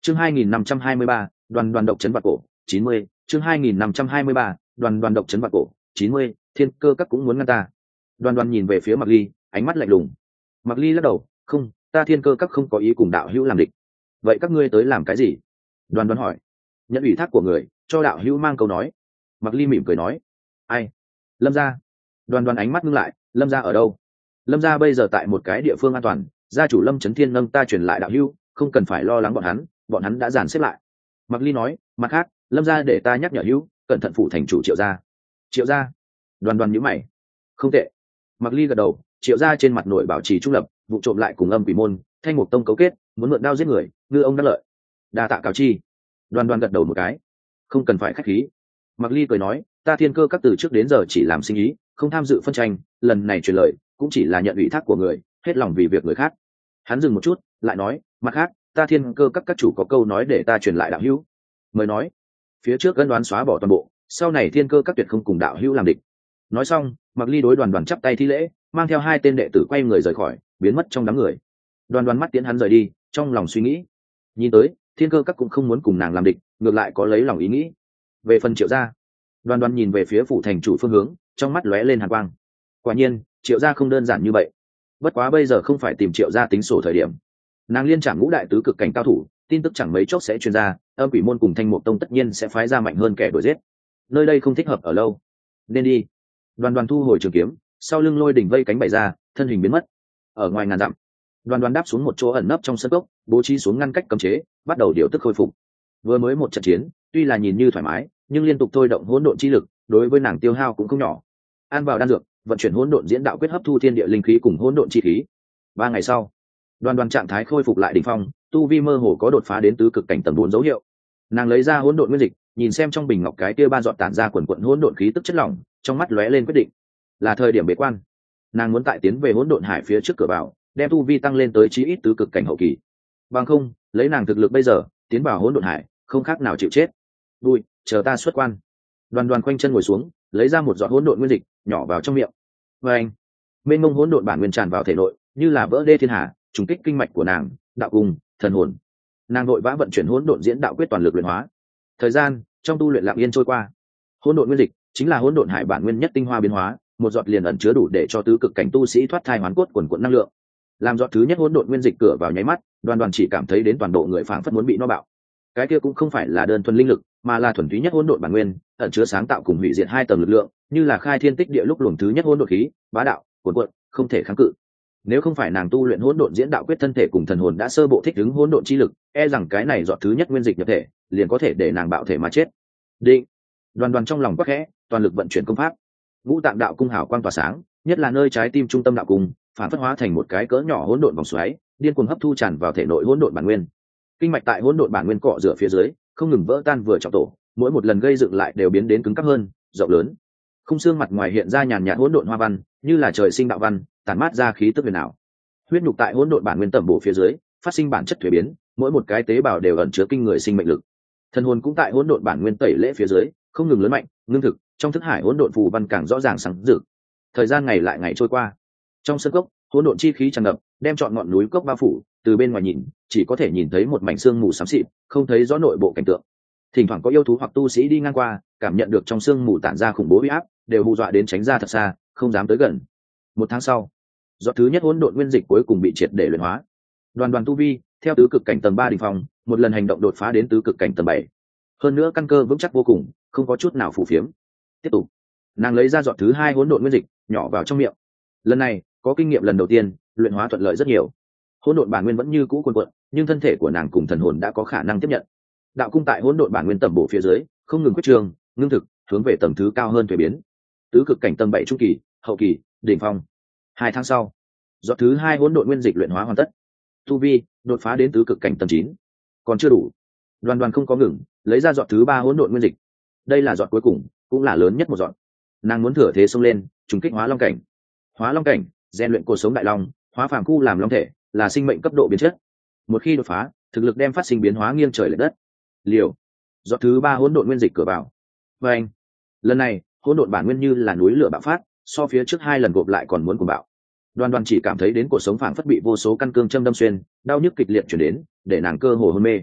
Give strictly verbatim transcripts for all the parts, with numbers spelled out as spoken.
chương hai nghìn năm trăm hai mươi ba, đoàn đoàn độc chấn vạn cổ chín mươi. chương hai nghìn năm trăm hai mươi ba, đoàn đoàn độc chấn vạn cổ chín mươi. Thiên cơ các cũng muốn ngăn ta. Đoàn đoàn nhìn về phía Mặc Ly, ánh mắt lạnh lùng. Mặc Ly lắc đầu, không, ta thiên cơ các không có ý cùng đạo hữu làm địch. Vậy các ngươi tới làm cái gì? Đoàn đoàn hỏi. Nhận ủy thác của người, cho đạo hữu mang câu nói. Mặc Ly mỉm cười nói. Ai? Lâm gia. Đoàn đoàn ánh mắt ngưng lại, Lâm gia ở đâu? Lâm gia bây giờ tại một cái địa phương an toàn, gia chủ Lâm Chấn Thiên nâng ta truyền lại đạo hữu, không cần phải lo lắng bọn hắn, bọn hắn đã dàn xếp lại. Mặc Ly nói, mặt khác, Lâm gia để ta nhắc nhở hữu, cẩn thận phụ thành chủ Triệu gia. Triệu gia? Đoàn đoàn nhíu mày. Không tệ. Mặc Ly gật đầu, Triệu gia trên mặt nội bảo trì trung lập, vụ trộm lại cùng Âm Quỷ môn, Thanh Mục tông cấu kết, muốn mượn đao giết người, ngư ông đắc lợi. Đa tạ cáo chi. Đoàn đoàn gật đầu một cái. Không cần phải khách khí. Mặc Ly cười nói, ta thiên cơ các từ trước đến giờ chỉ làm sinh ý, không tham dự phân tranh, lần này truyền lời cũng chỉ là nhận ủy thác của người, hết lòng vì việc người khác. Hắn dừng một chút, lại nói, mặt khác, ta thiên cơ các các chủ có câu nói để ta truyền lại đạo hữu. Mời nói. Phía trước gân đoán xóa bỏ toàn bộ, sau này thiên cơ các tuyệt không cùng đạo hữu làm địch. Nói xong, Mặc Ly đối đoàn đoàn chắp tay thi lễ, mang theo hai tên đệ tử quay người rời khỏi, biến mất trong đám người. Đoàn đoàn mắt tiến hắn rời đi, trong lòng suy nghĩ, nhìn tới thiên cơ các cũng không muốn cùng nàng làm địch, ngược lại có lấy lòng ý nghĩ. Về phần Triệu gia, đoàn đoàn nhìn về phía phủ thành chủ phương hướng, trong mắt lóe lên hàn quang. Quả nhiên, Triệu gia không đơn giản như vậy. Bất quá bây giờ không phải tìm Triệu gia tính sổ thời điểm. Nàng liên trảm ngũ đại tứ cực cảnh cao thủ, tin tức chẳng mấy chốc sẽ truyền ra, Âm Quỷ môn cùng Thanh Mục tông tất nhiên sẽ phái ra mạnh hơn kẻ đuổi giết. Nơi đây không thích hợp ở lâu, nên đi. Đoàn đoàn thu hồi trường kiếm, sau lưng lôi đỉnh vây cánh bày ra, thân hình biến mất. Ở ngoài ngàn dặm, đoàn đoàn đáp xuống một chỗ ẩn nấp trong sân cốc, bố trí xuống ngăn cách cấm chế, bắt đầu điều tức khôi phục. Vừa mới một trận chiến, tuy là nhìn như thoải mái, nhưng liên tục thôi động hỗn độn chi lực, đối với nàng tiêu hao cũng không nhỏ. An vào đan dược, vận chuyển hỗn độn diễn đạo quyết hấp thu thiên địa linh khí cùng hỗn độn chi khí. Ba ngày sau, đoàn đoàn trạng thái khôi phục lại đỉnh phong, tu vi mơ hồ có đột phá đến tứ cực cảnh tầng bốn dấu hiệu. Nàng lấy ra hỗn độn nguyên dịch, nhìn xem trong bình ngọc cái kia ba giọt tản ra quần quần hỗn độn khí tức chất lỏng, trong mắt lóe lên quyết định, là thời điểm bế quan. Nàng muốn tại tiến về hỗn độn hải phía trước cửa vào, đem tu vi tăng lên tới chí ít tứ cực cảnh hậu kỳ. Bằng không, lấy nàng thực lực bây giờ, tiến vào hỗn độn hải, không khác nào chịu chết. Vui, chờ ta xuất quan. Đoàn đoàn quanh chân ngồi xuống, lấy ra một giọt hỗn độn nguyên dịch, nhỏ vào trong miệng. Và anh, mênh mông hỗn độn bản nguyên tràn vào thể nội, như là vỡ đê thiên hà, trùng kích kinh mạch của nàng, đạo cung, thần hồn. Nàng vội vã vận chuyển hỗn độn diễn đạo quyết toàn lực luyện hóa. Thời gian trong tu luyện lặng yên trôi qua. Hỗn độn nguyên dịch chính là hỗn độn hải bản nguyên nhất tinh hoa biến hóa, một giọt liền ẩn chứa đủ để cho tứ cực cảnh tu sĩ thoát thai hoán cốt quần quần năng lượng. Làm giọt thứ nhất hỗn độn nguyên dịch cửa vào nháy mắt, đoàn đoàn chỉ cảm thấy đến toàn bộ người phảng phất muốn bị no bạo. Cái kia cũng không phải là đơn thuần linh lực, mà là thuần túy nhất hỗn độn bản nguyên, ẩn chứa sáng tạo cùng hủy diệt hai tầng lực lượng, như là khai thiên tích địa lúc luồng thứ nhất hỗn độn khí, bá đạo, cuồn cuộn, không thể kháng cự. Nếu không phải nàng tu luyện hỗn độn diễn đạo quyết, thân thể cùng thần hồn đã sơ bộ thích ứng hỗn độn chi lực, e rằng cái này giọt thứ nhất nguyên dịch nhập thể, liền có thể để nàng bạo thể mà chết. Định. Đoàn đoàn trong lòng quắc khẽ, toàn lực vận chuyển công pháp. Ngũ Tạng đạo cung hào quang tỏa sáng, nhất là nơi trái tim trung tâm đạo cung, phản phất hóa thành một cái cỡ nhỏ hỗn độn vòng xoáy, điên cuồng hấp thu tràn vào thể nội hỗn độn bản nguyên. Kinh mạch tại hỗn độn bản nguyên cọ rửa phía dưới, không ngừng vỡ tan vừa trọng tổ, mỗi một lần gây dựng lại đều biến đến cứng cáp hơn, rộng lớn. Khung xương mặt ngoài hiện ra nhàn nhạt hỗn độn hoa văn, như là trời sinh đạo văn, tản mát ra khí tức huyền ảo. Huyết nhục tại hỗn độn bản nguyên tẩm bổ phía dưới, phát sinh bản chất thuế biến, mỗi một cái tế bào đều ẩn chứa kinh người sinh mệnh lực. Thần hồn cũng tại hỗn độn bản nguyên tẩy lễ phía dưới, không ngừng lớn mạnh, ngưng thực, trong thức hải hỗn độn phù văn càng rõ ràng sáng rực. Thời gian ngày lại ngày trôi qua. Trong sân cốc, hỗn độn chi khí tràn ngập, đem trọn ngọn núi cốc bao phủ, từ bên ngoài nhìn, chỉ có thể nhìn thấy một mảnh sương mù xám xịt, không thấy rõ nội bộ cảnh tượng. Thỉnh thoảng có yêu thú hoặc tu sĩ đi ngang qua, cảm nhận được trong sương mù tản ra khủng bố uy áp, đều hù dọa đến tránh ra thật xa, không dám tới gần. Một tháng sau, giọt thứ nhất hỗn độn nguyên dịch cuối cùng bị triệt để luyện hóa. Đoàn đoàn tu vi theo tứ cực cảnh tầng ba đỉnh phong, một lần hành động đột phá đến tứ cực cảnh tầng bảy. Hơn nữa căn cơ vững chắc vô cùng, không có chút nào phù phiếm. Tiếp tục, nàng lấy ra giọt thứ hai hỗn độn nguyên dịch, nhỏ vào trong miệng. Lần này có kinh nghiệm lần đầu tiên, luyện hóa thuận lợi rất nhiều. Hỗn độn bản nguyên vẫn như cũ cuồn cuộn, nhưng thân thể của nàng cùng thần hồn đã có khả năng tiếp nhận. Đạo cung tại hỗn độn bản nguyên tầm bổ phía dưới, không ngừng quyết trường, ngưng thực, hướng về tầng thứ cao hơn thuế biến. Tứ cực cảnh tầng bảy trung kỳ, hậu kỳ, đỉnh phong. Hai tháng sau, giọt thứ hai hỗn độn nguyên dịch luyện hóa hoàn tất. Tu vi đột phá đến tứ cực cảnh tầng chín. Còn chưa đủ. Đoàn đoàn không có ngừng, lấy ra giọt thứ ba hỗn độn nguyên dịch. Đây là giọt cuối cùng, cũng là lớn nhất một giọt. Nàng muốn thừa thế xông lên, trùng kích hóa long cảnh. Hóa long cảnh, rèn luyện cuộc sống đại long, hóa phàm khu làm long thể, là sinh mệnh cấp độ biến chất. Một khi đột phá, thực lực đem phát sinh biến hóa nghiêng trời lệch đất. Liều. Giọt thứ ba hỗn độn nguyên dịch cửa vào. Và anh, lần này hỗn độn bản nguyên như là núi lửa bạo phát, so phía trước hai lần gộp lại còn muốn cuồng bạo. Đoàn đoàn chỉ cảm thấy đến cuộc sống phảng phất bị vô số căn cương châm đâm xuyên, đau nhức kịch liệt chuyển đến, để nàng cơ hồ hôn mê.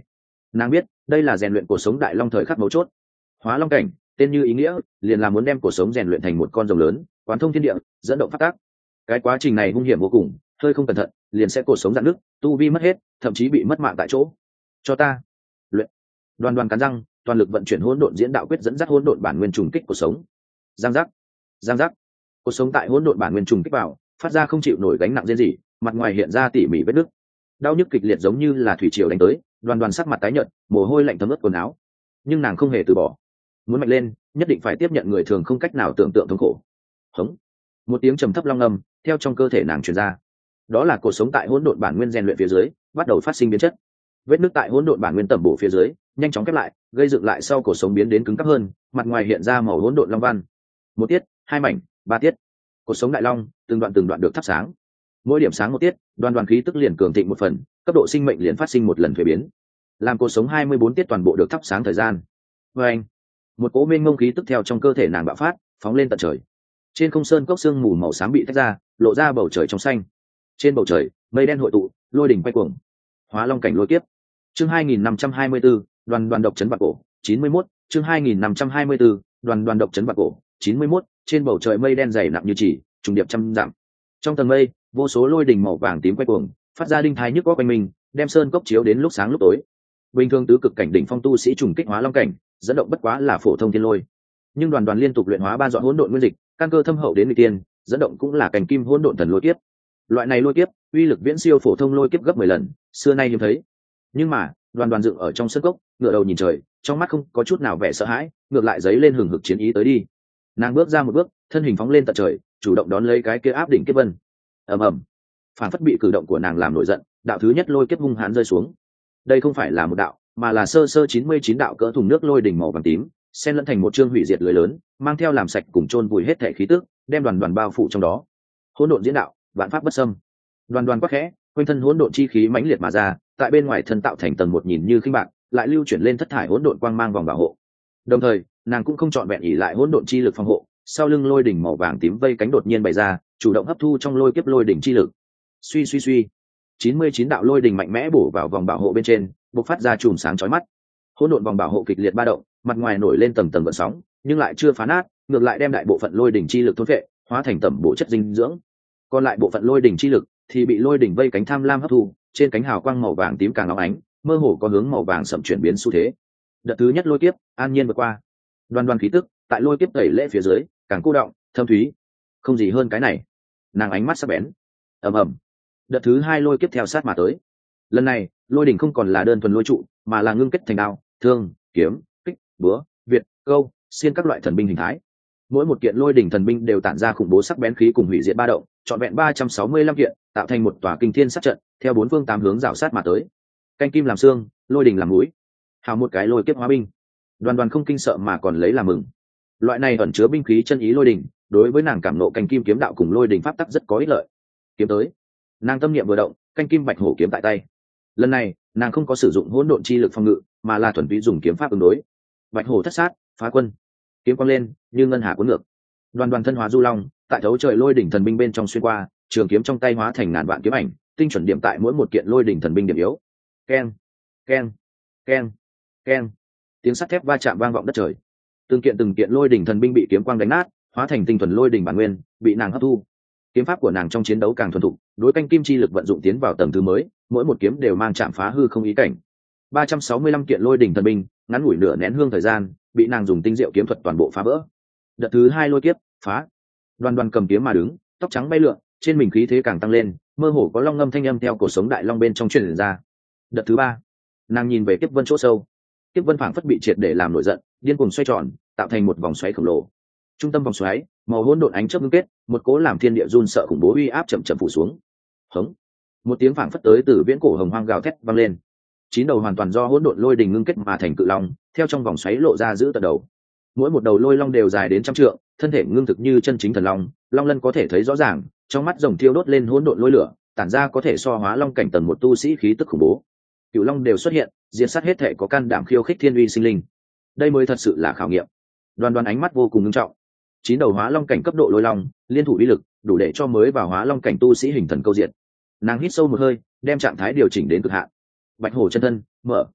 Nàng biết đây là rèn luyện cuộc sống đại long thời khắc mấu chốt. Hóa long cảnh tên như ý nghĩa, liền là muốn đem cuộc sống rèn luyện thành một con rồng lớn, quán thông thiên địa, dẫn động phát tác. Cái quá trình này hung hiểm vô cùng, hơi không cẩn thận liền sẽ cuộc sống dạn nứt, tu vi mất hết, thậm chí bị mất mạng tại chỗ. Cho ta luyện. Đoan Đoan cắn răng, toàn lực vận chuyển hỗn độn diễn đạo quyết dẫn dắt hỗn độn bản nguyên trùng kích cuộc sống. Giang giác, giang giác. Cuộc sống tại hỗn độn bản nguyên trùng kích vào, phát ra không chịu nổi gánh nặng riêng gì, mặt ngoài hiện ra tỉ mỉ vết nứt. Đau nhức kịch liệt giống như là thủy triều đánh tới, Đoan Đoan sắc mặt tái nhợt, mồ hôi lạnh thấm ướt quần áo. Nhưng nàng không hề từ bỏ, muốn mạnh lên, nhất định phải tiếp nhận người thường không cách nào tưởng tượng thống khổ. Hống. Một tiếng trầm thấp long âm theo trong cơ thể nàng truyền ra. Đó là cuộc sống tại hỗn độn bản nguyên rèn luyện phía dưới, bắt đầu phát sinh biến chất. Vết nứt tại hỗn độn bản nguyên tẩm bổ phía dưới, nhanh chóng khép lại, gây dựng lại sau cuộc sống biến đến cứng cáp hơn, mặt ngoài hiện ra màu hỗn độn long văn. Một tiết, hai mảnh, ba tiết. Cuộc sống đại long, từng đoạn từng đoạn được thắp sáng. Mỗi điểm sáng một tiết, Đoan Đoan khí tức liền cường thịnh một phần, cấp độ sinh mệnh liền phát sinh một lần thuế biến. Làm cuộc sống hai mươi bốn tiết toàn bộ được thắp sáng thời gian. Và anh, một cỗ mênh mông khí tức theo trong cơ thể nàng bạo phát, phóng lên tận trời. Trên không sơn cốc sương mù màu xám bị tách ra, lộ ra bầu trời trong xanh. Trên bầu trời, mây đen hội tụ, lôi đỉnh quay cuồng. Hóa long cảnh lôi kiếp. Chương hai nghìn năm trăm hai mươi 24, Đoàn Đoàn độc trấn Vạn Cổ, chín mươi mốt, chương hai nghìn năm trăm hai mươi 24, Đoàn Đoàn độc trấn Vạn Cổ, chín mươi mốt, trên bầu trời mây đen dày nặng như chỉ, trùng điệp trăm dặm. Trong tầng mây, vô số lôi đỉnh màu vàng tím quay cuồng, phát ra đinh thái nhức óc quanh mình, đem sơn cốc chiếu đến lúc sáng lúc tối. Bình thường tứ cực cảnh đỉnh phong tu sĩ trùng kích hóa long cảnh, dẫn động bất quá là phổ thông thiên lôi. Nhưng Đoàn Đoàn liên tục luyện hóa ba dọn hỗn độn nguyên dịch, căn cơ thâm hậu đến nguy tiên, dẫn động cũng là cảnh kim hỗn độn thần lôi kiếp. Loại này lôi kiếp, uy lực viễn siêu phổ thông lôi kiếp gấp mười lần, xưa nay hiếm thấy. Nhưng mà, Đoàn Đoàn dựng ở trong sân cốc, ngửa đầu nhìn trời, trong mắt không có chút nào vẻ sợ hãi, ngược lại giấy lên hừng hực chiến ý tới đi. Nàng bước ra một bước, thân hình phóng lên tận trời, chủ động đón lấy cái kia áp đỉnh kiếp vân. Ầm ầm, phản phất bị cử động của nàng làm nổi giận, đạo thứ nhất lôi kiếp hung hãn rơi xuống. Đây không phải là một đạo, mà là sơ sơ chín mươi chín đạo cỡ thùng nước lôi đỉnh màu vàng tím, xen lẫn thành một chương hủy diệt lưới lớn, mang theo làm sạch cùng chôn vùi hết thể khí tức, đem Đoàn Đoàn bao phủ trong đó. Hỗn độn diễn đạo, vạn pháp bất xâm. Đoàn Đoàn quát khẽ, quanh thân hỗn độn chi khí mãnh liệt mà ra, tại bên ngoài thân tạo thành tầng một nhìn như khinh bạc, lại lưu chuyển lên thất thải hỗn độn quang mang vòng bảo hộ. Đồng thời, nàng cũng không chọn vẹn ỷ lại hỗn độn chi lực phòng hộ, sau lưng lôi đỉnh màu vàng tím vây cánh đột nhiên bày ra, chủ động hấp thu trong lôi kiếp lôi đỉnh chi lực. Suy suy suy, chín mươi chín đạo lôi đỉnh mạnh mẽ bổ vào vòng bảo hộ bên trên, bộc phát ra chùm sáng chói mắt. Hỗn độn vòng bảo hộ kịch liệt ba động, mặt ngoài nổi lên tầng tầng gợn sóng, nhưng lại chưa phá nát, ngược lại đem đại bộ phận lôi đỉnh chi lực thôn phệ, hóa thành tẩm bổ chất dinh dưỡng. Còn lại bộ phận lôi đỉnh chi lực thì bị lôi đỉnh vây cánh tham lam hấp thu, trên cánh hào quang màu vàng tím càng óng ánh, mơ hồ có hướng màu vàng sậm chuyển biến xu thế. Đợt thứ nhất lôi kiếp an nhiên vượt qua. Đoan Đoan khí tức tại lôi kiếp tẩy lễ phía dưới càng cô động, thâm thúy, không gì hơn cái này. Nàng ánh mắt sắc bén. Ầm ầm, đợt thứ hai lôi kiếp theo sát mà tới. Lần này lôi đỉnh không còn là đơn thuần lôi trụ, mà là ngưng kết thành đao, thương, kiếm, kích, búa, việt, câu, xiên các loại thần binh hình thái. Mỗi một kiện lôi đỉnh thần binh đều tản ra khủng bố sắc bén khí cùng hủy diệt ba động, trọn vẹn ba trăm sáu mươi lăm kiện, tạo thành một tòa kinh thiên sát trận, theo bốn phương tám hướng rào sát mà tới. Canh kim làm xương, lôi đỉnh làm mũi, hào một cái lôi kiếp hóa binh. Đoàn Đoàn không kinh sợ mà còn lấy làm mừng. Loại này ẩn chứa binh khí chân ý lôi đỉnh, đối với nàng cảm nộ canh kim kiếm đạo cùng lôi đỉnh pháp tắc rất có ích lợi. Kiếm tới, nàng tâm niệm vừa động, canh kim bạch hổ kiếm tại tay. Lần này nàng không có sử dụng hỗn độn chi lực phòng ngự, mà là thuần túy dùng kiếm pháp ứng đối. Bạch hổ thất sát, phá quân, kiếm quang lên như ngân hà cuốn ngược. Đoàn Đoàn thân hóa du long, tại thấu trời lôi đỉnh thần binh bên trong xuyên qua, trường kiếm trong tay hóa thành ngàn vạn kiếm ảnh, tinh chuẩn điểm tại mỗi một kiện lôi đỉnh thần binh điểm yếu. Keng, keng, keng, keng, tiếng sắt thép va chạm vang vọng đất trời. Từng kiện từng kiện lôi đỉnh thần binh bị kiếm quang đánh nát, hóa thành tinh thuần lôi đỉnh bản nguyên, bị nàng hấp thu. Kiếm pháp của nàng trong chiến đấu càng thuần thục, đối canh kim chi lực vận dụng tiến vào tầng thứ mới, mỗi một kiếm đều mang chạm phá hư không ý cảnh. ba trăm sáu mươi lăm kiện lôi đỉnh thần binh, ngắn ngủi nửa nén hương thời gian, bị nàng dùng tinh diệu kiếm thuật toàn bộ phá vỡ. Đợt thứ hai lôi kiếp phá. Đoàn Đoàn cầm kiếm mà đứng, tóc trắng bay lượn, trên mình khí thế càng tăng lên, mơ hồ có long ngâm thanh âm theo cổ sống đại long bên trong truyền ra. Đợt thứ ba, nàng nhìn về kiếp vân chỗ sâu. Kiếp vân phảng phất bị triệt để làm nổi giận, điên cuồng xoay tròn, tạo thành một vòng xoáy khổng lồ. Trung tâm vòng xoáy, màu hỗn độn ánh chớp ngưng kết, một cỗ làm thiên địa run sợ khủng bố uy áp chậm chậm phủ xuống. Hống, một tiếng phảng phất tới từ viễn cổ hồng hoang gào thét vang lên. Chín đầu hoàn toàn do hỗn độn lôi đình ngưng kết mà thành cự long, theo trong vòng xoáy lộ ra giữ tận đầu. Mỗi một đầu lôi long đều dài đến trăm trượng, thân thể ngưng thực như chân chính thần long, long lân có thể thấy rõ ràng, trong mắt rồng thiêu đốt lên hỗn độn lôi lửa, tản ra có thể so hóa long cảnh tầng một tu sĩ khí tức khủng bố. Cửu long đều xuất hiện, diệt sát hết thể có can đảm khiêu khích thiên uy sinh linh. Đây mới thật sự là khảo nghiệm. Đoàn Đoàn ánh mắt vô cùng nghiêm trọng. Chín đầu hóa long cảnh cấp độ lôi long, liên thủ uy lực, đủ để cho mới vào hóa long cảnh tu sĩ hình thần câu diện. Nàng hít sâu một hơi, đem trạng thái điều chỉnh đến cực hạn. Bạch hổ chân thân mở.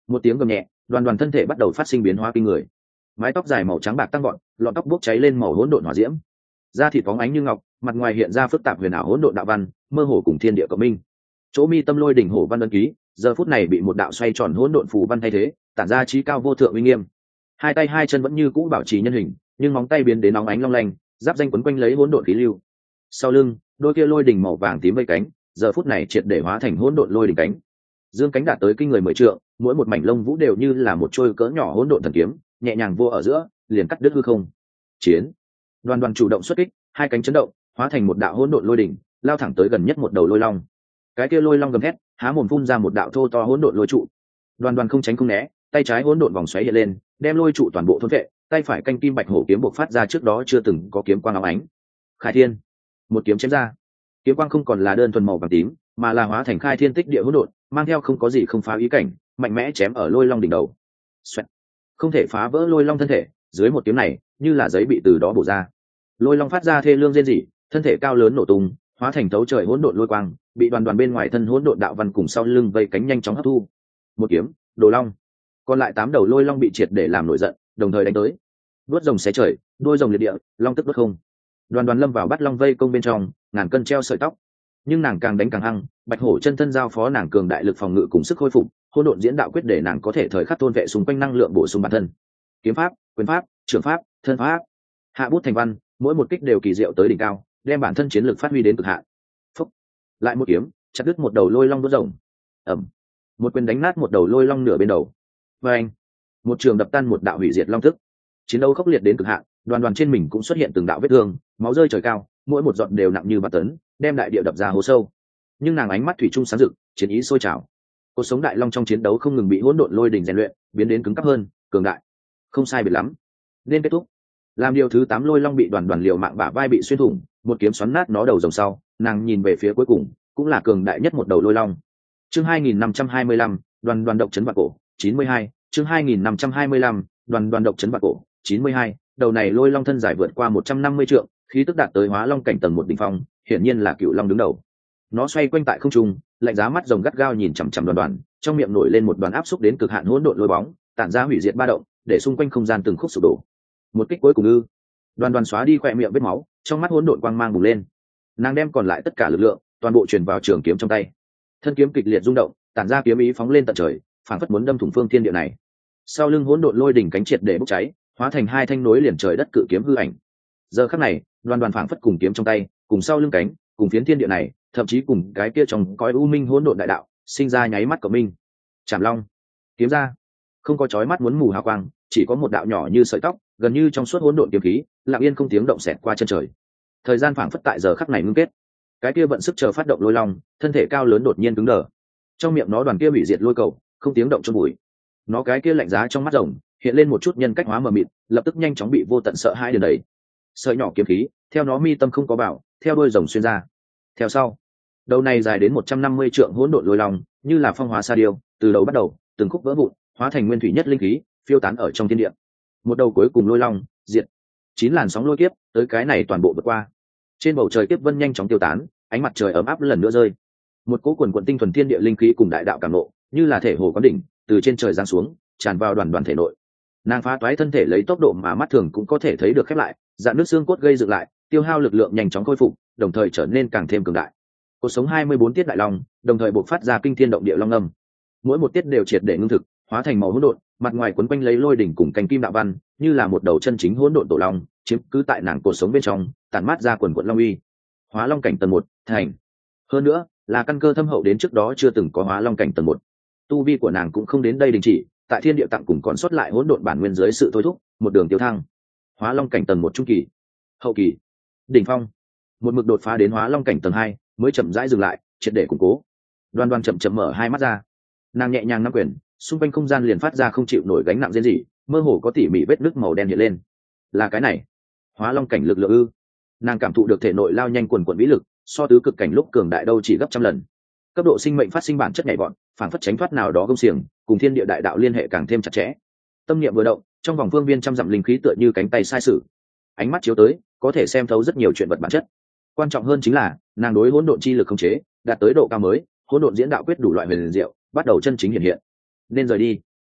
Một tiếng gầm nhẹ, đoàn đoàn thân thể bắt đầu phát sinh biến hóa kinh người. Mái tóc dài màu trắng bạc tăng gọn, lọn tóc bốc cháy lên màu hỗn độn hỏa diễm, da thịt phóng ánh như ngọc, mặt ngoài hiện ra phức tạp huyền ảo hỗn độn đạo văn, mơ hồ cùng thiên địa cộng minh. Chỗ mi tâm lôi đỉnh hổ văn ấn ký, giờ phút này bị một đạo xoay tròn hỗn độn phù văn thay thế, tản ra trí cao vô thượng uy nghiêm. Hai tay hai chân vẫn như cũ bảo trì nhân hình, nhưng móng tay biến đến nóng ánh long lanh, giáp danh quấn quanh lấy hỗn độn khí lưu. Sau lưng, đôi kia lôi đỉnh màu vàng tím vây cánh, giờ phút này triệt để hóa thành hỗn độn lôi đỉnh cánh. Dương cánh đạt tới kinh người mười trượng, mỗi một mảnh lông vũ đều như là một trôi cỡ nhỏ hỗn độn thần kiếm, nhẹ nhàng vô ở giữa, liền cắt đứt hư không. Chiến. Đoàn đoàn chủ động xuất kích, hai cánh chấn động, hóa thành một đạo hỗn độn lôi đỉnh, lao thẳng tới gần nhất một đầu lôi long. Cái kia lôi long gầm thét, há mồm phun ra một đạo thô to hỗn độn lôi trụ. Đoàn đoàn không tránh không né, tay trái hỗn độn vòng xoáy hiện lên, đem lôi trụ toàn bộ thôn vệ, tay phải canh kim bạch hổ kiếm bộc phát ra trước đó chưa từng có kiếm quang óng ánh. Khai thiên, một kiếm chém ra. Kiếm quang không còn là đơn thuần màu vàng tím, mà là hóa thành khai thiên tích địa hỗn độn, mang theo không có gì không phá ý cảnh, mạnh mẽ chém ở lôi long đỉnh đầu. Xoẹt. Không thể phá vỡ lôi long thân thể, dưới một kiếm này, như là giấy bị từ đó bổ ra. Lôi long phát ra thê lương rên rỉ, thân thể cao lớn nổ tung, hóa thành thấu trời hỗn độn lôi quang, bị đoàn đoàn bên ngoài thân hỗn độn đạo văn cùng sau lưng vây cánh nhanh chóng hấp thu. Một kiếm, đồ long. Còn lại tám đầu lôi long bị triệt để làm nổi giận, đồng thời đánh tới. Đuốt rồng xé trời, đuôi rồng liệt địa, long tức đốt không. Đoàn đoàn lâm vào bắt long vây công bên trong, ngàn cân treo sợi tóc. Nhưng nàng càng đánh càng hăng, bạch hổ chân thân giao phó nàng cường đại lực phòng ngự cùng sức khôi phục, hỗn độn diễn đạo quyết để nàng có thể thời khắc thôn vệ xung quanh năng lượng bổ sung bản thân. Kiếm pháp, quyền pháp, trường pháp, thân pháp, hạ bút thành văn, mỗi một kích đều kỳ diệu tới đỉnh cao, đem bản thân chiến lược phát huy đến cực hạn. Phúc. Lại một kiếm, chặt đứt một đầu lôi long đốt rồng. Ẩm. Một quyền đánh nát một đầu lôi long nửa bên đầu. Và anh. Một trường đập tan một đạo hủy diệt long thức. Chiến đấu khốc liệt đến cực hạn, đoàn đoàn trên mình cũng xuất hiện từng đạo vết thương, máu rơi trời cao, mỗi một giọt đều nặng như bạt tấn, đem đại địa đập ra hố sâu. Nhưng nàng ánh mắt thủy chung sáng rực, chiến ý sôi trào. Cuộc sống đại long trong chiến đấu không ngừng bị hỗn độn lôi đình rèn luyện, biến đến cứng cáp hơn, cường đại. Không sai biệt lắm, nên kết thúc. Làm điều thứ tám lôi long bị đoàn đoàn liều mạng bả vai bị xuyên thủng, một kiếm xoắn nát nó đầu rồng sau, nàng nhìn về phía cuối cùng, cũng là cường đại nhất một đầu lôi long. Chương hai nghìn năm trăm hai mươi lăm, đoàn đoàn độc chấn vạn cổ, chín mươi hai, chương hai nghìn năm trăm hai mươi lăm, đoàn đoàn độc chấn vạn cổ, chín mươi hai, đầu này lôi long thân dài vượt qua một trăm năm mươi trượng, khí tức đạt tới hóa long cảnh tầng một đỉnh phong, hiển nhiên là cựu long đứng đầu. Nó xoay quanh tại không trung, lạnh giá mắt rồng gắt gao nhìn chằm chằm đoàn đoàn, trong miệng nổi lên một đoàn áp xúc đến cực hạn hỗn độn lôi bóng, tản ra hủy diệt ba động, để xung quanh không gian từng khúc sụp đổ. Một kích cuối cùng ư? Đoàn đoàn xóa đi khỏe miệng vết máu, trong mắt hỗn độn quang mang bùng lên. Nàng đem còn lại tất cả lực lượng, toàn bộ truyền vào trường kiếm trong tay. Thân kiếm kịch liệt rung động, tản ra kiếm ý phóng lên tận trời, phảng phất muốn đâm thủng phương thiên địa này. Sau lưng hỗn độn lôi đỉnh cánh triệt để bốc cháy, hóa thành hai thanh nối liền trời đất cự kiếm hư ảnh. Giờ khắc này, đoàn đoàn phảng phất cùng kiếm trong tay, cùng sau lưng cánh, cùng phiến thiên địa này, thậm chí cùng cái kia trong cõi u minh hỗn độn đại đạo, sinh ra nháy mắt cộng minh. Chạm long, kiếm ra, không có chói mắt muốn mù hào quang, chỉ có một đạo nhỏ như sợi tóc, gần như trong suốt hỗn độn kiếm khí, lặng yên không tiếng động xẹt qua chân trời. Thời gian phảng phất tại giờ khắc này ngưng kết. Cái kia vận sức chờ phát động lôi long, thân thể cao lớn đột nhiên cứng đờ. Trong miệng nó đoàn kia bị diệt lôi cầu, không tiếng động chôn bụi. Nó cái kia lạnh giá trong mắt rồng, hiện lên một chút nhân cách hóa mờ mịt, lập tức nhanh chóng bị vô tận sợ hãi điền đầy. Sợi nhỏ kiếm khí, theo nó mi tâm không có bảo, theo đuôi rồng xuyên ra. Theo sau, đầu này dài đến một trăm năm mươi trượng hỗn độn lôi long, như là phong hóa sa điêu, từ đầu bắt đầu, từng khúc vỡ vụn, hóa thành nguyên thủy nhất linh khí, phiêu tán ở trong thiên địa. Một đầu cuối cùng lôi long, diệt. Chín làn sóng lôi kiếp, tới cái này toàn bộ vượt qua. Trên bầu trời kiếp vân nhanh chóng tiêu tán, ánh mặt trời ấm áp lần nữa rơi. Một cỗ quần quần tinh thuần thiên địa linh khí cùng đại đạo cảm nộ, như là thể hồ có đỉnh, từ trên trời giáng xuống, tràn vào đoàn đoàn thể nội. Nàng phá toái thân thể lấy tốc độ mà mắt thường cũng có thể thấy được khép lại, dạn nước xương cốt gây dựng lại, tiêu hao lực lượng nhanh chóng khôi phục, đồng thời trở nên càng thêm cường đại. Cuộc sống hai mươi bốn tiết đại long, đồng thời bộc phát ra kinh thiên động địa long âm. Mỗi một tiết đều triệt để ngưng thực, hóa thành màu hỗn độn, mặt ngoài quấn quanh lấy lôi đỉnh cùng cánh kim đạo văn, như là một đầu chân chính hỗn độn tổ long, chiếm cứ tại nàng cuộc sống bên trong, tản mát ra quần quần long uy. Hóa long cảnh tầng một, thành. Hơn nữa, là căn cơ thâm hậu đến trước đó chưa từng có hóa long cảnh tầng một. Tu vi của nàng cũng không đến đây đình chỉ, tại thiên địa tặng cùng còn sót lại hỗn độn bản nguyên dưới sự thôi thúc, một đường tiêu thăng. Hóa long cảnh tầng một trung kỳ, hậu kỳ, đỉnh phong. Một mực đột phá đến hóa long cảnh tầng hai, mới chậm rãi dừng lại, triệt để củng cố. Đoan Đoan chậm chậm mở hai mắt ra. Nàng nhẹ nhàng nắm quyền, xung quanh không gian liền phát ra không chịu nổi gánh nặng rên rỉ, mơ hồ có tỉ mỉ vết nước màu đen hiện lên. Là cái này, hóa long cảnh lực lượng ư? Nàng cảm thụ được thể nội lao nhanh quần quần vĩ lực, so tứ cực cảnh lúc cường đại đâu chỉ gấp trăm lần. Cấp độ sinh mệnh phát sinh bản chất nhảy vọt, phản phất tránh thoát nào đó công xiềng, cùng thiên địa đại đạo liên hệ càng thêm chặt chẽ. Tâm niệm vừa động, trong vòng phương viên trăm dặm linh khí tựa như cánh tay sai sử. Ánh mắt chiếu tới, có thể xem thấu rất nhiều chuyện vật bản chất. Quan trọng hơn chính là, nàng đối hỗn độn chi lực khống chế, đạt tới độ cao mới, hỗn độn diễn đạo quyết đủ loại huyền diệu, bắt đầu chân chính hiện hiện. Nên rời đi.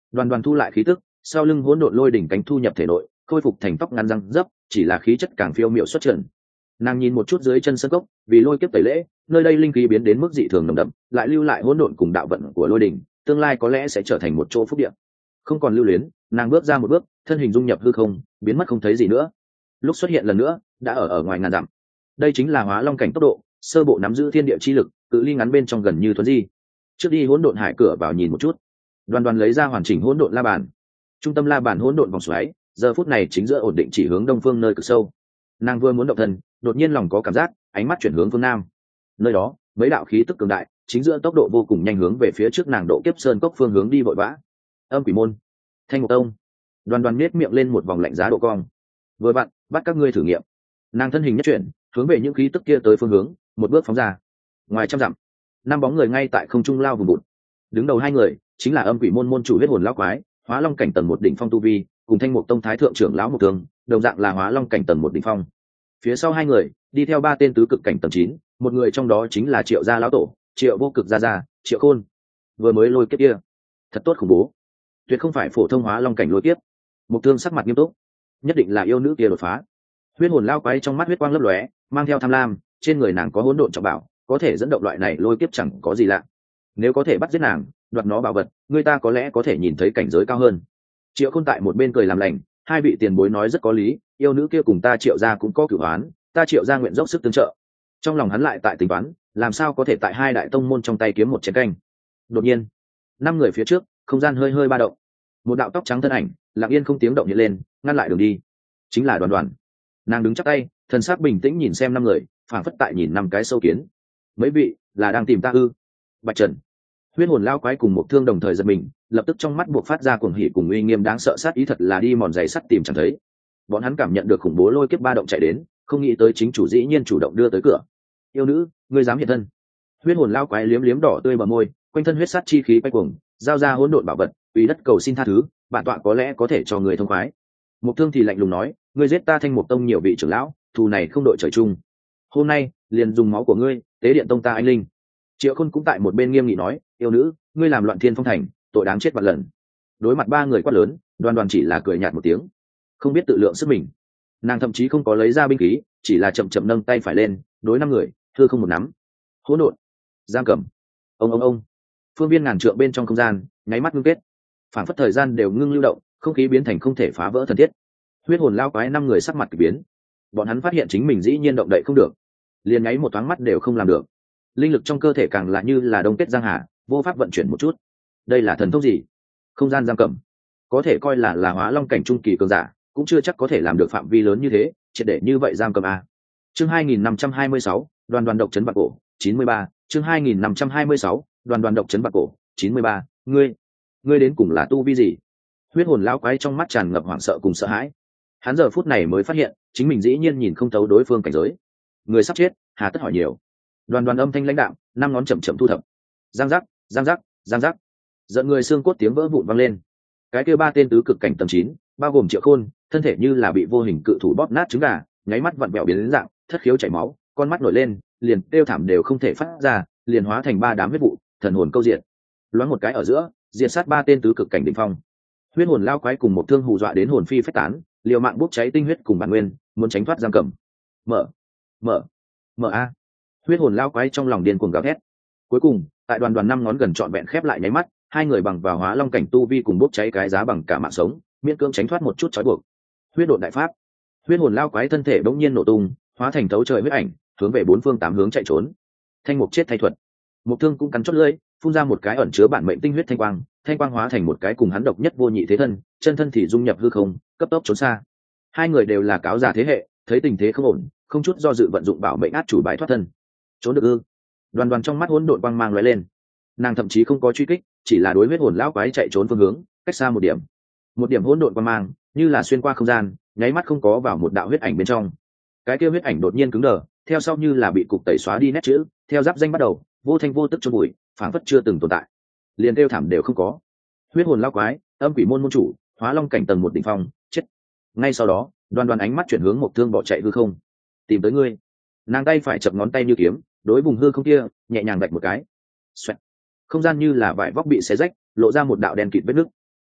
Đoàn Đoàn thu lại khí tức, sau lưng hỗn độn lôi đỉnh cánh thu nhập thể nội, khôi phục thành tóc ngắn răng dấp, chỉ là khí chất càng phiêu miệu xuất trần. Nàng nhìn một chút dưới chân sân cốc, vì lôi kiếp tẩy lễ, nơi đây linh khí biến đến mức dị thường nồng đậm, lại lưu lại hỗn độn cùng đạo vận của lôi đỉnh, tương lai có lẽ sẽ trở thành một chỗ phúc địa. Không còn lưu luyến, nàng bước ra một bước, thân hình dung nhập hư không, biến mất không thấy gì nữa. Lúc xuất hiện lần nữa, đã ở ở ngoài ngàn dặm. Đây chính là hóa long cảnh tốc độ, sơ bộ nắm giữ thiên địa chi lực, cự ly ngắn bên trong gần như thuấn di. Trước đi hỗn độn hải cửa vào nhìn một chút. Đoàn Đoàn lấy ra hoàn chỉnh hỗn độn la bàn. Trung tâm la bàn hỗn độn vòng xoáy, giờ phút này chính giữa ổn định chỉ hướng đông phương nơi cực sâu. Nàng vừa muốn động thân, đột nhiên lòng có cảm giác, ánh mắt chuyển hướng phương nam. Nơi đó, mấy đạo khí tức cường đại, chính giữa tốc độ vô cùng nhanh hướng về phía trước nàng độ kiếp sơn cốc phương hướng đi vội vã. Âm Quỷ môn, Thanh Ngục tông. Đoàn Đoàn nhếch miệng lên một vòng lạnh giá độ cong. Vừa vặn, bắt các ngươi thử nghiệm. Nàng thân hình nhất chuyển, hướng về những khí tức kia tới phương hướng, một bước phóng ra. Ngoài trăm dặm, năm bóng người ngay tại không trung lao vùng bụt. Đứng đầu hai người chính là Âm Quỷ môn môn chủ huyết hồn lão quái, hóa long cảnh tầng một đỉnh phong tu vi, cùng Thanh Mục tông thái thượng trưởng lão Mục Thương, đồng dạng là hóa long cảnh tầng một đỉnh phong. Phía sau hai người đi theo ba tên tứ cực cảnh tầng chín, một người trong đó chính là Triệu gia lão tổ, Triệu vô cực gia gia, Triệu Khôn. Vừa mới lôi kiếp kia, thật tốt khủng bố, tuyệt không phải phổ thông hóa long cảnh lôi kiếp. Mục Thương sắc mặt nghiêm túc, nhất định là yêu nữ kia đột phá. Huyết hồn lao quái trong mắt huyết quang lấp lóe, mang theo tham lam, trên người nàng có hỗn độn trọng bảo, có thể dẫn động loại này lôi kiếp chẳng có gì lạ. Nếu có thể bắt giết nàng, đoạt nó bảo vật, người ta có lẽ có thể nhìn thấy cảnh giới cao hơn. Triệu Khôn tại một bên cười làm lành, hai vị tiền bối nói rất có lý, yêu nữ kia cùng ta Triệu gia cũng có cửu oán, ta Triệu gia nguyện dốc sức tương trợ. Trong lòng hắn lại tại tính toán, làm sao có thể tại hai đại tông môn trong tay kiếm một chén canh. Đột nhiên, năm người phía trước, không gian hơi hơi ba động, một đạo tóc trắng thân ảnh lặng yên không tiếng động hiện lên, ngăn lại đường đi. Chính là Đoàn Đoàn. Nàng đứng chắp tay, thần sắc bình tĩnh nhìn xem năm người, phảng phất tại nhìn năm cái sâu kiến. Mấy vị là đang tìm ta ư? Bạch Trần. Huyết hồn lao quái cùng một thương đồng thời giật mình, lập tức trong mắt buộc phát ra cuồng hỉ cùng uy nghiêm đáng sợ, sát ý thật là đi mòn giày sắt tìm chẳng thấy. Bọn hắn cảm nhận được khủng bố lôi kiếp ba động chạy đến, không nghĩ tới chính chủ dĩ nhiên chủ động đưa tới cửa. Yêu nữ, ngươi dám hiện thân? Huyết hồn lao quái liếm liếm đỏ tươi bờ môi, quanh thân huyết sát chi khí quay cuồng, giao ra hỗn độn bảo vật, ủy đất cầu xin tha thứ, bản tọa có lẽ có thể cho người thông khoái. Một thương thì lạnh lùng nói, ngươi giết ta Thanh Mục tông nhiều vị trưởng lão, thù này không đội trời chung. Hôm nay liền dùng máu của ngươi tế điện tông ta anh linh. Triệu Khôn cũng tại một bên nghiêm nghị nói, yêu nữ, ngươi làm loạn thiên phong thành, tội đáng chết vạn lần. Đối mặt ba người quát lớn, Đoàn Đoàn chỉ là cười nhạt một tiếng, không biết tự lượng sức mình. Nàng thậm chí không có lấy ra binh khí, chỉ là chậm chậm nâng tay phải lên, đối năm người thưa không một nắm. Hỗn độn, giam cầm. Ông ông ông. Phương viên ngàn trượng bên trong không gian nháy mắt ngưng kết, phản phất thời gian đều ngưng lưu động, không khí biến thành không thể phá vỡ thần thiết. Huyết hồn lao quái năm người sắc mặt kỳ biến, bọn hắn phát hiện chính mình dĩ nhiên động đậy không được, liền nháy một thoáng mắt đều không làm được. Linh lực trong cơ thể càng là như là đông kết giang hà, vô pháp vận chuyển một chút. Đây là thần thông gì? Không gian giam cầm, có thể coi là là hóa long cảnh trung kỳ cường giả, cũng chưa chắc có thể làm được phạm vi lớn như thế, triệt để như vậy giam cầm a. Chương hai nghìn năm trăm hai mươi sáu, Đoàn Đoàn độc chấn bạc cổ, chín mươi ba. Chương hai nghìn năm trăm hai mươi sáu, Đoàn Đoàn độc chấn bạc cổ, chín mươi ba. Ngươi, ngươi đến cùng là tu vi gì? Huyết hồn lão quái trong mắt tràn ngập hoảng sợ cùng sợ hãi. Hắn giờ phút này mới phát hiện, chính mình dĩ nhiên nhìn không thấu đối phương cảnh giới. Người sắp chết, hà tất hỏi nhiều. Đoàn Đoàn âm thanh lãnh đạm, năm ngón chậm chậm thu thập. Giang giác, giang giác, giang giác. Giận người xương cốt tiếng vỡ vụn vang lên. Cái kia ba tên tứ cực cảnh tầng chín, bao gồm Triệu Khôn, thân thể như là bị vô hình cự thủ bóp nát trứng gà, nháy mắt vặn vẹo biến đến dạng, thất khiếu chảy máu, con mắt nổi lên, liền kêu thảm đều không thể phát ra, liền hóa thành ba đám huyết vụ, thần hồn câu diệt. Loáng một cái ở giữa, diệt sát ba tên tứ cực cảnh đỉnh phong. Huyết hồn lao quái cùng một thương hù dọa đến hồn phi phách tán, liều mạng bốc cháy tinh huyết cùng bản nguyên, muốn tránh thoát giam cầm. Mở, mở, mở a! Huyết hồn lao quái trong lòng điên cuồng gào thét. Cuối cùng, tại Đoàn Đoàn năm ngón gần trọn vẹn khép lại nháy mắt, hai người bằng vào hóa long cảnh tu vi cùng bốc cháy cái giá bằng cả mạng sống, miễn cưỡng tránh thoát một chút trói buộc. Huyết độn đại pháp. Huyết hồn lao quái thân thể bỗng nhiên nổ tung, hóa thành thấu trời huyết ảnh, hướng về bốn phương tám hướng chạy trốn. Thanh mục chết thay thuật. Mục thương cũng cắn chót lưỡi, phun ra một cái ẩn chứa bản mệnh tinh huyết thanh quang, thanh quang hóa thành một cái cùng hắn độc nhất vô nhị thế thân, chân thân thì dung nhập hư không, cấp tốc trốn xa. Hai người đều là cáo già thế hệ, thấy tình thế không ổn, không chút do dự vận dụng bảo mệnh át chủ bài thoát thân. Trốn được ư? Đoàn Đoàn trong mắt hỗn độn quang mang lóe lên. Nàng thậm chí không có truy kích, chỉ là đối huyết hồn lão quái chạy trốn phương hướng, cách xa một điểm. Một điểm hỗn độn quang mang, như là xuyên qua không gian, nháy mắt không có vào một đạo huyết ảnh bên trong. Cái kia huyết ảnh đột nhiên cứng đờ, theo sau như là bị cục tẩy xóa đi nét chữ, theo giáp danh bắt đầu, vô thanh vô tức chôn bụi, phảng phất chưa từng tồn tại. Liền kêu thảm đều không có. Huyết hồn lão quái, âm quỷ môn môn chủ, hóa long cảnh tầng một đỉnh phong, chết. Ngay sau đó, Đoàn Đoàn ánh mắt chuyển hướng Mộc Thương bỏ chạy hư không. Tìm tới ngươi. Nàng tay phải chập ngón tay như kiếm, đối vùng hư không kia, nhẹ nhàng đạch một cái. Xoẹt. Không gian như là vải vóc bị xé rách, lộ ra một đạo đen kịt vết nứt.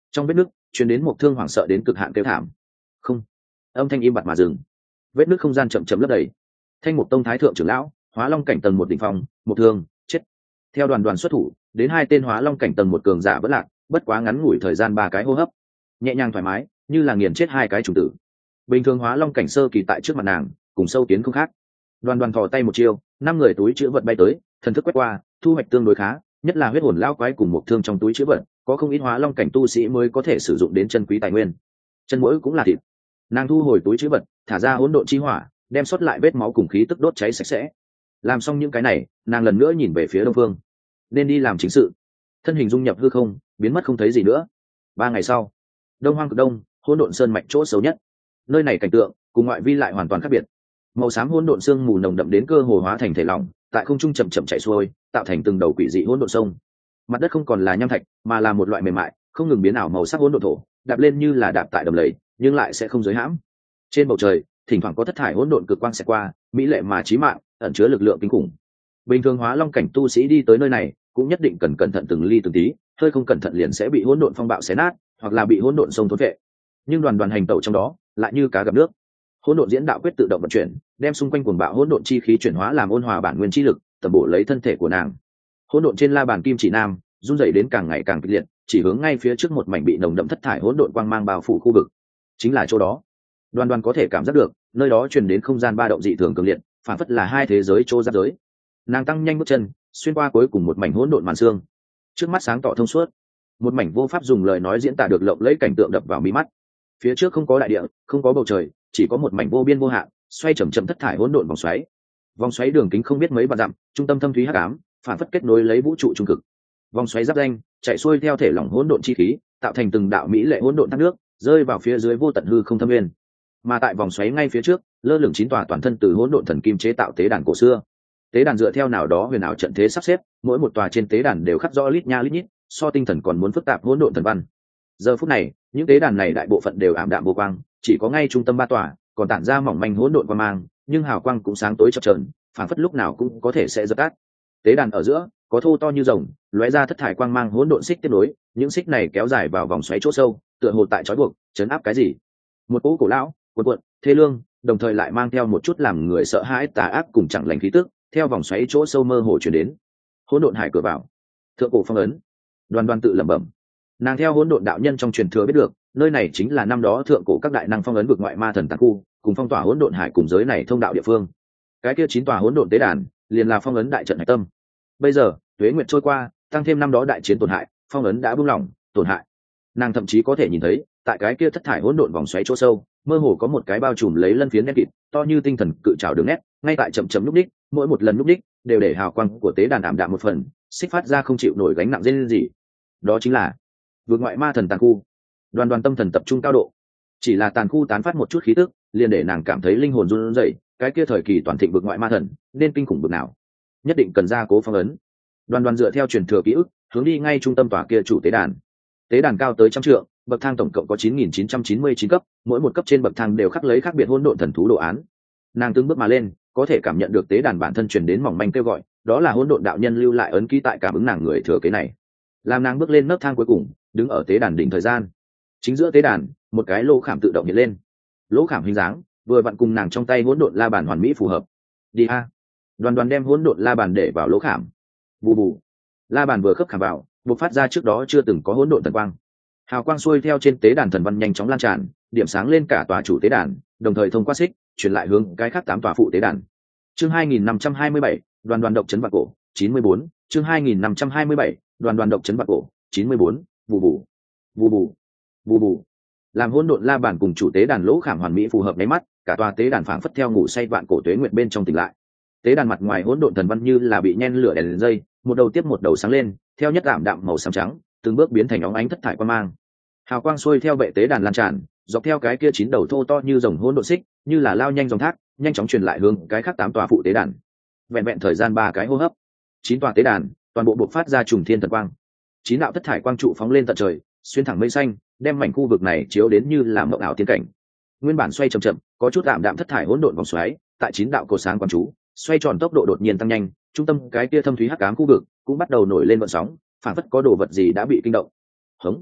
Trong vết nứt truyền đến một thương hoảng sợ đến cực hạn kêu thảm. Không, âm thanh im bặt mà dừng. Vết nứt không gian chậm chậm lấp đầy. Thanh Mục Tông thái thượng trưởng lão, Hóa Long cảnh tầng một đỉnh phong, một thương chết. Theo đoàn đoàn xuất thủ, đến hai tên Hóa Long cảnh tầng một cường giả vẫn lạc, bất quá ngắn ngủi thời gian ba cái hô hấp, nhẹ nhàng thoải mái, như là nghiền chết hai cái trùng tử. Bình thường Hóa Long cảnh sơ kỳ tại trước mặt nàng, cùng sâu kiến không khác. Đoàn đoàn thò tay một chiêu, năm người túi chứa vật bay tới, thần thức quét qua, thu hoạch tương đối khá, nhất là huyết hồn lão quái cùng một thương trong túi chứa vật, có không ít Hóa Long cảnh tu sĩ mới có thể sử dụng đến chân quý tài nguyên. Chân mũi cũng là thịt. Nàng thu hồi túi chứa vật, thả ra hỗn độn chi hỏa, đem sót lại vết máu cùng khí tức đốt cháy sạch sẽ. Làm xong những cái này, nàng lần nữa nhìn về phía đông phương, nên đi làm chính sự. Thân hình dung nhập hư không, biến mất không thấy gì nữa. Ba ngày sau, Đông Hoang Cực Đông, hỗn độn sơn mạch chỗ xấu nhất. Nơi này cảnh tượng cùng ngoại vi lại hoàn toàn khác biệt. Màu xám hỗn độn sương mù nồng đậm đến cơ hồ hóa thành thể lỏng, tại không trung chậm chậm chảy xuôi, tạo thành từng đầu quỷ dị hỗn độn sông. Mặt đất không còn là nham thạch, mà là một loại mềm mại, không ngừng biến ảo màu sắc hỗn độn thổ, đạp lên như là đạp tại đầm lầy, nhưng lại sẽ không giới hãm. Trên bầu trời, thỉnh thoảng có thất thải hỗn độn cực quang xẹt qua, mỹ lệ mà chí mạng, ẩn chứa lực lượng kinh khủng. Bình thường Hóa Long cảnh tu sĩ đi tới nơi này, cũng nhất định cần cẩn thận từng ly từng tí, hơi không cẩn thận liền sẽ bị hỗn độn phong bạo xé nát, hoặc là bị hỗn độn sông thôn vệ. Nhưng đoàn đoàn hành tẩu trong đó, lại như cá gặp nước. Hỗn độn diễn đạo quyết tự động vận chuyển, đem xung quanh cuồng bạo hỗn độn chi khí chuyển hóa làm ôn hòa bản nguyên chi lực, tầm bổ lấy thân thể của nàng. Hỗn độn trên la bàn kim chỉ nam, run rẩy đến càng ngày càng kịch liệt, chỉ hướng ngay phía trước một mảnh bị nồng đậm thất thải hỗn độn quang mang bao phủ khu vực. Chính là chỗ đó. Đoàn đoàn có thể cảm giác được, nơi đó truyền đến không gian ba động dị thường cường liệt, phản phất là hai thế giới chỗ giáp giới. Nàng tăng nhanh bước chân, xuyên qua cuối cùng một mảnh hỗn độn màn xương. Trước mắt sáng tỏ thông suốt, một mảnh vô pháp dùng lời nói diễn tả được lộng lẫy cảnh tượng đập vào mí mắt. Phía trước không có đại địa, không có bầu trời, chỉ có một mảnh vô biên vô hạn, xoay chậm chậm thất thải hỗn độn vòng xoáy. Vòng xoáy đường kính không biết mấy vạn dặm, trung tâm thâm thúy hắc ám, phản phất kết nối lấy vũ trụ trung cực. Vòng xoáy giáp danh, chạy xuôi theo thể lỏng hỗn độn chi khí, tạo thành từng đạo mỹ lệ hỗn độn thác nước, rơi vào phía dưới vô tận hư không thâm nguyên. Mà tại vòng xoáy ngay phía trước, lơ lửng chín tòa toàn thân từ hỗn độn thần kim chế tạo tế đàn cổ xưa. Tế đàn dựa theo nào đó huyền ảo trận thế sắp xếp, mỗi một tòa trên tế đàn đều khắc rõ lít nha lít nhít, so tinh thần còn muốn phức tạp hỗn độn thần văn. Giờ phút này, những tế đàn này đại bộ phận đều ảm đạm vô quang, chỉ có ngay trung tâm ba tòa còn tản ra mỏng manh hỗn độn quang mang, nhưng hào quang cũng sáng tối chập chờn, phản phất lúc nào cũng có thể sẽ dập tắt. Tế đàn ở giữa có thô to như rồng, lóe ra thất thải quang mang hỗn độn xích tiếp nối, những xích này kéo dài vào vòng xoáy chỗ sâu, tựa hồ tại trói buộc, chấn áp cái gì. Một cỗ cổ lão, cuồn cuộn, thê lương, đồng thời lại mang theo một chút làm người sợ hãi tà ác cùng chẳng lành khí tức, theo vòng xoáy chỗ sâu mơ hồ truyền đến. Hỗn độn hải cửa vào, thượng cổ phong ấn. Đoàn đoàn tự lẩm bẩm. Nàng theo hỗn độn đạo nhân trong truyền thừa biết được, nơi này chính là năm đó thượng cổ các đại năng phong ấn vực ngoại ma thần tàn khu, cùng phong tỏa hỗn độn hải cùng giới này thông đạo địa phương. Cái kia chín tòa hỗn độn tế đàn, liền là phong ấn đại trận hải tâm. Bây giờ, tuế nguyệt trôi qua, tăng thêm năm đó đại chiến tổn hại, phong ấn đã buông lỏng, tổn hại. Nàng thậm chí có thể nhìn thấy, tại cái kia thất thải hỗn độn vòng xoáy chỗ sâu, mơ hồ có một cái bao trùm lấy lân phiến đen kịt, to như tinh thần cự trảo đường nét, ngay tại chậm chậm lúc đích, mỗi một lần lúc đích đều để hào quang của tế đàn ảm đạm một phần, xích phát ra không chịu nổi gánh nặng dên gì. Đó chính là vượt ngoại ma thần tàn khu. Đoàn đoàn tâm thần tập trung cao độ, chỉ là tàn khu tán phát một chút khí tức, liền để nàng cảm thấy linh hồn run rẩy. Cái kia thời kỳ toàn thịnh vượt ngoại ma thần nên kinh khủng bực nào, nhất định cần gia cố phong ấn. Đoàn đoàn dựa theo truyền thừa ký ức, hướng đi ngay trung tâm tòa kia chủ tế đàn. Tế đàn cao tới trăm trượng, bậc thang tổng cộng có chín nghìn chín trăm chín mươi chín cấp, mỗi một cấp trên bậc thang đều khắc lấy khác biệt hỗn độn thần thú đồ án. Nàng từng bước mà lên, có thể cảm nhận được tế đàn bản thân truyền đến mỏng manh kêu gọi, đó là hỗn độn đạo nhân lưu lại ấn ký tại cảm ứng nàng người thừa kế này. Làm nàng bước lên nấc thang cuối cùng, đứng ở tế đàn đỉnh thời gian, chính giữa tế đàn, một cái lỗ khảm tự động hiện lên. Lỗ khảm hình dáng vừa vặn cùng nàng trong tay hỗn độn la bàn hoàn mỹ phù hợp. Đi a. Đoàn đoàn đem hỗn độn la bàn để vào lỗ khảm. Bù bù. La bàn vừa khớp khảm vào, bộc phát ra trước đó chưa từng có hỗn độn thần quang. Hào quang xuôi theo trên tế đàn thần văn nhanh chóng lan tràn, điểm sáng lên cả tòa chủ tế đàn, đồng thời thông qua xích truyền lại hướng cái khác tám tòa phụ tế đàn. Chương hai nghìn năm trăm hai mươi bảy, đoàn đoàn độc chấn vạn cổ, chín mươi bốn. Chương hai nghìn năm trăm hai mươi bảy, đoàn đoàn độc chấn vạn cổ, chín mươi bốn. Bù bù. Bù bù. Bù bù. Làm hỗn độn la bàn cùng chủ tế đàn lỗ khảm hoàn mỹ phù hợp nháy mắt, cả tòa tế đàn phảng phất theo ngủ say vạn cổ tuế nguyệt bên trong tỉnh lại. Tế đàn mặt ngoài hỗn độn thần văn như là bị nhen lửa đèn lên dây, một đầu tiếp một đầu sáng lên, theo nhất đạm đạm màu xám trắng, từng bước biến thành óng ánh thất thải quang mang. Hào quang xuôi theo bệ tế đàn lan tràn, dọc theo cái kia chín đầu thô to như rồng hỗn độn xích, như là lao nhanh dòng thác, nhanh chóng truyền lại hướng cái khác tám tòa phụ tế đàn. Vẹn vẹn thời gian ba cái hô hấp, chín tòa tế đàn toàn bộ bộc phát ra trùng thiên thần quang. Chín đạo thất thải quang trụ phóng lên tận trời, xuyên thẳng mây xanh, đem mảnh khu vực này chiếu đến như là mộng ảo tiên cảnh. Nguyên bản xoay chậm chậm, có chút tạm đạm thất thải hỗn độn vòng xoáy, tại chín đạo cột sáng quang chú, xoay tròn tốc độ đột nhiên tăng nhanh, trung tâm cái kia thâm thúy hắc ám khu vực cũng bắt đầu nổi lên vận sóng, phản phất có đồ vật gì đã bị kinh động. Hống.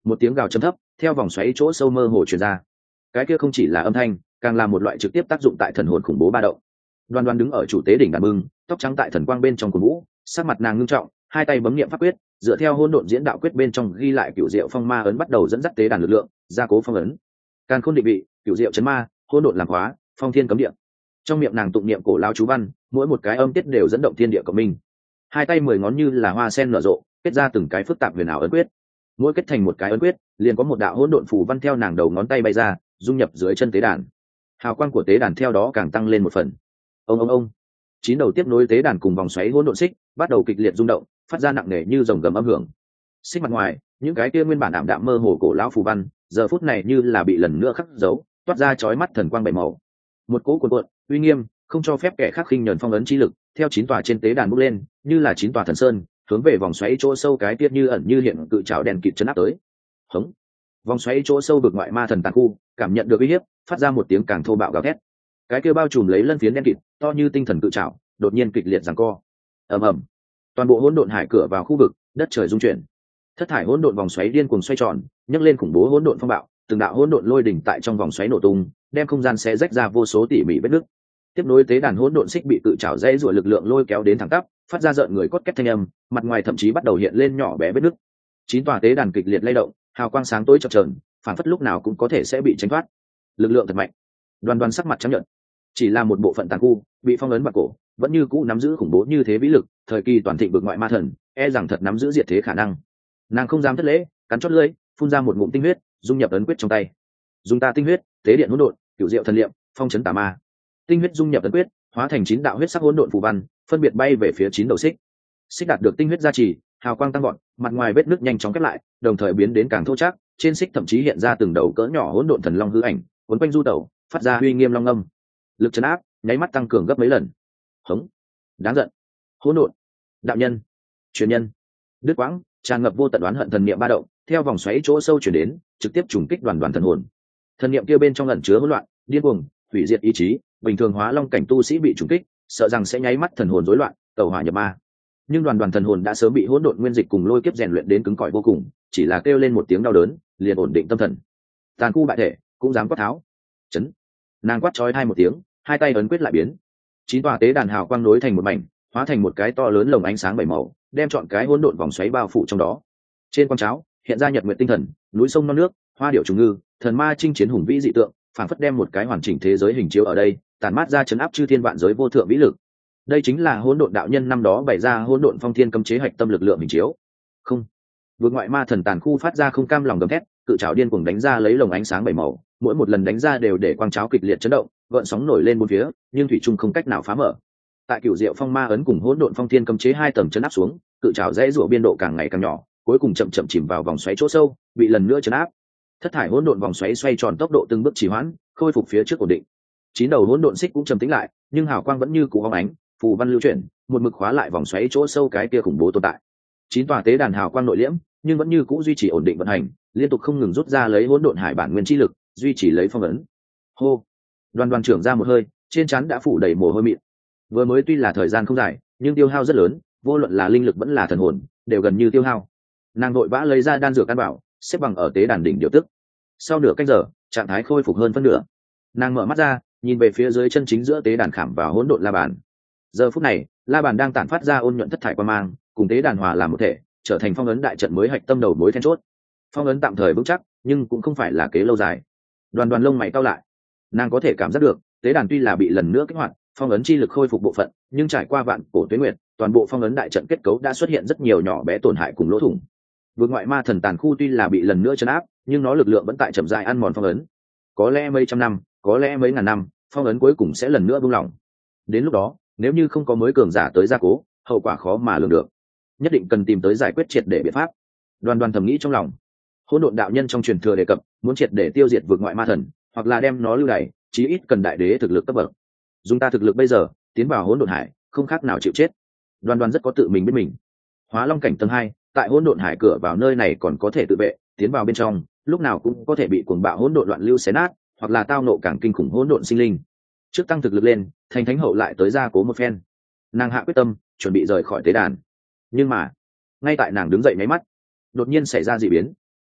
Một tiếng gào trầm thấp theo vòng xoáy chỗ sâu mơ hồ truyền ra. Cái kia không chỉ là âm thanh, càng là một loại trực tiếp tác dụng tại thần hồn khủng bố ba động. Đoan Đoan đứng ở chủ tế đỉnh đàn bưng, tóc trắng tại thần quang bên trong cuồng vũ, sắc mặt nàng ngưng trọng, hai tay bấm niệm pháp quyết, dựa theo hỗn độn diễn đạo quyết bên trong ghi lại cửu diệu phong ma ấn bắt đầu dẫn dắt tế đàn lực lượng, gia cố phong ấn. Càn khôn định vị, cửu diệu chấn ma, hỗn độn làm hóa, phong thiên cấm địa. Trong miệng nàng tụng niệm cổ lao chú văn, mỗi một cái âm tiết đều dẫn động thiên địa của mình. Hai tay mười ngón như là hoa sen nở rộ, kết ra từng cái phức tạp huyền ảo ấn quyết. Mỗi kết thành một cái ấn quyết, liền có một đạo hỗn độn phù văn theo nàng đầu ngón tay bay ra, dung nhập dưới chân tế đàn. Hào quang của tế đàn theo đó càng tăng lên một phần. Ông ông ông. Chín đầu tiếp nối tế đàn cùng vòng xoáy hỗn độn xích, bắt đầu kịch liệt rung động, phát ra nặng nề như rồng gầm âm hưởng. Xích mặt ngoài, những cái kia nguyên bản ảm đạm mơ hồ cổ lão phù văn, giờ phút này như là bị lần nữa khắc dấu, toát ra chói mắt thần quang bảy màu. Một cỗ cuồn cuộn, uy nghiêm, không cho phép kẻ khác khinh nhẫn phong ấn chi lực, theo chín tòa trên tế đàn bốc lên, như là chín tòa thần sơn, hướng về vòng xoáy chỗ sâu cái kia như ẩn như hiện cự trảo đèn kịt chấn áp tới. Hống. Vòng xoáy chỗ sâu vực ngoại ma thần tàn khu, cảm nhận được uy hiếp, phát ra một tiếng càng thô bạo gào thét. Cái kia bao trùm lấy lân phiến đen kịt, to như tinh thần cự trảo, đột nhiên kịch liệt giằng co. Ầm ầm. Toàn bộ hỗn độn hải cửa vào khu vực, đất trời rung chuyển. Thất thải hỗn độn vòng xoáy điên cuồng xoay tròn, nhấc lên khủng bố hỗn độn phong bạo, từng đạo hỗn độn lôi đỉnh tại trong vòng xoáy nổ tung, đem không gian xé rách ra vô số tỉ mỉ vết nứt. Tiếp nối tế đàn hỗn độn xích bị cự trảo dễ rủa lực lượng lôi kéo đến thẳng tắp, phát ra rợn người cốt két thanh âm, mặt ngoài thậm chí bắt đầu hiện lên nhỏ bé vết nứt. Chín tòa tế đàn kịch liệt lay động, hào quang sáng tối chập chờn, phản phất lúc nào cũng có thể sẽ bị tránh thoát. Lực lượng thật mạnh. Đoan Đoan sắc mặt trắng nhợt. Chỉ là một bộ phận tàn khu, bị phong ấn bạc cổ, vẫn như cũ nắm giữ khủng bố như thế vĩ lực, thời kỳ toàn thịnh vực ngoại ma thần, e rằng thật nắm giữ diệt thế khả năng. Nàng không dám thất lễ, cắn chót lưỡi, phun ra một ngụm tinh huyết, dung nhập ấn quyết trong tay. Dùng ta tinh huyết, tế điện hỗn độn, cửu diệu thần liệm, phong chấn tà ma. Tinh huyết dung nhập ấn quyết, hóa thành chín đạo huyết sắc hỗn độn phù văn, phân biệt bay về phía chín đầu xích. Xích đạt được tinh huyết gia trì, hào quang tăng gọn, mặt ngoài vết nước nhanh chóng khép lại, đồng thời biến đến càng thô ráp, trên xích thậm chí hiện ra từng đầu cỡ nhỏ hỗn độn thần long hư ảnh, cuốn quanh du tẩu, phát ra uy nghiêm long âm. Lực trấn áp, nháy mắt tăng cường gấp mấy lần. Hống, đáng giận. Hỗn độn, đạo nhân, truyền nhân, đứt quãng, tràn ngập vô tận oán hận thần niệm ba động, theo vòng xoáy chỗ sâu chuyển đến, trực tiếp trùng kích đoàn đoàn thần hồn. Thần niệm kia bên trong ẩn chứa hỗn loạn, điên cuồng, hủy diệt ý chí, bình thường hóa long cảnh tu sĩ bị trùng kích, sợ rằng sẽ nháy mắt thần hồn rối loạn, tẩu hỏa nhập ma. Nhưng đoàn đoàn thần hồn đã sớm bị hỗn độn nguyên dịch cùng lôi kiếp rèn luyện đến cứng cỏi vô cùng, chỉ là kêu lên một tiếng đau đớn, liền ổn định tâm thần. Tàn khu bại thể, cũng dám quát tháo. Chấn. Nàng quát chói hai một tiếng, hai tay ấn quyết lại biến. Chín tòa tế đàn hào quang nối thành một mảnh, hóa thành một cái to lớn lồng ánh sáng bảy màu, đem trọn cái hỗn độn vòng xoáy bao phủ trong đó. Trên quang cháo hiện ra nhật nguyệt tinh thần, núi sông non nước, hoa điểu trùng ngư, thần ma chinh chiến hùng vĩ dị tượng, phảng phất đem một cái hoàn chỉnh thế giới hình chiếu ở đây, tàn mát ra chấn áp chư thiên vạn giới vô thượng vĩ lực. Đây chính là hỗn độn đạo nhân năm đó bày ra hỗn độn phong thiên cấm chế hạch tâm lực lượng hình chiếu. Không, vượt ngoại ma thần tàn khu phát ra không cam lòng gầm thét, cự trảo điên cuồng đánh ra lấy lồng ánh sáng bảy màu, mỗi một lần đánh ra đều để quang cháo kịch liệt chấn động, gợn sóng nổi lên bốn phía, nhưng thủy trung không cách nào phá mở. Tại cửu diệu phong ma ấn cùng hỗn độn phong thiên cấm chế hai tầng chấn áp xuống, cự trảo dễ rủa biên độ càng ngày càng nhỏ, cuối cùng chậm chậm chìm vào vòng xoáy chỗ sâu, bị lần nữa chấn áp. Thất thải hỗn độn vòng xoáy xoay tròn tốc độ từng bước trì hoãn, khôi phục phía trước ổn định. Chín đầu hỗn độn xích cũng trầm tĩnh lại, nhưng hào quang vẫn như cũ óng ánh, phù văn lưu chuyển, một mực khóa lại vòng xoáy chỗ sâu cái kia khủng bố tồn tại. Chín tòa tế đàn hào quang nội liễm, nhưng vẫn như cũ duy trì ổn định vận hành, liên tục không ngừng rút ra lấy hỗn độn hải bản nguyên chi lực, duy trì lấy phong ấn. Hô, Đoàn Đoàn trưởng ra một hơi, trên trán đã phủ đầy mồ hôi mịn. Vừa mới tuy là thời gian không dài, nhưng tiêu hao rất lớn, vô luận là linh lực vẫn là thần hồn, đều gần như tiêu hao. Nàng vội vã lấy ra đan dược căn bảo, xếp bằng ở tế đàn đỉnh điều tức. Sau nửa canh giờ, trạng thái khôi phục hơn phân nửa. Nàng mở mắt ra, nhìn về phía dưới chân chính giữa tế đàn khảm vào hỗn độn la bàn. Giờ phút này, la bàn đang tản phát ra ôn nhuận thất thải quang mang, cùng tế đàn hòa làm một thể, trở thành phong ấn đại trận mới hạch tâm đầu mối then chốt. Phong ấn tạm thời vững chắc, nhưng cũng không phải là kế lâu dài. Đoàn Đoàn lông mày cau lại. Nàng có thể cảm giác được, tế đàn tuy là bị lần nữa kích hoạt, phong ấn chi lực khôi phục bộ phận, nhưng trải qua vạn cổ tuế nguyệt, toàn bộ phong ấn đại trận kết cấu đã xuất hiện rất nhiều nhỏ bé tổn hại cùng lỗ thủng. Vượt ngoại ma thần tàn khu tuy là bị lần nữa chấn áp, nhưng nó lực lượng vẫn tại chậm rãi ăn mòn phong ấn. Có lẽ mấy trăm năm, có lẽ mấy ngàn năm, phong ấn cuối cùng sẽ lần nữa buông lỏng. Đến lúc đó, nếu như không có mới cường giả tới gia cố, hậu quả khó mà lường được. Nhất định cần tìm tới giải quyết triệt để biện pháp. Đoàn Đoàn thầm nghĩ trong lòng. Hỗn độn đạo nhân trong truyền thừa đề cập, muốn triệt để tiêu diệt vượt ngoại ma thần, hoặc là đem nó lưu đày, chí ít cần đại đế thực lực cấp bậc. Dùng ta thực lực bây giờ, tiến vào hỗn độn hải, không khác nào chịu chết. Đoàn Đoàn rất có tự mình biết mình. Hóa long cảnh tầng hai, tại hỗn độn hải cửa vào nơi này còn có thể tự vệ, tiến vào bên trong, lúc nào cũng có thể bị cuồng bạo hỗn độn loạn lưu xé nát, hoặc là tao nộ càng kinh khủng hỗn độn sinh linh. Trước tăng thực lực lên, thành thánh hậu lại tới gia cố một phen. Nàng hạ quyết tâm, chuẩn bị rời khỏi tế đàn. Nhưng mà, ngay tại nàng đứng dậy nháy mắt, đột nhiên xảy ra dị biến.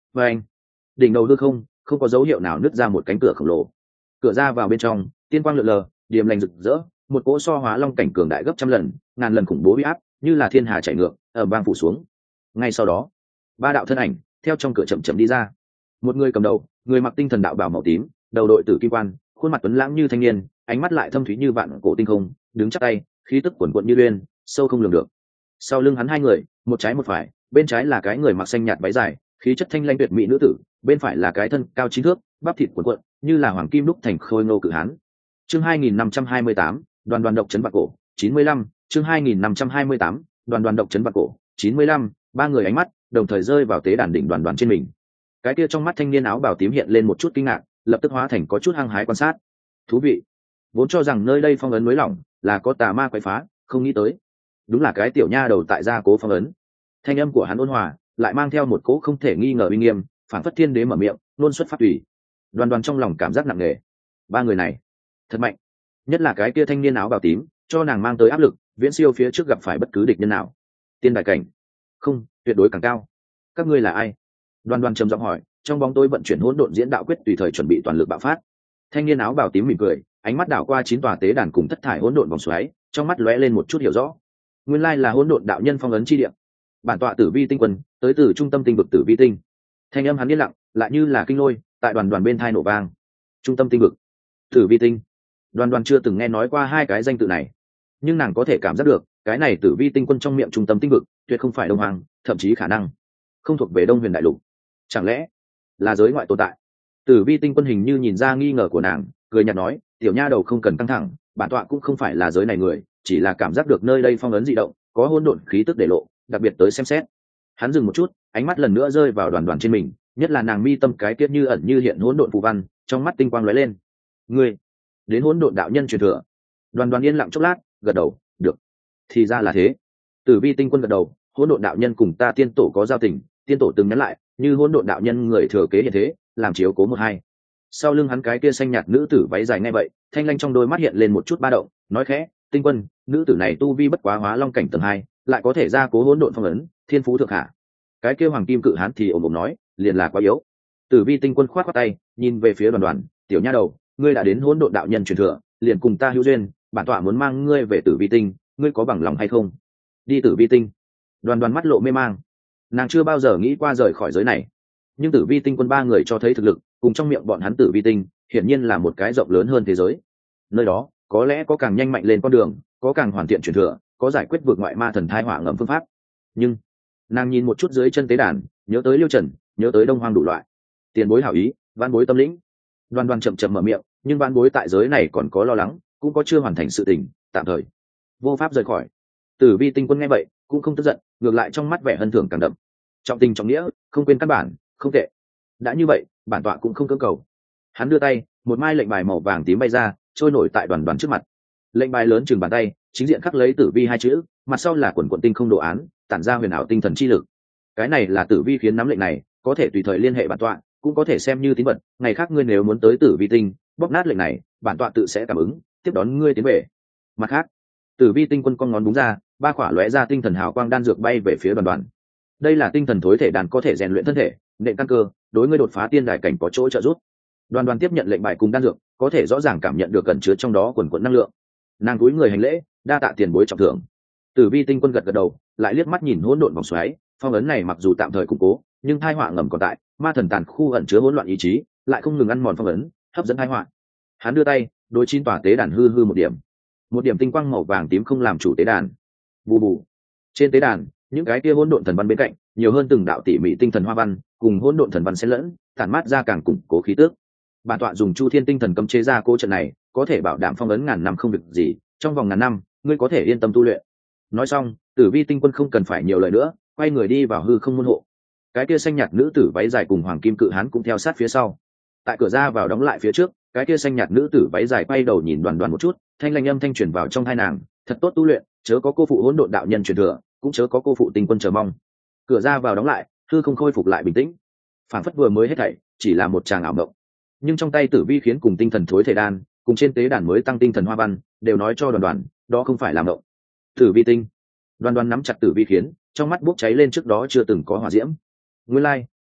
và anh đỉnh đầu hư không không có dấu hiệu nào nứt ra một cánh cửa khổng lồ. Cửa ra vào bên trong tiên quang lượn lờ, điềm lành rực rỡ, một cỗ so hóa long cảnh cường đại gấp trăm lần ngàn lần khủng bố uy áp như là thiên hà chảy ngược ở bang phủ xuống. Ngay sau đó ba đạo thân ảnh theo trong cửa chậm chậm đi ra. Một người cầm đầu, người mặc tinh thần đạo bào màu tím, đầu đội tử kim quan, khuôn mặt tuấn lãng như thanh niên, ánh mắt lại thâm thúy như vạn cổ tinh không, đứng chắp tay, khí tức cuồn cuộn như uyên, sâu không lường được. Sau lưng hắn hai người, một trái một phải, bên trái là cái người mặc xanh nhạt váy dài, khí chất thanh lãnh tuyệt mỹ nữ tử, bên phải là cái thân cao chín thước, bắp thịt cuồn cuộn, như là hoàng kim đúc thành khôi ngô cự hán. Chương hai nghìn năm trăm hai mươi tám, đoàn đoàn độc trấn bạc cổ, chín mươi lăm, chương hai nghìn năm trăm hai mươi tám, đoàn đoàn độc trấn bạc cổ, chín mươi lăm, ba người ánh mắt đồng thời rơi vào tế đàn đỉnh đoàn đoàn trên mình. Cái kia trong mắt thanh niên áo bào tím hiện lên một chút kinh ngạc, lập tức hóa thành có chút hăng hái quan sát. Thú vị, vốn cho rằng nơi đây phong ấn mới lỏng, là có tà ma quấy phá, không nghĩ tới đúng là cái tiểu nha đầu tại gia cố phong ấn. Thanh âm của hắn ôn hòa, lại mang theo một cỗ không thể nghi ngờ uy nghiêm, phản phất thiên đế mở miệng, luôn xuất phát tùy. Đoàn đoàn trong lòng cảm giác nặng nề. Ba người này thật mạnh, nhất là cái kia thanh niên áo bào tím, cho nàng mang tới áp lực viễn siêu phía trước gặp phải bất cứ địch nhân nào. Tiên đại cảnh, không, tuyệt đối càng cao. Các ngươi là ai? Đoàn đoàn trầm giọng hỏi, trong bóng tối vận chuyển hỗn độn diễn đạo quyết tùy thời chuẩn bị toàn lực bạo phát. Thanh niên áo bào tím mỉm cười, ánh mắt đảo qua chín tòa tế đàn cùng thất thải hỗn độn vòng xoáy, trong mắt lóe lên một chút hiểu rõ. Nguyên lai là hỗn độn đạo nhân phong ấn chi địa. Bản tọa Tử Vi tinh quân, tới từ trung tâm tinh vực Tử Vi tinh. Thanh âm hắn yên lặng, lại như là kinh lôi, tại đoàn đoàn bên thai nổ vang. Trung tâm tinh vực, Tử Vi tinh. Đoàn đoàn chưa từng nghe nói qua hai cái danh tự này, nhưng nàng có thể cảm giác được, cái này Tử Vi tinh quân trong miệng trung tâm tinh vực, tuyệt không phải Đông Hoàng, thậm chí khả năng không thuộc về Đông Huyền đại lục. Chẳng lẽ là giới ngoại tồn tại? Tử Vi tinh quân hình như nhìn ra nghi ngờ của nàng, cười nhạt nói, tiểu nha đầu không cần căng thẳng, bản tọa cũng không phải là giới này người, chỉ là cảm giác được nơi đây phong ấn dị động, có hỗn độn khí tức để lộ, đặc biệt tới xem xét. Hắn dừng một chút, ánh mắt lần nữa rơi vào đoàn đoàn trên mình, nhất là nàng mi tâm cái tiết như ẩn như hiện hỗn độn phù văn, trong mắt tinh quang lóe lên. Ngươi đến hỗn độn đạo nhân truyền thừa? Đoàn đoàn yên lặng chốc lát, gật đầu, được. Thì ra là thế. Tử Vi tinh quân gật đầu, hỗn độn đạo nhân cùng ta tiên tổ có giao tình, tiên tổ từng nhắn lại, như hỗn độn đạo nhân người thừa kế hiện thế, làm chiếu cố một hai. Sau lưng hắn cái kia xanh nhạt nữ tử váy dài nghe vậy, thanh lanh trong đôi mắt hiện lên một chút ba động, nói khẽ, tinh quân, nữ tử này tu vi bất quá hóa long cảnh tầng hai, lại có thể ra cố hỗn độn phong ấn, thiên phú thượng hạ. Cái kia hoàng kim cự hán thì ồm ồm nói, liền là quá yếu. Tử Vi tinh quân khoát khoát tay, nhìn về phía đoàn đoàn, tiểu nha đầu, ngươi đã đến hỗn độn đạo nhân truyền thừa, liền cùng ta hữu duyên, bản tọa muốn mang ngươi về Tử Vi tinh, ngươi có bằng lòng hay không? Đi Tử Vi tinh. Đoàn đoàn mắt lộ mê mang, nàng chưa bao giờ nghĩ qua rời khỏi giới này, nhưng Tử Vi tinh quân ba người cho thấy thực lực, cùng trong miệng bọn hắn Tử Vi tinh hiển nhiên là một cái rộng lớn hơn thế giới. Nơi đó có lẽ có càng nhanh mạnh lên con đường, có càng hoàn thiện truyền thừa, có giải quyết vượt ngoại ma thần thai họa ngầm phương pháp. Nhưng nàng nhìn một chút dưới chân tế đàn, nhớ tới Liêu Trần, nhớ tới Đông Hoang đủ loại. Tiền bối hảo ý, vãn bối tâm lĩnh. Đoan Đoan chậm chậm mở miệng, nhưng vãn bối tại giới này còn có lo lắng, cũng có chưa hoàn thành sự tình, tạm thời vô pháp rời khỏi. Tử Vi tinh quân nghe vậy cũng không tức giận, ngược lại trong mắt vẻ hân thưởng càng đậm. Trọng tình trọng nghĩa, không quên căn bản, không tệ. Đã như vậy, bản tọa cũng không cưỡng cầu. Hắn đưa tay, một mai lệnh bài màu vàng tím bay ra, trôi nổi tại Đoàn Đoàn trước mặt. Lệnh bài lớn chừng bàn tay, chính diện khắc lấy Tử Vi hai chữ, mặt sau là quần quần tinh không đồ án, tản ra huyền ảo tinh thần chi lực. Cái này là Tử Vi khiến nắm lệnh này, có thể tùy thời liên hệ bản tọa, cũng có thể xem như tín vật. Ngày khác ngươi nếu muốn tới Tử Vi tinh, bóp nát lệnh này, bản tọa tự sẽ cảm ứng, tiếp đón ngươi tiến về. Mặt khác, Tử Vi tinh quân con ngón đúng ra, ba khỏa lóe ra tinh thần hào quang đan dược bay về phía Đoàn Đoàn. Đây là tinh thần thối thể đàn, có thể rèn luyện thân thể, nện căn cơ, đối ngươi đột phá tiên đài cảnh có chỗ trợ giúp. Đoàn Đoàn tiếp nhận lệnh bài cùng đan dược, có thể rõ ràng cảm nhận được cẩn chứa trong đó quần quần năng lượng. Nàng cúi người hành lễ, đa tạ tiền bối trọng thưởng. Tử Vi tinh quân gật gật đầu, lại liếc mắt nhìn hỗn độn vòng xoáy, phong ấn này mặc dù tạm thời củng cố, nhưng tai họa ngầm còn tại, ma thần tàn khu ẩn chứa hỗn loạn ý chí, lại không ngừng ăn mòn phong ấn, hấp dẫn tai họa. Hắn đưa tay, đối chín tòa tế đàn hư hư một điểm, một điểm tinh quang màu vàng tím không làm chủ tế đàn. Bù bù. Trên tế đàn, những cái kia hỗn độn thần văn bên cạnh, nhiều hơn từng đạo tỉ mỉ tinh thần hoa văn, cùng hỗn độn thần văn xen lẫn, tản mát ra càng củng cố khí tức. Bản tọa dùng Chu Thiên tinh thần cấm chế ra cố trận này, có thể bảo đảm phong ấn ngàn năm không việc gì, trong vòng ngàn năm, ngươi có thể yên tâm tu luyện. Nói xong, Tử Vi tinh quân không cần phải nhiều lời nữa, quay người đi vào hư không môn hộ. Cái kia xanh nhạt nữ tử váy dài cùng hoàng kim cự hán cũng theo sát phía sau. Tại cửa ra vào đóng lại phía trước, cái kia xanh nhạt nữ tử váy dài quay đầu nhìn Đoàn Đoàn một chút, thanh lanh âm thanh truyền vào trong tai nàng, thật tốt tu luyện, chớ có cô phụ hỗn độn đạo nhân truyền thừa, cũng chớ có cô phụ tinh quân chờ mong. Cửa ra vào đóng lại, hư không khôi phục lại bình tĩnh, phản phất vừa mới hết thảy chỉ là một tràng ảo mộng. Nhưng trong tay Tử Vi khiến cùng tinh thần thối thể đan, cùng trên tế đàn mới tăng tinh thần hoa văn, đều nói cho Đoàn Đoàn, đó không phải là mộng. Tử Vi tinh. Đoàn Đoàn nắm chặt Tử Vi khiến, trong mắt bốc cháy lên trước đó chưa từng có hỏa diễm. Nguyên lai,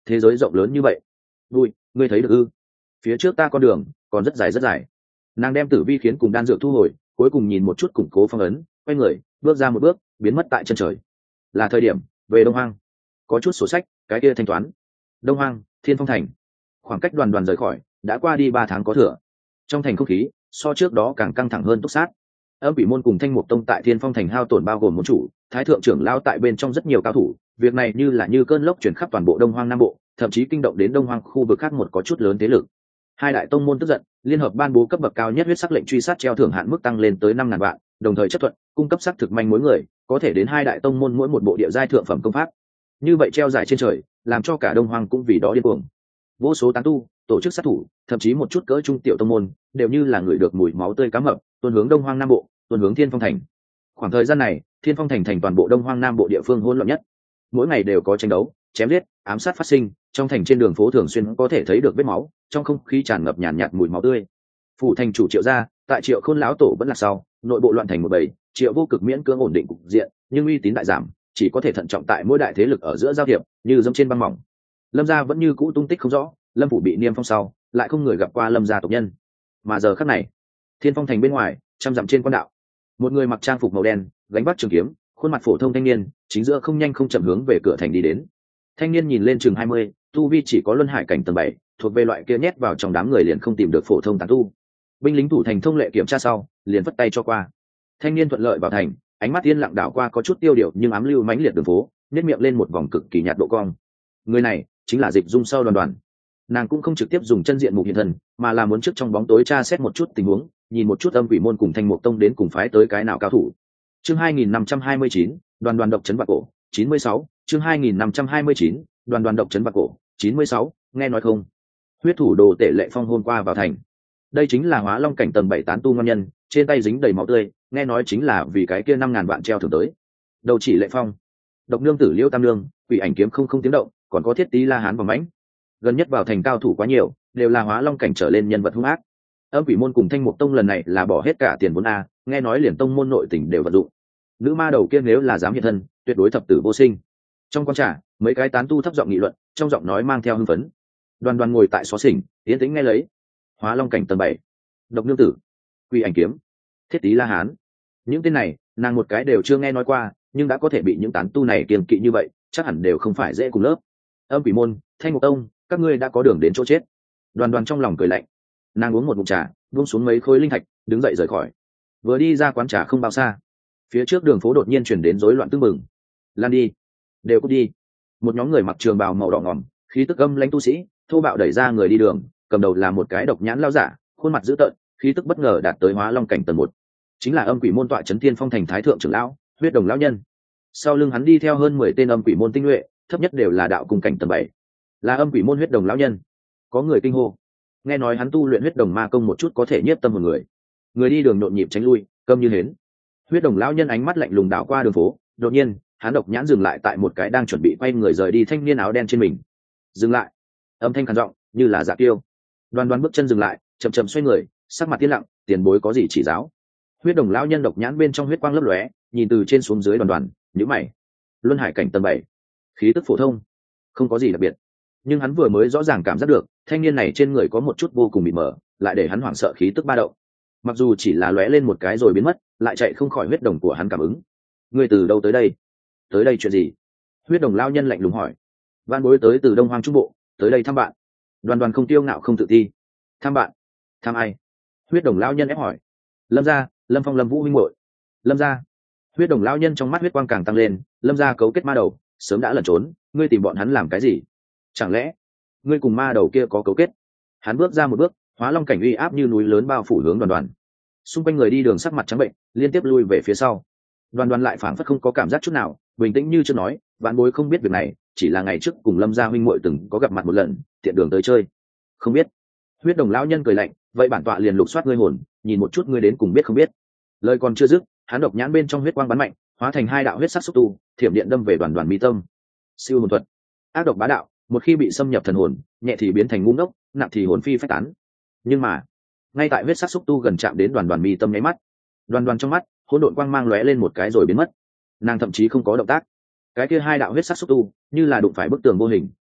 thế giới rộng lớn như vậy. Vui, ngươi thấy được ư? Phía trước ta con đường còn rất dài rất dài. Nàng đem tử vi khiến cùng đan dược thu hồi, cuối cùng nhìn một chút củng cố phong ấn, quay người bước ra một bước, biến mất tại chân trời. Là thời điểm về Đông Hoang. Có chút sổ sách, cái kia thanh toán. Đông Hoang, Thiên Phong thành. Khoảng cách Đoàn Đoàn rời khỏi đã qua đi ba tháng có thừa. Trong thành không khí so trước đó càng căng thẳng hơn túc sát. Âm Quỷ môn cùng Thanh Mục tông tại Thiên Phong thành hao tổn bao gồm môn chủ, thái thượng trưởng lao tại bên trong rất nhiều cao thủ. Việc này như là như cơn lốc chuyển khắp toàn bộ Đông Hoang Nam Bộ, thậm chí kinh động đến Đông Hoang khu vực khác một có chút lớn thế lực. Hai đại tông môn tức giận, liên hợp ban bố cấp bậc cao nhất huyết sắc lệnh truy sát treo thưởng hạn mức tăng lên tới năm ngàn vạn, đồng thời chấp thuận cung cấp sắc thực manh mỗi người có thể đến hai đại tông môn mỗi một bộ địa giai thượng phẩm công pháp. Như vậy treo giải trên trời, làm cho cả Đông Hoang cũng vì đó điên cuồng. Vô số tán tu, tổ chức sát thủ, thậm chí một chút cỡ trung tiểu tông môn đều như là người được mùi máu tươi cá mập, tuôn hướng Đông Hoang Nam Bộ, tuôn hướng Thiên Phong thành. Khoảng thời gian này, Thiên Phong thành thành toàn bộ Đông Hoang Nam Bộ địa phương hỗn loạn nhất. Mỗi ngày đều có tranh đấu, chém giết, ám sát phát sinh, trong thành trên đường phố thường xuyên có thể thấy được vết máu, trong không khí tràn ngập nhàn nhạt, nhạt mùi máu tươi. Phủ thành chủ Triệu gia, tại Triệu Khôn lão tổ vẫn là sau, nội bộ loạn thành một bầy, Triệu vô cực miễn cưỡng ổn định cục diện, nhưng uy tín đại giảm, chỉ có thể thận trọng tại mỗi đại thế lực ở giữa giao thiệp, như dẫm trên băng mỏng. Lâm gia vẫn như cũ tung tích không rõ, Lâm phủ bị niêm phong sau, lại không người gặp qua Lâm gia tộc nhân. Mà giờ khắc này, Thiên Phong thành bên ngoài, trăm dặm trên quan đạo, một người mặc trang phục màu đen, gánh vác trường kiếm, khuôn mặt phổ thông thanh niên, chính giữa không nhanh không chậm hướng về cửa thành đi đến. Thanh niên nhìn lên chừng hai mươi, tu vi chỉ có luân hải cảnh tầng bảy, thuộc về loại kia nhét vào trong đám người liền không tìm được phổ thông tán tu. Binh lính thủ thành thông lệ kiểm tra sau, liền vất tay cho qua. Thanh niên thuận lợi vào thành, ánh mắt yên lặng đảo qua có chút tiêu điều nhưng ám lưu mãnh liệt đường phố, nhếch miệng lên một vòng cực kỳ nhạt độ cong. Người này chính là Dịch Dung sau Đoàn Đoàn. Nàng cũng không trực tiếp dùng chân diện mục hiện thân, mà là muốn trước trong bóng tối tra xét một chút tình huống, nhìn một chút Âm Quỷ môn cùng Thanh Mục tông đến cùng phái tới cái nào cao thủ. Chương hai nghìn năm trăm hai mươi chín, Đoàn Đoàn độc trấn Vạn Cổ, chín mươi sáu, chương hai nghìn năm trăm hai mươi chín, Đoàn Đoàn độc trấn Vạn Cổ, chín mươi sáu, nghe nói không? Huyết thủ đồ Tể Lệ Phong hôm qua vào thành. Đây chính là Hóa Long cảnh tầng bảy tán tu ngon nhân, trên tay dính đầy máu tươi, nghe nói chính là vì cái kia năm ngàn vạn treo thưởng tới. Đầu chỉ Lệ Phong, Độc Nương tử Liêu Tam Nương, Quỷ Ảnh kiếm không không tiếng động, còn có Thiết Tý La Hán và Mãnh. Gần nhất vào thành cao thủ quá nhiều, đều là Hóa Long cảnh trở lên nhân vật hung ác. Âm Quỷ môn cùng Thanh Mục tông lần này là bỏ hết cả tiền vốn a, nghe nói liền tông môn nội tình đều vận dụng. Nữ ma đầu kia nếu là dám hiện thân, tuyệt đối thập tử vô sinh. Trong quan trà, mấy cái tán tu thấp giọng nghị luận, trong giọng nói mang theo hưng phấn. Đoàn Đoàn ngồi tại xó xỉnh, yên tĩnh nghe lấy. Hóa Long cảnh tầng bảy, Độc Nương tử, Quỷ Ảnh kiếm, Thiết Tý La Hán, những tên này nàng một cái đều chưa nghe nói qua, nhưng đã có thể bị những tán tu này kiềm kỵ như vậy, chắc hẳn đều không phải dễ cùng lớp. Âm Quỷ môn, Thanh Mục tông, các ngươi đã có đường đến chỗ chết. Đoàn Đoàn trong lòng cười lạnh, nàng uống một ngụm trà, buông xuống mấy khối linh thạch, đứng dậy rời khỏi. Vừa đi ra quán trà không bao xa, phía trước đường phố đột nhiên chuyển đến rối loạn tưng bừng. Lan đi, đều cút đi. Một nhóm người mặc trường bào màu đỏ ngòm, khí tức âm lãnh tu sĩ, thô bạo đẩy ra người đi đường, cầm đầu là một cái độc nhãn lao giả, khuôn mặt dữ tợn, khí tức bất ngờ đạt tới Hóa Long cảnh tầng một, chính là Âm Quỷ môn tọa trấn Thiên Phong thành thái thượng trưởng lão, Huyết Đồng lão nhân. Sau lưng hắn đi theo hơn mười tên Âm Quỷ môn tinh nhuệ, thấp nhất đều là đạo cung cảnh tầng bảy, là Âm Quỷ môn Huyết Đồng lão nhân. Có người kinh hô, nghe nói hắn tu luyện Huyết Đồng ma công một chút có thể nhiếp tâm một người. Người đi đường nhộn nhịp tránh lui, câm như hến. Huyết Đồng lão nhân ánh mắt lạnh lùng đảo qua đường phố, đột nhiên, hắn độc nhãn dừng lại tại một cái đang chuẩn bị quay người rời đi thanh niên áo đen trên mình. Dừng lại. Âm thanh khàn giọng, như là dạ tiêu. Đoàn Đoàn bước chân dừng lại, chậm chậm xoay người, sắc mặt tiến lặng, tiền bối có gì chỉ giáo. Huyết Đồng lão nhân độc nhãn bên trong huyết quang lấp lóe, nhìn từ trên xuống dưới Đoàn Đoàn, nhíu mày. Luân hải cảnh tầng bảy, khí tức phổ thông, không có gì đặc biệt. Nhưng hắn vừa mới rõ ràng cảm giác được, thanh niên này trên người có một chút vô cùng mịt mờ, lại để hắn hoảng sợ khí tức ba động. Mặc dù chỉ là lóe lên một cái rồi biến mất, lại chạy không khỏi huyết đồng của hắn cảm ứng. Ngươi từ đâu tới đây? Tới đây chuyện gì? Huyết Đồng lão nhân lạnh lùng hỏi. Van bối tới từ Đông Hoang Trung Bộ, tới đây thăm bạn. Đoàn Đoàn không tiêu ngạo không tự ti. Thăm bạn? Thăm ai? Huyết Đồng lão nhân ép hỏi. Lâm gia, Lâm Phong, Lâm Vũ huynh muội. Lâm gia. Huyết Đồng lão nhân trong mắt huyết quang càng tăng lên, Lâm gia cấu kết ma đầu, sớm đã lẩn trốn, ngươi tìm bọn hắn làm cái gì? Chẳng lẽ ngươi cùng ma đầu kia có cấu kết? Hắn bước ra một bước, Hóa Long cảnh uy áp như núi lớn bao phủ hướng Đoàn Đoàn. Xung quanh người đi đường sắc mặt trắng bệnh, liên tiếp lui về phía sau. Đoàn Đoàn lại phảng phất không có cảm giác chút nào, bình tĩnh như chưa nói, vạn bối không biết việc này, chỉ là ngày trước cùng Lâm gia huynh muội từng có gặp mặt một lần, tiện đường tới chơi. Không biết. Huyết Đồng lão nhân cười lạnh, vậy bản tọa liền lục soát ngươi hồn, nhìn một chút ngươi đến cùng biết không biết. Lời còn chưa dứt, hắn độc nhãn bên trong huyết quang bắn mạnh, hóa thành hai đạo huyết sắc xúc tu, thiểm điện đâm về Đoàn Đoàn mi tâm. Siêu hồn thuật, ác độc bá đạo, một khi bị xâm nhập thần hồn, nhẹ thì biến thành ngu ngốc, nặng thì hồn phi phách tán. Nhưng mà, ngay tại huyết sắc xúc tu gần chạm đến Đoàn Đoàn mi tâm nháy mắt, Đoàn Đoàn trong mắt hỗn độn quang mang lóe lên một cái rồi biến mất. Nàng thậm chí không có động tác. Cái kia hai đạo huyết sắc xúc tu như là đụng phải bức tường vô hình,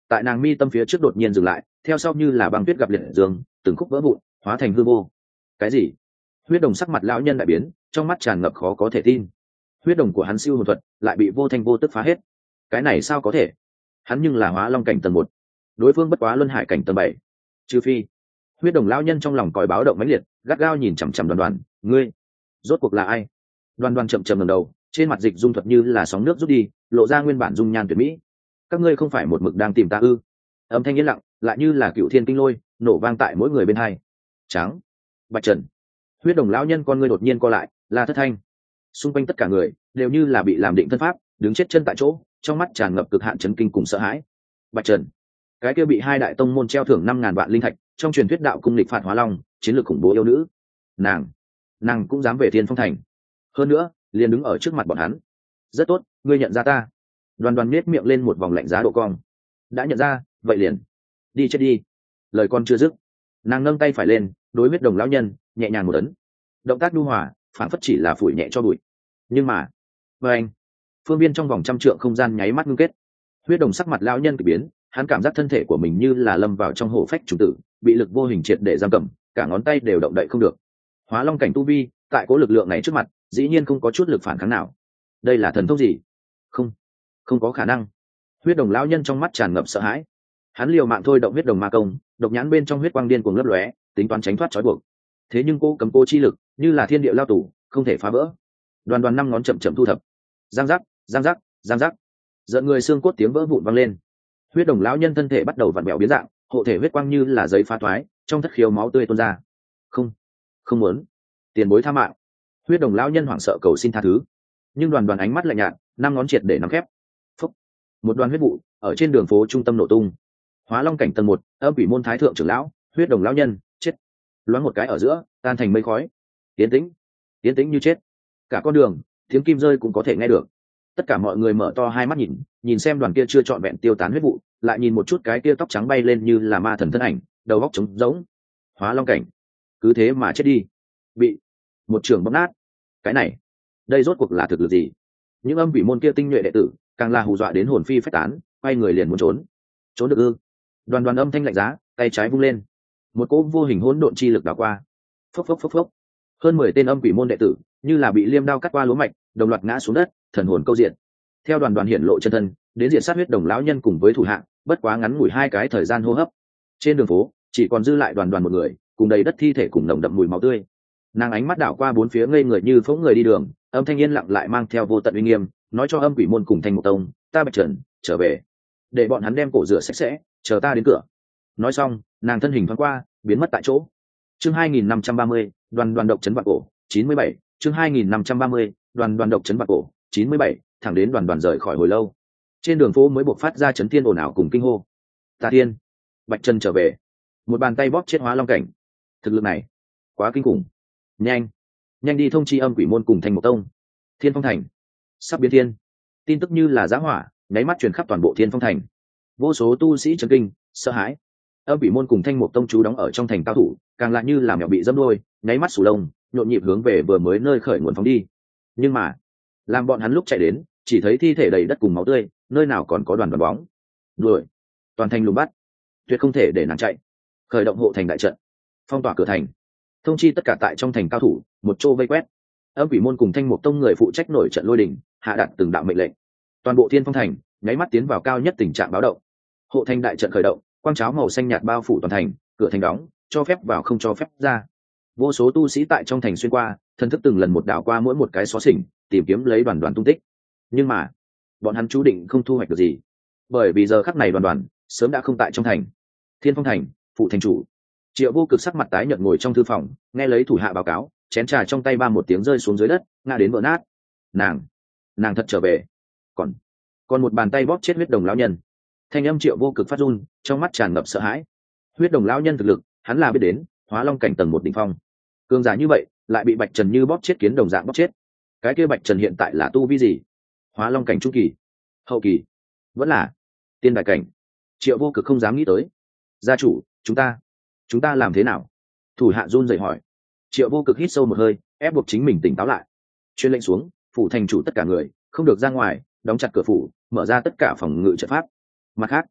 tại nàng mi tâm phía trước đột nhiên dừng lại, theo sau như là băng tuyết gặp liệt dương, từng khúc vỡ vụn hóa thành hư vô. Cái gì? Huyết đồng sắc mặt lão nhân đại biến, trong mắt tràn ngập khó có thể tin. Huyết đồng của hắn siêu hồn thuật lại bị vô thanh vô tức phá hết. Cái này sao có thể? Hắn nhưng là hóa long cảnh tầng một, đối phương bất quá luân hải cảnh tầng bảy. Trừ phi. Huyết đồng lão nhân trong lòng còi báo động mãnh liệt, gắt gao nhìn chằm chằm Đoàn Đoàn, ngươi rốt cuộc là ai? Đoàn Đoàn chậm chậm ngẩng đầu, trên mặt dịch dung thuật như là sóng nước rút đi, lộ ra nguyên bản dung nhan tuyệt mỹ. Các ngươi không phải một mực đang tìm ta ư? Âm thanh yên lặng, lại như là cựu thiên kinh lôi, nổ vang tại mỗi người bên hai. Trắng, Bạch Trần. Huyết đồng lão nhân con ngươi đột nhiên co lại, là Thất Thanh. Xung quanh tất cả người đều như là bị làm định thân pháp, đứng chết chân tại chỗ, trong mắt tràn ngập cực hạn chấn kinh cùng sợ hãi. Bạch Trần, cái kia bị hai đại tông môn treo thưởng năm ngàn vạn linh thạch, trong truyền thuyết đạo cung lịch phạt hóa long, chiến lược khủng bố yêu nữ. Nàng, nàng cũng dám về Thiên Phong Thành. Hơn nữa, liền đứng ở trước mặt bọn hắn. Rất tốt, ngươi nhận ra ta. Đoàn Đoàn nhếch miệng lên một vòng lạnh giá độ cong. Đã nhận ra, vậy liền đi chết đi. Lời con chưa dứt, nàng nâng tay phải lên, đối huyết đồng lão nhân nhẹ nhàng một ấn. Động tác nhu hòa, phản phất chỉ là phủi nhẹ cho bụi. Nhưng mà, với anh, phương viên trong vòng trăm trượng không gian nháy mắt ngưng kết. Huyết đồng sắc mặt lão nhân kỳ biến, hắn cảm giác thân thể của mình như là lâm vào trong hổ phách trùng tử, bị lực vô hình triệt để giam cầm, cả ngón tay đều động đậy không được. Hóa long cảnh tu vi, tại cố lực lượng này trước mặt, dĩ nhiên không có chút lực phản kháng nào. Đây là thần thông gì? Không, không có khả năng. Huyết đồng lão nhân trong mắt tràn ngập sợ hãi. Hắn liều mạng thôi động huyết đồng ma công, độc nhãn bên trong huyết quang điên cuồng lấp lóe, tính toán tránh thoát trói buộc. Thế nhưng cô cầm cô chi lực, như là thiên địa lao tù, không thể phá vỡ. Đoàn Đoàn năm ngón chậm chậm thu thập. Giang giác, giang giác, giang giác. Giận người xương cốt tiếng vỡ vụn vang lên. Huyết đồng lão nhân thân thể bắt đầu vặn vẹo biến dạng, hộ thể huyết quang như là giấy phá thoái, trong thất khiếu máu tươi tuôn ra. Không, không muốn, tiền bối tha mạng. Huyết đồng lão nhân hoảng sợ cầu xin tha thứ. Nhưng Đoàn Đoàn ánh mắt lạnh nhạt, năm ngón triệt để nắm khép. Phúc. Một đoàn huyết vụ ở trên đường phố trung tâm nổ tung. Hóa long cảnh tầng một, âm quỷ môn thái thượng trưởng lão, huyết đồng lão nhân chết. Loáng một cái ở giữa, tan thành mây khói. Tiến tĩnh, tiến tĩnh như chết. Cả con đường, tiếng kim rơi cũng có thể nghe được. Tất cả mọi người mở to hai mắt nhìn, nhìn xem đoàn kia chưa trọn vẹn tiêu tán huyết vụ, lại nhìn một chút cái kia tóc trắng bay lên như là ma thần thân ảnh, đầu góc trống rỗng. Hóa long cảnh, cứ thế mà chết đi, bị một trường bóp nát. Cái này, đây rốt cuộc là thực lực gì? Những âm quỷ môn kia tinh nhuệ đệ tử, càng là hù dọa đến hồn phi phách tán, quay người liền muốn trốn. Trốn được ư? Đoàn Đoàn âm thanh lạnh giá, tay trái vung lên, một cỗ vô hình hỗn độn chi lực đảo qua. Phốc phốc phốc phốc. Hơn mười tên âm quỷ môn đệ tử, như là bị liêm đao cắt qua lúa mạch, đồng loạt ngã xuống đất, thần hồn câu diện. Theo Đoàn Đoàn hiện lộ chân thân, đến diện sát huyết đồng lão nhân cùng với thủ hạ, bất quá ngắn ngủi hai cái thời gian hô hấp. Trên đường phố, chỉ còn dư lại Đoàn Đoàn một người, cùng đầy đất thi thể cùng nồng đậm mùi máu tươi. Nàng ánh mắt đảo qua bốn phía ngây người như phỗng người đi đường, âm thanh yên lặng lại mang theo vô tận uy nghiêm, nói cho âm quỷ môn cùng Thanh Mục Tông, ta Bạch Trần trở về, để bọn hắn đem cổ rửa sạch sẽ, chờ ta đến cửa. Nói xong, nàng thân hình thoáng qua, biến mất tại chỗ. Chương hai nghìn năm trăm ba mươi, Đoàn Đoàn độc trấn vạn cổ, chín mươi bảy. Chương hai nghìn năm trăm ba mươi, Đoàn Đoàn độc trấn vạn cổ, chín mươi bảy. Thẳng đến Đoàn Đoàn rời khỏi hồi lâu. Trên đường phố mới bộc phát ra chấn thiên ồn ào cùng kinh hô. Ta thiên, Bạch Trần trở về. Một bàn tay bóp chết hóa long cảnh. Thực lực này, quá kinh khủng. Nhanh, nhanh đi thông chi âm quỷ môn cùng Thanh Mục Tông. Thiên Phong Thành sắp biến thiên. Tin tức như là giá hỏa, nháy mắt truyền khắp toàn bộ Thiên Phong Thành. Vô số tu sĩ chấn kinh, sợ hãi. Âm quỷ môn cùng Thanh Mục Tông chú đóng ở trong thành cao thủ, càng lại như là mèo bị dẫm đôi, nháy mắt sù lông, nhộn nhịp hướng về vừa mới nơi khởi nguồn phóng đi. Nhưng mà, làm bọn hắn lúc chạy đến, chỉ thấy thi thể đầy đất cùng máu tươi, nơi nào còn có Đoàn Đoàn bóng. Đuổi, toàn thành lùng bắt, tuyệt không thể để nàng chạy. Khởi động hộ thành đại trận, phong tỏa cửa thành, thông chi tất cả tại trong thành cao thủ, một chỗ vây quét. Âm quỷ môn cùng Thanh Mục Tông người phụ trách nổi trận lôi đình, hạ đạt từng đạo mệnh lệnh. Toàn bộ Thiên Phong Thành nháy mắt tiến vào cao nhất tình trạng báo động. Hộ thành đại trận khởi động, quang cháo màu xanh nhạt bao phủ toàn thành, cửa thành đóng, cho phép vào không cho phép ra. Vô số tu sĩ tại trong thành xuyên qua, thần thức từng lần một đảo qua mỗi một cái xó xỉnh, tìm kiếm lấy Đoàn Đoàn tung tích. Nhưng mà, bọn hắn chú định không thu hoạch được gì, bởi vì giờ khắc này Đoàn Đoàn sớm đã không tại trong thành. Thiên Phong Thành, phụ thành chủ Triệu Vô Cực sắc mặt tái nhợt ngồi trong thư phòng, nghe lấy thủ hạ báo cáo, chén trà trong tay ba một tiếng rơi xuống dưới đất, ngã đến vỡ nát. Nàng, nàng thật trở về. Còn, còn một bàn tay bóp chết huyết đồng lão nhân. Thanh âm Triệu Vô Cực phát run, trong mắt tràn ngập sợ hãi. Huyết đồng lão nhân thực lực, hắn là biết đến, hóa long cảnh tầng một đỉnh phong. Cường giả như vậy, lại bị Bạch Trần như bóp chết kiến đồng dạng bóp chết. Cái kia Bạch Trần hiện tại là tu vi gì? Hóa long cảnh trung kỳ, hậu kỳ, vẫn là tiên đại cảnh. Triệu Vô Cực không dám nghĩ tới. Gia chủ, chúng ta, chúng ta làm thế nào? Thủ hạ run rẩy hỏi. Triệu Vô Cực hít sâu một hơi, ép buộc chính mình tỉnh táo lại. Truyền lệnh xuống, phủ thành chủ tất cả người không được ra ngoài, đóng chặt cửa phủ, mở ra tất cả phòng ngự trận pháp. Mặt khác,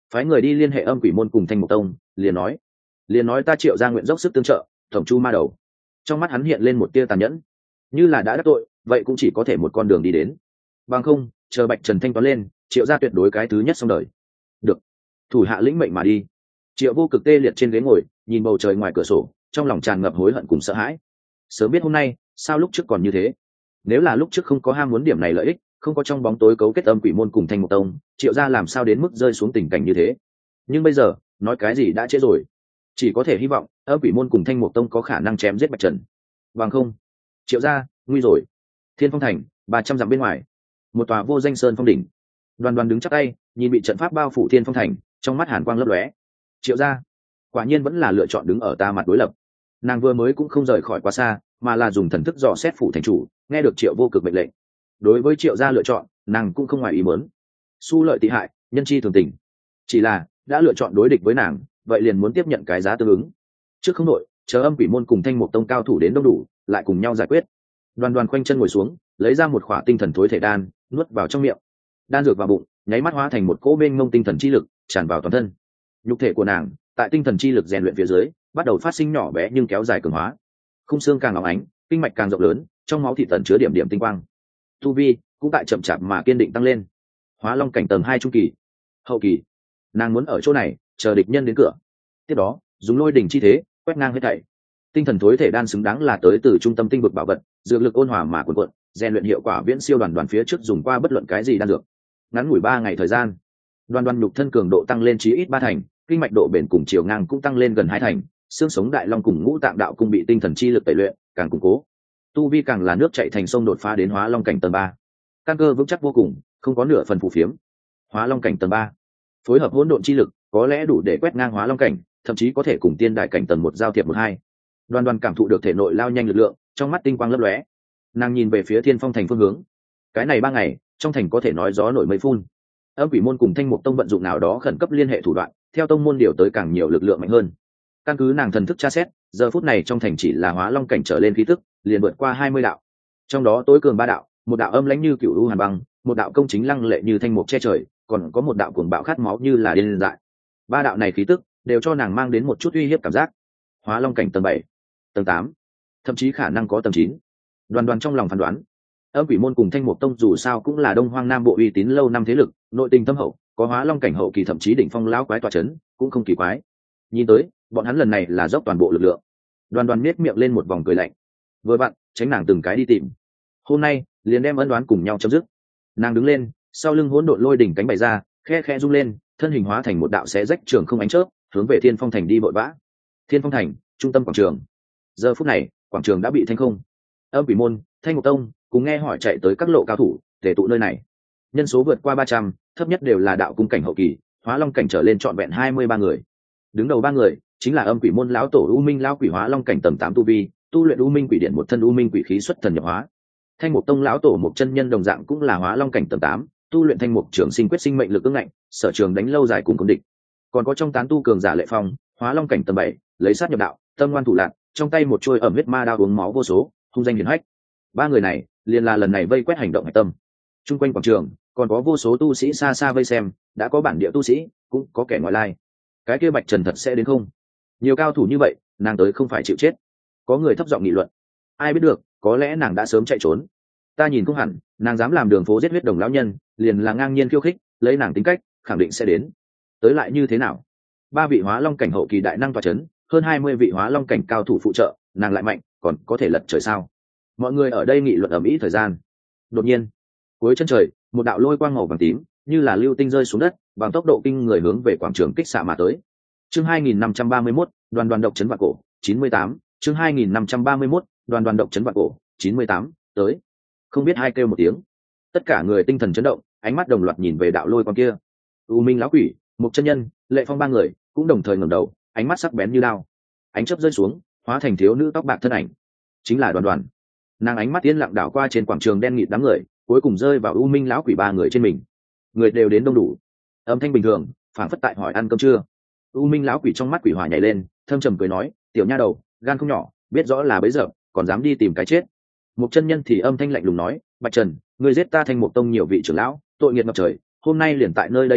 phái người đi liên hệ âm quỷ môn cùng thanh mục tông, liền nói liền nói ta Triệu gia nguyện dốc sức tương trợ tổng chu ma đầu. Trong mắt hắn hiện lên một tia tàn nhẫn, như là đã đắc tội vậy cũng chỉ có thể một con đường đi đến, bằng không chờ Bạch Trần thanh toán lên, Triệu gia tuyệt đối cái thứ nhất xong đời. Được, thủ hạ lĩnh mệnh mà đi. Triệu Vô Cực tê liệt trên ghế ngồi, nhìn bầu trời ngoài cửa sổ, trong lòng tràn ngập hối hận cùng sợ hãi. Sớm biết hôm nay, sao lúc trước còn như thế? Nếu là lúc trước không có ham muốn điểm này lợi ích, không có trong bóng tối cấu kết âm quỷ môn cùng thanh mục tông, Triệu gia làm sao đến mức rơi xuống tình cảnh như thế? Nhưng bây giờ, nói cái gì đã trễ rồi. Chỉ có thể hy vọng âm quỷ môn cùng thanh mục tông có khả năng chém giết Bạch Trần. Bằng không, Triệu gia nguy rồi. Thiên Phong thành, ba trăm dặm bên ngoài, một tòa vô danh sơn phong đỉnh. Đoàn Đoàn đứng chắp tay, nhìn bị trận pháp bao phủ Thiên Phong thành, trong mắt hàn quang lấp lóe. Triệu gia, quả nhiên vẫn là lựa chọn đứng ở ta mặt đối lập. Nàng vừa mới cũng không rời khỏi quá xa, mà là dùng thần thức dò xét phủ thành chủ, nghe được Triệu Vô Cực mệnh lệnh. Đối với Triệu gia lựa chọn, nàng cũng không ngoài ý muốn. Su lợi tị hại, nhân chi thường tình. Chỉ là đã lựa chọn đối địch với nàng, vậy liền muốn tiếp nhận cái giá tương ứng. Trước không đội, chờ âm quỷ môn cùng thanh mục tông cao thủ đến đông đủ, lại cùng nhau giải quyết. Đoàn Đoàn khoanh chân ngồi xuống, lấy ra một khỏa tinh thần thối thể đan, nuốt vào trong miệng. Đan dược vào bụng, nháy mắt hóa thành một cỗ bên ngông tinh thần chi lực tràn vào toàn thân. Nhục thể của nàng tại tinh thần chi lực rèn luyện phía dưới, bắt đầu phát sinh nhỏ bé nhưng kéo dài cường hóa. Khung xương càng óng ánh, kinh mạch càng rộng lớn, trong máu thịt tận chứa điểm điểm tinh quang. Tu vi cũng tại chậm chạp mà kiên định tăng lên. Hóa long cảnh tầng hai trung kỳ, hậu kỳ. Nàng muốn ở chỗ này chờ địch nhân đến cửa. Tiếp đó, dùng lôi đỉnh chi thế quét ngang hết thảy. Tinh thần thối thể đan xứng đáng là tới từ trung tâm tinh vực bảo vật, dược lực ôn hòa mà cuồn cuộn, rèn luyện hiệu quả viễn siêu Đoàn Đoàn phía trước dùng qua bất luận cái gì đan dược. Ngắn ngủi ba ngày thời gian, Đoàn Đoàn nhục thân cường độ tăng lên chí ít ba thành, kinh mạch độ bền cùng chiều ngang cũng tăng lên gần hai thành, xương sống đại long cùng ngũ tạng đạo cung bị tinh thần chi lực tẩy luyện, càng củng cố. Tu vi càng là nước chảy thành sông, đột phá đến hóa long cảnh tầng ba. Căn cơ vững chắc vô cùng, không có nửa phần phù phiếm. Hóa long cảnh tầng ba, phối hợp hỗn độn chi lực, có lẽ đủ để quét ngang hóa long cảnh, thậm chí có thể cùng tiên đại cảnh tầng một giao thiệp một hai. Đoàn Đoàn cảm thụ được thể nội lao nhanh lực lượng, trong mắt tinh quang lấp lóe. Nàng nhìn về phía Thiên Phong thành phương hướng. Cái này ba ngày, trong thành có thể nói gió nổi mây phun. Âm quỷ môn cùng thanh mục tông vận dụng nào đó khẩn cấp liên hệ thủ đoạn, theo tông môn điều tới càng nhiều lực lượng mạnh hơn. Căn cứ nàng thần thức tra xét, giờ phút này trong thành chỉ là hóa long cảnh trở lên khí tức, liền vượt qua hai mươi đạo. Trong đó tối cường ba đạo, một đạo âm lãnh như cửu u hàn băng, một đạo công chính lăng lệ như thanh mục che trời, còn có một đạo cuồng bạo khát máu như là điên dại. Ba đạo này khí tức đều cho nàng mang đến một chút uy hiếp cảm giác. Hóa long cảnh tầng bảy, tầng tám, thậm chí khả năng có tầng chín. Đoàn Đoàn trong lòng phán đoán, âm quỷ môn cùng thanh mục tông dù sao cũng là đông hoang nam bộ uy tín lâu năm thế lực, nội tình thâm hậu, có hóa long cảnh hậu kỳ thậm chí đỉnh phong lão quái tọa chấn, cũng không kỳ quái. Nhìn tới bọn hắn lần này là dốc toàn bộ lực lượng. Đoàn Đoàn nhếch miệng lên một vòng cười lạnh, vừa vặn tránh nàng từng cái đi tìm. Hôm nay liền đem ân đoán cùng nhau chấm dứt. Nàng đứng lên, sau lưng hỗn độn lôi đỉnh cánh bày ra, khe khe rung lên, thân hình hóa thành một đạo xé rách trường không ánh chớp, hướng về Thiên Phong thành đi vội vã. Thiên Phong thành, trung tâm quảng trường. Giờ phút này, quảng trường đã bị thanh không. Âm quỷ môn, thanh mục tông cùng nghe hỏi chạy tới các lộ cao thủ, tề tụ nơi này. Nhân số vượt qua ba trăm, thấp nhất đều là đạo cung cảnh hậu kỳ, hóa long cảnh trở lên trọn vẹn hai mươi ba người. Đứng đầu ba người chính là âm quỷ môn lão tổ U Minh lão quỷ hóa long cảnh tầng tám tu vi, tu luyện U Minh quỷ điện một thân U Minh quỷ khí xuất thần nhập hóa. Thanh mục tông lão tổ một chân nhân đồng dạng cũng là hóa long cảnh tầng tám, tu luyện thanh mục trường sinh quyết sinh mệnh lực ưng ngạnh, sở trường đánh lâu dài cùng cường địch. Còn có trong tán tu cường giả Lệ Phong, hóa long cảnh tầng bảy, lấy sát nhập đạo, tâm ngoan thủ lạn, trong tay một chuôi ẩm huyết ma đao uống máu vô số, hung danh hiển hách. Ba người này liền là lần này vây quét hành động hạch tâm. Trung quanh quảng trường còn có vô số tu sĩ xa xa vây xem, đã có bản địa tu sĩ, cũng có kẻ ngoại lai. Cái kia Bạch Trần thật sẽ đến không? Nhiều cao thủ như vậy, nàng tới không phải chịu chết. Có người thấp giọng nghị luận. Ai biết được, có lẽ nàng đã sớm chạy trốn. Ta nhìn không hẳn, nàng dám làm đường phố giết huyết đồng lão nhân, liền là ngang nhiên khiêu khích, lấy nàng tính cách, khẳng định sẽ đến. Tới lại như thế nào? Ba vị hóa long cảnh hậu kỳ đại năng tọa chấn, hơn hai mươi vị hóa long cảnh cao thủ phụ trợ, nàng lại mạnh, còn có thể lật trời sao? Mọi người ở đây nghị luận ầm ĩ thời gian. Đột nhiên, cuối chân trời, một đạo lôi quang màu vàng tím, như là lưu tinh rơi xuống đất, bằng tốc độ kinh người hướng về quảng trường kích xạ mà tới. Chương hai nghìn năm trăm ba mươi mốt, Đoàn Đoàn độc chấn vạn cổ, chín mươi tám. Chương hai nghìn năm trăm ba mươi mốt, Đoàn Đoàn độc chấn vạn cổ, chín mươi tám. Tới. Không biết hai kêu một tiếng. Tất cả người tinh thần chấn động, ánh mắt đồng loạt nhìn về đạo lôi quang kia. U Minh lão quỷ, một chân nhân, Lệ Phong ba người cũng đồng thời ngẩng đầu, ánh mắt sắc bén như đao. Ánh chớp rơi xuống, hóa thành thiếu nữ tóc bạc thân ảnh, chính là Đoàn Đoàn. Nàng ánh mắt yên lặng đảo qua trên quảng trường đen nghịt đám người, cuối cùng rơi vào U Minh lão quỷ ba người trên mình. Người đều đến đông đủ, âm thanh bình thường, phảng phất tại hỏi ăn cơm chưa. U Minh lão quỷ trong mắt quỷ hỏa nhảy lên, thâm trầm cười nói, tiểu nha đầu, gan không nhỏ, biết rõ là bấy giờ, còn dám đi tìm cái chết. Một chân nhân thì âm thanh lạnh lùng nói, Bạch Trần, người giết ta Thanh Mục tông nhiều vị trưởng lão, tội nghiệt ngập trời, hôm nay liền tại nơi đây đền tội,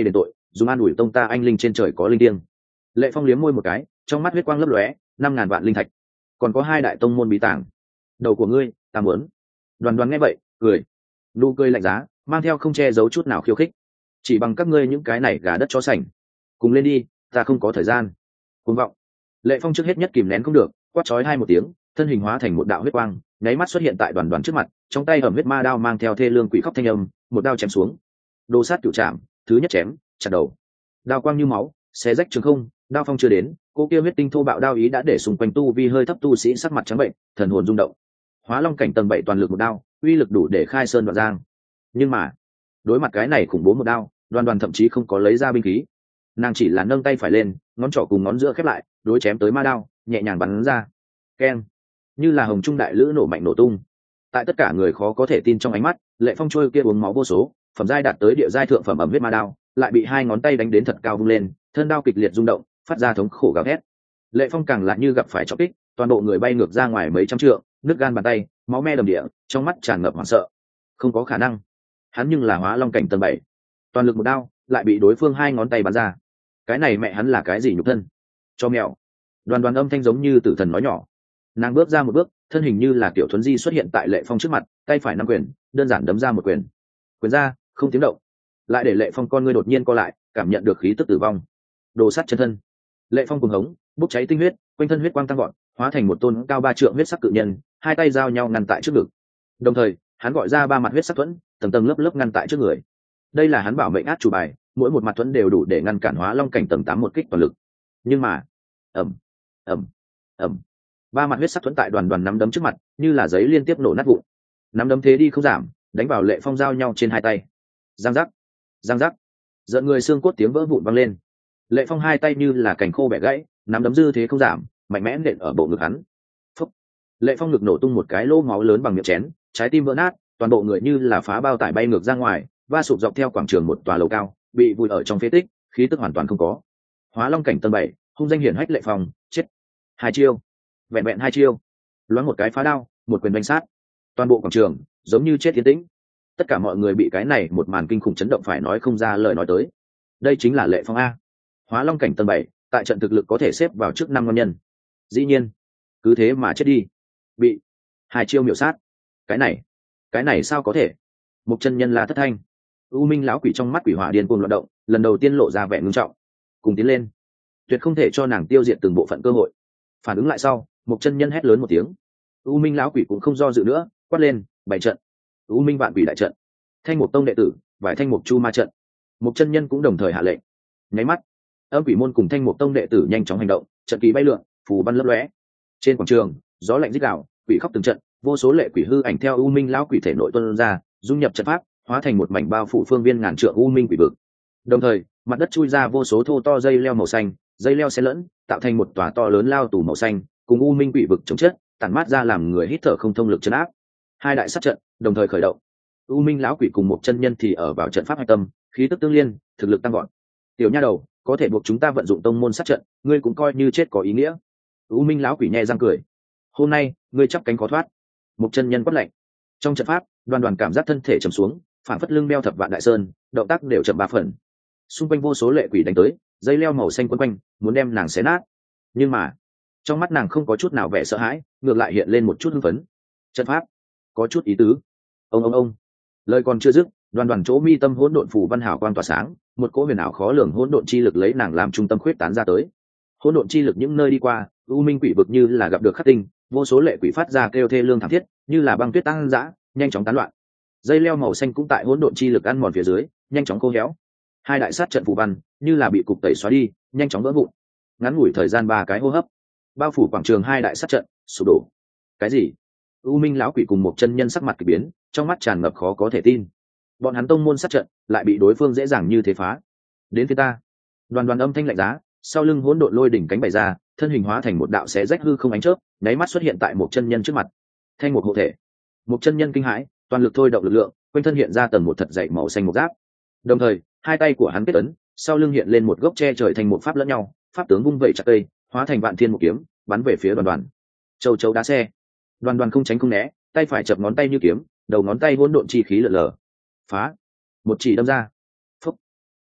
dùng an ủi tông ta anh linh trên trời có linh thiêng. Lệ Phong liếm môi một cái, trong mắt huyết quang lấp lóe, năm ngàn vạn linh thạch, còn có hai đại tông môn bí tàng. Đầu của ngươi, ta muốn. Đoàn Đoàn nghe vậy, cười, nụ cười lạnh giá, mang theo không che giấu chút nào khiêu khích. Chỉ bằng các ngươi những cái này gà đất chó sành, cùng lên đi, ta không có thời gian. Cuồng vọng. Lệ Phong trước hết nhất kìm nén không được, quát chói hai một tiếng, thân hình hóa thành một đạo huyết quang, nháy mắt xuất hiện tại Đoàn Đoàn trước mặt, trong tay ẩm huyết ma đao mang theo thê lương quỷ khóc thanh âm, một đao chém xuống. Đồ sát cửu trảm, thứ nhất chém, chặt đầu. Đao quang như máu, xé rách trường không, đao phong chưa đến, cô kia huyết tinh thô bạo đao ý đã để xung quanh tu vi hơi thấp tu sĩ sắc mặt trắng bệnh, thần hồn rung động. Hóa Long cảnh tầng bảy toàn lực một đao, uy lực đủ để khai sơn đoạn giang. Nhưng mà, đối mặt cái này khủng bố một đao, Đoàn Đoàn thậm chí không có lấy ra binh khí, nàng chỉ là nâng tay phải lên, ngón trỏ cùng ngón giữa khép lại, đối chém tới ma đao, nhẹ nhàng bắn ra. Keng, như là hồng trung đại lữ nổ mạnh nổ tung. Tại tất cả người khó có thể tin trong ánh mắt, Lệ Phong trôi kia uống máu vô số, phẩm giai đạt tới địa giai thượng phẩm ẩm huyết ma đao, lại bị hai ngón tay đánh đến thật cao vung lên, thân đao kịch liệt rung động, phát ra thống khổ gào thét. Lệ Phong càng lại như gặp phải trọng kích, toàn bộ người bay ngược ra ngoài mấy trăm trượng, nứt gan bàn tay, máu me đầm địa, trong mắt tràn ngập hoảng sợ. Không có khả năng, hắn nhưng là Hóa Long cảnh tầng bảy, toàn lực một đao, lại bị đối phương hai ngón tay bắn ra. Cái này mẹ hắn là cái gì nhục thân? Cho mèo. Đoàn Đoàn âm thanh giống như tử thần nói nhỏ. Nàng bước ra một bước, thân hình như là tiểu thuấn di xuất hiện tại Lệ Phong trước mặt, tay phải nắm quyền, đơn giản đấm ra một quyền. Quyền ra, không tiếng động, lại để Lệ Phong con ngươi đột nhiên co lại, cảm nhận được khí tức tử vong. Đồ sắt chân thân. Lệ Phong cuồng hống, bốc cháy tinh huyết, quanh thân huyết quang tăng vọt, hóa thành một tôn cao ba trượng huyết sắc cự nhân, hai tay giao nhau ngăn tại trước ngực. Đồng thời, hắn gọi ra ba mặt huyết sắc thuẫn, tầng tầng lớp lớp ngăn tại trước người. Đây là hắn bảo mệnh át chủ bài, mỗi một mặt thuẫn đều đủ để ngăn cản Hóa Long cảnh tầng tám một kích toàn lực. Nhưng mà, ầm, ầm, ầm, ba mặt huyết sắc thuẫn tại Đoàn Đoàn nắm đấm trước mặt, như là giấy liên tiếp nổ nát vụn. Nắm đấm thế đi không giảm, đánh vào Lệ Phong giao nhau trên hai tay. Giang giác, giang giác, giận người xương cốt tiếng vỡ vụn vang lên. Lệ Phong hai tay như là cành khô bẻ gãy, nắm đấm dư thế không giảm, mạnh mẽ nện ở bộ ngực hắn. Phúc. Lệ Phong ngực nổ tung một cái lỗ máu lớn bằng miệng chén, trái tim vỡ nát, toàn bộ người như là phá bao tải bay ngược ra ngoài, va sụp dọc theo quảng trường một tòa lầu cao, bị vùi ở trong phế tích, khí tức hoàn toàn không có. Hóa Long cảnh tầng bảy, hung danh hiển hách Lệ Phong, chết. Hai chiêu, vẹn vẹn hai chiêu, loáng một cái phá đao, một quyền đánh sát, toàn bộ quảng trường giống như chết yên tĩnh. Tất cả mọi người bị cái này một màn kinh khủng chấn động phải nói không ra lời nói tới. Đây chính là Lệ Phong a. Hóa Long cảnh tầng bảy, tại trận thực lực có thể xếp vào trước năm ngon nhân. Dĩ nhiên, cứ thế mà chết đi, bị hai chiêu miểu sát. Cái này, cái này sao có thể? Một chân nhân là thất thanh. U Minh lão quỷ trong mắt quỷ hỏa điên cuồng loạn động, lần đầu tiên lộ ra vẻ ngưng trọng. Cùng tiến lên, tuyệt không thể cho nàng tiêu diệt từng bộ phận cơ hội. Phản ứng lại sau, một chân nhân hét lớn một tiếng. U Minh lão quỷ cũng không do dự nữa, quát lên, bảy trận. U Minh vạn quỷ đại trận, Thanh Mục tông đệ tử, vài Thanh Mục chu ma trận. Một chân nhân cũng đồng thời hạ lệnh. Nháy mắt, âm quỷ môn cùng Thanh Mục tông đệ tử nhanh chóng hành động, trận kỳ bay lượn, phù văn lấp lóe. Trên quảng trường, gió lạnh rít gào, quỷ khóc từng trận, vô số lệ quỷ hư ảnh theo U Minh lão quỷ thể nội tuôn ra, dung nhập trận pháp, hóa thành một mảnh bao phủ phương viên ngàn trượng U Minh quỷ vực. Đồng thời, mặt đất chui ra vô số thô to dây leo màu xanh, dây leo xen lẫn, tạo thành một tòa to lớn lao tù màu xanh, cùng U Minh quỷ vực chống chết, tản mát ra làm người hít thở không thông lực trấn áp. Hai đại sát trận đồng thời khởi động. U Minh lão quỷ cùng một chân nhân thì ở vào trận pháp hạch tâm, khí tức tương liên, thực lực tăng vọt. Tiểu nha đầu, có thể buộc chúng ta vận dụng tông môn sát trận, ngươi cũng coi như chết có ý nghĩa. U Minh lão quỷ nhẹ răng cười. Hôm nay, ngươi chắp cánh khó thoát. Một chân nhân quát lạnh. Trong trận pháp, Đoàn Đoàn cảm giác thân thể trầm xuống, phản phất lưng đeo thập vạn đại sơn, động tác đều chậm ba phần. Xung quanh vô số lệ quỷ đánh tới, dây leo màu xanh quấn quanh, muốn đem nàng xé nát. Nhưng mà, trong mắt nàng không có chút nào vẻ sợ hãi, ngược lại hiện lên một chút hưng phấn. Trận pháp có chút ý tứ. Ông ông ông. Lời còn chưa dứt, Đoàn Đoàn chỗ mi tâm hỗn độn phù văn hào quang tỏa sáng, một cỗ huyền ảo khó lường hỗn độn chi lực lấy nàng làm trung tâm khuyết tán ra tới. Hỗn độn chi lực những nơi đi qua, U Minh quỷ vực như là gặp được khắc tinh, vô số lệ quỷ phát ra kêu thê lương thảm thiết, như là băng tuyết tăng dã, nhanh chóng tán loạn. Dây leo màu xanh cũng tại hỗn độn chi lực ăn mòn phía dưới, nhanh chóng khô héo. Hai đại sát trận phù văn như là bị cục tẩy xóa đi, nhanh chóng vỡ vụn. Ngắn ngủi thời gian ba cái hô hấp, bao phủ quảng trường hai đại sát trận sụp đổ. Cái gì? U Minh lão quỷ cùng một chân nhân sắc mặt kỳ biến, trong mắt tràn ngập khó có thể tin. Bọn hắn tông môn sát trận lại bị đối phương dễ dàng như thế phá. Đến phía ta. Đoàn Đoàn âm thanh lạnh giá, sau lưng hỗn độn lôi đỉnh cánh bày ra, thân hình hóa thành một đạo xé rách hư không ánh chớp, nháy mắt xuất hiện tại một chân nhân trước mặt. Thanh một hộ thể. Một chân nhân kinh hãi, toàn lực thôi động lực lượng, quanh thân hiện ra tầng một thật dày màu xanh một giáp. Đồng thời, hai tay của hắn kết ấn, sau lưng hiện lên một gốc che trời thành một pháp lẫn nhau, pháp tướng vung vẩy chặt cây, hóa thành vạn thiên một kiếm, bắn về phía Đoàn Đoàn. Châu chấu đá xe. Đoàn Đoàn không tránh không né, tay phải chập ngón tay như kiếm, đầu ngón tay hỗn độn chi khí lượn lờ. Phá. Một chỉ đâm ra. Phúc.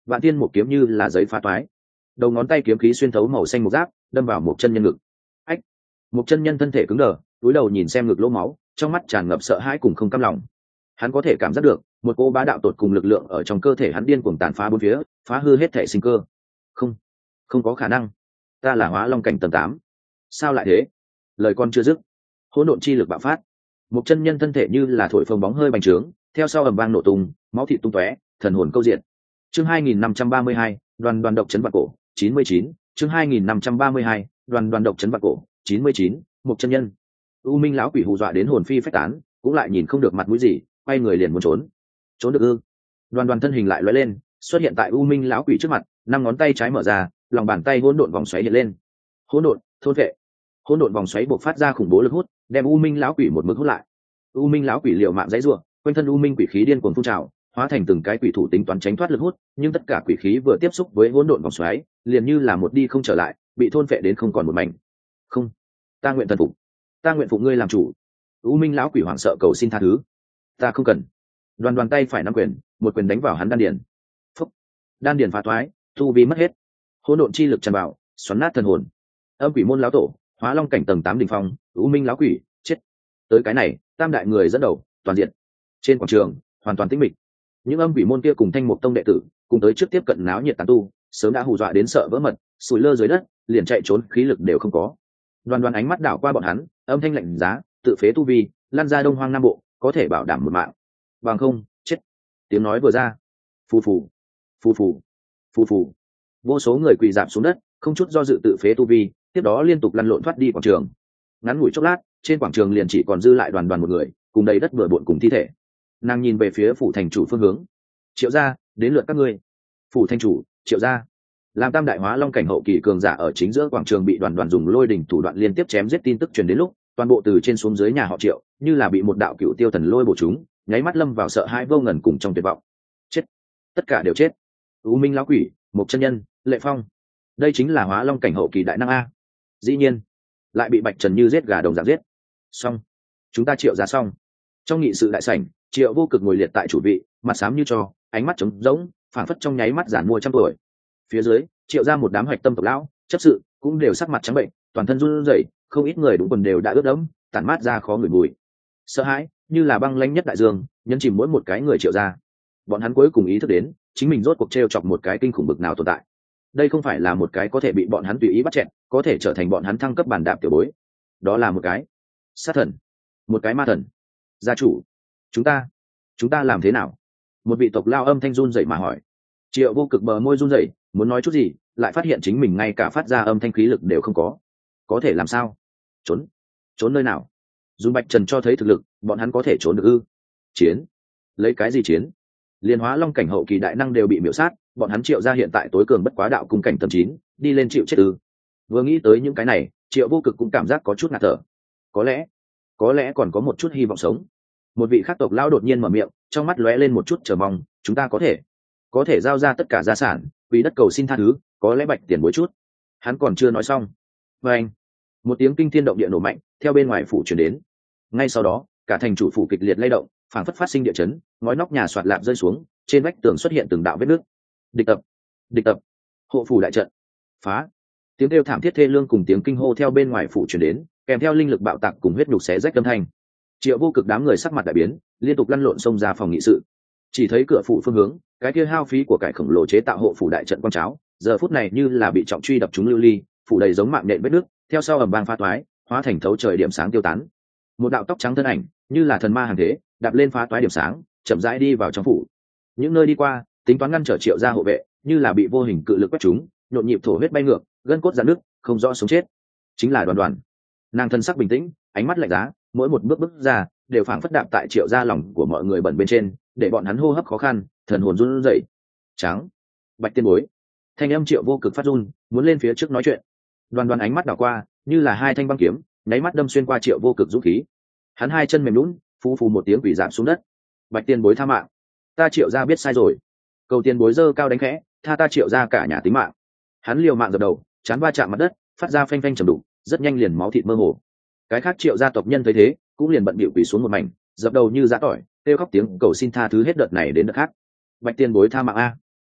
Vạn Tiên một kiếm như là giấy phá toái, đầu ngón tay kiếm khí xuyên thấu màu xanh một giáp, đâm vào một chân nhân ngực. Ách! Một chân nhân thân thể cứng đờ, túi đầu nhìn xem ngực lỗ máu, trong mắt tràn ngập sợ hãi cùng không cam lòng. Hắn có thể cảm giác được một cô bá đạo tột cùng lực lượng ở trong cơ thể hắn điên cuồng tàn phá bốn phía, phá hư hết thể sinh cơ. Không, không có khả năng. Ta là Hóa Long cảnh tầng tám. Sao lại thế? Lời con chưa dứt, hỗn độn chi lực bạo phát. Một chân nhân thân thể như là thổi phồng bóng hơi bành trướng, theo sau ầm vang nổ tung, máu thịt tung tóe, thần hồn câu diện. Chương hai nghìn năm trăm ba mươi hai, đoàn đoàn độc chấn vạn cổ, chín mươi chín. Chương hai nghìn năm trăm ba mươi hai, đoàn đoàn độc chấn vạn cổ, chín mươi chín. Một chân nhân. U Minh lão quỷ hù dọa đến hồn phi phách tán, cũng lại nhìn không được mặt mũi gì, quay người liền muốn trốn. Trốn được ư? Đoàn đoàn thân hình lại lóe lên, xuất hiện tại U Minh lão quỷ trước mặt, năm ngón tay trái mở ra, lòng bàn tay hỗn độn vòng xoáy hiện lên. Hỗn độn, thôn vệ. Hỗn độn vòng xoáy bộc phát ra khủng bố lực hút, đem U Minh lão quỷ một mực hút lại. U Minh lão quỷ liều mạng dãy rủa, quanh thân U Minh quỷ khí điên cuồng phun trào, hóa thành từng cái quỷ thủ tính toán tránh thoát lực hút, nhưng tất cả quỷ khí vừa tiếp xúc với hỗn độn vòng xoáy, liền như là một đi không trở lại, bị thôn vệ đến không còn một mảnh. Không, ta nguyện thần phục, ta nguyện phục ngươi làm chủ. U Minh lão quỷ hoảng sợ cầu xin tha thứ. Ta không cần. Đoàn đoàn tay phải nắm quyền, một quyền đánh vào hắn đan điền. Phúc, đan điền phá thoái, tu vi mất hết, hỗn độn chi lực tràn vào, xoắn nát thần hồn. Âm quỷ môn lão tổ, Hóa Long cảnh tầng tám đỉnh phong, U Minh lão quỷ, chết. Tới cái này, tam đại người dẫn đầu, toàn diện. Trên quảng trường, hoàn toàn tĩnh mịch. Những âm quỷ môn kia cùng Thanh Mục tông đệ tử, cùng tới trước tiếp cận náo nhiệt tán tu, sớm đã hù dọa đến sợ vỡ mật, sùi lơ dưới đất, liền chạy trốn khí lực đều không có. Đoàn đoàn ánh mắt đảo qua bọn hắn, âm thanh lạnh giá, tự phế tu vi, lan ra Đông Hoang Nam Bộ, có thể bảo đảm một mạng. Bằng không, chết. Tiếng nói vừa ra, phù phù, phù phù, phù phù, vô số người quỳ rạp xuống đất, không chút do dự tự phế tu vi, tiếp đó liên tục lăn lộn thoát đi quảng trường. Ngắn ngủi chốc lát, trên quảng trường liền chỉ còn dư lại đoàn đoàn một người, cùng đầy đất bừa bộn cùng thi thể. Nàng nhìn về phía phủ thành chủ phương hướng. Triệu gia, đến lượt các ngươi. Phủ thành chủ, Triệu gia. Làm tam đại Hóa Long cảnh hậu kỳ cường giả ở chính giữa quảng trường bị đoàn đoàn dùng lôi đỉnh thủ đoạn liên tiếp chém giết tin tức truyền đến lúc, toàn bộ từ trên xuống dưới nhà họ Triệu, như là bị một đạo cựu tiêu thần lôi bổ chúng, nháy mắt lâm vào sợ hãi vô ngần cùng trong tuyệt vọng. Chết, tất cả đều chết. U Minh lão quỷ, một chân nhân, Lệ Phong, đây chính là Hóa Long cảnh hậu kỳ đại năng a. Dĩ nhiên, lại bị Bạch Trần như giết gà đồng dạng giết. Xong, chúng ta Triệu ra xong. Trong nghị sự đại sảnh, Triệu Vô Cực ngồi liệt tại chủ vị, mặt xám như tro, ánh mắt trống rỗng, phảng phất trong nháy mắt giản mua trăm tuổi. Phía dưới, Triệu ra một đám hoạch tâm tộc lão, chấp sự, cũng đều sắc mặt trắng bệnh, toàn thân run rẩy, không ít người đúng quần đều đã ướt đẫm, tản mát ra khó ngửi mùi. Sợ hãi, như là băng lãnh nhất đại dương, nhấn chìm mỗi một cái người Triệu ra. Bọn hắn cuối cùng ý thức đến, chính mình rốt cuộc trêu chọc một cái kinh khủng bực nào tồn tại. Đây không phải là một cái có thể bị bọn hắn tùy ý bắt chẹn, có thể trở thành bọn hắn thăng cấp bản đạp tiểu bối. Đó là một cái sát thần, một cái ma thần. Gia chủ, chúng ta chúng ta làm thế nào? Một vị tộc lao âm thanh run rẩy mà hỏi. Triệu Vô Cực bờ môi run rẩy, muốn nói chút gì, lại phát hiện chính mình ngay cả phát ra âm thanh khí lực đều không có. Có thể làm sao? Trốn? Trốn nơi nào? Dùng Bạch Trần cho thấy thực lực, bọn hắn có thể trốn được ư? Chiến? Lấy cái gì chiến? Liên Hóa Long cảnh hậu kỳ đại năng đều bị miểu sát, bọn hắn Triệu gia hiện tại tối cường bất quá đạo cung cảnh tầm chín, đi lên chịu chết ư? Vừa nghĩ tới những cái này, Triệu Vô Cực cũng cảm giác có chút ngạt thở. Có lẽ, có lẽ còn có một chút hy vọng sống. Một vị khác tộc lão đột nhiên mở miệng, trong mắt lóe lên một chút chờ mong, chúng ta có thể có thể giao ra tất cả gia sản, vì đất cầu xin tha thứ, có lẽ Bạch tiền bối chút. Hắn còn chưa nói xong, và anh, một tiếng kinh thiên động địa nổ mạnh theo bên ngoài phủ truyền đến. Ngay sau đó, cả thành chủ phủ kịch liệt lay động, phảng phất phát sinh địa chấn, ngói nóc nhà xoạt lạp rơi xuống, trên vách tường xuất hiện từng đạo vết nứt. Địch tập, địch tập, hộ phủ đại trận phá. Tiếng kêu thảm thiết thê lương cùng tiếng kinh hô theo bên ngoài phủ truyền đến, kèm theo linh lực bạo tạc cùng huyết nhục xé rách âm thanh. Triệu Vô Cực đám người sắc mặt đại biến, liên tục lăn lộn xông ra phòng nghị sự. Chỉ thấy cửa phủ phương hướng, cái kia hao phí của cải khổng lồ chế tạo hộ phủ đại trận quang cháo, giờ phút này như là bị trọng truy đập trúng lưu ly, phủ đầy giống mạng nện vết nước, theo sau ầm vang phá toái, hóa thành thấu trời điểm sáng tiêu tán. Một đạo tóc trắng thân ảnh, như là thần ma hàng thế, đạp lên phá toái điểm sáng, chậm rãi đi vào trong phủ. Những nơi đi qua, tính toán ngăn trở Triệu gia hộ vệ, như là bị vô hình cự lực quét trúng, nhộn nhịp thổ huyết bay ngược, gân cốt rạn nước, không rõ sống chết. Chính là Đoàn Đoàn. Nàng thân sắc bình tĩnh, ánh mắt lạnh giá, mỗi một bước bước ra đều phảng phất đạp tại Triệu gia lòng của mọi người bẩn bên trên, để bọn hắn hô hấp khó khăn, thần hồn run rẩy. Trắng, Bạch tiên bối. Thanh âm Triệu Vô Cực phát run, muốn lên phía trước nói chuyện. Đoàn Đoàn ánh mắt đảo qua, như là hai thanh băng kiếm, nháy mắt đâm xuyên qua Triệu Vô Cực dũng khí. Hắn hai chân mềm nhũn, phù phù một tiếng quỷ giảm xuống đất. Bạch tiên bối tha mạng, ta Triệu gia biết sai rồi. Cầu tiền bối giơ cao đánh khẽ, tha ta Triệu gia cả nhà tính mạng. Hắn liều mạng dập đầu, chán va chạm mặt đất, phát ra phanh phanh trầm đục, rất nhanh liền máu thịt mơ hồ. Cái khác Triệu gia tộc nhân thấy thế, cũng liền bận bịu quỳ xuống một mảnh, dập đầu như giã tỏi, kêu khóc tiếng cầu xin tha thứ hết đợt này đến đợt khác. Bạch tiên bối tha mạng a.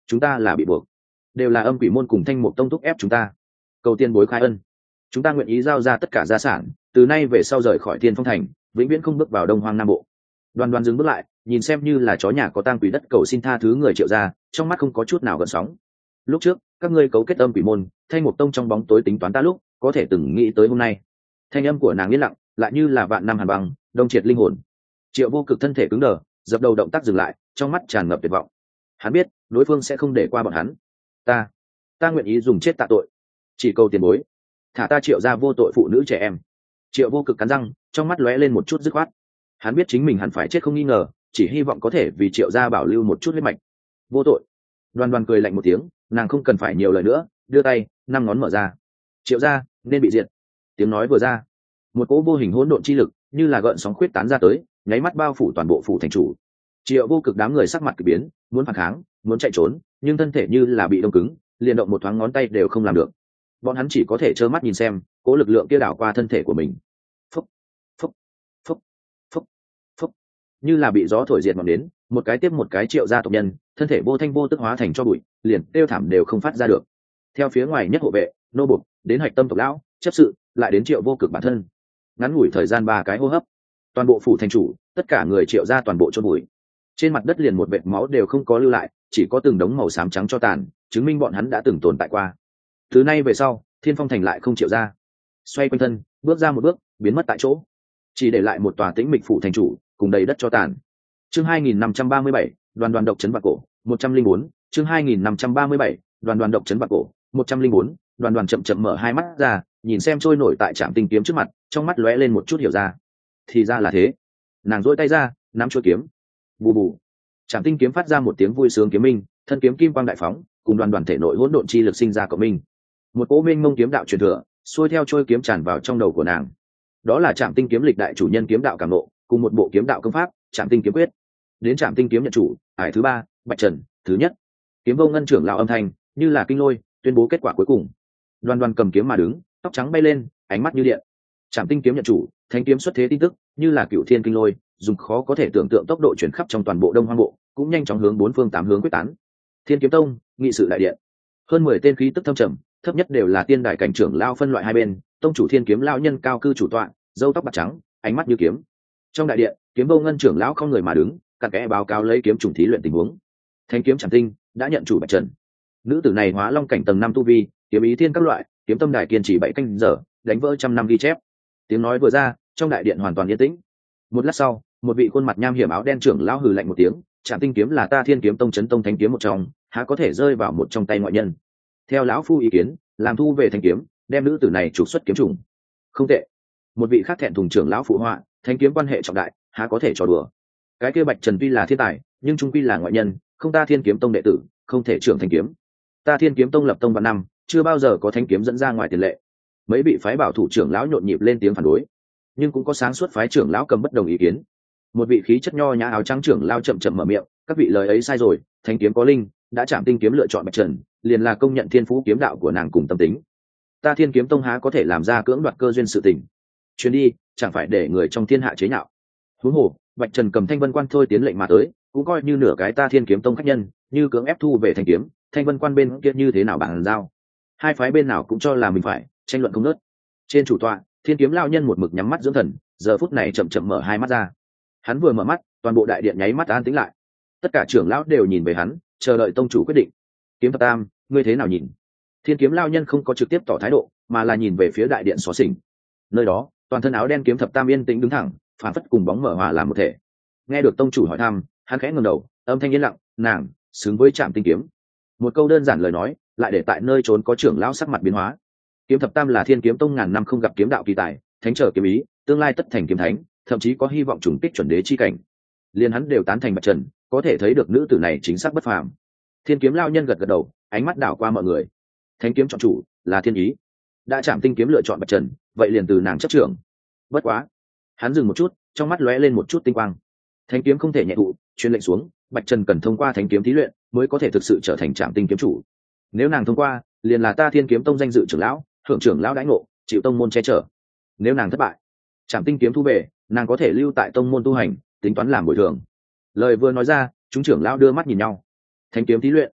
chúng ta là bị buộc, đều là âm quỷ môn cùng thanh mục tông thúc ép chúng ta. Cầu tiên bối khai ân, chúng ta nguyện ý giao ra tất cả gia sản, từ nay về sau rời khỏi Thiên Phong thành, vĩnh viễn không bước vào Đông Hoang Nam Bộ. Đoàn Đoàn dừng bước lại, nhìn xem như là chó nhà có tang quỷ đất cầu xin tha thứ người Triệu gia, trong mắt không có chút nào gợn sóng. Lúc trước các ngươi cấu kết âm quỷ môn, thanh mục tông trong bóng tối tính toán ta lúc có thể từng nghĩ tới hôm nay. Thanh âm của nàng yên lặng, lại như là vạn năm hàn băng, đông triệt linh hồn. Triệu Vô Cực thân thể cứng đờ, dập đầu động tác dừng lại, trong mắt tràn ngập tuyệt vọng. Hắn biết đối phương sẽ không để qua bọn hắn. Ta, ta nguyện ý dùng chết tạ tội, chỉ cầu tiền bối, thả ta Triệu gia vô tội phụ nữ trẻ em. Triệu Vô Cực cắn răng, trong mắt lóe lên một chút dứt khoát. Hắn biết chính mình hẳn phải chết không nghi ngờ, chỉ hy vọng có thể vì Triệu gia bảo lưu một chút huyết mạch. Vô tội. Đoàn Đoàn cười lạnh một tiếng, nàng không cần phải nhiều lời nữa, đưa tay, năm ngón mở ra. Triệu gia nên bị diệt. Tiếng nói vừa ra, một cỗ vô hình hỗn độn chi lực như là gợn sóng khuyết tán ra tới, nháy mắt bao phủ toàn bộ phủ thành chủ. Triệu Vô Cực đám người sắc mặt kỳ biến, muốn phản kháng, muốn chạy trốn, nhưng thân thể như là bị đông cứng, liền động một thoáng ngón tay đều không làm được. Bọn hắn chỉ có thể trơ mắt nhìn xem cỗ lực lượng kia đảo qua thân thể của mình. Phúc, phúc, phúc, phúc, phúc, như là bị gió thổi diệt ngọn nến, một cái tiếp một cái Triệu gia tộc nhân, thân thể vô thanh vô tức hóa thành cho bụi, liền kêu thảm đều không phát ra được. Theo phía ngoài nhất hộ vệ, nô bộc, đến hạch tâm tộc lão, chấp sự, lại đến Triệu Vô Cực bản thân. Ngắn ngủi thời gian ba cái hô hấp, toàn bộ phủ thành chủ, tất cả người Triệu gia toàn bộ chôn bụi. Trên mặt đất liền một vệt máu đều không có lưu lại, chỉ có từng đống màu xám trắng cho tàn, chứng minh bọn hắn đã từng tồn tại qua. Từ nay về sau, Thiên Phong thành lại không Triệu gia. Xoay quanh thân, bước ra một bước, biến mất tại chỗ, chỉ để lại một tòa tĩnh mịch phủ thành chủ cùng đầy đất cho tàn. Chương hai nghìn năm trăm ba mươi bảy, Đoàn Đoàn độc trấn Bạc Cổ, một trăm linh bốn, chương hai nghìn năm trăm ba mươi bảy, Đoàn Đoàn độc trấn Bạc Cổ, một trăm linh bốn, Đoàn Đoàn chậm chậm mở hai mắt ra, nhìn xem trôi nổi tại trạm tinh kiếm trước mặt, trong mắt lóe lên một chút hiểu ra. Thì ra là thế. Nàng duỗi tay ra, nắm chuôi kiếm. Bù bù. Trạm tinh kiếm phát ra một tiếng vui sướng kiếm minh, thân kiếm kim quang đại phóng, cùng Đoàn Đoàn thể nội hỗn độn chi lực sinh ra cộng minh. Một cỗ minh mông kiếm đạo truyền thừa, xuôi theo trôi kiếm tràn vào trong đầu của nàng. Đó là Trạm tinh kiếm lịch đại chủ nhân kiếm đạo cảm ngộ, cùng một bộ kiếm đạo công pháp, Trạm tinh kiếm quyết. Đến Trạm tinh kiếm nhận chủ, ải thứ ba, Bạch Trần, thứ nhất. Kiếm vô ngân trưởng lão âm thanh, như là kinh lôi, tuyên bố kết quả cuối cùng. Đoàn Đoàn cầm kiếm mà đứng, tóc trắng bay lên, ánh mắt như điện. Trạm tinh kiếm nhận chủ, thánh kiếm xuất thế tin tức, như là cựu thiên kinh lôi, dùng khó có thể tưởng tượng tốc độ chuyển khắp trong toàn bộ Đông Hoang bộ, cũng nhanh chóng hướng bốn phương tám hướng quyết tán. Thiên Kiếm Tông, nghị sự đại điện. Hơn mười tên khí tức thâm trầm, thấp nhất đều là tiên đại cảnh trưởng lao phân loại hai bên, tông chủ Thiên Kiếm lão nhân cao cư chủ tọa, râu tóc bạc trắng, ánh mắt như kiếm. Trong đại điện, Kiếm vô ngân trưởng lão không người mà đứng, cặn kẽ báo cáo lấy kiếm trùng thí luyện tình huống. Thánh kiếm Trảm Tinh đã nhận chủ Bạch Trần. Nữ tử này hóa long cảnh tầng năm tu vi, kiếm ý thiên các loại, kiếm tâm đài kiên trì bảy canh giờ, đánh vỡ trăm năm ghi chép. Tiếng nói vừa ra, trong đại điện hoàn toàn yên tĩnh. Một lát sau, một vị khuôn mặt nham hiểm áo đen trưởng lão hừ lạnh một tiếng, Trảm Tinh kiếm là ta Thiên Kiếm Tông chấn tông thánh kiếm một trong, há có thể rơi vào một trong tay ngoại nhân. Theo lão phu ý kiến, làm thu về thanh kiếm, đem nữ tử này trục xuất kiếm trùng. Không tệ. Một vị khác thẹn thùng trưởng lão phụ họa, thanh kiếm quan hệ trọng đại, há có thể trò đùa. Cái kia Bạch Trần tuy là thiên tài, nhưng trung quy là ngoại nhân, không ta Thiên Kiếm Tông đệ tử, không thể trưởng thanh kiếm. Ta Thiên Kiếm Tông lập tông vạn năm, chưa bao giờ có thanh kiếm dẫn ra ngoài tiền lệ. Mấy vị phái bảo thủ trưởng lão nhộn nhịp lên tiếng phản đối, nhưng cũng có sáng suốt phái trưởng lão cầm bất đồng ý kiến. Một vị khí chất nho nhã áo trắng trưởng lao chậm chậm mở miệng, các vị lời ấy sai rồi, thanh kiếm có linh, đã Trảm Tinh kiếm lựa chọn Bạch Trần, liền là công nhận thiên phú kiếm đạo của nàng cùng tâm tính. Ta Thiên Kiếm Tông há có thể làm ra cưỡng đoạt cơ duyên sự tình. Chuyến đi chẳng phải để người trong thiên hạ chế nhạo. Huống hồ Bạch Trần cầm thanh vân quan thôi tiến lệnh mà tới, cũng coi như nửa cái ta Thiên Kiếm Tông khách nhân, như cưỡng ép thu về thanh kiếm, thanh vân quan bên kia như thế nào bàn giao. Hai phái bên nào cũng cho là mình phải, tranh luận không ngớt. Trên chủ tọa, Thiên Kiếm lão nhân một mực nhắm mắt dưỡng thần, giờ phút này chậm chậm mở hai mắt ra. Hắn vừa mở mắt, toàn bộ đại điện nháy mắt an tĩnh lại. Tất cả trưởng lão đều nhìn về hắn, chờ đợi tông chủ quyết định. Kiếm thập tam, ngươi thế nào nhìn? Thiên Kiếm lão nhân không có trực tiếp tỏ thái độ, mà là nhìn về phía đại điện xó xỉnh. Nơi đó, toàn thân áo đen kiếm thập tam yên tĩnh đứng thẳng, phản phất cùng bóng mở hòa làm một thể. Nghe được tông chủ hỏi thăm, hắn khẽ ngẩng đầu, âm thanh yên lặng, nàng xứng với Trảm Tinh kiếm. Một câu đơn giản lời nói, lại để tại nơi trốn có trưởng lão sắc mặt biến hóa. Kiếm thập tam là Thiên Kiếm Tông ngàn năm không gặp kiếm đạo kỳ tài, thánh trở kiếm ý, tương lai tất thành kiếm thánh, thậm chí có hy vọng trùng kích chuẩn đế chi cảnh. Liên hắn đều tán thành Bạch Trần, có thể thấy được nữ tử này chính xác bất phàm. Thiên Kiếm lão nhân gật gật đầu, ánh mắt đảo qua mọi người. Thánh kiếm chọn chủ là thiên ý, đã Trảm Tinh kiếm lựa chọn Bạch Trần, vậy liền từ nàng chấp trưởng. Bất quá, hắn dừng một chút, trong mắt lóe lên một chút tinh quang. Thánh kiếm không thể nhẹ thụ, truyền lệnh xuống, Bạch Trần cần thông qua thánh kiếm thí luyện, mới có thể thực sự trở thành Trảm Tinh kiếm chủ. Nếu nàng thông qua, liền là ta Thiên Kiếm Tông danh dự trưởng lão, thượng trưởng lão đãi ngộ, chịu tông môn che chở. Nếu nàng thất bại, Trảm Tinh kiếm thu về, nàng có thể lưu tại tông môn tu hành, tính toán làm bồi thường. Lời vừa nói ra, chúng trưởng lão đưa mắt nhìn nhau. Thánh kiếm thí luyện,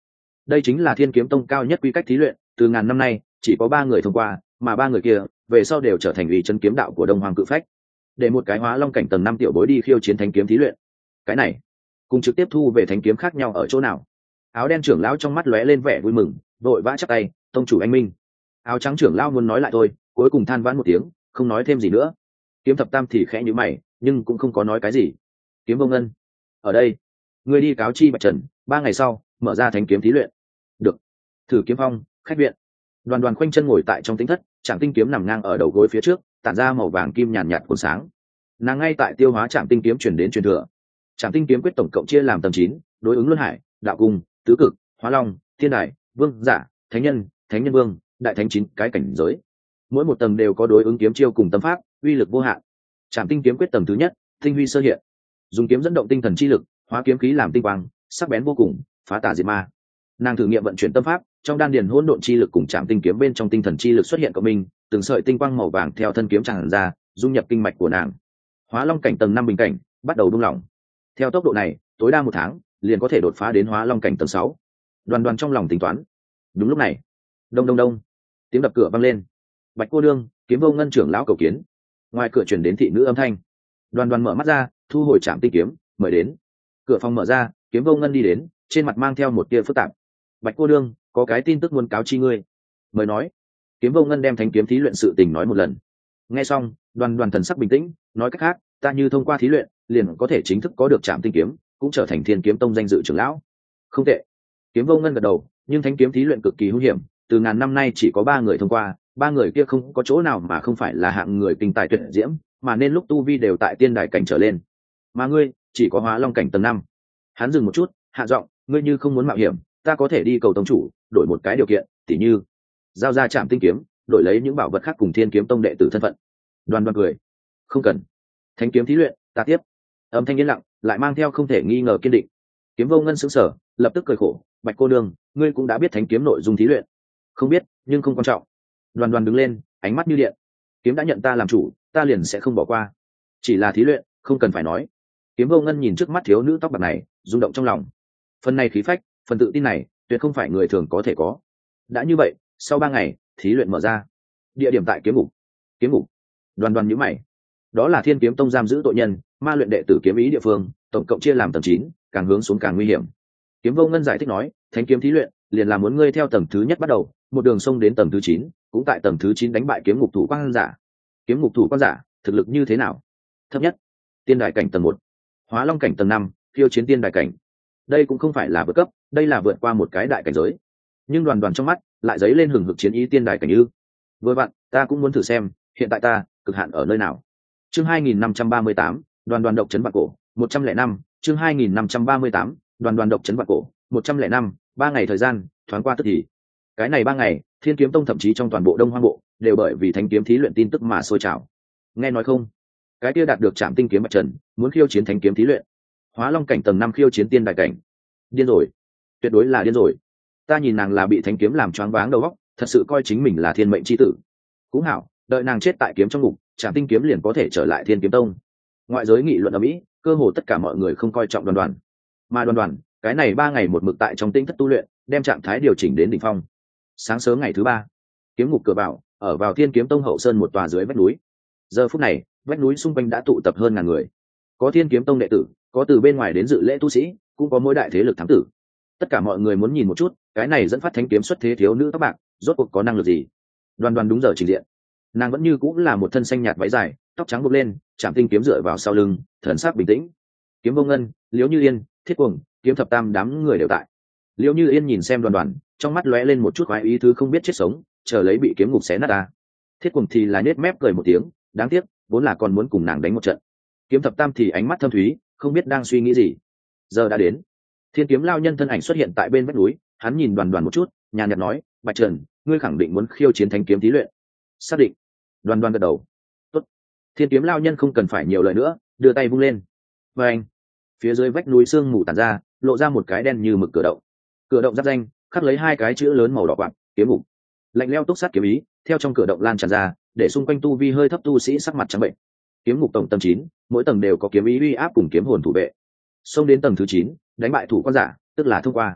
đây chính là thiên kiếm tông cao nhất quy cách thí luyện, từ ngàn năm nay chỉ có ba người thông qua, mà ba người kia về sau đều trở thành ủy chân kiếm đạo của đông hoàng cự phách. Để một cái hóa long cảnh tầng năm tiểu bối đi khiêu chiến thánh kiếm thí luyện, cái này cùng trực tiếp thu về thánh kiếm khác nhau ở chỗ nào? Áo đen trưởng lão trong mắt lóe lên vẻ vui mừng, vội vã chắp tay, tông chủ anh minh. Áo trắng trưởng lão muốn nói lại thôi, cuối cùng than vãn một tiếng, không nói thêm gì nữa. Kiếm thập tam thì khẽ nhíu mày, nhưng cũng không có nói cái gì. Kiếm vô ngân, ở đây, ngươi đi cáo chi bạch trần, ba ngày sau mở ra thánh kiếm thí luyện. Được. Thử kiếm phong, khách viện. Đoàn Đoàn khoanh chân ngồi tại trong tĩnh thất, trạm tinh kiếm nằm ngang ở đầu gối phía trước, tản ra màu vàng kim nhàn nhạt cuốn sáng. Nàng ngay tại tiêu hóa trạm tinh kiếm chuyển đến truyền thừa. Trạm tinh kiếm quyết tổng cộng chia làm tầng chín, đối ứng luân hải, đạo cung, tứ cực, hóa long, thiên đài, vương giả, thánh nhân, thánh nhân vương, đại thánh chín cái cảnh giới. Mỗi một tầng đều có đối ứng kiếm chiêu cùng tâm pháp, uy lực vô hạn. Trạm tinh kiếm quyết tầng thứ nhất, tinh huy sơ hiện, dùng kiếm dẫn động tinh thần chi lực, hóa kiếm khí làm tinh quang, sắc bén vô cùng, phá tà diệt ma. Nàng thử nghiệm vận chuyển tâm pháp, trong đan điền hỗn độn chi lực cùng trạm tinh kiếm bên trong tinh thần chi lực xuất hiện cộng minh, từng sợi tinh quang màu vàng theo thân kiếm tràn ra, dung nhập kinh mạch của nàng. Hóa long cảnh tầng năm bình cảnh bắt đầu buông lỏng. Theo tốc độ này, tối đa một tháng liền có thể đột phá đến hóa long cảnh tầng sáu. Đoàn Đoàn trong lòng tính toán. Đúng lúc này, đông đông đông, tiếng đập cửa vang lên. Bạch cô đương, Kiếm vô ngân trưởng lão cầu kiến. Ngoài cửa truyền đến thị nữ âm thanh. Đoàn Đoàn mở mắt ra, thu hồi trạm tinh kiếm, mời đến. Cửa phòng mở ra, Kiếm vô ngân đi đến, trên mặt mang theo một tia phức tạp. Bạch cô đương, có cái tin tức muốn cáo chi ngươi. Mời nói. Kiếm vô ngân đem thánh kiếm thí luyện sự tình nói một lần. Nghe xong, Đoàn Đoàn thần sắc bình tĩnh, nói cách khác, ta như thông qua thí luyện, liền có thể chính thức có được trạm tinh kiếm, cũng trở thành thiên kiếm tông danh dự trưởng lão. Không tệ. Kiếm vô ngân gật đầu, nhưng thánh kiếm thí luyện cực kỳ hung hiểm, từ ngàn năm nay chỉ có ba người thông qua, ba người kia không có chỗ nào mà không phải là hạng người kinh tài tuyệt diễm, mà nên lúc tu vi đều tại tiên đài cảnh trở lên. Mà ngươi chỉ có hóa long cảnh tầng năm. Hắn dừng một chút, hạ giọng, ngươi như không muốn mạo hiểm, ta có thể đi cầu tông chủ, đổi một cái điều kiện, tỉ như giao ra trạm tinh kiếm, đổi lấy những bảo vật khác cùng thiên kiếm tông đệ tử thân phận. Đoàn Đoàn cười, không cần. Thánh kiếm thí luyện, ta tiếp. Âm thanh yên lặng, lại mang theo không thể nghi ngờ kiên định. Kiếm vô ngân sững sờ, lập tức cười khổ, Bạch cô đương, ngươi cũng đã biết thánh kiếm nội dung thí luyện. Không biết, nhưng không quan trọng. Đoàn Đoàn đứng lên, ánh mắt như điện. Kiếm đã nhận ta làm chủ, ta liền sẽ không bỏ qua. Chỉ là thí luyện, không cần phải nói. Kiếm vô ngân nhìn trước mắt thiếu nữ tóc bạc này, rung động trong lòng. Phần này khí phách, phần tự tin này, tuyệt không phải người thường có thể có. Đã như vậy, sau ba ngày, thí luyện mở ra. Địa điểm tại kiếm ngục. Kiếm ngục. Đoàn Đoàn nhíu mày. Đó là thiên kiếm tông giam giữ tội nhân, ma luyện đệ tử kiếm ý địa phương, tổng cộng chia làm tầng chín, càng hướng xuống càng nguy hiểm. Kiếm vô ngân giải thích nói, thánh kiếm thí luyện liền là muốn ngươi theo tầng thứ nhất bắt đầu, một đường sông đến tầng thứ chín, cũng tại tầng thứ chín đánh bại kiếm ngục thủ quan giả. Kiếm ngục thủ quan giả thực lực như thế nào? Thấp nhất tiên đài cảnh tầng một, hóa long cảnh tầng năm, khiêu chiến tiên đài cảnh. Đây cũng không phải là vượt cấp, đây là vượt qua một cái đại cảnh giới. Nhưng Đoàn Đoàn trong mắt lại dấy lên hừng hực chiến ý tiên đài cảnh ư? Vừa vặn, ta cũng muốn thử xem, hiện tại ta cực hạn ở nơi nào. Chương hai nghìn năm trăm ba mươi tám, Đoàn Đoàn độc chấn vạn cổ, một trăm lẻ năm, chương hai nghìn năm trăm ba mươi tám, Đoàn Đoàn độc chấn vạn cổ, một trăm lẻ năm, ba ngày thời gian, thoáng qua tức thì. Cái này ba ngày, Thiên Kiếm Tông thậm chí trong toàn bộ Đông Hoang bộ, đều bởi vì thánh kiếm thí luyện tin tức mà sôi trào. Nghe nói không? Cái kia đạt được trạm tinh kiếm bạch trần, muốn khiêu chiến thánh kiếm thí luyện. Hóa long cảnh tầng năm khiêu chiến tiên đại cảnh. Điên rồi, tuyệt đối là điên rồi. Ta nhìn nàng là bị thánh kiếm làm choáng váng đầu óc, thật sự coi chính mình là thiên mệnh chi tử. Cũng hảo, đợi nàng chết tại kiếm trong ngục, trạm tinh kiếm liền có thể trở lại Thiên Kiếm Tông. Ngoại giới nghị luận ở Mỹ, cơ hồ tất cả mọi người không coi trọng Đoàn Đoàn. Mà Đoàn Đoàn, cái này ba ngày một mực tại trong tinh thất tu luyện, đem trạng thái điều chỉnh đến đỉnh phong. Sáng sớm ngày thứ ba, kiếm ngục cửa vào, ở vào Thiên Kiếm Tông hậu sơn một tòa dưới vách núi. Giờ phút này, vách núi xung quanh đã tụ tập hơn ngàn người. Có Thiên Kiếm Tông đệ tử, có từ bên ngoài đến dự lễ tu sĩ, cũng có mỗi đại thế lực thám tử. Tất cả mọi người muốn nhìn một chút, cái này dẫn phát thánh kiếm xuất thế thiếu nữ tóc bạc, rốt cuộc có năng lực gì. Đoàn Đoàn đúng giờ trình diện. Nàng vẫn như cũng là một thân xanh nhạt váy dài, tóc trắng buộc lên, chạm tinh kiếm dựa vào sau lưng, thần sắc bình tĩnh. Kiếm vô ngân, Liễu Như Yên, Thiết Cuồng, Kiếm thập tam đám người đều tại. Liễu Như Yên nhìn xem Đoàn Đoàn, trong mắt lóe lên một chút khoái ý thứ không biết chết sống, chờ lấy bị kiếm ngục xé nát ta. Thiết Cuồng thì là nết mép cười một tiếng, đáng tiếc, vốn là còn muốn cùng nàng đánh một trận. Kiếm thập tam thì ánh mắt thâm thúy, không biết đang suy nghĩ gì. Giờ đã đến. Thiên kiếm lao nhân thân ảnh xuất hiện tại bên vách núi, hắn nhìn Đoàn Đoàn một chút, nhàn nhạt nói, Bạch Trần, ngươi khẳng định muốn khiêu chiến thánh kiếm thí luyện. Xác định. Đoàn Đoàn gật đầu. Tốt. Thiên kiếm lao nhân không cần phải nhiều lời nữa, đưa tay vung lên. Và anh, phía dưới vách núi sương mù tàn ra, lộ ra một cái đen như mực cửa động. Cửa động giáp danh, khắc lấy hai cái chữ lớn màu đỏ quạt, kiếm ngục. Lạnh lẽo túc sát kiếm ý, theo trong cửa động lan tràn ra, để xung quanh tu vi hơi thấp tu sĩ sắc mặt trắng bệnh. Kiếm ngục tổng tầng chín, mỗi tầng đều có kiếm ý uy áp cùng kiếm hồn thủ vệ. Xông đến tầng thứ chín, đánh bại thủ quan giả, tức là thông qua.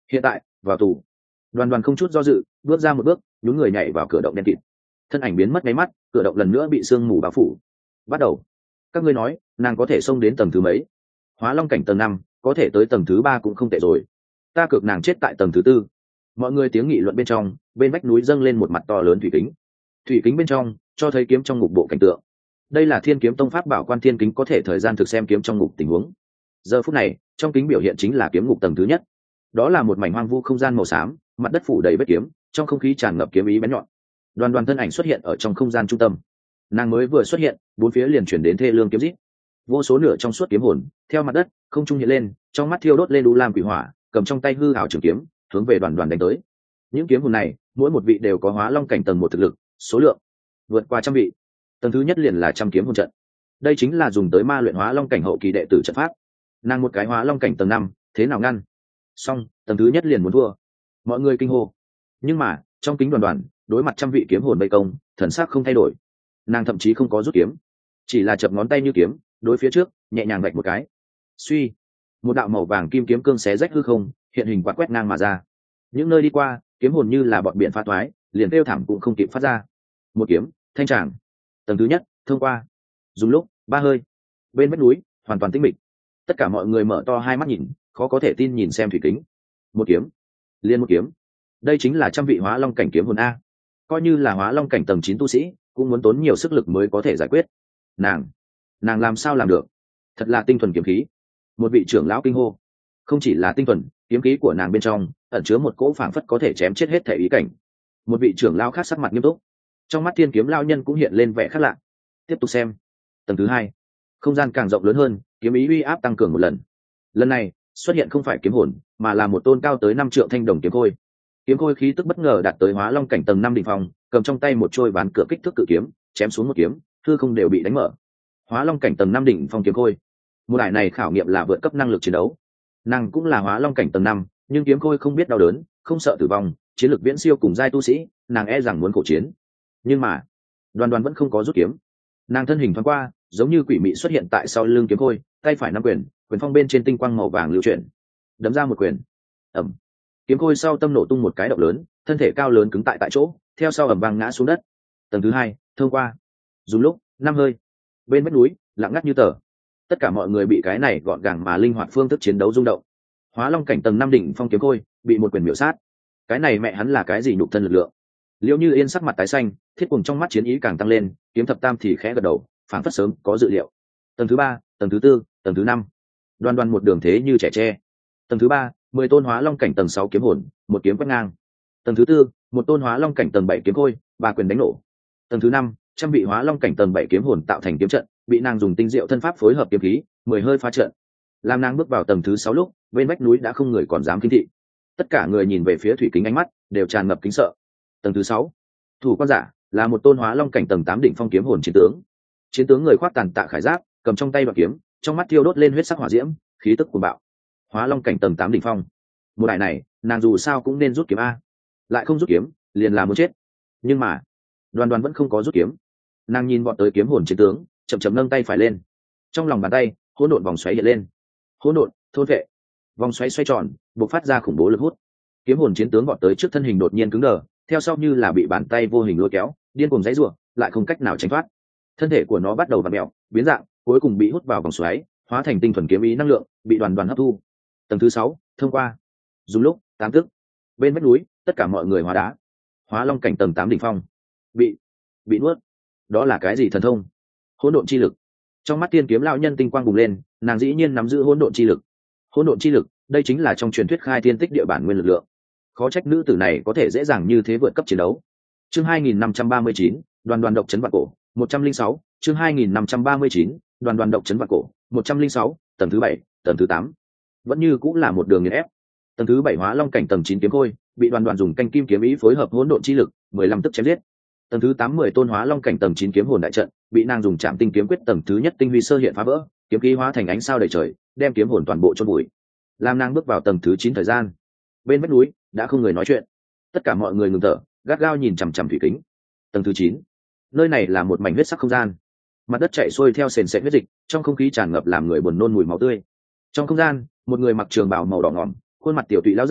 hiện tại vào tù. Đoàn đoàn không chút do dự bước ra một bước, nhún người nhảy vào cửa động đen kịt. Thân ảnh biến mất mấy mắt, cửa động lần nữa bị sương mù bao phủ. Bắt đầu. Các ngươi nói nàng có thể xông đến tầng thứ mấy? Hóa long cảnh tầng năm, có thể tới tầng thứ ba cũng không tệ rồi. Ta cược nàng chết tại tầng thứ tư. Mọi người tiếng nghị luận bên trong, bên vách núi dâng lên một mặt to lớn thủy kính. Thủy kính bên trong cho thấy kiếm trong ngục bộ cảnh tượng. Đây là Thiên Kiếm Tông pháp bảo Quan Thiên Kính, có thể thời gian thực xem kiếm trong ngục tình huống. Giờ phút này, trong kính biểu hiện chính là kiếm ngục tầng thứ nhất. Đó là một mảnh hoang vu không gian màu xám, mặt đất phủ đầy vết kiếm, trong không khí tràn ngập kiếm ý bén nhọn. Đoàn đoàn thân ảnh xuất hiện ở trong không gian trung tâm. Nàng mới vừa xuất hiện, bốn phía liền chuyển đến thê lương kiếm rít. Vô số nửa trong suốt kiếm hồn theo mặt đất không trung hiện lên, trong mắt thiêu đốt lên u lam quỷ hỏa, cầm trong tay hư ảo trường kiếm hướng về đoàn đoàn đánh tới. Những kiếm hồn này mỗi một vị đều có hóa long cảnh tầng một thực lực, số lượng vượt qua trăm vị. Tầng thứ nhất liền là trăm kiếm hồn trận. Đây chính là dùng tới ma luyện hóa long cảnh hậu kỳ đệ tử trận pháp. Nàng một cái hóa long cảnh tầng năm, thế nào ngăn? Xong, tầng thứ nhất liền muốn thua. Mọi người kinh hô. Nhưng mà trong kính đoàn đoàn, đối mặt trăm vị kiếm hồn vây công, thần sắc không thay đổi. Nàng thậm chí không có rút kiếm, chỉ là chập ngón tay như kiếm, đối phía trước nhẹ nhàng vạch một cái. Suy, một đạo màu vàng kim kiếm cương xé rách hư không, hiện hình quạt quét ngang mà ra. Những nơi đi qua, kiếm hồn như là bọn biển pha toái, liền kêu thảm cũng không kịp phát ra. Một kiếm, thanh tràng. Tầng thứ nhất thông qua. Dùng lúc ba hơi. Bên vách núi hoàn toàn tĩnh mịch. Tất cả mọi người mở to hai mắt nhìn, khó có thể tin nhìn xem thủy kính. Một kiếm, liên một kiếm. Đây chính là trăm vị hóa long cảnh kiếm hồn a. Coi như là hóa long cảnh tầng chín tu sĩ, cũng muốn tốn nhiều sức lực mới có thể giải quyết. Nàng, nàng làm sao làm được? Thật là tinh thuần kiếm khí. Một vị trưởng lão kinh hô. Không chỉ là tinh thuần, kiếm khí của nàng bên trong ẩn chứa một cỗ phảng phất có thể chém chết hết thể ý cảnh. Một vị trưởng lão khác sắc mặt nghiêm túc, trong mắt Thiên Kiếm lão nhân cũng hiện lên vẻ khác lạ. Tiếp tục xem. Tầng thứ hai, không gian càng rộng lớn hơn, kiếm ý uy áp tăng cường một lần. Lần này xuất hiện không phải kiếm hồn, mà là một tôn cao tới năm trượng thanh đồng kiếm khôi. Kiếm khôi khí tức bất ngờ đạt tới hóa long cảnh tầng năm đỉnh phong, cầm trong tay một trôi ván cửa kích thước cự kiếm, chém xuống một kiếm, hư không đều bị đánh mở. Hóa long cảnh tầng năm đỉnh phong kiếm khôi. Một đại này khảo nghiệm là vượt cấp năng lực chiến đấu. Nàng cũng là hóa long cảnh tầng năm, nhưng kiếm khôi không biết đau đớn, không sợ tử vong, chiến lược viễn siêu cùng giai tu sĩ, nàng e rằng muốn khổ chiến. Nhưng mà đoàn đoàn vẫn không có rút kiếm. Nàng thân hình thoáng qua, giống như quỷ mị xuất hiện tại sau lưng kiếm khôi, tay phải nắm quyền, quyền phong bên trên tinh quang màu vàng lưu chuyển, đấm ra một quyền. Ẩm. Kiếm khôi sau tâm nổ tung một cái động lớn, thân thể cao lớn cứng tại tại chỗ, theo sau ầm vang ngã xuống đất. Tầng thứ hai thông qua. Dùng lúc năm hơi. Bên vách núi lặng ngắt như tờ. Tất cả mọi người bị cái này gọn gàng mà linh hoạt phương thức chiến đấu rung động. Hóa long cảnh tầng năm đỉnh phong kiếm khôi bị một quyền miểu sát. Cái này mẹ hắn là cái gì nhục thân lực lượng? Liễu Như Yên sắc mặt tái xanh, thiết cùng trong mắt chiến ý càng tăng lên, kiếm thập tam thì khẽ gật đầu, phản phất sớm có dự liệu. Tầng thứ ba, tầng thứ tư, tầng thứ năm, đoan đoan một đường thế như trẻ tre. Tầng thứ ba, mười tôn hóa long cảnh tầng sáu kiếm hồn, một kiếm quét ngang. Tầng thứ tư, một tôn hóa long cảnh tầng bảy kiếm khôi, ba quyền đánh nổ. Tầng thứ năm, trăm vị hóa long cảnh tầng bảy kiếm hồn tạo thành kiếm trận, bị nàng dùng tinh diệu thân pháp phối hợp kiếm khí, mười hơi phá trận. Làm nàng bước vào tầng thứ sáu lúc, bên vách núi đã không người còn dám kinh thị. Tất cả người nhìn về phía thủy kính, ánh mắt đều tràn ngập kính sợ. Tầng thứ sáu, thủ quan giả là một tôn hóa long cảnh tầng tám đỉnh phong kiếm hồn chiến tướng. Chiến tướng người khoác tàn tạ khải giáp, cầm trong tay bạc kiếm, trong mắt thiêu đốt lên huyết sắc hỏa diễm, khí tức cuồng bạo. Hóa long cảnh tầng tám đỉnh phong. Một đại này, nàng dù sao cũng nên rút kiếm a. Lại không rút kiếm, liền là muốn chết. Nhưng mà, Đoàn Đoàn vẫn không có rút kiếm. Nàng nhìn bọn tới kiếm hồn chiến tướng, chậm chậm nâng tay phải lên. Trong lòng bàn tay, hỗn độn vòng xoáy hiện lên. Hỗn độn, thôn vệ. Vòng xoáy xoay tròn, bộc phát ra khủng bố lực hút. Kiếm hồn chiến tướng bọn tới trước thân hình đột nhiên cứng đờ, theo sau như là bị bàn tay vô hình lôi kéo, điên cuồng giãy giụa, lại không cách nào tránh thoát. Thân thể của nó bắt đầu vặn mèo, biến dạng, cuối cùng bị hút vào vòng xoáy, hóa thành tinh thuần kiếm ý năng lượng, bị Đoàn Đoàn hấp thu. Tầng thứ sáu, thông qua. Dùng lúc tám tức. Bên vách núi, tất cả mọi người hóa đá. Hóa long cảnh tầng tám đỉnh phong. Bị bị nuốt. Đó là cái gì thần thông? Hỗn độn chi lực. Trong mắt Tiên Kiếm lão nhân tinh quang bùng lên, nàng dĩ nhiên nắm giữ hỗn độn chi lực. Hỗn độn chi lực, đây chính là trong truyền thuyết khai thiên tích địa bản nguyên lực lượng. Khó trách nữ tử này có thể dễ dàng như thế vượt cấp chiến đấu. Chương hai nghìn năm trăm ba mươi chín, Đoàn Đoàn độc chấn vạn cổ, một trăm linh sáu, chương hai nghìn năm trăm ba mươi chín, Đoàn Đoàn độc chấn vạn cổ, một trăm linh sáu, tầng thứ bảy, tầng thứ tám. Vẫn như cũng là một đường nghiền ép. Tầng thứ bảy hóa long cảnh tầng chín kiếm khôi, bị Đoàn Đoàn dùng canh kim kiếm ý phối hợp hỗn độn chi lực, mười lăm tức chém giết. Tầng thứ tám mười tôn hóa long cảnh tầng chín kiếm hồn đại trận, bị nàng dùng Trảm Tinh kiếm quyết tầng thứ nhất tinh huy sơ hiện phá vỡ, kiếm khí hóa thành ánh sao đầy trời, đem kiếm hồn toàn bộ chôn bụi. Làm nàng bước vào tầng thứ chín thời gian, bên vách núi đã không người nói chuyện, tất cả mọi người ngừng thở, gắt gao nhìn chằm chằm thủy kính. Tầng thứ chín, nơi này là một mảnh huyết sắc không gian, mặt đất chảy xuôi theo sền sệt huyết dịch, trong không khí tràn ngập làm người buồn nôn mùi máu tươi. Trong không gian, một người mặc trường bào màu đỏ ngòm, khuôn mặt tiểu tụy lão giả,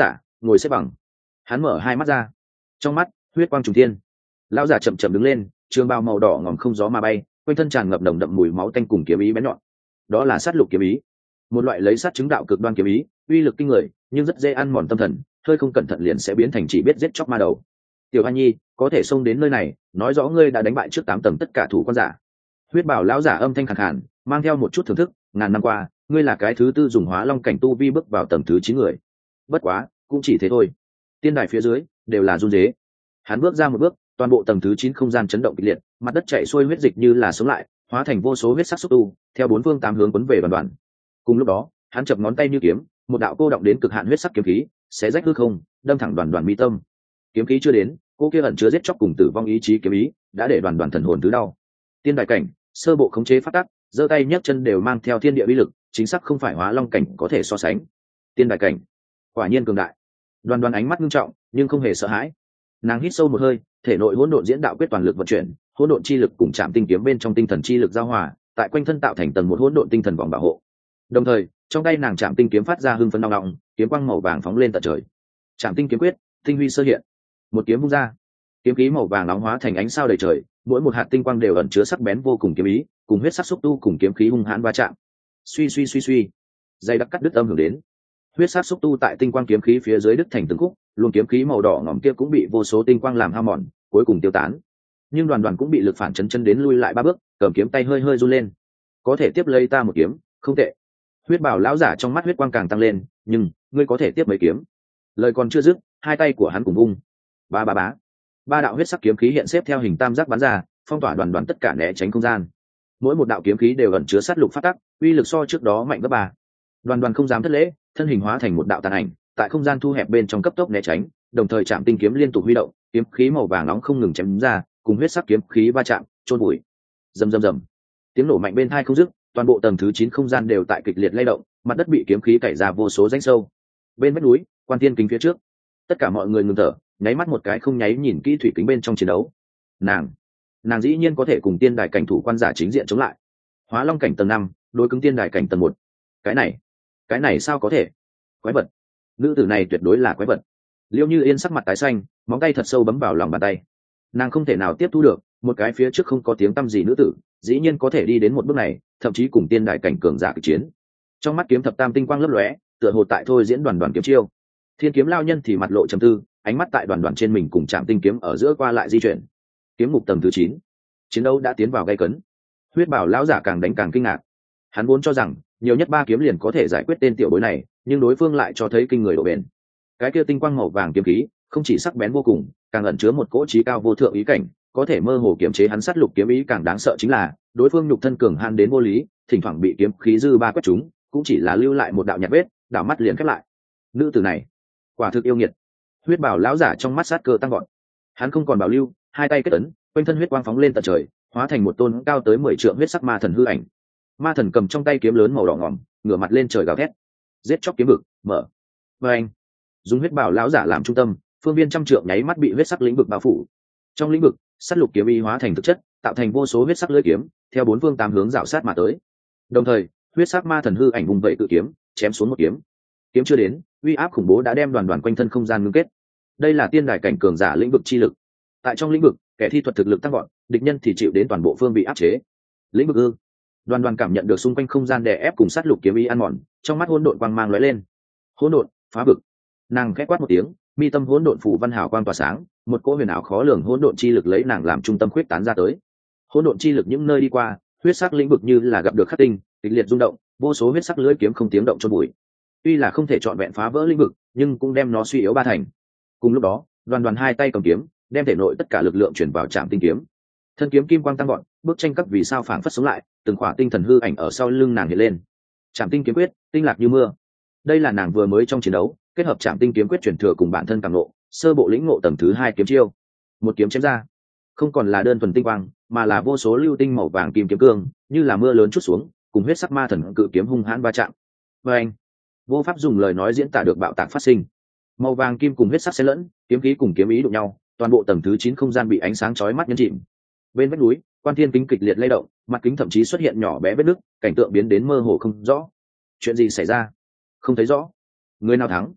ngồi xếp bằng. Hắn mở hai mắt ra, trong mắt huyết quang trùng thiên. Lão giả chậm chậm đứng lên, trường bào màu đỏ ngòm không gió mà bay, quanh thân tràn ngập nồng đậm mùi máu tanh cùng kiếm ý bén nhọn. Đó là sát lục kiếm ý, một loại lấy sát chứng đạo cực đoan kiếm ý, uy lực kinh người nhưng rất dễ ăn mòn tâm thần, hơi không cẩn thận liền sẽ biến thành chỉ biết giết chóc ma đầu. Tiểu An Nhi, có thể xông đến nơi này, nói rõ ngươi đã đánh bại trước tám tầng tất cả thủ quan giả. Huyết bảo lão giả âm thanh khàn khàn, mang theo một chút thưởng thức, ngàn năm qua, ngươi là cái thứ tư dùng hóa long cảnh tu vi bước vào tầng thứ chín người. Bất quá, cũng chỉ thế thôi. Tiên đài phía dưới đều là run rế. Hắn bước ra một bước, toàn bộ tầng thứ chín không gian chấn động kịch liệt, mặt đất chảy xuôi huyết dịch như là sống lại, hóa thành vô số huyết sắc xúc tu, theo bốn phương tám hướng cuốn về đoàn đoàn. Cùng lúc đó, hắn chập ngón tay như kiếm, một đạo cô động đến cực hạn huyết sắc kiếm khí, xé rách hư không, đâm thẳng đoàn đoàn mi tâm. Kiếm khí chưa đến, cô kia ẩn chứa giết chóc cùng tử vong ý chí kiếm ý, đã để đoàn đoàn thần hồn tứ đau. Tiên đại cảnh, sơ bộ khống chế phát tắc, giơ tay nhấc chân đều mang theo thiên địa uy lực, chính xác không phải hóa long cảnh có thể so sánh. Tiên đại cảnh, quả nhiên cường đại. Đoàn đoàn ánh mắt nghiêm trọng, nhưng không hề sợ hãi. Nàng hít sâu một hơi, thể nội hỗn độn diễn đạo quyết toàn lực vận chuyển, hỗn độn chi lực cùng chạm tinh kiếm bên trong tinh thần chi lực giao hòa, tại quanh thân tạo thành tầng một hỗn độn tinh thần vòng bảo hộ. Đồng thời, trong tay nàng chạm tinh kiếm phát ra hưng phấn nong nong, kiếm quang màu vàng phóng lên tận trời. Chạm tinh kiếm quyết, tinh huy sơ hiện. Một kiếm vung ra, kiếm khí màu vàng nóng hóa thành ánh sao đầy trời, mỗi một hạt tinh quang đều ẩn chứa sắc bén vô cùng kiếm ý, cùng huyết sắc xúc tu cùng kiếm khí hung hãn va chạm. Suy suy suy suy, dây đặc cắt đứt âm hưởng đến. Huyết sắc xúc tu tại tinh quang kiếm khí phía dưới đứt thành từng khúc, luồng kiếm khí màu đỏ ngòm kia cũng bị vô số tinh quang làm hao mòn, cuối cùng tiêu tán. Nhưng đoàn đoàn cũng bị lực phản chấn chân đến lui lại ba bước, cầm kiếm tay hơi hơi run lên. Có thể tiếp lấy ta một kiếm, không tệ. Huyết bảo lão giả trong mắt huyết quang càng tăng lên, nhưng ngươi có thể tiếp mấy kiếm. Lời còn chưa dứt, hai tay của hắn cùng vung, ba ba bá, ba đạo huyết sắc kiếm khí hiện xếp theo hình tam giác bắn ra, phong tỏa đoàn đoàn tất cả né tránh không gian. Mỗi một đạo kiếm khí đều ẩn chứa sát lục phát tắc, uy lực so trước đó mạnh gấp ba. Đoàn đoàn không dám thất lễ, thân hình hóa thành một đạo tàn ảnh, tại không gian thu hẹp bên trong cấp tốc né tránh, đồng thời chạm tinh kiếm liên tục huy động, kiếm khí màu vàng nóng không ngừng chém ra, cùng huyết sắc kiếm khí va chạm, chôn bụi. Rầm rầm rầm. Tiếng nổ mạnh bên tai không dứt, toàn bộ tầng thứ chín không gian đều tại kịch liệt lay động, mặt đất bị kiếm khí cày ra vô số rãnh sâu. Bên vách núi, quan tiên kính phía trước, tất cả mọi người ngừng thở, nháy mắt một cái không nháy nhìn kỹ thủy kính bên trong chiến đấu. Nàng, nàng dĩ nhiên có thể cùng tiên đài cảnh thủ quan giả chính diện chống lại. Hóa long cảnh tầng năm, đối cứng tiên đài cảnh tầng một. Cái này, cái này sao có thể? Quái vật. Nữ tử này tuyệt đối là quái vật. Liêu Như Yên sắc mặt tái xanh, móng tay thật sâu bấm vào lòng bàn tay. Nàng không thể nào tiếp thu được, một cái phía trước không có tiếng tăm gì nữ tử, dĩ nhiên có thể đi đến một bước này, thậm chí cùng tiên đại cảnh cường giả kịch chiến. Trong mắt kiếm thập tam tinh quang lấp lóe, tựa hồ tại thôi diễn đoàn đoàn kiếm chiêu. Thiên kiếm lao nhân thì mặt lộ trầm tư, ánh mắt tại đoàn đoàn trên mình cùng chạm tinh kiếm ở giữa qua lại di chuyển. Kiếm ngục tầng thứ chín, chiến đấu đã tiến vào gay cấn. Huyết bảo lão giả càng đánh càng kinh ngạc. Hắn vốn cho rằng nhiều nhất ba kiếm liền có thể giải quyết tên tiểu bối này, nhưng đối phương lại cho thấy kinh người độ bền. Cái kia tinh quang màu vàng kiếm khí, không chỉ sắc bén vô cùng, càng ẩn chứa một cỗ trí cao vô thượng ý cảnh, có thể mơ hồ kiểm chế hắn sát lục kiếm ý. Càng đáng sợ chính là đối phương nhục thân cường han đến vô lý, thỉnh thoảng bị kiếm khí dư ba quét trúng, cũng chỉ là lưu lại một đạo nhạt vết, đảo mắt liền khép lại. Nữ tử này, quả thực yêu nghiệt. Huyết bảo lão giả trong mắt sát cơ tăng vọt. Hắn không còn bảo lưu, hai tay kết ấn, quanh thân huyết quang phóng lên tận trời, hóa thành một tôn cao tới mười trượng huyết sắc ma thần hư ảnh. Ma thần cầm trong tay kiếm lớn màu đỏ ngòm, ngửa mặt lên trời gào thét. Giết chóc kiếm vực, mở. Và anh, dùng huyết bảo lão giả làm trung tâm, phương viên trăm trượng nháy mắt bị huyết sắc lĩnh vực bao phủ. Trong lĩnh vực, sát lục kiếm ý hóa thành thực chất, tạo thành vô số huyết sắc lưỡi kiếm, theo bốn phương tám hướng rảo sát mà tới. Đồng thời, huyết sắc ma thần hư ảnh vùng vậy tự kiếm, chém xuống một kiếm. Kiếm chưa đến, uy áp khủng bố đã đem đoàn đoàn quanh thân không gian ngưng kết. Đây là tiên đài cảnh cường giả lĩnh vực chi lực. Tại trong lĩnh vực, kẻ thi thuật thực lực tăng vọt, địch nhân thì chịu đến toàn bộ phương bị áp chế. Lĩnh vực ư? Đoàn đoàn cảm nhận được xung quanh không gian đè ép cùng sát lục kiếm ý ăn mòn, trong mắt hỗn độn quang mang lóe lên. Hỗn độn, phá vực. Nàng khẽ quát một tiếng, mi tâm hỗn độn phủ văn hào quang tỏa sáng, một cỗ huyền ảo khó lường hỗn độn chi lực lấy nàng làm trung tâm khuyết tán ra tới. Hỗn độn chi lực những nơi đi qua, huyết sắc lĩnh vực như là gặp được khắc tinh, kịch liệt rung động, vô số huyết sắc lưỡi kiếm không tiếng động chôn bụi. Tuy là không thể trọn vẹn phá vỡ lĩnh vực, nhưng cũng đem nó suy yếu ba thành. Cùng lúc đó, đoàn đoàn hai tay cầm kiếm, đem thể nội tất cả lực lượng chuyển vào trạm tinh kiếm. Thân kiếm kim quang tăng gọn, bức tranh cấp vì sao phảng phất sống lại, từng khỏa tinh thần hư ảnh ở sau lưng nàng hiện lên. Trạm tinh kiếm quyết, tinh lạc như mưa. Đây là nàng vừa mới trong chiến đấu, kết hợp trạm tinh kiếm quyết truyền thừa cùng bản thân càng ngộ, sơ bộ lĩnh ngộ tầng thứ hai kiếm chiêu. Một kiếm chém ra, không còn là đơn thuần tinh quang, mà là vô số lưu tinh màu vàng kim kiếm cương, như là mưa lớn chút xuống, cùng huyết sắc ma thần cự kiếm hung hãn va chạm. Và anh, vô pháp dùng lời nói diễn tả được bạo tạc phát sinh. Màu vàng kim cùng huyết sắc xen lẫn, kiếm khí cùng kiếm ý đụng nhau, toàn bộ tầng thứ chín không gian bị ánh sáng chói mắt nhấn chìm. Bên vách núi, quan thiên kính kịch liệt lay động, mặt kính thậm chí xuất hiện nhỏ bé vết nứt, cảnh tượng biến đến mơ hồ không rõ. Chuyện gì xảy ra? Không thấy rõ. Người nào thắng?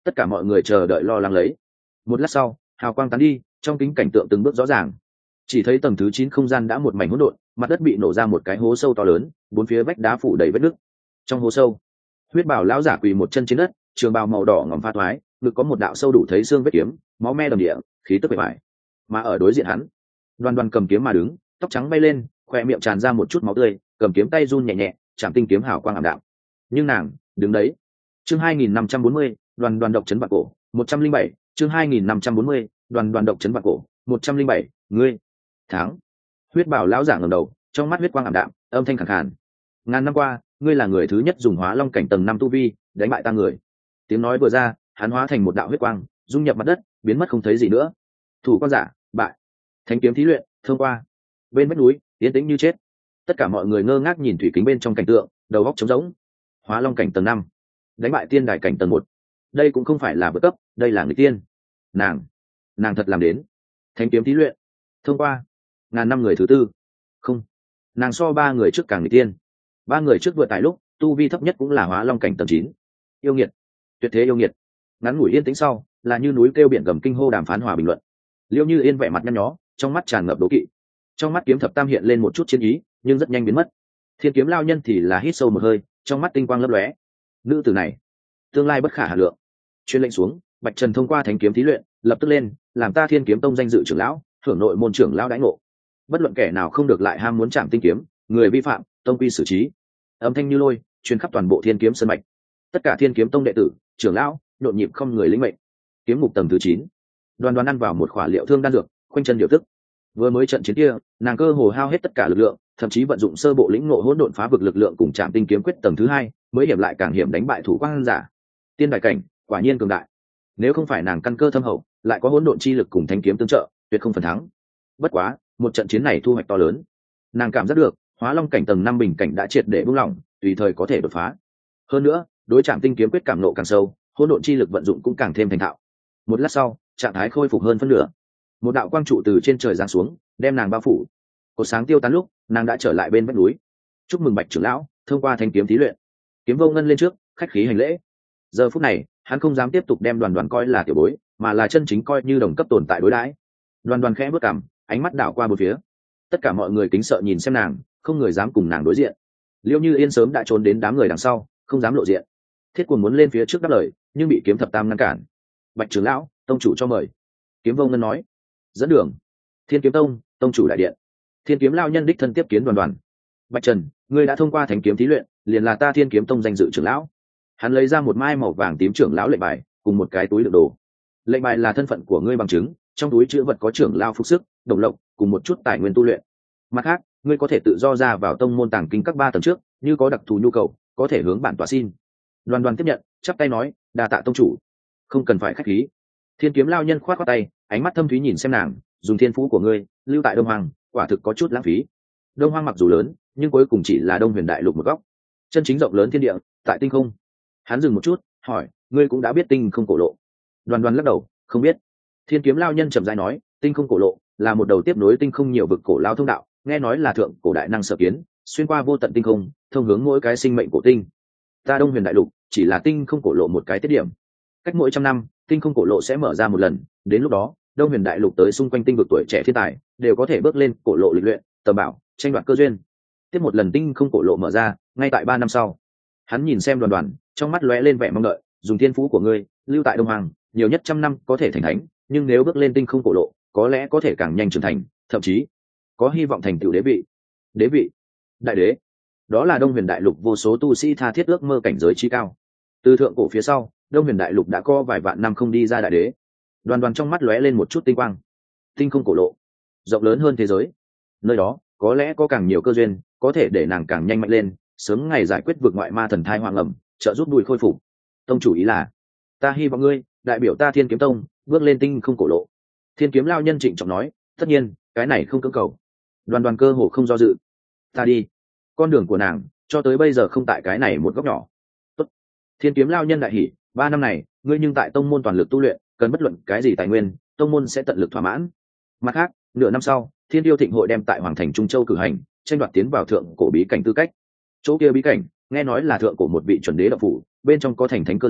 tất cả mọi người chờ đợi lo lắng lấy. Một lát sau hào quang tán đi, trong kính cảnh tượng từng bước rõ ràng. Chỉ thấy tầng thứ chín không gian đã một mảnh hỗn độn, mặt đất bị nổ ra một cái hố sâu to lớn, bốn phía vách đá phủ đầy vết nứt. Trong hố sâu, huyết bảo lão giả quỳ một chân trên đất, trường bào màu đỏ ngòm pha thoái, ngực có một đạo sâu đủ thấy xương vết kiếm, máu me đầm địa, khí tức bề bại. Mà ở đối diện hắn, Đoan Đoan cầm kiếm mà đứng, tóc trắng bay lên, khoe miệng tràn ra một chút máu tươi, cầm kiếm tay run nhẹ nhẹ, chạm tinh kiếm hào quang ảm đạm. Nhưng nàng đứng đấy. Chương hai nghìn năm trăm bốn mươi, Đoàn Đoàn độc chấn vạn cổ, một trăm linh bảy, chương hai nghìn năm trăm bốn mươi, Đoàn Đoàn độc chấn vạn cổ, một trăm linh bảy, ngươi thắng. Huyết bảo lão giả ngẩng đầu, trong mắt huyết quang ảm đạm, âm thanh khàn khàn. Ngàn năm qua, ngươi là người thứ nhất dùng hóa long cảnh tầng năm tu vi đánh bại ta người. Tiếng nói vừa ra, hắn hóa thành một đạo huyết quang, dung nhập mặt đất, biến mất không thấy gì nữa. Thủ quan giả bại. Thánh kiếm thí luyện thông qua. Bên vách núi yên tĩnh như chết, tất cả mọi người ngơ ngác nhìn thủy kính bên trong cảnh tượng, đầu óc trống rỗng. Hóa long cảnh tầng năm đánh bại tiên đài cảnh tầng một, đây cũng không phải là vượt cấp, đây là người tiên. Nàng nàng thật làm đến. Thánh kiếm thí luyện thông qua. Ngàn năm người thứ tư. Không, nàng so ba người trước càng người tiên. Ba người trước vượt tại lúc tu vi thấp nhất cũng là hóa long cảnh tầng chín. Yêu nghiệt, tuyệt thế yêu nghiệt. Ngắn ngủi yên tĩnh sau, là như núi kêu biển gầm kinh hô đàm phán hòa bình luận. Liêu Như Yên vẻ mặt nhăn nhó, trong mắt tràn ngập đố kỵ. Trong mắt kiếm thập tam hiện lên một chút chiến ý, nhưng rất nhanh biến mất. Thiên kiếm lao nhân thì là hít sâu một hơi, trong mắt tinh quang lấp lóe. Nữ tử này tương lai bất khả hà lượng. Chuyên lệnh xuống, Bạch Trần thông qua thánh kiếm thí luyện, lập tức lên làm ta Thiên kiếm tông danh dự trưởng lão, hưởng nội môn trưởng lão đãi ngộ. Bất luận kẻ nào không được lại ham muốn chạm tinh kiếm, người vi phạm tông quy xử trí. Âm thanh như lôi truyền khắp toàn bộ Thiên kiếm sơn mạch. Tất cả Thiên kiếm tông đệ tử, trưởng lão nhộn nhịp không người lĩnh mệnh. Kiếm mục tầng thứ chín, Đoàn Đoàn ăn vào một khỏa liệu thương đan dược, khoanh chân điều tức. Vừa mới trận chiến kia, nàng cơ hồ hao hết tất cả lực lượng, thậm chí vận dụng sơ bộ lĩnh ngộ hỗn độn phá vực lực lượng cùng chạm tinh kiếm quyết tầng thứ hai, mới hiểm lại càng hiểm đánh bại thủ quang giả. Tiên đại cảnh, quả nhiên cường đại. Nếu không phải nàng căn cơ thâm hậu, lại có hỗn độn chi lực cùng thánh kiếm tương trợ, tuyệt không phần thắng. Bất quá, một trận chiến này thu hoạch to lớn. Nàng cảm giác được, hóa long cảnh tầng năm bình cảnh đã triệt để buông lỏng, tùy thời có thể đột phá. Hơn nữa, đối chạm tinh kiếm quyết cảm nộ càng sâu, hỗn độn chi lực vận dụng cũng càng thêm thành thạo. Một lát sau, trạng thái khôi phục hơn phân nửa. Một đạo quang trụ từ trên trời giáng xuống, đem nàng bao phủ. Cột sáng tiêu tán lúc, nàng đã trở lại bên vách núi. Chúc mừng Bạch trưởng lão thông qua thanh kiếm thí luyện. Kiếm Vô Ngân lên trước, khách khí hành lễ. Giờ phút này, hắn không dám tiếp tục đem Đoàn Đoàn coi là tiểu bối, mà là chân chính coi như đồng cấp tồn tại đối đãi. Đoàn Đoàn khẽ bước cằm, ánh mắt đảo qua bốn phía. Tất cả mọi người kính sợ nhìn xem nàng, không người dám cùng nàng đối diện. Liêu Như Yên sớm đã trốn đến đám người đằng sau, không dám lộ diện. Thiết Cuồng muốn lên phía trước đáp lời, nhưng bị Kiếm Thập Tam ngăn cản. Bạch trưởng lão, tông chủ cho mời. Kiếm Vô Ngân nói. Dẫn đường. Thiên Kiếm Tông, tông chủ đại điện. Thiên Kiếm lão nhân đích thân tiếp kiến Đoàn Đoàn. Bạch Trần, ngươi đã thông qua thánh kiếm thí luyện, liền là ta Thiên Kiếm Tông danh dự trưởng lão. Hắn lấy ra một mai màu vàng tím trưởng lão lệnh bài, cùng một cái túi đựng đồ. Lệnh bài là thân phận của ngươi bằng chứng, trong túi chứa vật có trưởng lão phục sức, đồng lộc, cùng một chút tài nguyên tu luyện. Mặt khác, ngươi có thể tự do ra vào tông môn tàng kinh các ba tầng trước, như có đặc thù nhu cầu, có thể hướng bản tọa xin. Đoàn Đoàn tiếp nhận, chắp tay nói, đa tạ tông chủ. Không cần phải khách khí. Thiên Kiếm lão nhân khoát khoát tay, ánh mắt thâm thúy nhìn xem nàng, dùng thiên phú của ngươi, lưu tại Đông Hoàng, quả thực có chút lãng phí. Đông Hoang mặc dù lớn, nhưng cuối cùng chỉ là Đông Huyền Đại Lục một góc. Chân chính rộng lớn thiên địa, tại tinh không. Hắn dừng một chút, hỏi, ngươi cũng đã biết tinh không cổ lộ? Đoàn Đoàn lắc đầu, không biết. Thiên Kiếm lão nhân chậm rãi nói, tinh không cổ lộ là một đầu tiếp nối tinh không nhiều vực cổ lao thông đạo, nghe nói là thượng cổ đại năng sở kiến, xuyên qua vô tận tinh không, thông hướng mỗi cái sinh mệnh cổ tinh. Ta Đông Huyền Đại Lục chỉ là tinh không cổ lộ một cái tiết điểm. Cách mỗi trăm năm, tinh không cổ lộ sẽ mở ra một lần, đến lúc đó, Đông Huyền Đại Lục tới xung quanh tinh vực tuổi trẻ thiên tài đều có thể bước lên cổ lộ lịch luyện, tầm bảo, tranh đoạt cơ duyên. Tiếp một lần tinh không cổ lộ mở ra, ngay tại ba năm sau. Hắn nhìn xem Đoàn Đoàn, trong mắt lóe lên vẻ mong đợi, dùng thiên phú của ngươi, lưu tại Đông Hoàng, nhiều nhất trăm năm có thể thành thánh, nhưng nếu bước lên tinh không cổ lộ, có lẽ có thể càng nhanh trưởng thành, thậm chí có hy vọng thành tựu đế vị. Đế vị, đại đế, đó là Đông Huyền Đại Lục vô số tu sĩ tha thiết ước mơ cảnh giới trí cao. Từ thượng cổ phía sau, Đông Huyền Đại Lục đã có vài vạn năm không đi ra đại đế. Đoàn Đoàn trong mắt lóe lên một chút tinh quang. Tinh không cổ lộ, rộng lớn hơn thế giới, nơi đó có lẽ có càng nhiều cơ duyên, có thể để nàng càng nhanh mạnh lên, sớm ngày giải quyết vượt ngoại ma thần thai hoang ẩm, trợ giúp đùi khôi phục. Tông chủ ý là, ta hy vọng ngươi, đại biểu ta Thiên Kiếm Tông, bước lên tinh không cổ lộ. Thiên Kiếm lão nhân trịnh trọng nói, tất nhiên, cái này không cưỡng cầu. Đoàn Đoàn cơ hồ không do dự. Ta đi. Con đường của nàng, cho tới bây giờ không tại cái này một góc nhỏ. Tốt. Thiên Kiếm lão nhân đại hỉ, ba năm này, ngươi nhưng tại tông môn toàn lực tu luyện, cần bất luận cái gì tài nguyên, tông môn sẽ tận lực thỏa mãn. Mặt khác, nửa năm sau, Thiên Tiêu Thịnh hội đem tại Hoàng thành Trung Châu cử hành, tranh đoạt tiến vào thượng cổ bí cảnh tư cách. Chỗ kia bí cảnh, nghe nói là thượng cổ một vị chuẩn đế đạo phủ, bên trong có thành thánh cơ duyên,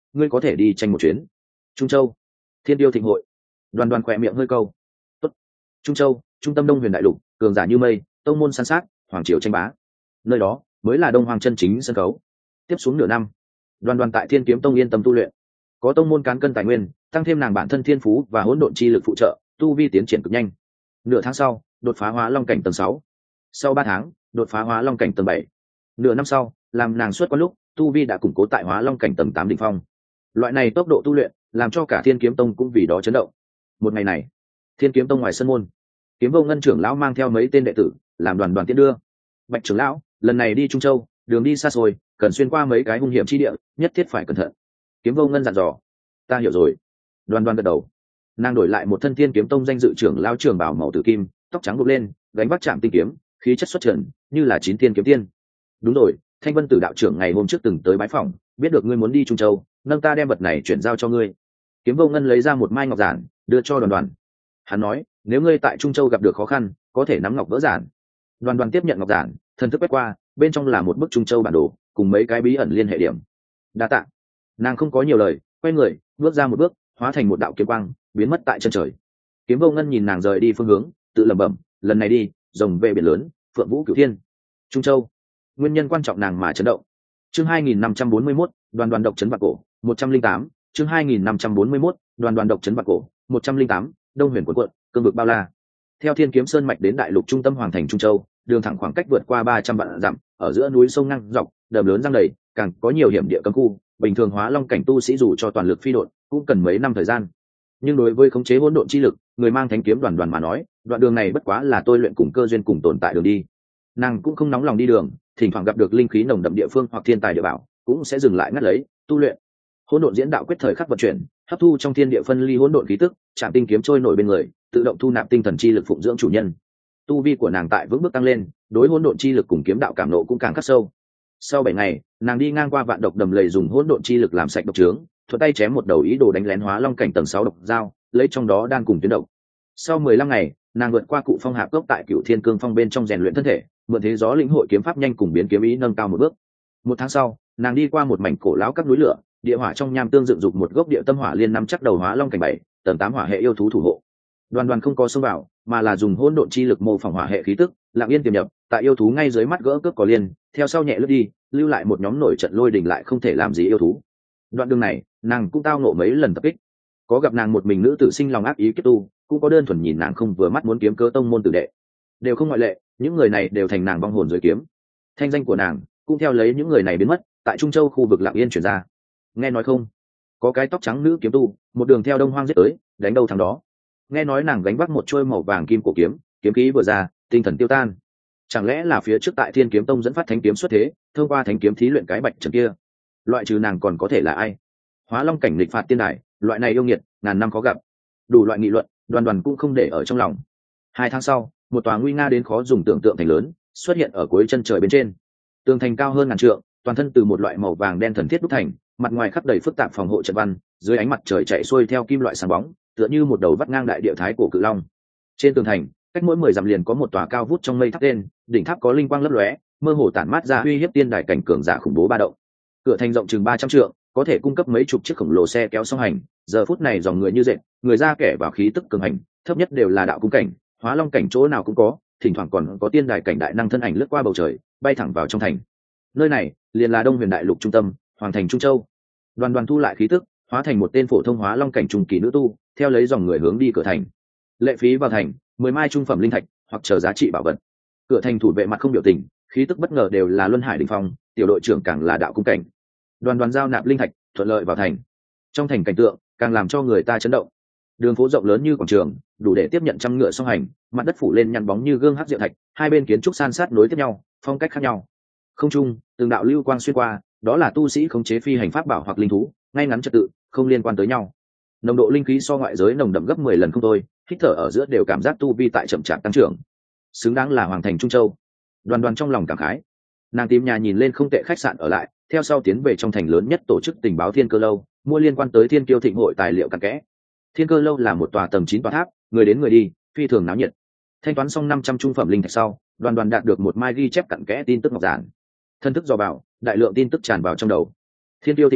ngươi có thể đi tranh một chuyến. Trung Châu, Thiên Tiêu Thịnh hội. Đoàn Đoàn khỏe miệng hơi câu. Tốt. Trung Châu, trung tâm Đông Huyền đại lục, cường giả như mây, tông môn san sát, hoàng triều tranh bá. Nơi đó mới là Đông Hoàng chân chính sân khấu. Tiếp xuống nửa năm, Đoàn Đoàn tại Thiên Kiếm Tông yên tâm tu luyện, có tông môn cán cân tài nguyên, tăng thêm nàng bản thân thiên phú và hỗn độn chi lực phụ trợ, tu vi tiến triển cực nhanh. Nửa tháng sau, đột phá hóa long cảnh tầng sáu. Sau ba tháng, đột phá hóa long cảnh tầng bảy. Nửa năm sau, làm nàng xuất quan lúc, tu vi đã củng cố tại hóa long cảnh tầng tám đỉnh phong. Loại này tốc độ tu luyện, làm cho cả Thiên Kiếm Tông cũng vì đó chấn động. Một ngày này, Thiên Kiếm Tông ngoài sân môn, Kiếm Vô Ngân trưởng lão mang theo mấy tên đệ tử, làm đoàn đoàn tiến đưa. Bạch trưởng lão, lần này đi Trung Châu, đường đi xa xôi, cần xuyên qua mấy cái hung hiểm chi địa, nhất thiết phải cẩn thận. Kiếm Vô Ngân dặn dò. Ta hiểu rồi. Đoàn đoàn gật đầu. Nàng đổi lại một thân Thiên Kiếm Tông danh dự trưởng lão trưởng bảo màu tử kim, tóc trắng buộc lên, gánh vác trạm tinh kiếm, khí chất xuất trần, như là chín thiên kiếm tiên. Đúng rồi, Thanh Vân Tử đạo trưởng ngày hôm trước từng tới bái phỏng, biết được ngươi muốn đi Trung Châu, nâng ta đem vật này chuyển giao cho ngươi. Kiếm Vô Ngân lấy ra một mai ngọc giản, đưa cho đoàn đoàn. Hắn nói, nếu ngươi tại Trung Châu gặp được khó khăn, có thể nắm ngọc vỡ giản. Đoàn đoàn tiếp nhận ngọc giản, thần thức quét qua, bên trong là một bức Trung Châu bản đồ, cùng mấy cái bí ẩn liên hệ điểm. Đa tạ. Nàng không có nhiều lời, quay người, bước ra một bước, hóa thành một đạo kiếm quang, biến mất tại chân trời. Kiếm Vô Ngân nhìn nàng rời đi phương hướng, tự lẩm bẩm, lần này đi, rồng về biển lớn, phượng vũ cửu thiên. Trung Châu, nguyên nhân quan trọng nàng mà chấn động. Chương hai nghìn năm trăm bốn mươi mốt, đoàn đoàn độc chấn vạn cổ, một trăm linh tám, chương hai nghìn năm trăm bốn mươi mốt, đoàn đoàn độc chấn vạn cổ, một trăm linh tám, Đông Huyền cuộn cuộn, cương vực bao la. Theo Thiên Kiếm Sơn mạch đến đại lục trung tâm hoàng thành Trung Châu, đường thẳng khoảng cách vượt qua ba trăm vạn dặm, ở giữa núi sông ngang dọc, đầm lớn giăng đầy, càng có nhiều hiểm địa cấm khu, bình thường hóa long cảnh tu sĩ dù cho toàn lực phi độn, cũng cần mấy năm thời gian. Nhưng đối với khống chế hỗn độn chi lực, người mang thánh kiếm đoàn đoàn mà nói, đoạn đường này bất quá là tôi luyện cùng cơ duyên cùng tồn tại đường đi. Nàng cũng không nóng lòng đi đường, thỉnh thoảng gặp được linh khí nồng đậm địa phương hoặc thiên tài địa bảo, cũng sẽ dừng lại ngắt lấy, tu luyện. Hỗn độn diễn đạo quyết thời khắc vận chuyển, hấp thu trong thiên địa phân ly hỗn độn khí tức, chạm tinh kiếm trôi nổi bên người, tự động thu nạp tinh thần chi lực phụng dưỡng chủ nhân. Tu vi của nàng tại vững bước tăng lên, đối hỗn độn chi lực cùng kiếm đạo cảm nộ cũng càng khắc sâu. Sau bảy ngày, nàng đi ngang qua vạn độc đầm lầy dùng hỗn độn chi lực làm sạch độc trướng, thuận tay chém một đầu ý đồ đánh lén hóa long cảnh tầng sáu độc dao, lấy trong đó đan cùng tuyến độc. Sau mười lăm ngày, nàng vượt qua cụ phong hạ cốc tại Cửu Thiên Cương Phong bên trong rèn luyện thân thể, mượn thế gió lĩnh hội kiếm pháp nhanh cùng biến kiếm ý nâng cao một bước. Một tháng sau, nàng đi qua một mảnh cổ lão các núi lửa, địa hỏa trong nham tương dựng dục một gốc địa tâm hỏa liên năm chắc đầu hóa long cảnh bảy, tầng tám hỏa hệ yêu thú thủ hộ. Đoàn đoàn không có xông vào, mà là dùng hỗn độn chi lực mô phỏng hỏa hệ khí tức, lặng yên tiềm nhập, tại yêu thú ngay dưới mắt gỡ cướp có liên, theo sau nhẹ lướt đi, lưu lại một nhóm nổi trận lôi đình lại không thể làm gì yêu thú. Đoạn đường này, nàng cũng tao ngộ mấy lần tập kích. Có gặp nàng một mình nữ tử sinh lòng ác ý kết tu, cũng có đơn thuần nhìn nàng không vừa mắt muốn kiếm cớ tông môn tử đệ, đều không ngoại lệ, những người này đều thành nàng vong hồn dưới kiếm. Thanh danh của nàng cũng theo lấy những người này biến mất, tại Trung Châu khu vực lặng yên chuyển ra. Nghe nói không, có cái tóc trắng nữ kiếm tu, một đường theo đông hoang giết tới, đánh đâu thằng đó. Nghe nói nàng gánh vác một chuôi màu vàng kim cổ kiếm, kiếm khí vừa ra, tinh thần tiêu tan. Chẳng lẽ là phía trước tại Thiên Kiếm Tông dẫn phát thánh kiếm xuất thế, thông qua thánh kiếm thí luyện cái bạch trần kia? Loại trừ nàng còn có thể là ai? Hóa long cảnh nghịch phạt tiên đài, loại này yêu nghiệt, ngàn năm khó gặp. Đủ loại nghị luận, đoàn đoàn cũng không để ở trong lòng. Hai tháng sau, một tòa nguy nga đến khó dùng tưởng tượng thành lớn xuất hiện ở cuối chân trời bên trên. Tường thành cao hơn ngàn trượng, toàn thân từ một loại màu vàng đen thần thiết đúc thành, mặt ngoài khắp đầy phức tạp phòng hộ trận văn, dưới ánh mặt trời chạy xuôi theo kim loại sáng bóng, tựa như một đầu vắt ngang đại địa thái cổ cự long. Trên tường thành, cách mỗi mười dặm liền có một tòa cao vút trong mây tháp đen, đỉnh tháp có linh quang lấp lóe, mơ hồ tản mát ra uy hiếp tiên đài cảnh cường giả khủng bố ba động. Cửa thành rộng chừng ba trăm trượng, có thể cung cấp mấy chục chiếc khổng lồ xe kéo song hành, giờ phút này dòng người như dệt, người ra kẻ vào khí tức cường hành, thấp nhất đều là đạo cung cảnh, hóa long cảnh chỗ nào cũng có, thỉnh thoảng còn có tiên đài cảnh đại năng thân ảnh lướt qua bầu trời, bay thẳng vào trong thành. Nơi này liền là Đông Huyền đại lục trung tâm, hoàng thành Trung Châu. Đoàn đoàn thu lại khí tức, hóa thành một tên phổ thông hóa long cảnh trung kỳ nữ tu, theo lấy dòng người hướng đi cửa thành. Lệ phí vào thành, mười mai trung phẩm linh thạch hoặc chờ giá trị bảo vật. Cửa thành thủ vệ mặt không biểu tình, khí tức bất ngờ đều là luân hải đỉnh phong, tiểu đội trưởng càng là đạo cung cảnh. Đoàn đoàn giao nạp linh thạch, thuận lợi vào thành. Trong thành cảnh tượng càng làm cho người ta chấn động. Đường phố rộng lớn như quảng trường, đủ để tiếp nhận trăm ngựa song hành, mặt đất phủ lên nhăn bóng như gương hắc diệu thạch, hai bên kiến trúc san sát nối tiếp nhau, phong cách khác nhau. Không trung, từng đạo lưu quang xuyên qua, đó là tu sĩ khống chế phi hành pháp bảo hoặc linh thú, ngay ngắn trật tự, không liên quan tới nhau. Nồng độ linh khí so ngoại giới nồng đậm gấp mười lần không thôi, hít thở ở giữa đều cảm giác tu vi tại chậm chạp tăng trưởng. Xứng đáng là hoàng thành Trung Châu. Đoàn đoàn trong lòng cảm khái. Nàng tìm nhà nhìn lên không tệ khách sạn ở lại, theo sau tiến về trong thành lớn nhất tổ chức tình báo Thiên Cơ Lâu, mua liên quan tới Thiên Kiêu Thịnh hội tài liệu cặn kẽ. Thiên Cơ Lâu là một tòa tầng chín tòa tháp, người đến người đi, phi thường náo nhiệt. Thanh toán xong năm trăm trung phẩm linh thạch sau, đoàn đoàn đạt được một mai ghi chép cặn kẽ tin tức ngọc giản. Thân thức dò vào, đại lượng tin tức tràn vào trong đầu. Thiên Kiêu Thịnh hội,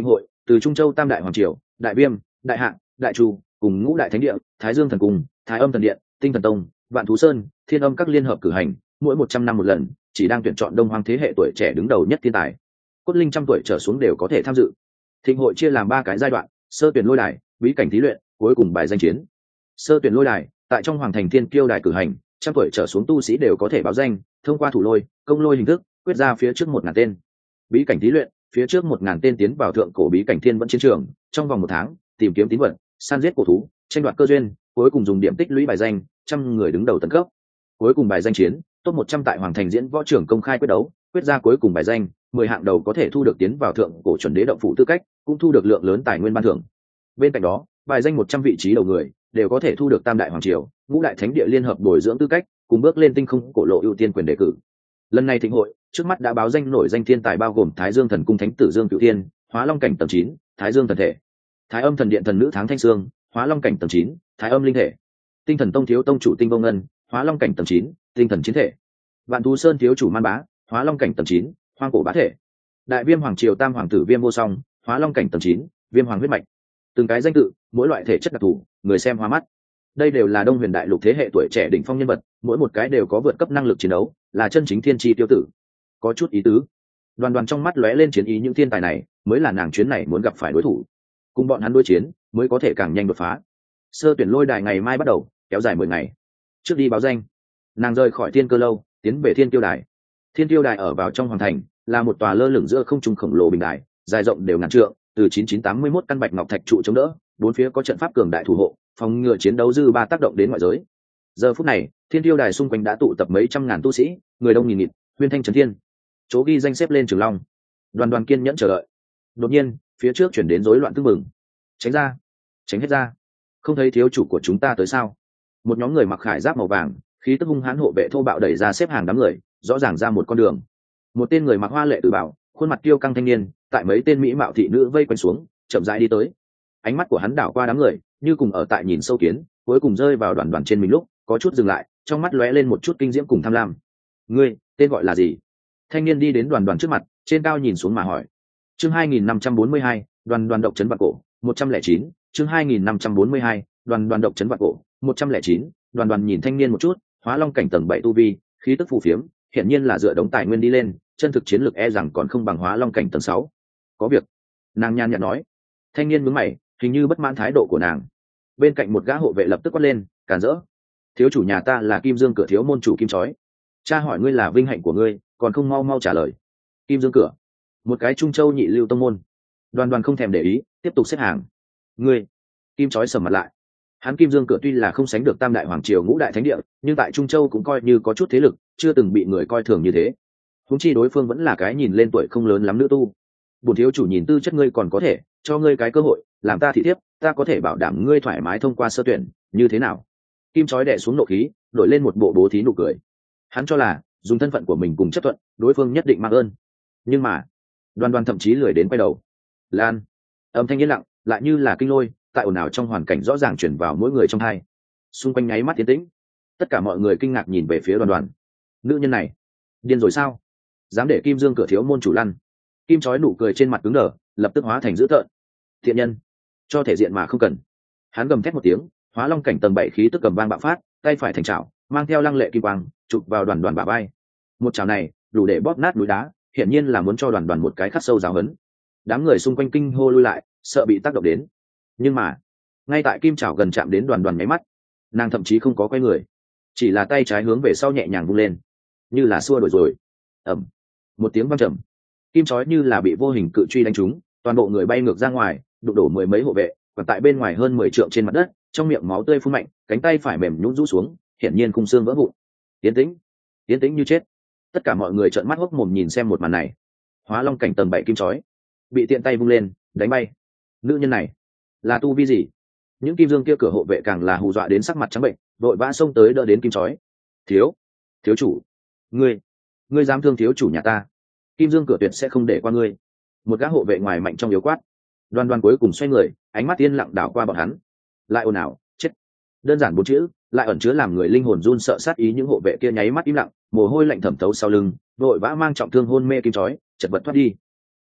từ Trung Châu Tam đại hoàng triều, Đại Viêm, Đại Hạ, Đại Chu, cùng ngũ đại thánh địa, Thái Dương thần cung, Thái Âm thần điện, Tinh thần tông, Vạn thú sơn, Thiên âm các liên hợp cử hành, mỗi một trăm năm một lần, chỉ đang tuyển chọn đông hoang thế hệ tuổi trẻ đứng đầu nhất thiên tài. Cốt linh trăm tuổi trở xuống đều có thể tham dự. Thịnh hội chia làm ba cái giai đoạn: sơ tuyển lôi đài, bí cảnh thí luyện, cuối cùng bài danh chiến. Sơ tuyển lôi đài tại trong hoàng thành thiên kiêu đài cử hành, trăm tuổi trở xuống tu sĩ đều có thể báo danh, thông qua thủ lôi, công lôi hình thức quyết ra phía trước một ngàn tên. Bí cảnh thí luyện, phía trước một ngàn tên tiến vào thượng cổ bí cảnh thiên vẫn chiến trường, trong vòng một tháng tìm kiếm tín vật, săn giết cổ thú, tranh đoạt cơ duyên, cuối cùng dùng điểm tích lũy bài danh, trăm người đứng đầu tấn cấp. Cuối cùng bài danh chiến, top một trăm tại hoàng thành diễn võ trưởng công khai quyết đấu, quyết ra cuối cùng bài danh, mười hạng đầu có thể thu được tiến vào thượng cổ chuẩn đế động phủ tư cách, cũng thu được lượng lớn tài nguyên ban thưởng. Bên cạnh đó, bài danh một trăm vị trí đầu người đều có thể thu được tam đại hoàng triều, ngũ đại thánh địa liên hợp bồi dưỡng tư cách, cùng bước lên tinh không cổ lộ ưu tiên quyền đề cử. Lần này thịnh hội, trước mắt đã báo danh nổi danh thiên tài bao gồm Thái Dương thần cung thánh tử Dương Cửu Thiên, Hóa Long cảnh tầng chín, Thái Dương thần thể; Thái Âm thần điện thần nữ Tháng Thanh Sương, Hóa Long cảnh tầng chín, Thái Âm linh thể; Tinh thần tông thiếu tông chủ Tinh Vô Ngân, Hóa Long cảnh tầng chín, Tinh thần chiến thể; Vạn thú sơn thiếu chủ Man Bá, Hóa Long cảnh tầng chín, Hoang cổ bá thể; Đại Viêm hoàng triều tam hoàng tử Viêm Vô Song, Hóa Long cảnh tầng chín, Viêm hoàng huyết mạch. Từng cái danh tự, mỗi loại thể chất đặc thù, người xem hoa mắt. Đây đều là Đông Huyền đại lục thế hệ tuổi trẻ đỉnh phong nhân vật, mỗi một cái đều có vượt cấp năng lực chiến đấu, là chân chính thiên chi tiêu tử. Có chút ý tứ. Đoàn Đoàn trong mắt lóe lên chiến ý, những thiên tài này mới là nàng chuyến này muốn gặp phải đối thủ. Cùng bọn hắn đối chiến, mới có thể càng nhanh đột phá. Sơ tuyển lôi đài ngày mai bắt đầu, kéo dài mười ngày. Trước đi báo danh, nàng rời khỏi Thiên Cơ lâu, tiến về Thiên Tiêu đài. Thiên Tiêu đài ở vào trong hoàng thành, là một tòa lơ lửng giữa không trung khổng lồ bình đài, dài rộng đều ngàn trượng, từ chín chín tám mươi mốt căn bạch ngọc thạch trụ chống đỡ, bốn phía có trận pháp cường đại thủ hộ, phòng ngừa chiến đấu dư ba tác động đến ngoại giới. Giờ phút này, Thiên Tiêu đài xung quanh đã tụ tập mấy trăm ngàn tu sĩ, người đông nghìn nghịt, huyên thanh trấn thiên. Chỗ ghi danh xếp lên Trường Long. Đoàn Đoàn kiên nhẫn chờ đợi. Đột nhiên, phía trước chuyển đến rối loạn tương mừng. Tránh ra, tránh hết ra. Không thấy thiếu chủ của chúng ta tới sao? Một nhóm người mặc khải giáp màu vàng, khí tức hung hãn hộ vệ thô bạo đẩy ra xếp hàng đám người, rõ ràng ra một con đường. Một tên người mặc hoa lệ tự bảo, khuôn mặt kiêu căng thanh niên, tại mấy tên mỹ mạo thị nữ vây quanh xuống, chậm rãi đi tới. Ánh mắt của hắn đảo qua đám người, như cùng ở tại nhìn sâu kiến, cuối cùng rơi vào Đoàn Đoàn trên mình lúc, có chút dừng lại, trong mắt lóe lên một chút kinh diễm cùng tham lam. Ngươi, tên gọi là gì? Thanh niên đi đến Đoàn Đoàn trước mặt, trên cao nhìn xuống mà hỏi. Chương hai nghìn năm trăm bốn mươi hai, Đoàn Đoàn độc trấn vạn cổ, một trăm lẻ chín, chương hai nghìn năm trăm bốn mươi hai, Đoàn Đoàn độc trấn vạn cổ, một trăm lẻ chín. Đoàn Đoàn nhìn thanh niên một chút, Hóa Long cảnh tầng bảy tu vi, khí tức phù phiếm, hiển nhiên là dựa đống tài nguyên đi lên, chân thực chiến lược e rằng còn không bằng Hóa Long cảnh tầng sáu. Có việc, nàng nhàn nhạt nói. Thanh niên nhướng mày, hình như bất mãn thái độ của nàng. Bên cạnh một gã hộ vệ lập tức quát lên, cản rỡ. Thiếu chủ nhà ta là Kim Dương cửa thiếu môn chủ Kim Chói. Cha hỏi ngươi là vinh hạnh của ngươi, còn không mau mau trả lời. Kim Dương cửa, một cái Trung Châu nhị lưu tông môn. Đoàn Đoàn không thèm để ý, tiếp tục xếp hàng. Ngươi, Kim Chói sầm mặt lại. Hắn Kim Dương cửa tuy là không sánh được tam đại hoàng triều ngũ đại thánh địa, nhưng tại Trung Châu cũng coi như có chút thế lực, chưa từng bị người coi thường như thế. Huống chi đối phương vẫn là cái nhìn lên tuổi không lớn lắm nữ tu. Bổn thiếu chủ nhìn tư chất ngươi còn có thể, cho ngươi cái cơ hội, làm ta thị thiếp, ta có thể bảo đảm ngươi thoải mái thông qua sơ tuyển, như thế nào? Kim Chói đè xuống nộ khí, đổi lên một bộ bố thí nụ cười. Hắn cho là dùng thân phận của mình cùng chấp thuận, đối phương nhất định mang ơn. Nhưng mà, Đoàn Đoàn thậm chí lười đến quay đầu. Lan, âm thanh yên lặng, lại như là kinh lôi, tại ồn ào trong hoàn cảnh rõ ràng chuyển vào mỗi người trong hai. Xung quanh nháy mắt tiến tĩnh, tất cả mọi người kinh ngạc nhìn về phía Đoàn Đoàn. Nữ nhân này, điên rồi sao? Dám để Kim Dương cửa thiếu môn chủ lăn? Kim Chói nụ cười trên mặt cứng đờ, lập tức hóa thành dữ tợn. Thiện nhân, cho thể diện mà không cần. Hắn gầm thét một tiếng, Hóa Long cảnh tầng bảy khí tức cầm vang bạo phát, tay phải thành chảo, mang theo lăng lệ kim quang, chụp vào Đoàn Đoàn bả vai. Một chảo này, đủ để bóp nát núi đá, hiển nhiên là muốn cho Đoàn Đoàn một cái khắc sâu giáo huấn. Đám người xung quanh kinh hô lui lại, sợ bị tác động đến. Nhưng mà, ngay tại kim chảo gần chạm đến Đoàn Đoàn máy mắt, nàng thậm chí không có quay người, chỉ là tay trái hướng về sau nhẹ nhàng vung lên, như là xua đuổi rồi. Ầm, một tiếng vang trầm, Kim Chói như là bị vô hình cự truy đánh trúng, toàn bộ người bay ngược ra ngoài, đụng đổ mười mấy hộ vệ, còn tại bên ngoài hơn mười trượng trên mặt đất, trong miệng máu tươi phun mạnh, cánh tay phải mềm nhũn rũ xuống, hiển nhiên khung xương vỡ vụn. Tiến tĩnh, tiến tĩnh như chết. Tất cả mọi người trợn mắt hốc mồm nhìn xem một màn này. Hóa Long cảnh tầng bảy Kim Chói bị tiện tay vung lên, đánh bay. Nữ nhân này là tu vi gì? Những Kim Dương kia cửa hộ vệ càng là hù dọa đến sắc mặt trắng bệnh, đội vã xông tới đỡ đến Kim Chói. Thiếu, thiếu chủ, ngươi, ngươi dám thương thiếu chủ nhà ta? Kim Dương cửa tuyệt sẽ không để qua ngươi. Một gã hộ vệ ngoài mạnh trong yếu quát. Đoàn Đoàn cuối cùng xoay người, ánh mắt yên lặng đảo qua bọn hắn, lại ồn ào, chết. Đơn giản bốn chữ, lại ẩn chứa làm người linh hồn run sợ sát ý. Những hộ vệ kia nháy mắt im lặng, mồ hôi lạnh thẩm thấu sau lưng, vội vã mang trọng thương hôn mê Kim Chói, chật vật thoát đi.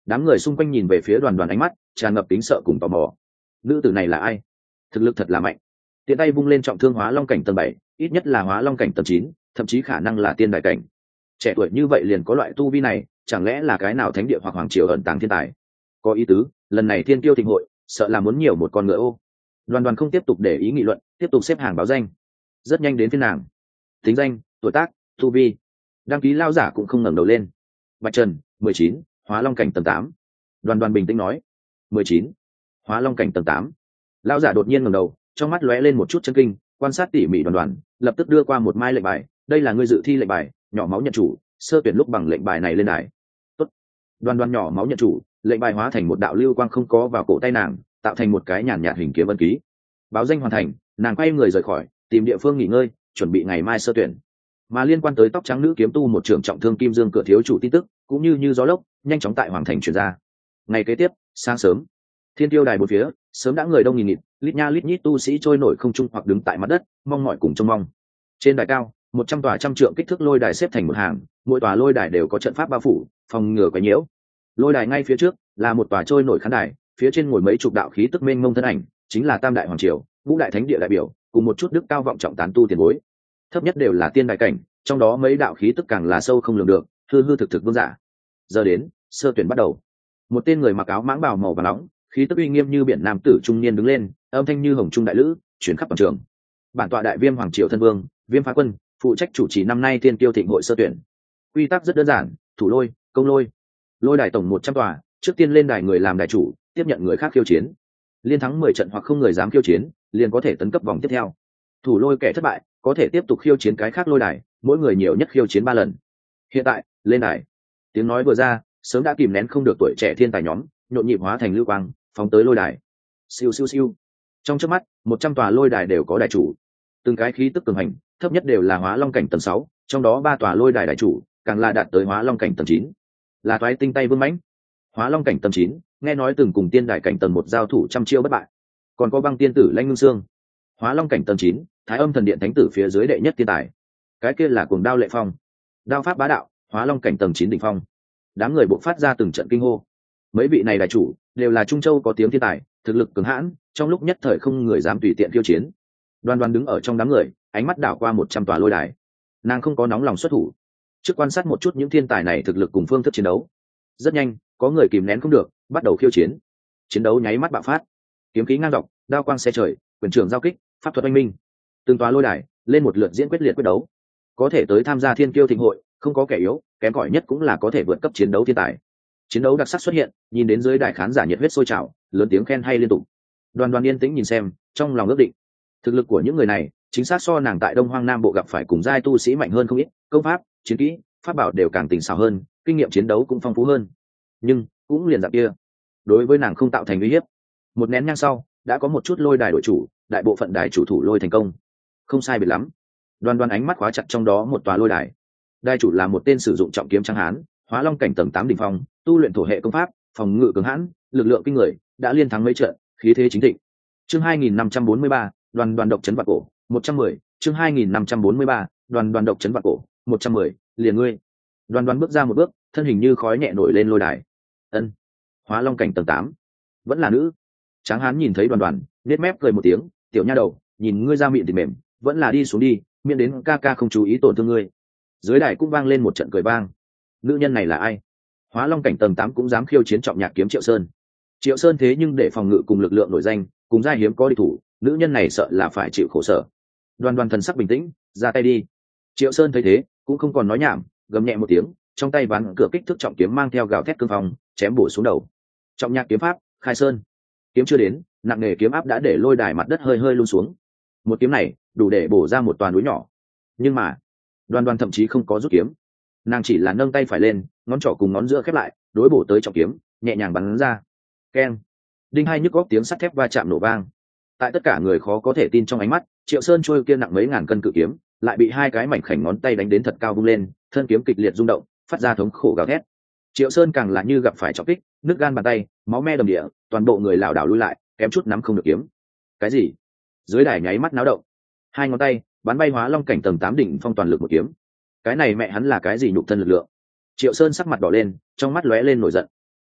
Đám người xung quanh nhìn về phía đoàn đoàn ánh mắt tràn ngập kính sợ cùng tò mò. Nữ tử này là ai? Thực lực thật là mạnh. Tiện tay vung lên trọng thương hóa long cảnh tầng bảy, ít nhất là hóa long cảnh tầng chín, thậm chí khả năng là tiên đại cảnh. Trẻ tuổi như vậy liền có loại tu vi này, chẳng lẽ là cái nào thánh địa hoặc hoàng triều ẩn tàng thiên tài? Có ý tứ, lần này thiên tiêu thịnh hội sợ là muốn nhiều một con ngựa ô. Đoàn đoàn không tiếp tục để ý nghị luận, tiếp tục xếp hàng báo danh. Rất nhanh đến phiên nàng. Tính danh, tuổi tác, tu vi. Đăng ký lao giả cũng không ngẩng đầu lên. Bạch Trần, mười chín, hóa long cảnh tầng tám. Đoàn đoàn bình tĩnh nói. mười chín, hóa long cảnh tầng tám. Lao giả đột nhiên ngẩng đầu, trong mắt lóe lên một chút chấn kinh, quan sát tỉ mỉ đoàn đoàn, lập tức đưa qua một mai lệnh bài. Đây là ngươi dự thi lệnh bài, nhỏ máu nhận chủ, sơ tuyển lúc bằng lệnh bài này lên đài. Tốt. Đoàn đoàn nhỏ máu nhận chủ, lệnh bài hóa thành một đạo lưu quang không có vào cổ tay nàng, tạo thành một cái nhàn nhạt hình kiếm ấn ký. Báo danh hoàn thành, nàng quay người rời khỏi, tìm địa phương nghỉ ngơi, chuẩn bị ngày mai sơ tuyển. Mà liên quan tới tóc trắng nữ kiếm tu một trưởng trọng thương kim dương cửa thiếu chủ tin tức cũng như như gió lốc nhanh chóng tại hoàng thành truyền ra. Ngày kế tiếp, sáng sớm, thiên tiêu đài bốn phía sớm đã người đông nghìn nghịt, lít nha lít nhít tu sĩ trôi nổi không trung hoặc đứng tại mặt đất mong mỏi cùng trông mong. Trên đài cao, một trăm tòa trăm trượng kích thước lôi đài xếp thành một hàng, mỗi tòa lôi đài đều có trận pháp bao phủ phòng ngừa quấy nhiễu. Lôi đài ngay phía trước là một tòa trôi nổi khán đài, phía trên ngồi mấy chục đạo khí tức mênh mông thân ảnh, chính là tam đại hoàng triều, ngũ đại thánh địa đại biểu, cùng một chút đức cao vọng trọng tán tu tiền bối. Thấp nhất đều là tiên đại cảnh, trong đó mấy đạo khí tức càng là sâu không lường được, hư hư thực thực vương giả. Giờ đến, sơ tuyển bắt đầu. Một tên người mặc áo mãng bào màu vàng nóng, khí tức uy nghiêm như biển nam tử trung niên đứng lên, âm thanh như hồng trung đại lữ, chuyển khắp toàn trường. Bản tọa đại viêm hoàng triều thân vương, Viêm Phá Quân, phụ trách chủ trì năm nay tiên tiêu thịnh hội sơ tuyển. Quy tắc rất đơn giản, thủ lôi, công lôi. Lôi đài tổng một trăm tòa, trước tiên lên đài người làm đài chủ, tiếp nhận người khác khiêu chiến. Liên thắng mười trận hoặc không người dám khiêu chiến, liền có thể tấn cấp vòng tiếp theo. Thủ lôi kẻ thất bại, có thể tiếp tục khiêu chiến cái khác lôi đài, mỗi người nhiều nhất khiêu chiến ba lần. Hiện tại, lên đài. Tiếng nói vừa ra, sớm đã kìm nén không được tuổi trẻ thiên tài nhóm, nhộn nhịp hóa thành lưu quang, phóng tới lôi đài. Siêu siêu siêu. Trong chớp mắt, một trăm tòa lôi đài đều có đài chủ. Từng cái khí tức cường hành, thấp nhất đều là hóa long cảnh tầng sáu, trong đó ba tòa lôi đài đài chủ, càng là đạt tới hóa long cảnh tầng chín. Là toái tinh tay vương mãnh. Hóa long cảnh tầng chín, nghe nói từng cùng tiên đài cảnh tầng một giao thủ trăm chiêu bất bại. Còn có băng tiên tử Lãnh Ngưng Xương. Hóa long cảnh tầng chín, Thái Âm thần điện thánh tử phía dưới đệ nhất tiên tài. Cái kia là Cuồng Đao Lệ Phong. Đao pháp bá đạo, hóa long cảnh tầng chín đỉnh phong. Đám người bộc phát ra từng trận kinh hô. Mấy vị này đại chủ đều là Trung Châu có tiếng thiên tài, thực lực cường hãn, trong lúc nhất thời không người dám tùy tiện khiêu chiến. Đoan Đoan đứng ở trong đám người, ánh mắt đảo qua một trăm tòa lôi đài. Nàng không có nóng lòng xuất thủ, trước quan sát một chút những thiên tài này thực lực cùng phương thức chiến đấu. Rất nhanh, có người kìm nén không được, bắt đầu khiêu chiến. Chiến đấu nháy mắt bạo phát, kiếm khí ngang dọc, đao quang xe trời, quyền trường giao kích, pháp thuật oanh minh. Từng tòa lôi đài lên một lượt diễn quyết liệt quyết đấu. Có thể tới tham gia thiên kiêu thịnh hội, không có kẻ yếu, kém cỏi nhất cũng là có thể vượt cấp chiến đấu thiên tài. Chiến đấu đặc sắc xuất hiện, nhìn đến dưới đài khán giả nhiệt huyết sôi trào, lớn tiếng khen hay liên tục. Đoàn Đoàn yên tĩnh nhìn xem, trong lòng ước định, thực lực của những người này chính xác so nàng tại Đông Hoang Nam Bộ gặp phải cùng giai tu sĩ mạnh hơn không ít, công pháp, chiến kỹ, pháp bảo đều càng tình xảo hơn, kinh nghiệm chiến đấu cũng phong phú hơn. Nhưng cũng liền dạng kia, đối với nàng không tạo thành uy hiếp. Một nén nhang sau, đã có một chút lôi đài đội chủ, đại bộ phận đài chủ thủ lôi thành công. Không sai biệt lắm. Đoan Đoan ánh mắt khóa chặt trong đó một tòa lôi đài. Đài chủ là một tên sử dụng trọng kiếm trắng hán, hóa long cảnh tầng tám đỉnh phong, tu luyện thổ hệ công pháp, phòng ngự cường hãn, lực lượng kinh người, đã liên thắng mấy trận, khí thế chính thịnh. Chương hai nghìn năm trăm bốn mươi ba, Đoàn Đoàn độc chấn vạn cổ, một trăm mười, chương hai nghìn năm trăm bốn mươi ba, Đoàn Đoàn độc chấn vạn cổ, một trăm mười, liền ngươi. Đoàn Đoàn bước ra một bước, thân hình như khói nhẹ nổi lên lôi đài. Ân, hóa long cảnh tầng tám, vẫn là nữ. Tráng hán nhìn thấy Đoàn Đoàn, nết mép cười một tiếng, tiểu nha đầu, nhìn ngươi da miệng thì mềm, vẫn là đi xuống đi, miễn đến ca ca không chú ý tổn thương ngươi. Dưới đài cũng vang lên một trận cười vang. Nữ nhân này là ai? Hóa long cảnh tầng tám cũng dám khiêu chiến trọng nhạc kiếm Triệu Sơn. Triệu Sơn thế nhưng để phòng ngự cùng lực lượng nổi danh, cùng gia hiếm có địch thủ, nữ nhân này sợ là phải chịu khổ sở. Đoàn Đoàn thần sắc bình tĩnh, ra tay đi. Triệu Sơn thấy thế, cũng không còn nói nhảm, gầm nhẹ một tiếng, trong tay ván cửa kích thước trọng kiếm mang theo gào thét cương phong, chém bổ xuống đầu. Trọng nhạc kiếm pháp, khai sơn. Kiếm chưa đến, nặng nề kiếm áp đã để lôi đài mặt đất hơi hơi lún xuống. Một kiếm này, đủ để bổ ra một toàn núi nhỏ. Nhưng mà, Đoàn Đoàn thậm chí không có rút kiếm, nàng chỉ là nâng tay phải lên, ngón trỏ cùng ngón giữa khép lại, đối bổ tới trọng kiếm, nhẹ nhàng bắn ra. Keng, đinh hai nhức góc tiếng sắt thép va chạm nổ vang. Tại tất cả người khó có thể tin trong ánh mắt, Triệu Sơn trôi kia nặng mấy ngàn cân cự kiếm, lại bị hai cái mảnh khảnh ngón tay đánh đến thật cao vung lên, thân kiếm kịch liệt rung động, phát ra thống khổ gào thét. Triệu Sơn càng là như gặp phải trọng kích, nứt gan bàn tay, máu me đầm địa, toàn bộ người lảo đảo lùi lại, kém chút nắm không được kiếm. Cái gì? Dưới đài nháy mắt náo động. Hai ngón tay bắn bay hóa long cảnh tầng tám đỉnh phong toàn lực một kiếm. Cái này mẹ hắn là cái gì nhục thân lực lượng? Triệu Sơn sắc mặt đỏ lên, trong mắt lóe lên nổi giận.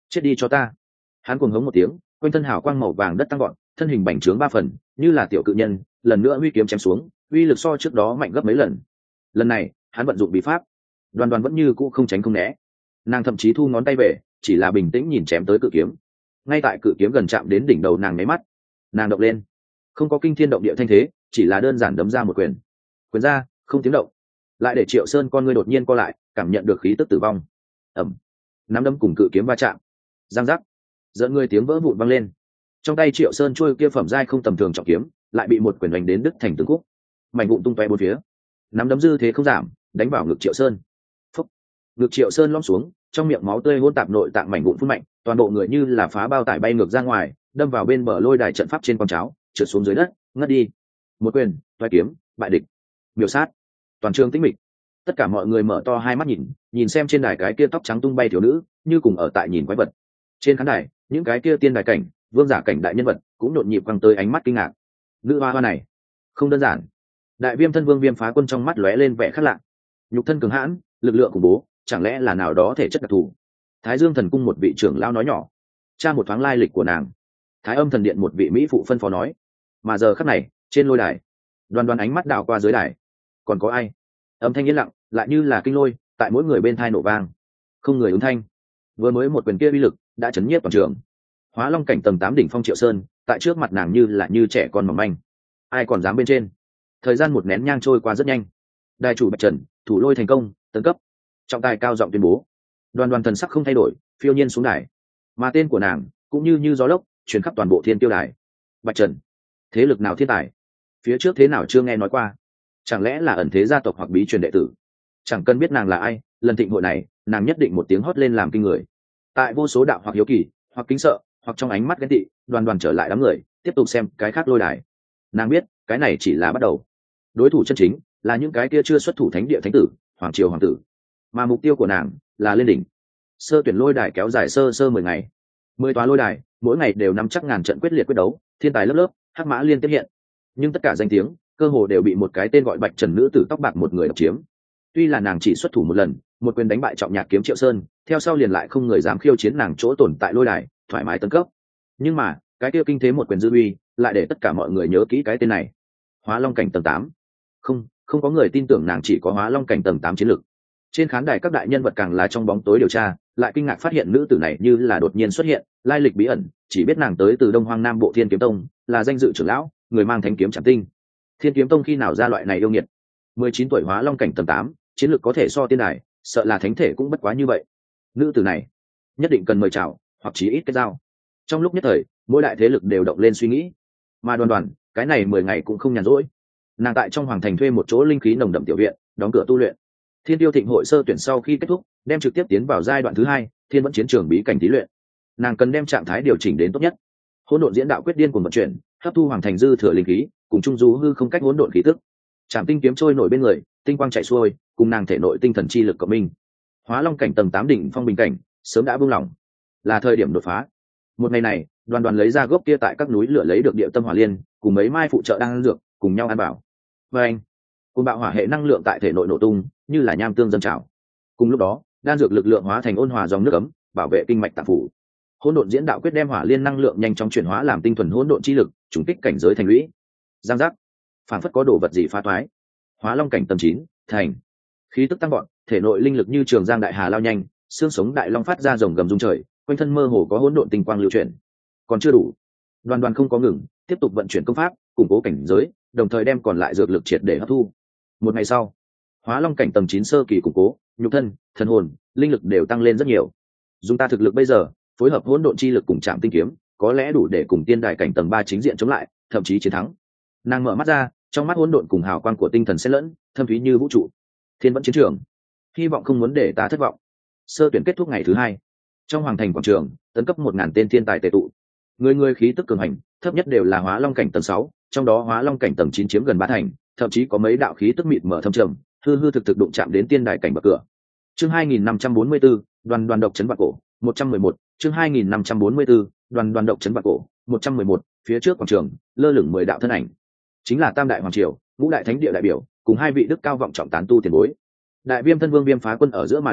chết đi cho ta. Hắn cuồng hống một tiếng, quanh thân hào quang màu vàng đất tăng gọn, thân hình bành trướng ba phần, như là tiểu cự nhân, lần nữa huy kiếm chém xuống, uy lực so trước đó mạnh gấp mấy lần. Lần này hắn vận dụng bí pháp, Đoàn Đoàn vẫn như cũ không tránh không né. Nàng thậm chí thu ngón tay về, chỉ là bình tĩnh nhìn chém tới cự kiếm. Ngay tại cự kiếm gần chạm đến đỉnh đầu nàng nháy mắt, nàng động lên, không có kinh thiên động địa thanh thế, chỉ là đơn giản đấm ra một quyền. Quyền ra không tiếng động, lại để Triệu Sơn con ngươi đột nhiên co lại, cảm nhận được khí tức tử vong. Ầm, nắm đấm cùng cự kiếm va chạm, giang giác, giận người tiếng vỡ vụn vang lên. Trong tay Triệu Sơn trôi kia phẩm giai không tầm thường trọng kiếm, lại bị một quyền đánh đến đứt thành từng khúc, mảnh vụn tung tóe bốn phía. Nắm đấm dư thế không giảm, đánh vào ngực Triệu Sơn. Phúc, ngực Triệu Sơn lõm xuống, trong miệng máu tươi hỗn tạp nội tạng mảnh vụn phun mạnh, toàn bộ người như là phá bao tải bay ngược ra ngoài, đâm vào bên bờ lôi đài trận pháp trên con cháo, trượt xuống dưới đất, ngất đi. Một quyền, toái kiếm, bại địch. Miểu sát. Toàn trường tĩnh mịch. Tất cả mọi người mở to hai mắt nhìn, nhìn xem trên đài cái kia tóc trắng tung bay thiếu nữ, như cùng ở tại nhìn quái vật. Trên khán đài, những cái kia tiên đài cảnh, vương giả cảnh đại nhân vật, cũng nhộn nhịp quăng tới ánh mắt kinh ngạc. Nữ hoa hoa này, không đơn giản. Đại Viêm thân vương Viêm Phá Quân trong mắt lóe lên vẻ khác lạ. Nhục thân cường hãn, lực lượng khủng bố, chẳng lẽ là nào đó thể chất đặc thù? Thái Dương thần cung một vị trưởng lão nói nhỏ. Tra một thoáng lai lịch của nàng. Thái Âm thần điện một vị mỹ phụ phân phó nói. Mà giờ khắc này, trên lôi đài, Đoàn Đoàn ánh mắt đảo qua dưới đài. Còn có ai? Âm thanh yên lặng, lại như là kinh lôi, tại mỗi người bên thai nổ vang. Không người ứng thanh. Vừa mới một quyền kia uy lực đã chấn nhiếp toàn trường. Hóa Long cảnh tầng tám đỉnh phong Triệu Sơn, tại trước mặt nàng như là như trẻ con mỏng manh. Ai còn dám bên trên? Thời gian một nén nhang trôi qua rất nhanh. Đài chủ Bạch Trần, thủ lôi thành công, tấn cấp. Trọng tài cao giọng tuyên bố. Đoàn Đoàn thần sắc không thay đổi, phiêu nhiên xuống đài. Mà tên của nàng cũng như như gió lốc, truyền khắp toàn bộ Thiên Tiêu đài. Bạch Trần, thế lực nào thiên tài? Phía trước thế nào chưa nghe nói qua? Chẳng lẽ là ẩn thế gia tộc hoặc bí truyền đệ tử? Chẳng cần biết nàng là ai, lần thịnh hội này, nàng nhất định một tiếng hót lên làm kinh người. Tại vô số đạo hoặc hiếu kỳ, hoặc kính sợ, hoặc trong ánh mắt ghen tị, Đoàn Đoàn trở lại đám người, tiếp tục xem cái khác lôi đài. Nàng biết, cái này chỉ là bắt đầu. Đối thủ chân chính là những cái kia chưa xuất thủ thánh địa thánh tử, hoàng triều hoàng tử. Mà mục tiêu của nàng là lên đỉnh. Sơ tuyển lôi đài kéo dài sơ sơ mười ngày. Mười tòa lôi đài, mỗi ngày đều nắm chắc ngàn trận quyết liệt quyết đấu, thiên tài lớp lớp, hắc mã liên tiếp hiện. Nhưng tất cả danh tiếng, cơ hồ đều bị một cái tên gọi Bạch Trần nữ tử tóc bạc một người độc chiếm. Tuy là nàng chỉ xuất thủ một lần, một quyền đánh bại trọng nhạc kiếm Triệu Sơn, theo sau liền lại không người dám khiêu chiến nàng chỗ tồn tại lôi đài, thoải mái tấn cấp. Nhưng mà, cái kia kinh thế một quyền dư uy, lại để tất cả mọi người nhớ kỹ cái tên này. Hóa Long cảnh tầng tám. Không, không có người tin tưởng nàng chỉ có Hóa Long cảnh tầng tám chiến lực. Trên khán đài các đại nhân vật càng là trong bóng tối điều tra, lại kinh ngạc phát hiện nữ tử này như là đột nhiên xuất hiện, lai lịch bí ẩn, chỉ biết nàng tới từ Đông Hoang Nam Bộ Thiên Kiếm Tông, là danh dự trưởng lão, người mang thánh kiếm Trảm Tinh. Thiên Kiếm Tông khi nào ra loại này yêu nghiệt? mười chín tuổi Hóa Long cảnh tầng tám, chiến lược có thể so tiên đài, sợ là thánh thể cũng bất quá như vậy. Nữ tử này, nhất định cần mời chào, hoặc chí ít kết giao. Trong lúc nhất thời, mỗi đại thế lực đều động lên suy nghĩ. Mà Đoàn Đoàn, cái này mười ngày cũng không nhàn rỗi. Nàng tại trong hoàng thành thuê một chỗ linh khí nồng đậm tiểu viện, đóng cửa tu luyện. Thiên Tiêu Thịnh hội sơ tuyển sau khi kết thúc, đem trực tiếp tiến vào giai đoạn thứ hai, Thiên Vẫn chiến trường bí cảnh thí luyện. Nàng cần đem trạng thái điều chỉnh đến tốt nhất. Hỗn độn diễn đạo quyết điên cuồng vận chuyển, hấp thu hoàng thành dư thừa linh khí, cùng trung du hư không cách hỗn độn khí tức. Trảm Tinh kiếm trôi nổi bên người, tinh quang chạy xuôi, cùng nàng thể nội tinh thần chi lực cộng minh. Hóa Long cảnh tầng tám đỉnh phong bình cảnh, sớm đã buông lỏng, là thời điểm đột phá. Một ngày này, Đoàn Đoàn lấy ra gốc kia tại các núi lửa lấy được địa tâm hỏa liên, cùng mấy mai phụ trợ đang ăn dược, cùng nhau ăn bảo. Và anh, cùng bạo hỏa hệ năng lượng tại thể nội nổ tung, như là nham tương dâng trào. Cùng lúc đó, đan dược lực lượng hóa thành ôn hòa dòng nước ấm, bảo vệ kinh mạch tạng phủ. Hỗn độn diễn đạo quyết đem hỏa liên năng lượng nhanh chóng chuyển hóa làm tinh thuần hỗn độn chi lực, trùng kích cảnh giới thành lũy. Giang giác, phản phất có đồ vật gì phá toái. Hóa Long cảnh tầng chín, thành. Khí tức tăng vọt, thể nội linh lực như trường giang đại hà lao nhanh, xương sống đại long phát ra rồng gầm rung trời, quanh thân mơ hồ có hỗn độn tinh quang lưu chuyển. Còn chưa đủ. Đoàn Đoàn không có ngừng, tiếp tục vận chuyển công pháp, củng cố cảnh giới, đồng thời đem còn lại dược lực triệt để hấp thu. Một ngày sau, Hóa Long cảnh tầng chín sơ kỳ củng cố, nhục thân, thần hồn, linh lực đều tăng lên rất nhiều. Dùng ta thực lực bây giờ, phối hợp hỗn độn chi lực cùng Trảm Tinh kiếm, có lẽ đủ để cùng tiên đài cảnh tầng ba chính diện chống lại, thậm chí chiến thắng. Nàng mở mắt ra, trong mắt hỗn độn cùng hào quang của tinh thần xen lẫn, thâm thúy như vũ trụ. Thiên Vẫn chiến trường, hy vọng không muốn để ta thất vọng. Sơ tuyển kết thúc ngày thứ hai, trong hoàng thành quảng trường, tấn cấp một ngàn tên thiên tài tề tụ. Người người khí tức cường hành, thấp nhất đều là Hóa Long cảnh tầng sáu, trong đó Hóa Long cảnh tầng chín chiếm gần ba thành, thậm chí có mấy đạo khí tức mịt mở thâm trầm, hư hư thực thực đụng chạm đến tiên đài cảnh bậc cửa. Chương hai nghìn năm trăm bốn mươi 45, đoàn đoàn độc chấn vạn cổ, một trăm mười một, chương hai nghìn năm trăm bốn mươi 45, đoàn đoàn độc chấn vạn cổ, một trăm mười một, phía trước quảng trường, lơ lửng mười đạo thân ảnh. Chính là Tam đại hoàng triều, Ngũ đại thánh địa đại biểu, cùng hai vị đức cao vọng trọng tán tu tiền bối. Đại Viêm thân vương Viêm Phá Quân ở giữa mà đứng,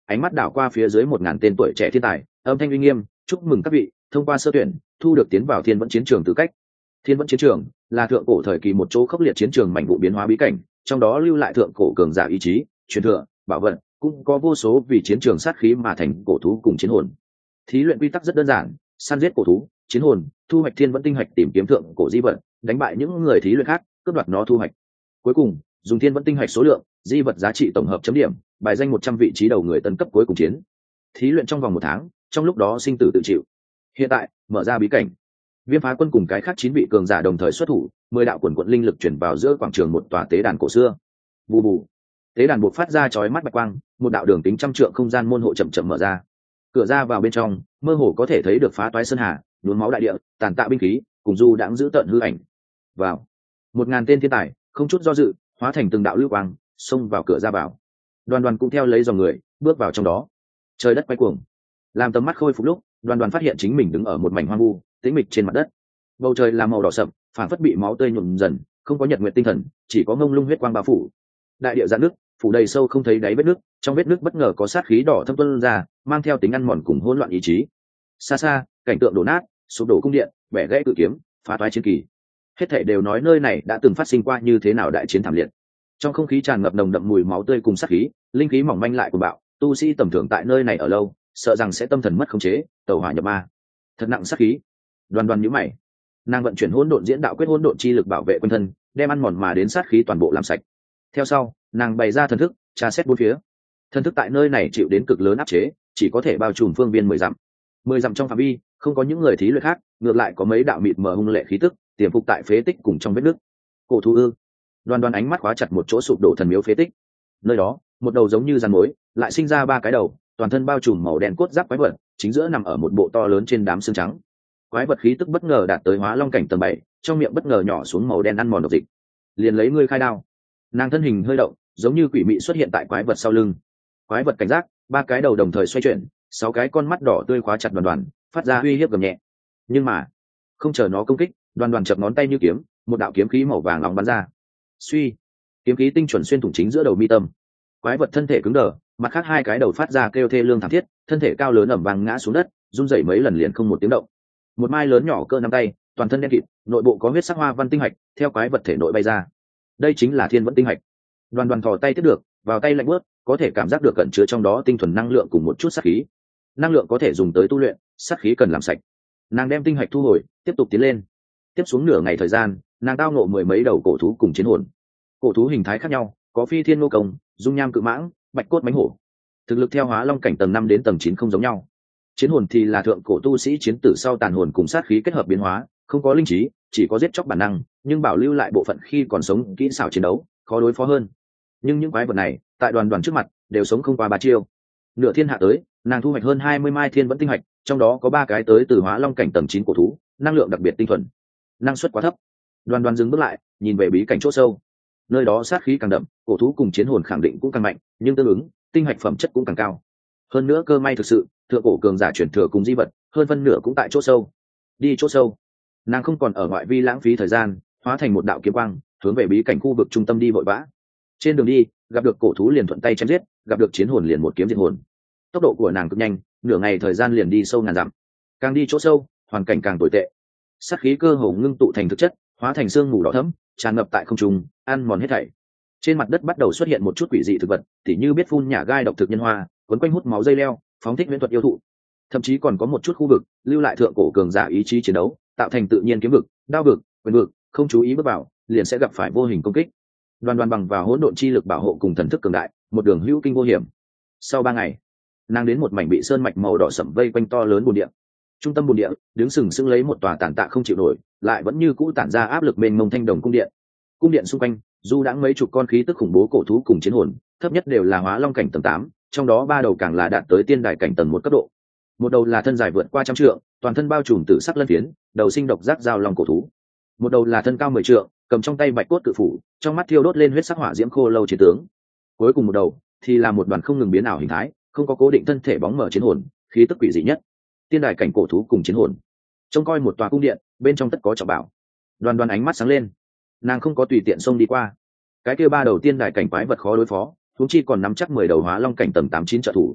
ánh mắt đảo qua phía dưới một ngàn tên tuổi trẻ thiên tài, âm thanh uy nghiêm, chúc mừng các vị thông qua sơ tuyển, thu được tiến vào thiên vẫn chiến trường tư cách. Thiên vẫn chiến trường là thượng cổ thời kỳ một chỗ khốc liệt chiến trường mảnh vụ biến hóa bí cảnh, trong đó lưu lại thượng cổ cường giả ý chí, truyền thừa, bảo vật, cũng có vô số vì chiến trường sát khí mà thành cổ thú cùng chiến hồn. Thí luyện quy tắc rất đơn giản, săn giết cổ thú, chiến hồn, thu hoạch thiên vẫn tinh hạch, tìm kiếm thượng cổ di vật, đánh bại những người thí luyện khác, cướp đoạt nó thu hoạch. Cuối cùng, dùng thiên vẫn tinh hạch số lượng, di vật giá trị tổng hợp chấm điểm, bài danh một trăm vị trí đầu người tấn cấp cuối cùng chiến. Thí luyện trong vòng một tháng, trong lúc đó sinh tử tự chịu. Hiện tại, mở ra bí cảnh. Viêm Phá Quân cùng cái khác chín vị cường giả đồng thời xuất thủ, mười đạo quần quận linh lực chuyển vào giữa quảng trường một tòa tế đàn cổ xưa. Bù bù. Tế đàn buộc phát ra chói mắt bạch quang, một đạo đường kính trăm trượng không gian môn hộ chậm chậm mở ra. Cửa ra vào bên trong, mơ hồ có thể thấy được phá toái sơn hà, nhuốm máu đại địa, tàn tạ binh khí, cùng du đãng giữ tận hư ảnh. Vào. Một ngàn tên thiên tài, không chút do dự, hóa thành từng đạo lưu quang, xông vào cửa ra vào. Đoàn Đoàn cũng theo lấy dòng người, bước vào trong đó. Trời đất quay cuồng. Làm tầm mắt khôi phục lúc, Đoàn Đoàn phát hiện chính mình đứng ở một mảnh hoang vu, tĩnh mịch trên mặt đất. Bầu trời là màu đỏ sậm, phản phất bị máu tươi nhuộm dần, không có nhật nguyệt tinh thần, chỉ có ngông lung huyết quang bao phủ. Đại địa giãn nước, phủ đầy sâu không thấy đáy vết nước, trong vết nước bất ngờ có sát khí đỏ thâm tuôn ra, mang theo tính ăn mòn cùng hỗn loạn ý chí. Xa xa, cảnh tượng đổ nát, sụp đổ cung điện, bẻ gãy cự kiếm, phá toái chiến kỳ. Hết thảy đều nói nơi này đã từng phát sinh qua như thế nào đại chiến thảm liệt. Trong không khí tràn ngập nồng đậm mùi máu tươi cùng sát khí, linh khí mỏng manh lại cuồng bạo, tu sĩ tầm thường tại nơi này ở lâu, sợ rằng sẽ tâm thần mất khống chế, tẩu hỏa nhập ma. Thật nặng sát khí. Đoàn Đoàn nhíu mày. Nàng vận chuyển hỗn độn diễn đạo quyết hỗn độn chi lực bảo vệ quanh thân, đem ăn mòn mà đến sát khí toàn bộ làm sạch. Theo sau, nàng bày ra thần thức, tra xét bốn phía. Thần thức tại nơi này chịu đến cực lớn áp chế, chỉ có thể bao trùm phương viên mười dặm. Mười dặm trong phạm vi, không có những người thí luyện khác, ngược lại có mấy đạo mịt mờ hung lệ khí tức, tiềm phục tại phế tích cùng trong vết nứt. Cổ thú ư? Đoàn Đoàn ánh mắt khóa chặt một chỗ sụp đổ thần miếu phế tích. Nơi đó, một đầu giống như rắn mối, lại sinh ra ba cái đầu, toàn thân bao trùm màu đen cốt giáp quái vật, chính giữa nằm ở một bộ to lớn trên đám xương trắng. Quái vật khí tức bất ngờ đạt tới hóa long cảnh tầng bảy, trong miệng bất ngờ nhỏ xuống màu đen ăn mòn độc dịch. Liền lấy ngươi khai đao. Nàng thân hình hơi động, giống như quỷ mị xuất hiện tại quái vật sau lưng. Quái vật cảnh giác, ba cái đầu đồng thời xoay chuyển, sáu cái con mắt đỏ tươi khóa chặt Đoàn Đoàn, phát ra uy hiếp gầm nhẹ. Nhưng mà, không chờ nó công kích, Đoàn Đoàn chập ngón tay như kiếm, một đạo kiếm khí màu vàng nóng bắn ra. Suy, kiếm khí tinh chuẩn xuyên thủng chính giữa đầu mi tâm. Quái vật thân thể cứng đờ, mặt khác hai cái đầu phát ra kêu thê lương thảm thiết, thân thể cao lớn ẩm vang ngã xuống đất, run rẩy mấy lần liền không một tiếng động. Một mai lớn nhỏ cỡ nắm tay, toàn thân đen kịt, nội bộ có huyết sắc hoa văn tinh hạch, theo quái vật thể nội bay ra. Đây chính là thiên vẫn tinh hạch. Đoàn Đoàn thò tay tiếp được, vào tay lạnh bớt, có thể cảm giác được cẩn chứa trong đó tinh thuần năng lượng cùng một chút sát khí. Năng lượng có thể dùng tới tu luyện, sát khí cần làm sạch. Nàng đem tinh hạch thu hồi, tiếp tục tiến lên. Tiếp xuống nửa ngày thời gian, nàng tao ngộ mười mấy đầu cổ thú cùng chiến hồn. Cổ thú hình thái khác nhau, có phi thiên nô công, dung nham cự mãng, bạch cốt mãnh hổ. Thực lực theo hóa long cảnh tầng năm đến tầng chín không giống nhau. Chiến hồn thì là thượng cổ tu sĩ chiến tử sau tàn hồn cùng sát khí kết hợp biến hóa, không có linh trí, chỉ có giết chóc bản năng, nhưng bảo lưu lại bộ phận khi còn sống kỹ xảo chiến đấu, khó đối phó hơn. Nhưng những quái vật này, tại Đoàn Đoàn trước mặt, đều sống không qua ba chiêu. Nửa thiên hạ tới, nàng thu hoạch hơn hai mươi mai thiên vẫn tinh hạch, trong đó có ba cái tới từ hóa long cảnh tầng chín cổ thú, năng lượng đặc biệt tinh thuần. Năng suất quá thấp. Đoàn Đoàn dừng bước lại, nhìn về bí cảnh chỗ sâu. Nơi đó sát khí càng đậm, cổ thú cùng chiến hồn khẳng định cũng càng mạnh, nhưng tương ứng, tinh hạch phẩm chất cũng càng cao. Hơn nữa cơ may thực sự, thượng cổ cường giả chuyển thừa cùng di vật, hơn phân nửa cũng tại chỗ sâu. Đi chỗ sâu. Nàng không còn ở ngoại vi lãng phí thời gian, hóa thành một đạo kiếm quang, hướng về bí cảnh khu vực trung tâm đi vội vã. Trên đường đi, gặp được cổ thú liền thuận tay chém giết, gặp được chiến hồn liền một kiếm diệt hồn. Tốc độ của nàng cực nhanh, nửa ngày thời gian liền đi sâu ngàn dặm. Càng đi chỗ sâu, hoàn cảnh càng tồi tệ. Sát khí cơ hồ ngưng tụ thành thực chất, hóa thành sương mù đỏ thẫm, tràn ngập tại không trung, ăn mòn hết thảy. Trên mặt đất bắt đầu xuất hiện một chút quỷ dị thực vật, tỉ như biết phun nhả gai độc thực nhân hoa, quấn quanh hút máu dây leo, phóng thích huyễn thuật yêu thụ. Thậm chí còn có một chút khu vực lưu lại thượng cổ cường giả ý chí chiến đấu, tạo thành tự nhiên kiếm vực, đao vực, quyền vực, không chú ý bước vào, liền sẽ gặp phải vô hình công kích. Đoàn Đoàn bằng vào hỗn độn chi lực bảo hộ cùng thần thức cường đại, một đường hữu kinh vô hiểm. Sau ba ngày, nàng đến một mảnh bị sơn mạch màu đỏ sẫm vây quanh to lớn bồn địa. Trung tâm bồn địa, đứng sừng sững lấy một tòa tàn tạ không chịu nổi, lại vẫn như cũ tản ra áp lực mênh mông thanh đồng cung điện. Cung điện xung quanh, du đãng mấy chục con khí tức khủng bố cổ thú cùng chiến hồn, thấp nhất đều là hóa long cảnh tầng tám, trong đó ba đầu càng là đạt tới tiên đài cảnh tầng một cấp độ. Một đầu là thân dài vượt qua trăm trượng, toàn thân bao trùm tử sắc lân phiến, đầu sinh độc giác giao long cổ thú. Một đầu là thân cao mười trượng, cầm trong tay bạch cốt cự phủ, trong mắt thiêu đốt lên huyết sắc hỏa diễm khô lâu chiến tướng. Cuối cùng một đầu thì là một đoàn không ngừng biến ảo hình thái, không có cố định thân thể bóng mở chiến hồn, khí tức quỷ dị nhất. Tiên đài cảnh cổ thú cùng chiến hồn. Trông coi một tòa cung điện, bên trong tất có trọng bảo. Đoàn Đoàn ánh mắt sáng lên. Nàng không có tùy tiện xông đi qua. Cái kia ba đầu tiên đài cảnh quái vật khó đối phó, huống chi còn nắm chắc mười đầu hóa long cảnh tầng tám chín trợ thủ.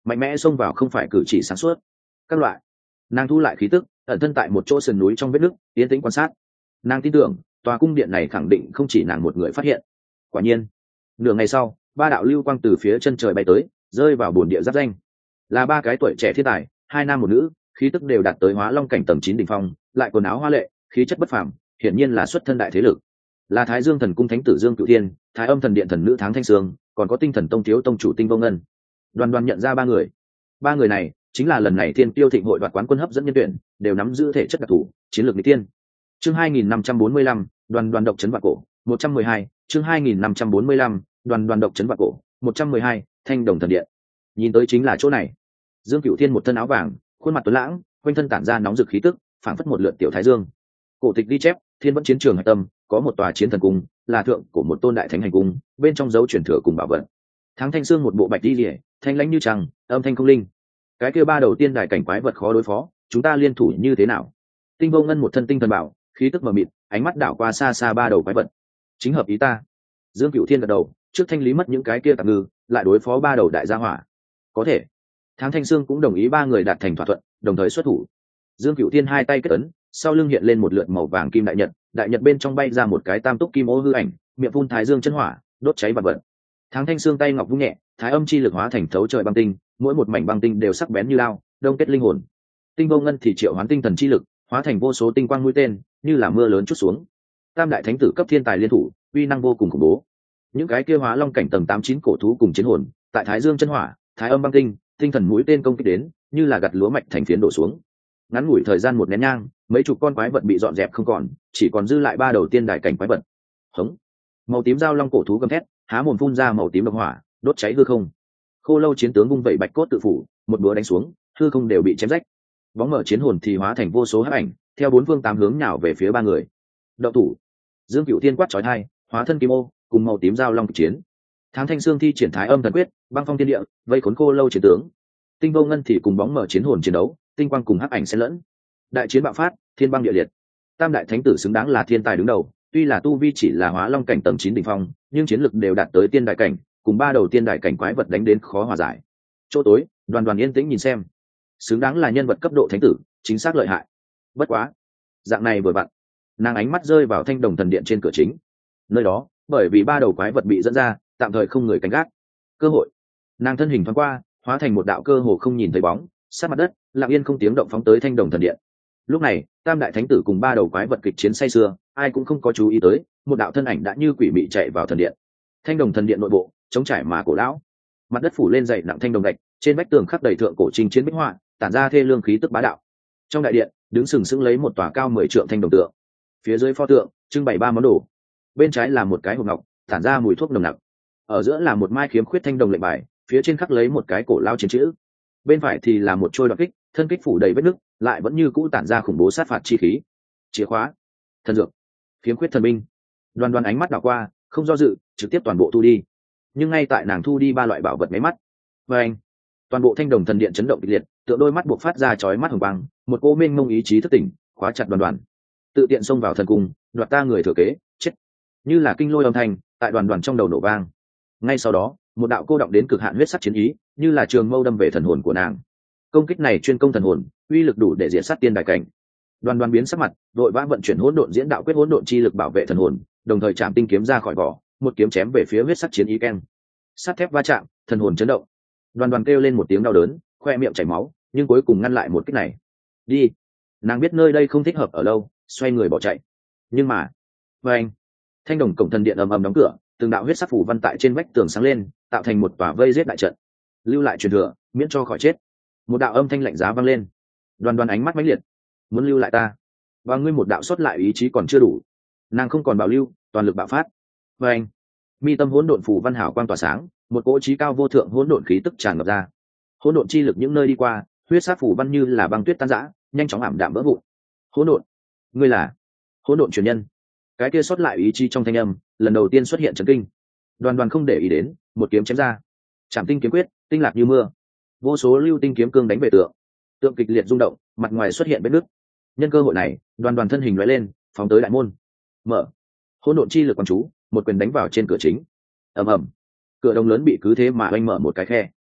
mạnh mẽ xông vào không phải cử chỉ sáng suốt. Các loại, nàng thu lại khí tức, ẩn thân tại một chỗ sườn núi trong vết nứt, yên tĩnh quan sát. Nàng tin tưởng tòa cung điện này khẳng định không chỉ nàng một người phát hiện. Quả nhiên, nửa ngày sau, ba đạo lưu quang từ phía chân trời bay tới, rơi vào bồn địa giáp danh. Là ba cái tuổi trẻ thiên tài, hai nam một nữ, khí tức đều đạt tới hóa long cảnh tầng chín đỉnh phong, lại quần áo hoa lệ, khí chất bất phàm, hiển nhiên là xuất thân đại thế lực. Là Thái Dương Thần Cung Thánh tử Dương Cửu Thiên, Thái Âm Thần Điện thần nữ Tháng Thanh Sương, còn có Tinh Thần Tông thiếu tông chủ Tinh Vô Ngân. Đoàn Đoàn nhận ra ba người. Ba người này chính là lần này Thiên Tiêu Thịnh hội đoạt quán quân hấp dẫn nhân tuyển, đều nắm giữ thể chất đặc thù, chiến lược nghịch tiên. Chương hai nghìn năm trăm bốn mươi lăm, Đoàn Đoàn độc chấn vạn cổ, một trăm mười hai, chương hai nghìn năm trăm bốn mươi lăm, Đoàn Đoàn độc chấn vạn cổ, một trăm mười hai, Thanh Đồng Thần Điện. Nhìn tới chính là chỗ này. Dương Cửu Thiên một thân áo vàng, khuôn mặt tuấn lãng, quanh thân tản ra nóng rực khí tức, phảng phất một lượt tiểu thái dương. Cổ tịch ghi chép, Thiên Vẫn chiến trường hạch tâm, có một tòa chiến thần cung, là thượng của một tôn đại thánh hành cung, bên trong dấu truyền thừa cùng bảo vật. Tháng Thanh Sương một bộ bạch y liễu, thanh lãnh như trăng, âm thanh không linh. Cái kia ba đầu tiên đại cảnh quái vật khó đối phó, chúng ta liên thủ như thế nào? Tinh Vô Ngân một thân tinh thần bảo, khí tức mờ mịt, ánh mắt đảo qua xa xa ba đầu quái vật. Chính hợp ý ta. Dương Cửu Thiên gật đầu, trước thanh lý mất những cái kia tạp ngư, lại đối phó ba đầu đại gia hỏa. Có thể. Tháng Thanh Sương cũng đồng ý ba người đạt thành thỏa thuận, đồng thời xuất thủ. Dương Cửu Thiên hai tay kết ấn, sau lưng hiện lên một lượt màu vàng kim đại nhật, đại nhật bên trong bay ra một cái tam túc kim ô hư ảnh, miệng phun thái dương chân hỏa, đốt cháy vật vật. Tháng Thanh Sương tay ngọc vung nhẹ, thái âm chi lực hóa thành thấu trời băng tinh, mỗi một mảnh băng tinh đều sắc bén như lao, đông kết linh hồn. Tinh Vô Ngân thì triệu hoán tinh thần chi lực, hóa thành vô số tinh quang mũi tên, như là mưa lớn chút xuống. Tam đại thánh tử cấp thiên tài liên thủ, uy năng vô cùng khủng bố. Những cái kia hóa long cảnh tầng tám chín cổ thú cùng chiến hồn, tại thái dương chân hỏa, thái âm băng tinh, tinh thần mũi tên công kích đến, như là gặt lúa mạch thành phiến đổ xuống. Ngắn ngủi thời gian một nén nhang, mấy chục con quái vật bị dọn dẹp không còn, chỉ còn dư lại ba đầu tiên đại cảnh quái vật. Hống! Màu tím dao long cổ thú gầm thét, há mồm phun ra màu tím độc hỏa, đốt cháy hư không. Khô Lâu chiến tướng vung vẩy bạch cốt tự phủ, một búa đánh xuống, hư không đều bị chém rách. Bóng mở chiến hồn thì hóa thành vô số hắc ảnh, theo bốn phương tám hướng nhào về phía ba người. Đậu thủ! Dương Cửu Thiên quát chói tai, hóa thân kim ô, cùng màu tím dao long kịch chiến. Tháng Thanh Sương thi triển thái âm thần quyết, băng phong thiên địa, vây khốn Khô Lâu chiến tướng. Tinh Vô Ngân thì cùng bóng mở chiến hồn chiến đấu, tinh quang cùng hắc ảnh xen lẫn. Đại chiến bạo phát, thiên băng địa liệt. Tam đại thánh tử xứng đáng là thiên tài đứng đầu, tuy là tu vi chỉ là hóa long cảnh tầng chín đỉnh phong, nhưng chiến lực đều đạt tới tiên đại cảnh, cùng ba đầu tiên đại cảnh quái vật đánh đến khó hòa giải. Chỗ tối, Đoàn Đoàn yên tĩnh nhìn xem. Xứng đáng là nhân vật cấp độ thánh tử, chính xác lợi hại. Bất quá, dạng này vừa vặn, nàng ánh mắt rơi vào Thanh Đồng Thần Điện trên cửa chính. Nơi đó, bởi vì ba đầu quái vật bị dẫn ra, tạm thời không người canh gác. Cơ hội. Nàng thân hình thoáng qua, hóa thành một đạo cơ hồ không nhìn thấy bóng, sát mặt đất, lặng yên không tiếng động phóng tới Thanh Đồng Thần Điện. Lúc này, tam đại thánh tử cùng ba đầu quái vật kịch chiến say sưa, ai cũng không có chú ý tới, một đạo thân ảnh đã như quỷ mị chạy vào thần điện. Thanh Đồng Thần Điện nội bộ, trống trải mà cổ lão, mặt đất phủ lên dày nặng thanh đồng gạch, trên vách tường khắc đầy thượng cổ trình chiến bích họa, tản ra thê lương khí tức bá đạo. Trong đại điện, đứng sừng sững lấy một tòa cao mười trượng thanh đồng tượng. Phía dưới pho tượng, trưng bày ba món đồ. Bên trái là một cái hộp ngọc, tản ra mùi thuốc nồng nặc. Ở giữa là một mai khiếm khuyết thanh đồng lệnh bài, phía trên khắc lấy một cái cổ lao chiến chữ. Bên phải thì là một trôi đoạt kích, thân kích phủ đầy vết nứt, lại vẫn như cũ tản ra khủng bố sát phạt chi khí. Chìa khóa, thần dược, khiếm khuyết thần binh. Đoàn Đoàn ánh mắt đảo qua, không do dự, trực tiếp toàn bộ thu đi. Nhưng ngay tại nàng thu đi ba loại bảo vật máy mắt, và anh, toàn bộ Thanh Đồng Thần Điện chấn động kịch liệt, tựa đôi mắt buộc phát ra chói mắt hồng quang, một cô mênh mông ý chí thức tỉnh, khóa chặt Đoàn Đoàn. Tự tiện xông vào thần cung, đoạt ta người thừa kế, chết. Như là kinh lôi âm thanh, tại Đoàn Đoàn trong đầu nổ vang. Ngay sau đó, một đạo cô động đến cực hạn huyết sắc chiến ý, như là trường mâu đâm về thần hồn của nàng. Công kích này chuyên công thần hồn, uy lực đủ để diệt sát tiên đại cảnh. Đoàn Đoàn biến sắc mặt, đội vã vận chuyển hỗn độn diễn đạo quyết hỗn độn chi lực bảo vệ thần hồn, đồng thời chạm tinh kiếm ra khỏi vỏ, một kiếm chém về phía huyết sắc chiến ý keng. Sắt thép va chạm, thần hồn chấn động. Đoàn Đoàn kêu lên một tiếng đau đớn, khoe miệng chảy máu, nhưng cuối cùng ngăn lại một kích này. Đi. Nàng biết nơi đây không thích hợp ở lâu, xoay người bỏ chạy. Nhưng mà, với anh, Thanh Đồng cổng thần điện ầm ầm đóng cửa, từng đạo huyết sắc phủ văn tại trên vách tường sáng lên, tạo thành một tòa vây giết đại trận. Lưu lại truyền thừa, miễn cho khỏi chết. Một đạo âm thanh lạnh giá vang lên. Đoàn Đoàn ánh mắt mãnh liệt, muốn lưu lại ta, và ngươi một đạo xuất lại ý chí còn chưa đủ. Nàng không còn bảo lưu, toàn lực bạo phát. Và anh, mi tâm hỗn độn phủ văn hảo quang tỏa sáng, một cỗ trí cao vô thượng hỗn độn khí tức tràn ngập ra. Hỗn độn chi lực những nơi đi qua, huyết sắc phủ văn như là băng tuyết tan rã, nhanh chóng ảm đạm vỡ vụn. Hỗn độn, ngươi là hỗn độn truyền nhân. Cái kia xuất lại ý chí trong thanh âm, lần đầu tiên xuất hiện chấn kinh. Đoàn Đoàn không để ý đến, một kiếm chém ra. Trảm tinh kiếm quyết, tinh lạc như mưa. Vô số lưu tinh kiếm cương đánh về tượng. Tượng kịch liệt rung động, mặt ngoài xuất hiện vết nứt. Nhân cơ hội này, Đoàn Đoàn thân hình lóe lên, phóng tới đại môn. Mở. Hỗn độn chi lực quán chú, một quyền đánh vào trên cửa chính. Ầm ầm. Cửa đồng lớn bị cứ thế mà oanh mở một cái khe.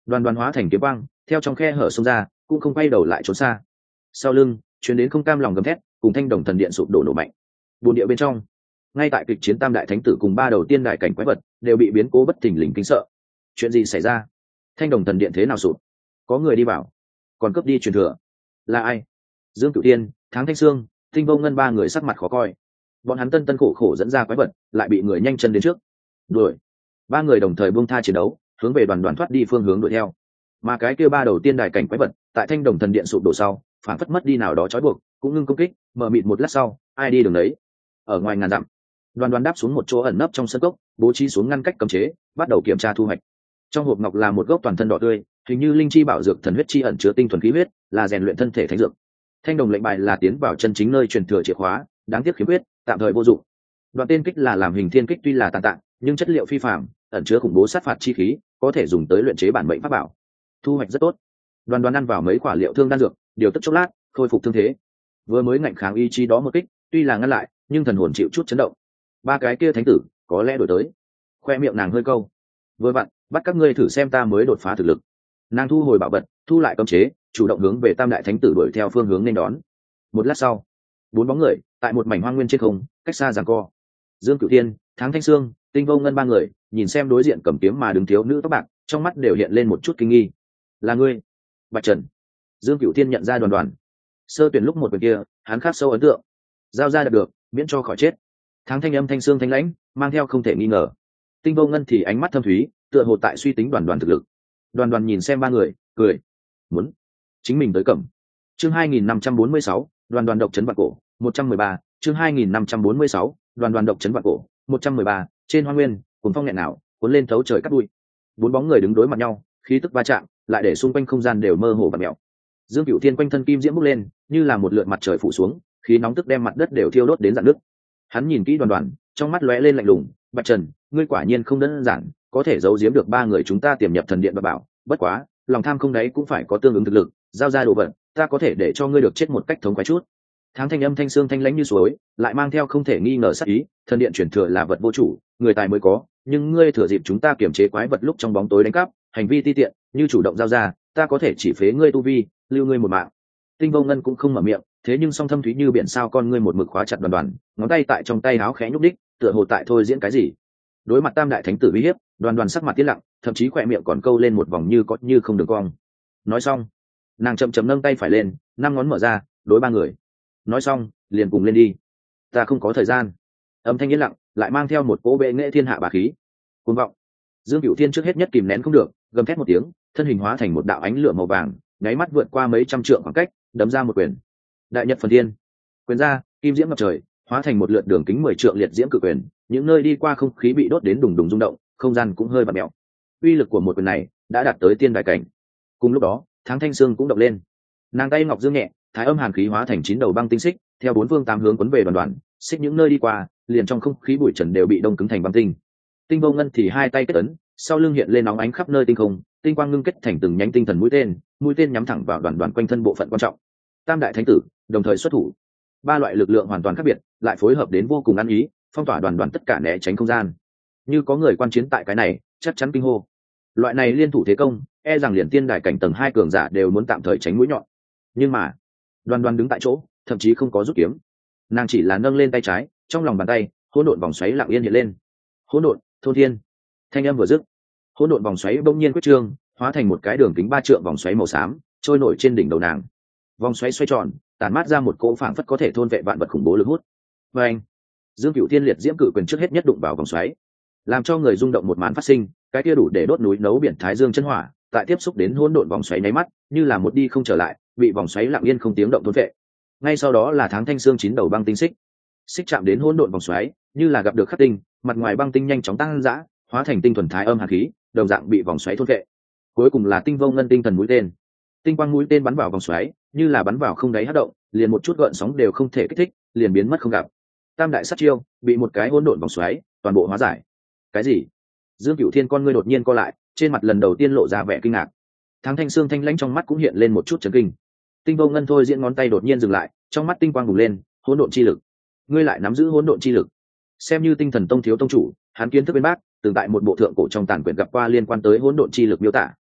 Đoàn đoàn hóa thành kiếm băng theo trong khe hở xông ra, cũng không quay đầu lại trốn xa. Sau lưng chuyến đến không cam lòng gầm thét, cùng thanh đồng thần điện sụp đổ nổ mạnh. Bồn địa bên trong, ngay tại kịch chiến tam đại thánh tử cùng ba đầu tiên đại cảnh quái vật đều bị biến cố bất thình lình kinh sợ. Chuyện gì xảy ra? Thanh đồng thần điện thế nào sụp? Có người đi vào, còn cướp đi truyền thừa, là ai? Dương Cửu Tiên, Tháng Thanh Sương, Tinh Vô Ngân ba người sắc mặt khó coi. Bọn hắn tân tân khổ khổ dẫn ra quái vật, lại bị người nhanh chân đến trước. Đuổi. Ba người đồng thời buông tha chiến đấu, hướng về đoàn đoàn thoát đi phương hướng đuổi theo. Mà cái kia ba đầu tiên đài cảnh quái vật, tại Thanh đồng thần điện sụp đổ sau, phản phất mất đi nào đó trói buộc, cũng ngưng công kích, mở mịt một lát sau, ai đi đường đấy. Ở ngoài ngàn dặm, đoàn đoàn đáp xuống một chỗ ẩn nấp trong sân cốc, bố trí xuống ngăn cách cấm chế, bắt đầu kiểm tra thu hoạch. Trong hộp ngọc là một gốc toàn thân đỏ tươi, hình như linh chi bảo dược thần huyết chi ẩn chứa tinh thuần khí huyết, là rèn luyện thân thể thánh dược. Thanh đồng lệnh bài là tiến vào chân chính nơi truyền thừa chìa khóa, đáng tiếc khiếm khuyết, tạm thời vô dụng. Đoạn tên kích là làm hình thiên kích, tuy là tàn tạng, nhưng chất liệu phi phàm, ẩn chứa khủng bố sát phạt chi khí, có thể dùng tới luyện chế bản mệnh pháp bảo. Thu hoạch rất tốt. Đoàn đoàn ăn vào mấy quả liệu thương đan dược, điều tức chốc lát, khôi phục thương thế. Vừa mới ngạnh kháng ý chí đó một kích, tuy là ngăn lại, nhưng thần hồn chịu chút chấn động. Ba cái kia thánh tử, có lẽ đổi tới. Khoe miệng nàng hơi câu. Vừa vặn, bắt các ngươi thử xem ta mới đột phá thực lực. Nàng thu hồi bảo vật, thu lại cấm chế, chủ động hướng về tam đại thánh tử đuổi theo phương hướng nên đón. Một lát sau, bốn bóng người tại một mảnh hoang nguyên trên không, cách xa giằng co. Dương Cửu Tiên, Tháng Thanh Sương, Tinh Vô Ngân ba người nhìn xem đối diện cầm kiếm mà đứng thiếu nữ tóc bạc, trong mắt đều hiện lên một chút kinh nghi. Là ngươi? Bạch Trần. Dương Cửu Tiên nhận ra đoàn đoàn. Sơ tuyển lúc một bên kia, hắn khắc sâu ấn tượng. Giao ra đạt được, miễn cho khỏi chết. Tháng Thanh âm thanh sương thanh lãnh, mang theo không thể nghi ngờ. Tinh Vô Ngân thì ánh mắt thâm thúy, tựa hồ tại suy tính đoàn đoàn thực lực. Đoàn đoàn nhìn xem ba người, cười. Muốn chính mình tới cầm. Chương hai nghìn năm trăm bốn mươi sáu, đoàn đoàn độc chấn vạn cổ, một trăm mười ba, chương hai nghìn năm trăm bốn mươi sáu, đoàn đoàn độc chấn vạn cổ, một trăm mười ba, trên hoang nguyên, cuồng phong nghẹn nào, cuốn lên thấu trời cắt đuôi. Bốn bóng người đứng đối mặt nhau, khí tức va chạm, lại để xung quanh không gian đều mơ hồ và mèo. Dương Cửu Thiên quanh thân kim diễm bốc lên, như là một lượt mặt trời phủ xuống, khí nóng tức đem mặt đất đều thiêu đốt đến rạn nứt. Hắn nhìn kỹ đoàn đoàn, trong mắt lóe lên lạnh lùng, "Bạch Trần, ngươi quả nhiên không đơn giản, có thể giấu giếm được ba người chúng ta tiềm nhập thần điện và bảo, bất quá, lòng tham không đấy cũng phải có tương ứng thực lực, giao ra đồ vật, ta có thể để cho ngươi được chết một cách thống khoái chút." Tháng thanh âm thanh xương thanh lãnh như suối, lại mang theo không thể nghi ngờ sát ý, thần điện truyền thừa là vật vô chủ, người tài mới có, nhưng ngươi thừa dịp chúng ta kiểm chế quái vật lúc trong bóng tối đánh cắp, hành vi ti tiện, như chủ động giao ra, ta có thể chỉ phế ngươi tu vi, lưu ngươi một mạng. Tinh Vô Ngân cũng không mở miệng, thế nhưng song thâm thúy như biển sao con ngươi một mực khóa chặt đoàn đoàn, ngón tay tại trong tay áo khẽ nhúc đích, tựa hồ tại thôi diễn cái gì. Đối mặt tam đại thánh tử uy hiếp, đoàn đoàn sắc mặt tiến lặng, thậm chí khỏe miệng còn câu lên một vòng như có như không đường cong. Nói xong, nàng chậm chậm nâng tay phải lên, năm ngón mở ra, đối ba người. Nói xong, liền cùng lên đi. Ta không có thời gian. Âm thanh yên lặng, lại mang theo một cỗ bệ nghệ thiên hạ bá khí. Cuồng vọng. Dương Cửu Thiên trước hết nhất kìm nén không được, gầm thét một tiếng, thân hình hóa thành một đạo ánh lửa màu vàng, nháy mắt vượt qua mấy trăm trượng khoảng cách, đấm ra một quyền. Đại Nhật Phần Thiên. Quyền ra, kim diễm ngập trời, hóa thành một lượt đường kính mười trượng liệt diễm cự quyền, những nơi đi qua không khí bị đốt đến đùng đùng rung động, không gian cũng hơi bặm mèo. Uy lực của một quyền này đã đạt tới tiên đại cảnh. Cùng lúc đó, Tháng Thanh Sương cũng động lên. Nàng tay ngọc dương nhẹ, thái âm hàn khí hóa thành chín đầu băng tinh xích, theo bốn phương tám hướng cuốn về đoàn đoàn, xích những nơi đi qua, liền trong không khí bụi trần đều bị đông cứng thành băng tinh. Tinh Vô Ngân thì hai tay kết ấn, sau lưng hiện lên nóng ánh khắp nơi tinh không, tinh quang ngưng kết thành từng nhánh tinh thần mũi tên, mũi tên nhắm thẳng vào đoàn đoàn quanh thân bộ phận quan trọng. Tam đại thánh tử đồng thời xuất thủ, ba loại lực lượng hoàn toàn khác biệt, lại phối hợp đến vô cùng ăn ý, phong tỏa đoàn đoàn tất cả né tránh không gian. Như có người quan chiến tại cái này, chắc chắn kinh hô. Loại này liên thủ thế công, e rằng liền tiên đài cảnh tầng hai cường giả đều muốn tạm thời tránh mũi nhọn. Nhưng mà, đoàn đoàn đứng tại chỗ, thậm chí không có rút kiếm. Nàng chỉ là nâng lên tay trái, trong lòng bàn tay, hỗn độn vòng xoáy lặng yên hiện lên. Hỗn độn, thôn thiên. Thanh âm vừa dứt, hỗn độn vòng xoáy bỗng nhiên quyết trương, hóa thành một cái đường kính ba trượng vòng xoáy màu xám, trôi nổi trên đỉnh đầu nàng. Vòng xoáy xoay tròn, tản mát ra một cỗ phảng phất có thể thôn vệ vạn vật khủng bố lực hút. Và anh, Dương Cửu Thiên liệt diễm cự quyền trước hết nhất đụng vào vòng xoáy, làm cho người rung động một màn phát sinh, cái kia đủ để đốt núi nấu biển thái dương chân hỏa, tại tiếp xúc đến hỗn độn vòng xoáy nháy mắt, như là một đi không trở lại, bị vòng xoáy lặng yên không tiếng động thôn vệ. Ngay sau đó là Tháng Thanh Sương chín đầu băng tinh xích, xích chạm đến hỗn độn vòng xoáy, như là gặp được khắc tinh, mặt ngoài băng tinh nhanh chóng tăng dã, hóa thành tinh thuần thái âm hàn khí, đồng dạng bị vòng xoáy thôn vệ. Cuối cùng là Tinh Vô Ngân tinh thần mũi tên, tinh quang mũi tên bắn vào vòng xoáy, như là bắn vào không đáy hất động, liền một chút gợn sóng đều không thể kích thích, liền biến mất không gặp. Tam đại sát chiêu bị một cái hỗn độn vòng xoáy toàn bộ hóa giải. Cái gì? Dương Cửu Thiên con ngươi đột nhiên co lại, trên mặt lần đầu tiên lộ ra vẻ kinh ngạc. Tháng Thanh Sương thanh lãnh trong mắt cũng hiện lên một chút chấn kinh. Tinh Vô Ngân thôi diễn ngón tay đột nhiên dừng lại, trong mắt tinh quang bùng lên, hỗn độn chi lực. Ngươi lại nắm giữ hỗn độn chi lực? Xem như Tinh Thần Tông thiếu tông chủ, hắn kiến thức bên bác, từng tại một bộ thượng cổ trong tàn quyển gặp qua liên quan tới hỗn độn chi lực miêu tả.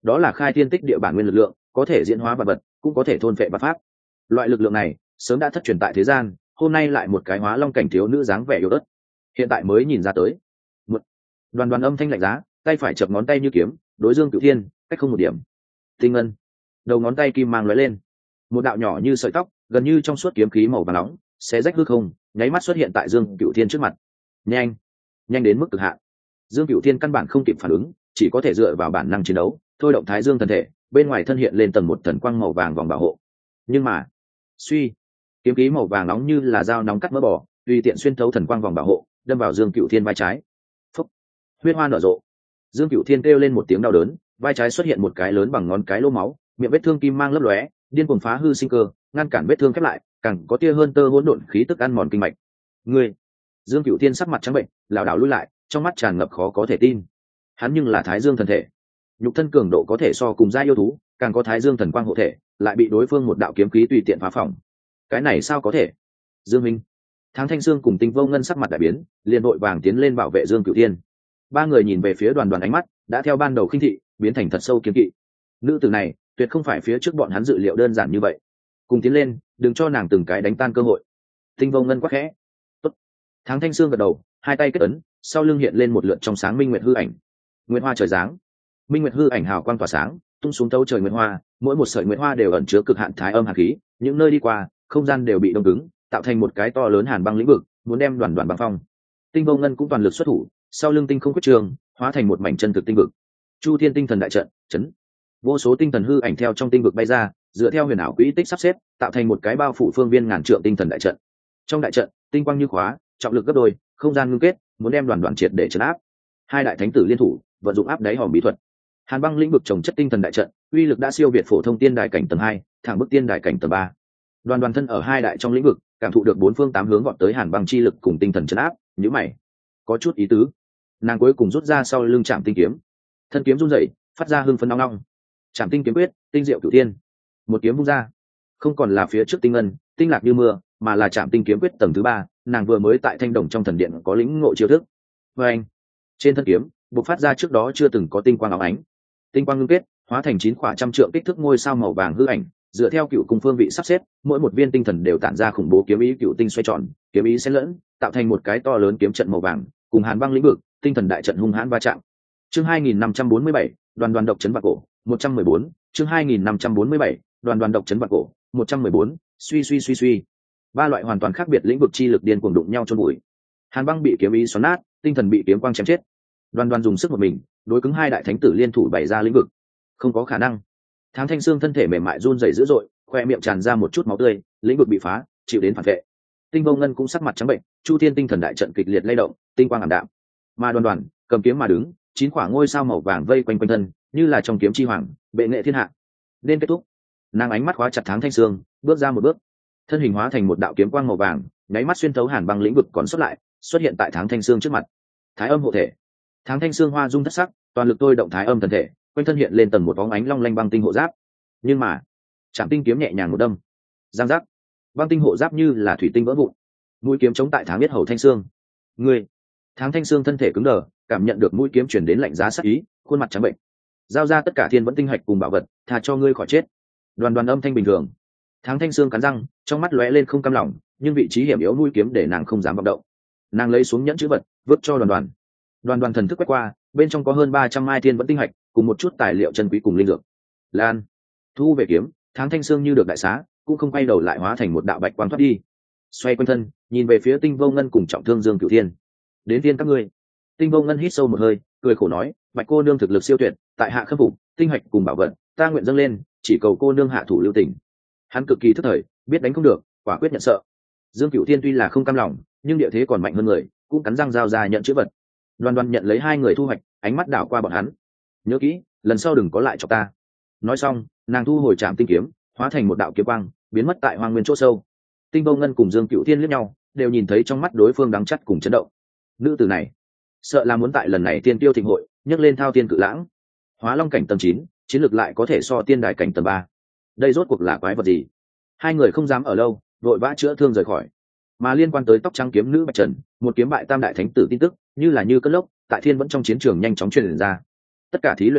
đó là khai thiên tích địa bản nguyên lực lượng, có thể diễn hóa vật vật, cũng có thể thôn vệ vật pháp. Loại lực lượng này sớm đã thất truyền tại thế gian, hôm nay lại một cái hóa long cảnh thiếu nữ dáng vẻ yếu ớt, hiện tại mới nhìn ra tới. Một đoàn đoàn âm thanh lạnh giá, tay phải chập ngón tay như kiếm, đối Dương Cửu Thiên cách không một điểm. Tinh ngân, đầu ngón tay kim mang lóe lên, một đạo nhỏ như sợi tóc, gần như trong suốt kiếm khí màu vàng nóng, xé rách hư không, nháy mắt xuất hiện tại Dương Cửu Thiên trước mặt. Nhanh, nhanh đến mức cực hạn. Dương Cửu Thiên căn bản không kịp phản ứng, chỉ có thể dựa vào bản năng chiến đấu, thôi động Thái Dương thần thể, bên ngoài thân hiện lên tầng một thần quang màu vàng vòng bảo hộ. Nhưng mà, suy, kiếm khí màu vàng nóng như là dao nóng cắt mỡ bò, tùy tiện xuyên thấu thần quang vòng bảo hộ, đâm vào Dương Cửu Thiên vai trái. Phúc, huyết hoa nở rộ. Dương Cửu Thiên kêu lên một tiếng đau đớn, vai trái xuất hiện một cái lớn bằng ngón cái lỗ máu, miệng vết thương kim mang lấp lóe, điên cuồng phá hư sinh cơ, ngăn cản vết thương khép lại, càng có tia hơn tơ hỗn độn khí tức ăn mòn kinh mạch. Ngươi, Dương Cửu Thiên sắc mặt trắng bệnh, lảo đảo lùi lại, trong mắt tràn ngập khó có thể tin. Hắn nhưng là Thái Dương thần thể, nhục thân cường độ có thể so cùng gia yêu thú, càng có Thái Dương thần quang hộ thể, lại bị đối phương một đạo kiếm khí tùy tiện phá phỏng. Cái này sao có thể? Dương Minh, Tháng Thanh Sương cùng Tinh Vô Ngân sắc mặt đại biến, liền đội vàng tiến lên bảo vệ Dương Cửu Thiên. Ba người nhìn về phía Đoàn Đoàn, ánh mắt đã theo ban đầu khinh thị biến thành thật sâu kiếm kỵ. Nữ tử này tuyệt không phải phía trước bọn hắn dự liệu đơn giản như vậy. Cùng tiến lên, đừng cho nàng từng cái đánh tan cơ hội. Tinh Vô Ngân quát khẽ. Tốt. Tháng Thanh Sương gật đầu, hai tay kết ấn, sau lưng hiện lên một lượt trong sáng minh nguyệt hư ảnh. Nguyệt hoa trời giáng, minh nguyệt hư ảnh hào quang tỏa sáng, tung xuống tấu trời nguyệt hoa, mỗi một sợi nguyệt hoa đều ẩn chứa cực hạn thái âm hàn khí, những nơi đi qua, không gian đều bị đông cứng, tạo thành một cái to lớn hàn băng lĩnh vực, muốn đem Đoàn Đoàn băng phong. Tinh Vô Ngân cũng toàn lực xuất thủ, sau lưng tinh không quyết trường, hóa thành một mảnh chân thực tinh vực. Chu Thiên tinh thần đại trận, chấn. Vô số tinh thần hư ảnh theo trong tinh vực bay ra, dựa theo huyền ảo quỹ tích sắp xếp, tạo thành một cái bao phủ phương viên ngàn trượng tinh thần đại trận. Trong đại trận, tinh quang như khóa, trọng lực gấp đôi, không gian ngưng kết, muốn đem Đoàn Đoàn triệt để trấn áp. Hai đại thánh tử liên thủ, vận dụng áp đáy hòm bí thuật. Hàn băng lĩnh vực trồng chất tinh thần đại trận, uy lực đã siêu việt phổ thông tiên đài cảnh tầng hai, thẳng bức tiên đài cảnh tầng ba. Đoàn Đoàn thân ở hai đại trong lĩnh vực, cảm thụ được bốn phương tám hướng vọt tới hàn băng chi lực cùng tinh thần trấn áp, nhíu mày, có chút ý tứ. Nàng cuối cùng rút ra sau lưng Trảm Tinh kiếm, thân kiếm run rẩy, phát ra hương phấn nóng nóng. Trảm Tinh kiếm quyết, tinh diệu cửu thiên. Một kiếm vung ra, không còn là phía trước tinh ngân, tinh lạc như mưa, mà là Trảm Tinh kiếm quyết tầng thứ ba, nàng vừa mới tại Thanh Đồng trong thần điện có lĩnh ngộ chiêu thức. Và anh, trên thân kiếm, bộc phát ra trước đó chưa từng có tinh quang óng ánh. Tinh quang ngưng kết, hóa thành chín quả trăm trượng kích thước ngôi sao màu vàng hư ảnh, dựa theo cựu cung phương vị sắp xếp, mỗi một viên tinh thần đều tản ra khủng bố kiếm ý cựu tinh xoay tròn, kiếm ý xen lẫn, tạo thành một cái to lớn kiếm trận màu vàng, cùng hàn băng lĩnh vực, tinh thần đại trận hung hãn va chạm. Chương hai nghìn năm trăm bốn mươi bảy, Đoàn Đoàn độc chấn vạn cổ, một trăm mười bốn, chương hai nghìn năm trăm bốn mươi bảy, Đoàn Đoàn độc chấn vạn cổ, một trăm mười bốn, suy suy suy suy. Ba loại hoàn toàn khác biệt lĩnh vực chi lực điên cuồng đụng nhau chôn bụi. Hàn băng bị kiếm ý xoắn nát, tinh thần bị kiếm quang chém chết. Đoàn Đoàn dùng sức một mình, đối cứng hai đại thánh tử liên thủ bày ra lĩnh vực. Không có khả năng. Tháng Thanh Sương thân thể mềm mại run rẩy dữ dội, khoe miệng tràn ra một chút máu tươi, lĩnh vực bị phá, chịu đến phản vệ. Tinh Vô Ngân cũng sắc mặt trắng bệnh, Chu Thiên tinh thần đại trận kịch liệt lay động, tinh quang ảm đạm. Mà Đoàn Đoàn cầm kiếm mà đứng, chín quả ngôi sao màu vàng vây quanh quanh thân, như là trong kiếm chi hoàng, bệ nghệ thiên hạ. Nên kết thúc. Nàng ánh mắt khóa chặt Tháng Thanh Sương, bước ra một bước, thân hình hóa thành một đạo kiếm quang màu vàng, nháy mắt xuyên thấu hàn băng lĩnh vực còn xuất lại, xuất hiện tại Tháng Thanh Sương trước mặt. Thái âm hộ thể. Tháng Thanh Sương hoa dung thất sắc, toàn lực tôi động thái âm thần thể, quanh thân hiện lên tầng một bóng ánh long lanh băng tinh hộ giáp. Nhưng mà, Trảm Tinh kiếm nhẹ nhàng một đâm, giang giác, băng tinh hộ giáp như là thủy tinh vỡ vụn. Mũi kiếm chống tại Tháng Biết Hầu Thanh Sương. Ngươi, Tháng Thanh Sương thân thể cứng đờ, cảm nhận được mũi kiếm chuyển đến lạnh giá sắc ý, khuôn mặt trắng bệnh. Giao ra tất cả thiên vẫn tinh hạch cùng bảo vật, thà cho ngươi khỏi chết. Đoàn Đoàn âm thanh bình thường. Tháng Thanh Sương cắn răng, trong mắt lóe lên không cam lòng, nhưng vị trí hiểm yếu mũi kiếm để nàng không dám vọng động. Nàng lấy xuống nhẫn chữ vật, vứt cho Đoàn Đoàn. Đoàn Đoàn thần thức quét qua, bên trong có hơn ba trăm mai thiên vẫn tinh hạch, cùng một chút tài liệu chân quý cùng linh dược. Lan, thu về kiếm, Tháng Thanh Sương như được đại xá, cũng không quay đầu lại hóa thành một đạo bạch quang thoát đi. Xoay quanh thân, nhìn về phía Tinh Vô Ngân cùng trọng thương Dương Cửu Thiên. Đến thiên các ngươi. Tinh Vô Ngân hít sâu một hơi, cười khổ nói, bạch cô nương thực lực siêu tuyệt, tại hạ khâm phục, tinh hạch cùng bảo vật, ta nguyện dâng lên, chỉ cầu cô nương hạ thủ lưu tình. Hắn cực kỳ thức thời, biết đánh không được, quả quyết nhận sợ. Dương Cửu Thiên tuy là không cam lòng, nhưng địa thế còn mạnh hơn người, cũng cắn răng giao ra nhận chữ vật. Đoàn Đoàn nhận lấy hai người thu hoạch, ánh mắt đảo qua bọn hắn. Nhớ kỹ, lần sau đừng có lại cho ta. Nói xong, nàng thu hồi Trảm Tinh kiếm, hóa thành một đạo kiếm quang, biến mất tại hoang nguyên chỗ sâu. Tinh Vô Ngân cùng Dương Cửu Thiên liếc nhau, đều nhìn thấy trong mắt đối phương đắng chắt cùng chấn động. Nữ tử này, sợ là muốn tại lần này tiên tiêu thịnh hội nhấc lên thao tiên cự lãng. Hóa long cảnh tầng chín, chiến lược lại có thể so tiên đài cảnh tầng ba. Đây rốt cuộc là quái vật gì? Hai người không dám ở lâu, vội vã chữa thương rời khỏi. Mà liên quan tới tóc trắng kiếm nữ Bạch Trần, một kiếm bại tam đại thánh tử tin tức, như là như cơn lốc, tại thiên vẫn trong chiến trường nhanh chóng truyền ra. Tất cả thí luyện giả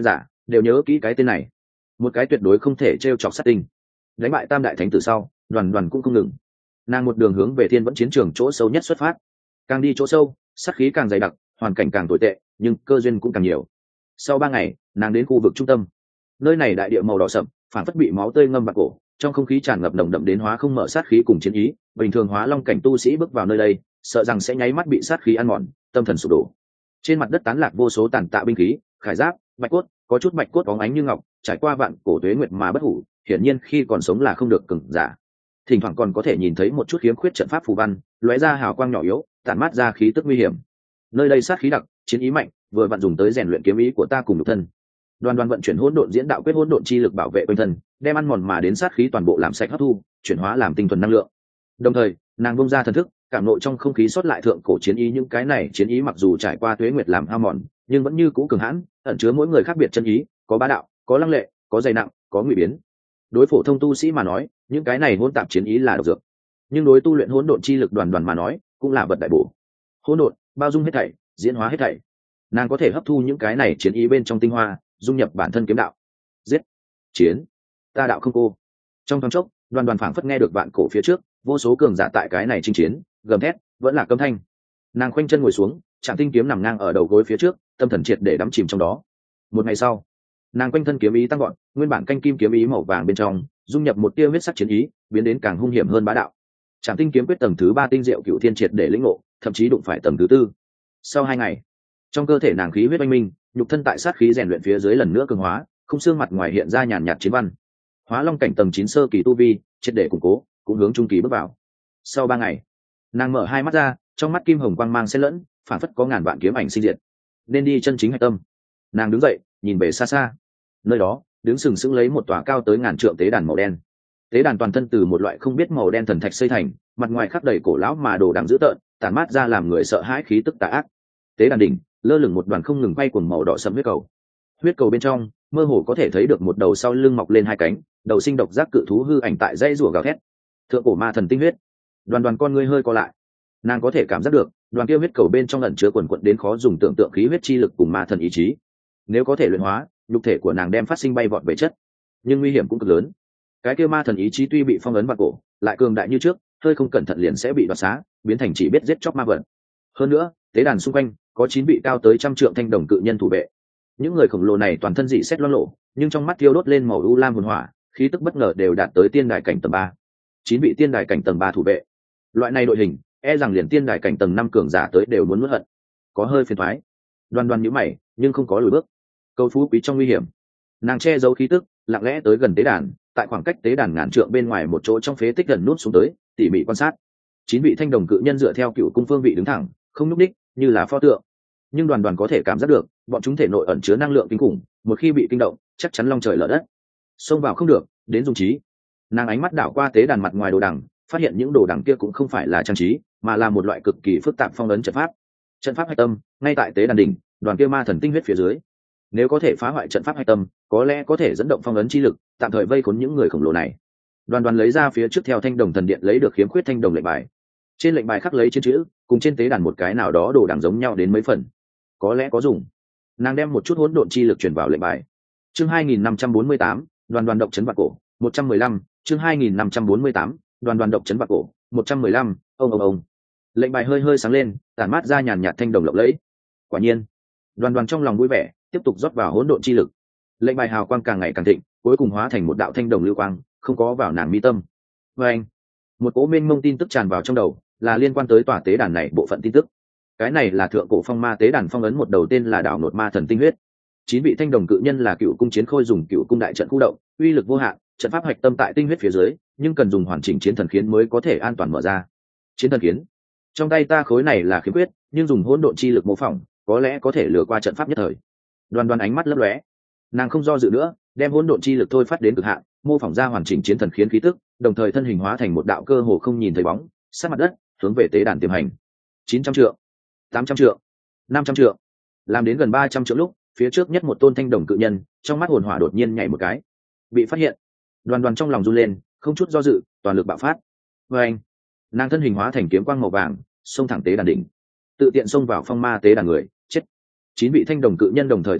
đều nhớ kỹ cái tên này, một cái tuyệt đối không thể t r e o chọc sát tinh. Đánh bại tam đại thánh tử sau, đoàn đoàn cũng không ngừng, nàng một đường hướng về thiên vẫn chiến trường chỗ sâu nhất xuất phát. Càng đi chỗ sâu, sát khí càng dày đặc, hoàn cảnh càng tồi tệ, nhưng cơ duyên cũng càng nhiều. Sau ba ngày, nàng đến khu vực trung tâm. Nơi này đại địa màu đỏ sậm, phản phất bị máu tươi ngâm bạc cổ, trong không khí tràn ngập nồng đậm đến hóa không mở sát khí cùng chiến ý. Bình thường hóa long cảnh tu sĩ bước vào nơi đây, sợ rằng sẽ nháy mắt bị sát khí ăn mòn, tâm thần sụp đổ. Trên mặt đất tán lạc vô số tàn tạ binh khí, khải giáp, bạch cốt, có chút bạch cốt bóng ánh như ngọc, trải qua vạn cổ tuế nguyệt mà bất hủ, hiển nhiên khi còn sống là không được cứng giả. Thỉnh thoảng còn có thể nhìn thấy một chút khiếm khuyết trận pháp phù văn, lóe ra hào quang nhỏ yếu, tản mát ra khí tức nguy hiểm. Nơi đây sát khí đặc, chiến ý mạnh, vừa vặn dùng tới rèn luyện kiếm ý của ta cùng nhục thân. Đoàn đoàn vận chuyển hỗn độn diễn đạo quyết hỗn độn chi lực bảo vệ quanh thân, đem ăn mòn mà đến sát khí toàn bộ làm sạch hấp thu, chuyển hóa làm tinh thuần năng lượng. Đồng thời, nàng bung ra thần thức, cảm nội trong không khí sót lại thượng cổ chiến ý. Những cái này chiến ý mặc dù trải qua tuế nguyệt làm hao mòn, nhưng vẫn như cũ cường hãn, ẩn chứa mỗi người khác biệt chân ý, có bá đạo, có lăng lệ, có dày nặng, có nguy biến. Đối phổ thông tu sĩ mà nói, những cái này hỗn tạp chiến ý là độc dược, nhưng đối tu luyện hỗn độn chi lực đoàn đoàn mà nói, cũng là vật đại bổ. Hỗn độn bao dung hết thảy, diễn hóa hết thảy, nàng có thể hấp thu những cái này chiến ý bên trong tinh hoa, dung nhập bản thân kiếm đạo. Giết, chiến, ta đạo không cô. Trong thoáng chốc, đoàn đoàn phảng phất nghe được vạn cổ phía trước vô số cường giả tại cái này chinh chiến, gầm thét, vẫn là câm thanh. Nàng khoanh chân ngồi xuống, chạm tinh kiếm nằm ngang ở đầu gối phía trước, tâm thần triệt để đắm chìm trong đó. Một ngày sau, nàng quanh thân kiếm ý tăng gọn, nguyên bản canh kim kiếm ý màu vàng bên trong dung nhập một tia huyết sắc chiến ý, biến đến càng hung hiểm hơn bá đạo. Chạm tinh kiếm quyết tầng thứ ba tinh diệu cựu thiên triệt để lĩnh ngộ, thậm chí đụng phải tầng thứ tư. Sau hai ngày, trong cơ thể nàng khí huyết oanh minh, nhục thân tại sát khí rèn luyện phía dưới lần nữa cường hóa, không xương mặt ngoài hiện ra nhàn nhạt chiến văn. Hóa long cảnh tầng chín sơ kỳ tu vi, triệt để củng cố, cũng hướng trung kỳ bước vào. Sau ba ngày, nàng mở hai mắt ra, trong mắt kim hồng quang mang xen lẫn, phản phất có ngàn vạn kiếm ảnh sinh diệt. Nên đi chân chính hạch tâm. Nàng đứng dậy, nhìn về xa xa. Nơi đó, đứng sừng sững lấy một tòa cao tới ngàn trượng tế đàn màu đen. Tế đàn toàn thân từ một loại không biết màu đen thần thạch xây thành, mặt ngoài khắc đầy cổ lão mà đồ đằng dữ tợn, tản mát ra làm người sợ hãi khí tức tà ác. Tế đàn đỉnh, lơ lửng một đoàn không ngừng quay cuồng màu đỏ sẫm huyết cầu. Huyết cầu bên trong, mơ hồ có thể thấy được một đầu sau lưng mọc lên hai cánh, đầu sinh độc giác cự thú hư ảnh tại dãy rùa gào thét. Thượng cổ ma thần tinh huyết. Đoàn đoàn con ngươi hơi co lại. Nàng có thể cảm giác được, đoàn kia huyết cầu bên trong ẩn chứa quần quật đến khó dùng tưởng tượng khí huyết chi lực cùng ma thần ý chí. Nếu có thể luyện hóa, nhục thể của nàng đem phát sinh bay vọt về chất, nhưng nguy hiểm cũng cực lớn. Cái kia ma thần ý chí tuy bị phong ấn vào cổ, lại cường đại như trước, hơi không cẩn thận liền sẽ bị đoạt xá, biến thành chỉ biết giết chóc ma vật. Hơn nữa, tế đàn xung quanh có chín vị cao tới trăm trượng thanh đồng cự nhân thủ vệ. Những người khổng lồ này toàn thân dị xét loang lộ, nhưng trong mắt thiêu đốt lên màu u lam hồn hỏa, khí tức bất ngờ đều đạt tới tiên đài cảnh tầng ba. Chín vị tiên đài cảnh tầng ba thủ vệ. Loại này đội hình, e rằng liền tiên đài cảnh tầng năm cường giả tới đều muốn nuốt hận. Có hơi phiền toái. Đoan Đoan nhíu mày, nhưng không có lùi bước. Câu phú quý trong nguy hiểm, nàng che giấu khí tức, lặng lẽ tới gần tế đàn, tại khoảng cách tế đàn ngàn trượng bên ngoài một chỗ trong phế tích gần nút xuống tới, tỉ mỉ quan sát. Chín vị thanh đồng cự nhân dựa theo cựu cung phương vị đứng thẳng, không nhúc đích, như là pho tượng. Nhưng Đoàn Đoàn có thể cảm giác được, bọn chúng thể nội ẩn chứa năng lượng kinh khủng, một khi bị kinh động, chắc chắn long trời lở đất. Xông vào không được, đến dùng trí. Nàng ánh mắt đảo qua tế đàn mặt ngoài đồ đằng, phát hiện những đồ đằng kia cũng không phải là trang trí, mà là một loại cực kỳ phức tạp phong ấn trận pháp. Trận pháp hạch tâm, ngay tại tế đàn đỉnh, đoàn kia ma thần tinh huyết phía dưới. Nếu có thể phá hoại trận pháp hạch tâm, có lẽ có thể dẫn động phong ấn chi lực, tạm thời vây khốn những người khổng lồ này. Đoàn Đoàn lấy ra phía trước theo thanh đồng thần điện lấy được khiếm khuyết thanh đồng lệnh bài. Trên lệnh bài khắc lấy chiến chữ, cùng trên tế đàn một cái nào đó đồ đằng giống nhau đến mấy phần. Có lẽ có dùng. Nàng đem một chút hỗn độn chi lực truyền vào lệnh bài. Chương hai nghìn năm trăm bốn mươi tám, Đoàn Đoàn độc chấn vạn cổ, một trăm mười lăm, chương hai nghìn năm trăm bốn mươi tám, Đoàn Đoàn độc chấn vạn cổ, một trăm mười lăm, ông ông ông. Lệnh bài hơi hơi sáng lên, tản mát ra nhàn nhạt thanh đồng lộng lẫy. Quả nhiên, Đoàn Đoàn trong lòng vui vẻ, tiếp tục rót vào hỗn độn chi lực. Lệnh bài hào quang càng ngày càng thịnh, cuối cùng hóa thành một đạo thanh đồng lưu quang, không có vào nàng mi tâm. Và anh, một cỗ mênh mông tin tức tràn vào trong đầu, là liên quan tới tòa tế đàn này bộ phận tin tức. Cái này là thượng cổ phong ma tế đàn phong ấn một đầu tên là đảo nột ma thần tinh huyết. Chín vị thanh đồng cự nhân là cựu cung chiến khôi dùng cựu cung đại trận khu động, uy lực vô hạn, trận pháp hạch tâm tại tinh huyết phía dưới, nhưng cần dùng hoàn chỉnh chiến thần khiến mới có thể an toàn mở ra. Chiến thần khiến, trong tay ta khối này là khiếm khuyết, nhưng dùng hỗn độn chi lực mô phỏng, có lẽ có thể lừa qua trận pháp nhất thời. Đoàn Đoàn ánh mắt lấp lóe, nàng không do dự nữa, đem hỗn độn chi lực thôi phát đến cực hạn, mô phỏng ra hoàn chỉnh chiến thần khiến khí tức, đồng thời thân hình hóa thành một đạo cơ hồ không nhìn thấy bóng, sát mặt đất, hướng về tế đàn tiềm hành. chín trăm trượng, tám trăm trượng, năm trăm trượng, làm đến gần ba trăm trượng lúc, phía trước nhất một tôn thanh đồng cự nhân, trong mắt hồn hỏa đột nhiên nhảy một cái, bị phát hiện. Đoàn Đoàn trong lòng run lên, không chút do dự, toàn lực bạo phát. Và anh, nàng thân hình hóa thành kiếm quang màu vàng, xông thẳng tế đàn đỉnh, tự tiện xông vào phong ma tế đàn người, chết. Chín vị thanh đồng cự nhân đồng thời thức tỉnh,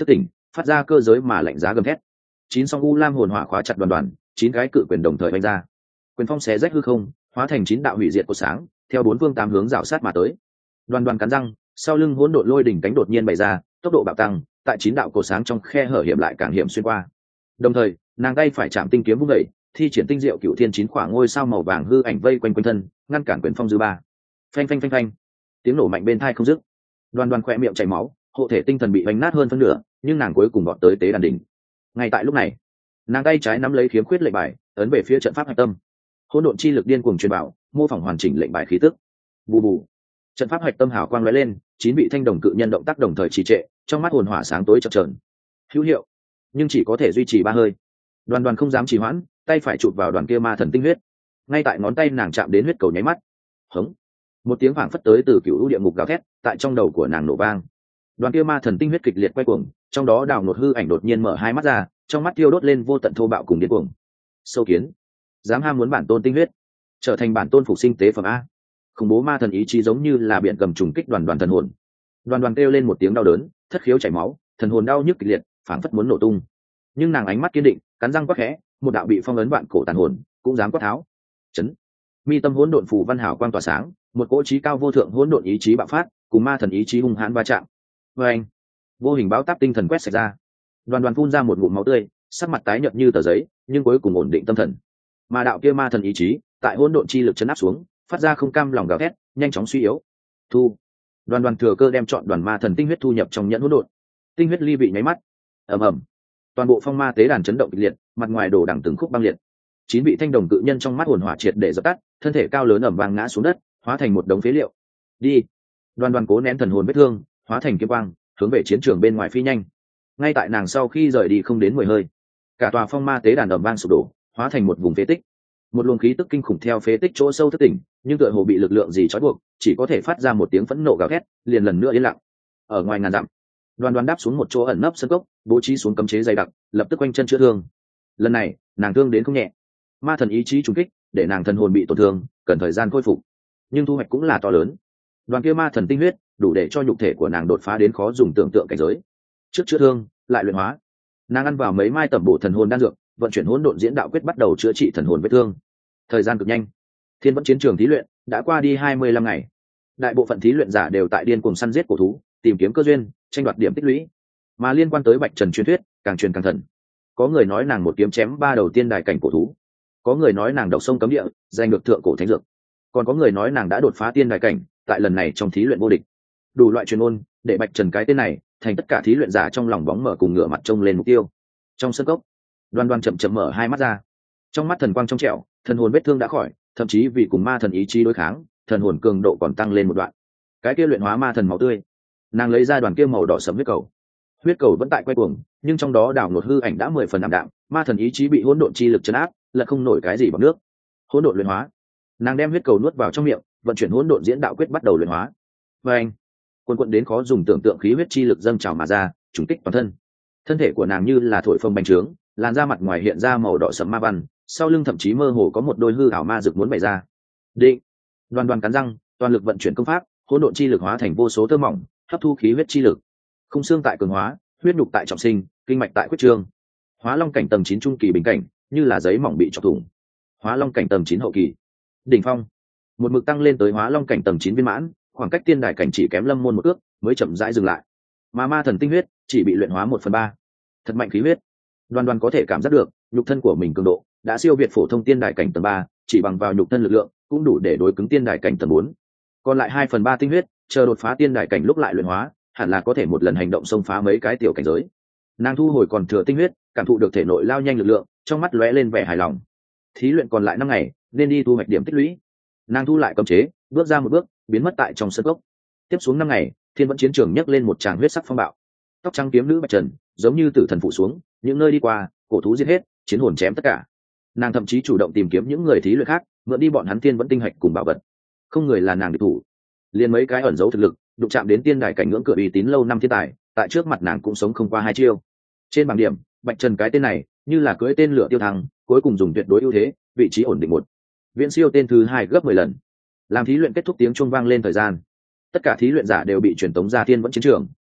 phát ra cơ giới mà lạnh giá gầm thét. Chín song u lam hồn hỏa khóa chặt đoàn đoàn, chín cái cự quyền đồng thời vung ra. Quyền phong xé rách hư không, hóa thành chín đạo hủy diệt của sáng, theo bốn phương tám hướng rảo sát mà tới. Đoàn đoàn cắn răng, sau lưng hỗn độn lôi đỉnh cánh đột nhiên bày ra, tốc độ bạo tăng, tại chín đạo cổ sáng trong khe hở hiểm lại càng hiểm xuyên qua. Đồng thời, nàng tay phải chạm tinh kiếm vung dậy, thi triển tinh diệu cửu thiên chín khỏa ngôi sao màu vàng hư ảnh vây quanh quanh thân, ngăn cản quyền phong dư ba. Phanh phanh phanh phanh, tiếng nổ mạnh bên tai không dứt. Đoàn đoàn khỏe miệng chảy máu, hộ thể tinh thần bị vành nát hơn phân nửa, nhưng nàng cuối cùng vọt tới tế đàn đỉnh. Ngay tại lúc này, nàng tay trái nắm lấy khiếm khuyết lệnh bài, ấn về phía trận pháp hạch tâm. Hỗn độn chi lực điên cuồng truyền bảo, mô phỏng hoàn chỉnh lệnh bài khí tức. Bù bù, trận pháp hạch tâm hào quang lóe lên, chín vị thanh đồng cự nhân động tác đồng thời trì trệ, trong mắt hồn hỏa sáng tối chập chờn. Hữu hiệu, nhưng chỉ có thể duy trì ba hơi. Đoàn đoàn không dám trì hoãn, tay phải chụp vào đoàn kia ma thần tinh huyết. Ngay tại ngón tay nàng chạm đến huyết cầu nháy mắt, hống, một tiếng vang phất tới từ cựu u địa ngục gào thét, tại trong đầu của nàng nổ vang. Đoàn kia ma thần tinh huyết kịch liệt quay cuồng, trong đó đào nột hư ảnh đột nhiên mở hai mắt ra, trong mắt thiêu đốt lên vô tận thô bạo cùng điên cuồng. Sâu kiến, dám ham muốn bản tôn tinh huyết, trở thành bản tôn phục sinh tế phẩm a. Khủng bố ma thần ý chí giống như là biển gầm trùng kích đoàn đoàn thần hồn. Đoàn đoàn kêu lên một tiếng đau đớn, thất khiếu chảy máu, thần hồn đau nhức kịch liệt, phảng phất muốn nổ tung. Nhưng nàng ánh mắt kiên định, cắn răng quát khẽ, một đạo bị phong ấn vạn cổ tàn hồn, cũng dám quát tháo. Chấn. Mi tâm hỗn độn phù văn hảo quang tỏa sáng, một cỗ chí cao vô thượng hỗn độn ý chí bạo phát, cùng ma thần ý chí hung hãn va chạm. Oeng. Vô hình báo táp tinh thần quét sạch ra. Đoàn đoàn phun ra một ngụm máu tươi, sắc mặt tái nhợt như tờ giấy, nhưng cuối cùng ổn định tâm thần. Mà đạo kia ma thần ý chí, tại hỗn độn chi lực chấn áp xuống, phát ra không cam lòng gào thét, nhanh chóng suy yếu. Thu. Đoàn đoàn thừa cơ đem chọn đoàn ma thần tinh huyết thu nhập trong nhẫn hỗn độn. Tinh huyết ly vị nháy mắt. Ầm ầm. Toàn bộ phong ma tế đàn chấn động kịch liệt, mặt ngoài đổ đằng từng khúc băng liệt. Chín vị thanh đồng cự nhân trong mắt hồn hỏa triệt để dập tắt, thân thể cao lớn ầm vang ngã xuống đất, hóa thành một đống phế liệu. Đi. Đoàn đoàn cố nén thần hồn vết thương, hóa thành kiếm quang, hướng về chiến trường bên ngoài phi nhanh. Ngay tại nàng sau khi rời đi không đến mười hơi, cả tòa phong ma tế đàn ầm vang sụp đổ, hóa thành một vùng phế tích. Một luồng khí tức kinh khủng theo phế tích chỗ sâu thức tỉnh, nhưng tựa hồ bị lực lượng gì trói buộc, chỉ có thể phát ra một tiếng phẫn nộ gào thét, liền lần nữa yên lặng. Ở ngoài ngàn dặm, đoàn đoàn đáp xuống một chỗ ẩn nấp sân cốc, bố trí xuống cấm chế dày đặc, lập tức quanh chân chữa thương. Lần này, nàng thương đến không nhẹ. Ma thần ý chí trùng kích, để nàng thần hồn bị tổn thương, cần thời gian khôi phục. Nhưng thu hoạch cũng là to lớn. Đoàn kia ma thần tinh huyết, đủ để cho nhục thể của nàng đột phá đến khó dùng tưởng tượng cảnh giới. Trước chữa thương, lại luyện hóa. Nàng ăn vào mấy mai tẩm bổ thần hồn đan dược, vận chuyển hỗn độn diễn đạo quyết bắt đầu chữa trị thần hồn vết thương. Thời gian cực nhanh, thiên vẫn chiến trường thí luyện đã qua đi hai mươi lăm ngày. Đại bộ phận thí luyện giả đều tại điên cuồng săn giết cổ thú, tìm kiếm cơ duyên, tranh đoạt điểm tích lũy. Mà liên quan tới Bạch Trần truyền thuyết, càng truyền càng thần. Có người nói nàng một kiếm chém ba đầu tiên đài cảnh cổ thú, có người nói nàng độc sông cấm địa, giành được thượng cổ thánh dược, còn có người nói nàng đã đột phá tiên đài cảnh, tại lần này trong thí luyện vô địch. Đủ loại truyền ngôn, để Bạch Trần cái tên này thành tất cả thí luyện giả trong lòng bóng mở cùng ngửa mặt trông lên mục tiêu. Trong sân cốc, Đoan Đoan chậm chậm mở hai mắt ra, trong mắt thần quang trong trẻo, thần hồn vết thương đã khỏi, thậm chí vì cùng ma thần ý chí đối kháng, thần hồn cường độ còn tăng lên một đoạn. Cái kia luyện hóa ma thần máu tươi, nàng lấy ra đoàn kia màu đỏ sẫm huyết cầu. Huyết cầu vẫn tại quay cuồng, nhưng trong đó đảo ngột hư ảnh đã mười phần ảm đạm, ma thần ý chí bị hỗn độn chi lực chấn áp, lật không nổi cái gì bằng nước. Hỗn độn luyện hóa, nàng đem huyết cầu nuốt vào trong miệng, vận chuyển hỗn độn diễn đạo quyết bắt đầu luyện hóa. Và anh, cuồn cuộn đến khó dùng tưởng tượng khí huyết chi lực dâng trào mà ra, trùng kích toàn thân. Thân thể của nàng như là thổi phồng bành trướng, làn da mặt ngoài hiện ra màu đỏ sẫm ma văn, sau lưng thậm chí mơ hồ có một đôi hư ảo ma dược muốn bày ra. Định. Đoan Đoan cắn răng, toàn lực vận chuyển công pháp, hỗn độn chi lực hóa thành vô số tơ mỏng, hấp thu khí huyết chi lực. Khung xương tại cường hóa, huyết nhục tại trọng sinh, kinh mạch tại quyết trương. Hóa long cảnh tầng chín trung kỳ bình cảnh, như là giấy mỏng bị chọc thủng. Hóa long cảnh tầng chín hậu kỳ, đỉnh phong. Một mực tăng lên tới hóa long cảnh tầng chín viên mãn, khoảng cách tiên đài cảnh chỉ kém lâm môn một ước, mới chậm rãi dừng lại. Mà ma thần tinh huyết chỉ bị luyện hóa một phần ba. Thật mạnh khí huyết. Đoan Đoan có thể cảm giác được, nhục thân của mình cường độ đã siêu việt phổ thông tiên đài cảnh tầng ba, chỉ bằng vào nhục thân lực lượng cũng đủ để đối cứng tiên đài cảnh tầng bốn. Còn lại hai phần ba tinh huyết, chờ đột phá tiên đài cảnh lúc lại luyện hóa, hẳn là có thể một lần hành động xông phá mấy cái tiểu cảnh giới. Nàng thu hồi còn thừa tinh huyết, cảm thụ được thể nội lao nhanh lực lượng, trong mắt lóe lên vẻ hài lòng. Thí luyện còn lại năm ngày, nên đi thu hoạch điểm tích lũy. Nàng thu lại cấm chế, bước ra một bước, biến mất tại trong sân cốc. Tiếp xuống năm ngày, thiên vẫn chiến trường nhấc lên một tràng huyết sắc phong bạo. Tóc trắng kiếm nữ Bạch Trần, giống như tử thần phụ xuống, những nơi đi qua, cổ thú giết hết, chiến hồn chém tất cả. Nàng thậm chí chủ động tìm kiếm những người thí luyện khác, mượn đi bọn hắn thiên vẫn tinh hạch cùng bảo vật. Không người là nàng địch thủ. Liên mấy cái ẩn giấu thực lực, đụng chạm đến tiên đài cảnh ngưỡng cửa uy tín lâu năm thiên tài, tại trước mặt nàng cũng sống không qua hai chiêu. Trên bảng điểm, Bạch Trần cái tên này, như là cưỡi tên lửa tiêu thăng, cuối cùng dùng tuyệt đối ưu thế, vị trí ổn định một. Viễn siêu tên thứ hai gấp mười lần. Làm thí luyện kết thúc tiếng chuông vang lên thời gian, tất cả thí luyện giả đều bị truyền tống ra thiên vẫn chiến trường.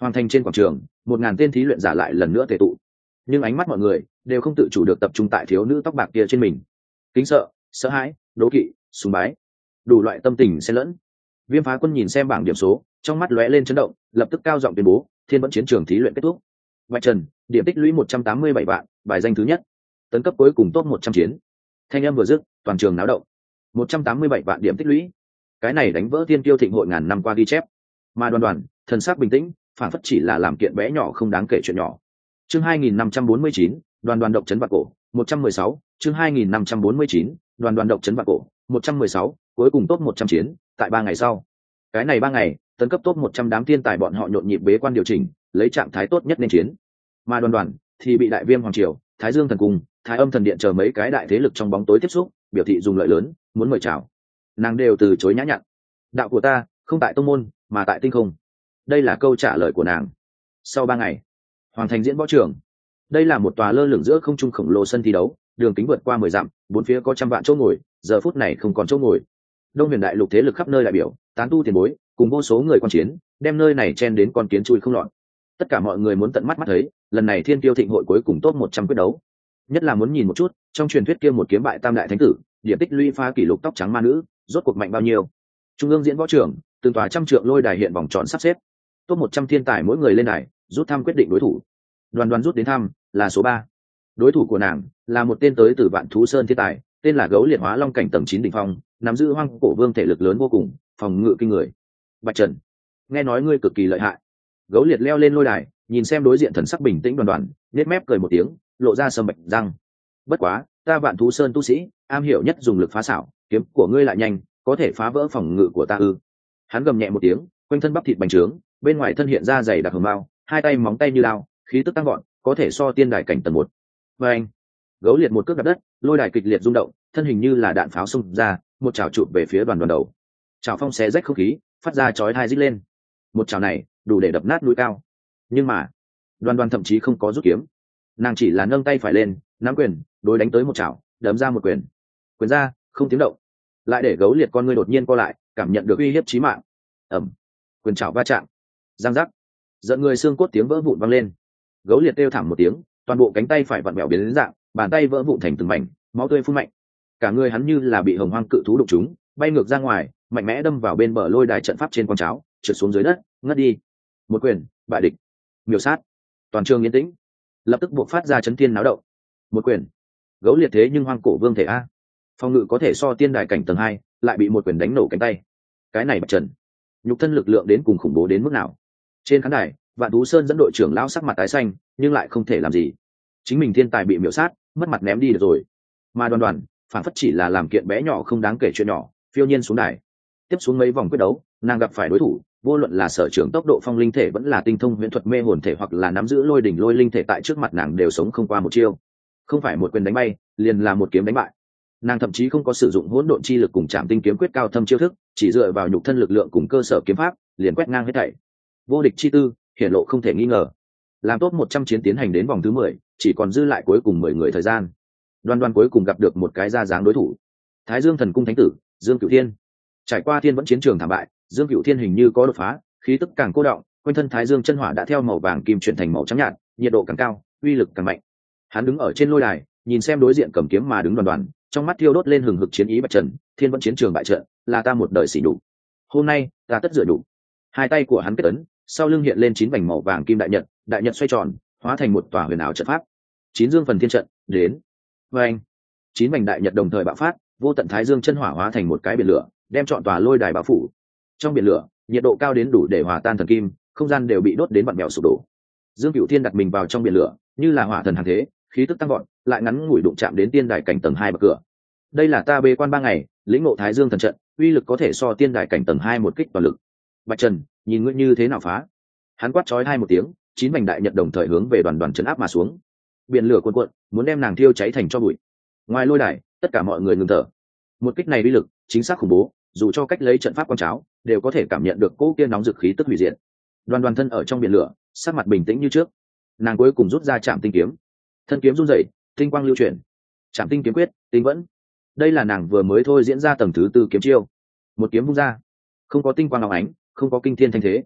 Hoàng thành trên quảng trường, một ngàn tên thí luyện giả lại lần nữa tề tụ, nhưng ánh mắt mọi người đều không tự chủ được tập trung tại thiếu nữ tóc bạc kia trên mình. Kính sợ, sợ hãi, đố kỵ, sùng bái, đủ loại tâm tình xen lẫn. Viêm Phá Quân nhìn xem bảng điểm số, trong mắt lóe lên chấn động, lập tức cao giọng tuyên bố thiên vẫn chiến trường thí luyện kết thúc. Bạch Trần, điểm tích lũy một trăm tám mươi bảy vạn, bài danh thứ nhất, tấn cấp cuối cùng top một trăm chiến. Thanh âm vừa dứt, toàn trường náo động. một trăm tám mươi bảy vạn điểm tích lũy, cái này đánh vỡ thiên tiêu thịnh hội ngàn năm qua ghi chép. Mà Đoàn Đoàn, thần sắc bình tĩnh, phản phất chỉ là làm kiện bé nhỏ không đáng kể chuyện nhỏ. Chương hai nghìn năm trăm bốn mươi chín, Đoàn Đoàn độc chấn vạn cổ, một trăm mười sáu, chương hai nghìn năm trăm bốn mươi chín, Đoàn Đoàn độc chấn vạn cổ, một trăm mười sáu, cuối cùng top một trăm chiến, tại ba ngày sau. Cái này ba ngày, tấn cấp top một trăm đám thiên tài bọn họ nhộn nhịp bế quan điều chỉnh, lấy trạng thái tốt nhất nên chiến. Mà Đoàn Đoàn thì bị Đại Viêm Hoàng triều, Thái Dương thần cung, Thái Âm thần điện chờ mấy cái đại thế lực trong bóng tối tiếp xúc, biểu thị dùng lợi lớn, muốn mời chào. Nàng đều từ chối nhã nhặn. Đạo của ta không tại tông môn, mà tại tinh không. Đây là câu trả lời của nàng. Sau ba ngày, Hoàng thành diễn võ trường. Đây là một tòa lơ lửng giữa không trung khổng lồ sân thi đấu, đường kính vượt qua mười dặm, bốn phía có trăm vạn chỗ ngồi, giờ phút này không còn chỗ ngồi. Đông Huyền đại lục thế lực khắp nơi đại biểu, tán tu tiền bối, cùng vô số người quan chiến, đem nơi này chen đến con kiến chui không lọt. Tất cả mọi người muốn tận mắt mắt thấy, lần này Thiên Kiêu thịnh hội cuối cùng top một trăm quyết đấu. Nhất là muốn nhìn một chút, trong truyền thuyết kia một kiếm bại tam đại thánh tử, điểm tích lũy phá kỷ lục tóc trắng ma nữ, rốt cuộc mạnh bao nhiêu. Trung ương diễn võ trường, từng tòa trăm trượng lôi đài hiện vòng tròn sắp xếp. Top một trăm thiên tài mỗi người lên đài, rút thăm quyết định đối thủ. Đoàn Đoàn rút đến thăm, là số ba. Đối thủ của nàng là một tên tới từ Vạn Thú Sơn thiên tài, tên là Gấu Liệt Hóa Long cảnh tầng chín đỉnh phong, nắm giữ Hoang Cổ Vương thể lực lớn vô cùng, phòng ngự kinh người. Bạch Trần, nghe nói ngươi cực kỳ lợi hại. Gấu Liệt leo lên lôi đài, nhìn xem đối diện thần sắc bình tĩnh Đoàn Đoàn, nhếch mép cười một tiếng, lộ ra sầm bạch răng. Bất quá, ta Vạn Thú Sơn tu sĩ, am hiểu nhất dùng lực phá xảo, kiếm của ngươi lại nhanh, có thể phá vỡ phòng ngự của ta ư? Hắn gầm nhẹ một tiếng, quanh thân bắp thịt bành trướng, bên ngoài thân hiện ra dày đặc hường mao, hai tay móng tay như lao, khí tức tăng gọn, có thể so tiên đài cảnh tầng một. Và anh, Gấu Liệt một cước đạp đất, lôi đài kịch liệt rung động, thân hình như là đạn pháo xung ra, một chảo chụp về phía Đoàn Đoàn đầu. Chảo phong xé rách không khí, phát ra chói tai rít lên. Một chảo này, đủ để đập nát núi cao. Nhưng mà, Đoàn Đoàn thậm chí không có rút kiếm, nàng chỉ là nâng tay phải lên, nắm quyền, đối đánh tới một chảo, đấm ra một quyền. Quyền ra, không tiếng động, lại để Gấu Liệt con ngươi đột nhiên co lại, cảm nhận được uy hiếp chí mạng. Ầm, quyền chảo va chạm, răng rắc, giận người xương cốt tiếng vỡ vụn vang lên. Gấu Liệt kêu thảm một tiếng, toàn bộ cánh tay phải vặn vẹo biến đến dạng, bàn tay vỡ vụn thành từng mảnh, máu tươi phun mạnh. Cả người hắn như là bị hồng hoang cự thú đụng trúng, bay ngược ra ngoài, mạnh mẽ đâm vào bên bờ lôi đài trận pháp trên con cháo, trượt xuống dưới đất, ngất đi. Một quyền, bại địch, miểu sát. Toàn trường yên tĩnh, lập tức buộc phát ra chấn thiên náo động. Một quyền, Gấu Liệt thế nhưng Hoang Cổ Vương thể a, phòng ngự có thể so tiên đài cảnh tầng hai, lại bị một quyền đánh nổ cánh tay. Cái này Bạch Trần, nhục thân lực lượng đến cùng khủng bố đến mức nào? Trên khán đài, Vạn Thú Sơn dẫn đội trưởng lão sắc mặt tái xanh, nhưng lại không thể làm gì. Chính mình thiên tài bị miểu sát, mất mặt ném đi được rồi. Mà Đoàn Đoàn, phản phất chỉ là làm kiện bé nhỏ không đáng kể chuyện nhỏ, phiêu nhiên xuống đài. Tiếp xuống mấy vòng quyết đấu, nàng gặp phải đối thủ, vô luận là sở trưởng tốc độ phong linh thể vẫn là tinh thông huyễn thuật mê hồn thể hoặc là nắm giữ lôi đỉnh lôi linh thể tại trước mặt nàng đều sống không qua một chiêu. Không phải một quyền đánh bay, liền là một kiếm đánh bại. Nàng thậm chí không có sử dụng hỗn độn chi lực cùng Trảm Tinh kiếm quyết cao thâm chiêu thức, chỉ dựa vào nhục thân lực lượng cùng cơ sở kiếm pháp, liền quét ngang hết thảy. Vô địch chi tư, hiển lộ không thể nghi ngờ. Làm tốt một trăm chiến tiến hành đến vòng thứ mười, chỉ còn dư lại cuối cùng mười người thời gian. Đoàn Đoàn cuối cùng gặp được một cái ra dáng đối thủ. Thái Dương thần cung thánh tử, Dương Cửu Thiên. Trải qua thiên vẫn chiến trường thảm bại, Dương Cửu Thiên hình như có đột phá, khí tức càng cô đọng, quanh thân Thái Dương chân hỏa đã theo màu vàng kim chuyển thành màu trắng nhạt, nhiệt độ càng cao, uy lực càng mạnh. Hắn đứng ở trên lôi đài, nhìn xem đối diện cầm kiếm mà đứng Đoàn Đoàn, trong mắt thiêu đốt lên hừng hực chiến ý. Bạch Trần, thiên vẫn chiến trường bại trận, là ta một đời sỉ nhục. Hôm nay, ta tất rửa đủ. Hai tay của hắn kết ấn, sau lưng hiện lên chín vành màu vàng kim đại nhật, đại nhật xoay tròn, hóa thành một tòa huyền ảo trận pháp. Chín dương phần thiên trận, đến. Và anh, chín vành đại nhật đồng thời bạo phát, vô tận Thái Dương chân hỏa hóa thành một cái biển lửa, đem trọn tòa lôi đài bao phủ. Trong biển lửa, nhiệt độ cao đến đủ để hòa tan thần kim, không gian đều bị đốt đến vặn vẹo sụp đổ. Dương Cửu Thiên đặt mình vào trong biển lửa, như là hỏa thần hàng thế, khí tức tăng vọt, lại ngắn ngủi đụng chạm đến tiên đài cảnh tầng hai bậc cửa. Đây là ta bế quan ba ngày, lĩnh ngộ Thái Dương thần trận, uy lực có thể so tiên đài cảnh tầng hai một kích toàn lực. Bạch Trần, nhìn ngươi như thế nào phá? Hắn quát chói hai một tiếng, chín vành đại nhật đồng thời hướng về Đoàn Đoàn chấn áp mà xuống. Biển lửa cuồn cuộn, muốn đem nàng thiêu cháy thành tro bụi. Ngoài lôi đài, tất cả mọi người ngừng thở. Một kích này uy lực chính xác khủng bố, dù cho cách lấy trận pháp quan cháo, đều có thể cảm nhận được cỗ kia nóng dực khí tức hủy diệt. Đoàn Đoàn thân ở trong biển lửa, sắc mặt bình tĩnh như trước. Nàng cuối cùng rút ra Trảm Tinh kiếm, thân kiếm run rẩy, tinh quang lưu chuyển. Trảm Tinh kiếm quyết, tinh vẫn. Đây là nàng vừa mới thôi diễn ra tầng thứ tư kiếm chiêu. Một kiếm vung ra, không có tinh quang óng ánh, không có kinh thiên thanh thế,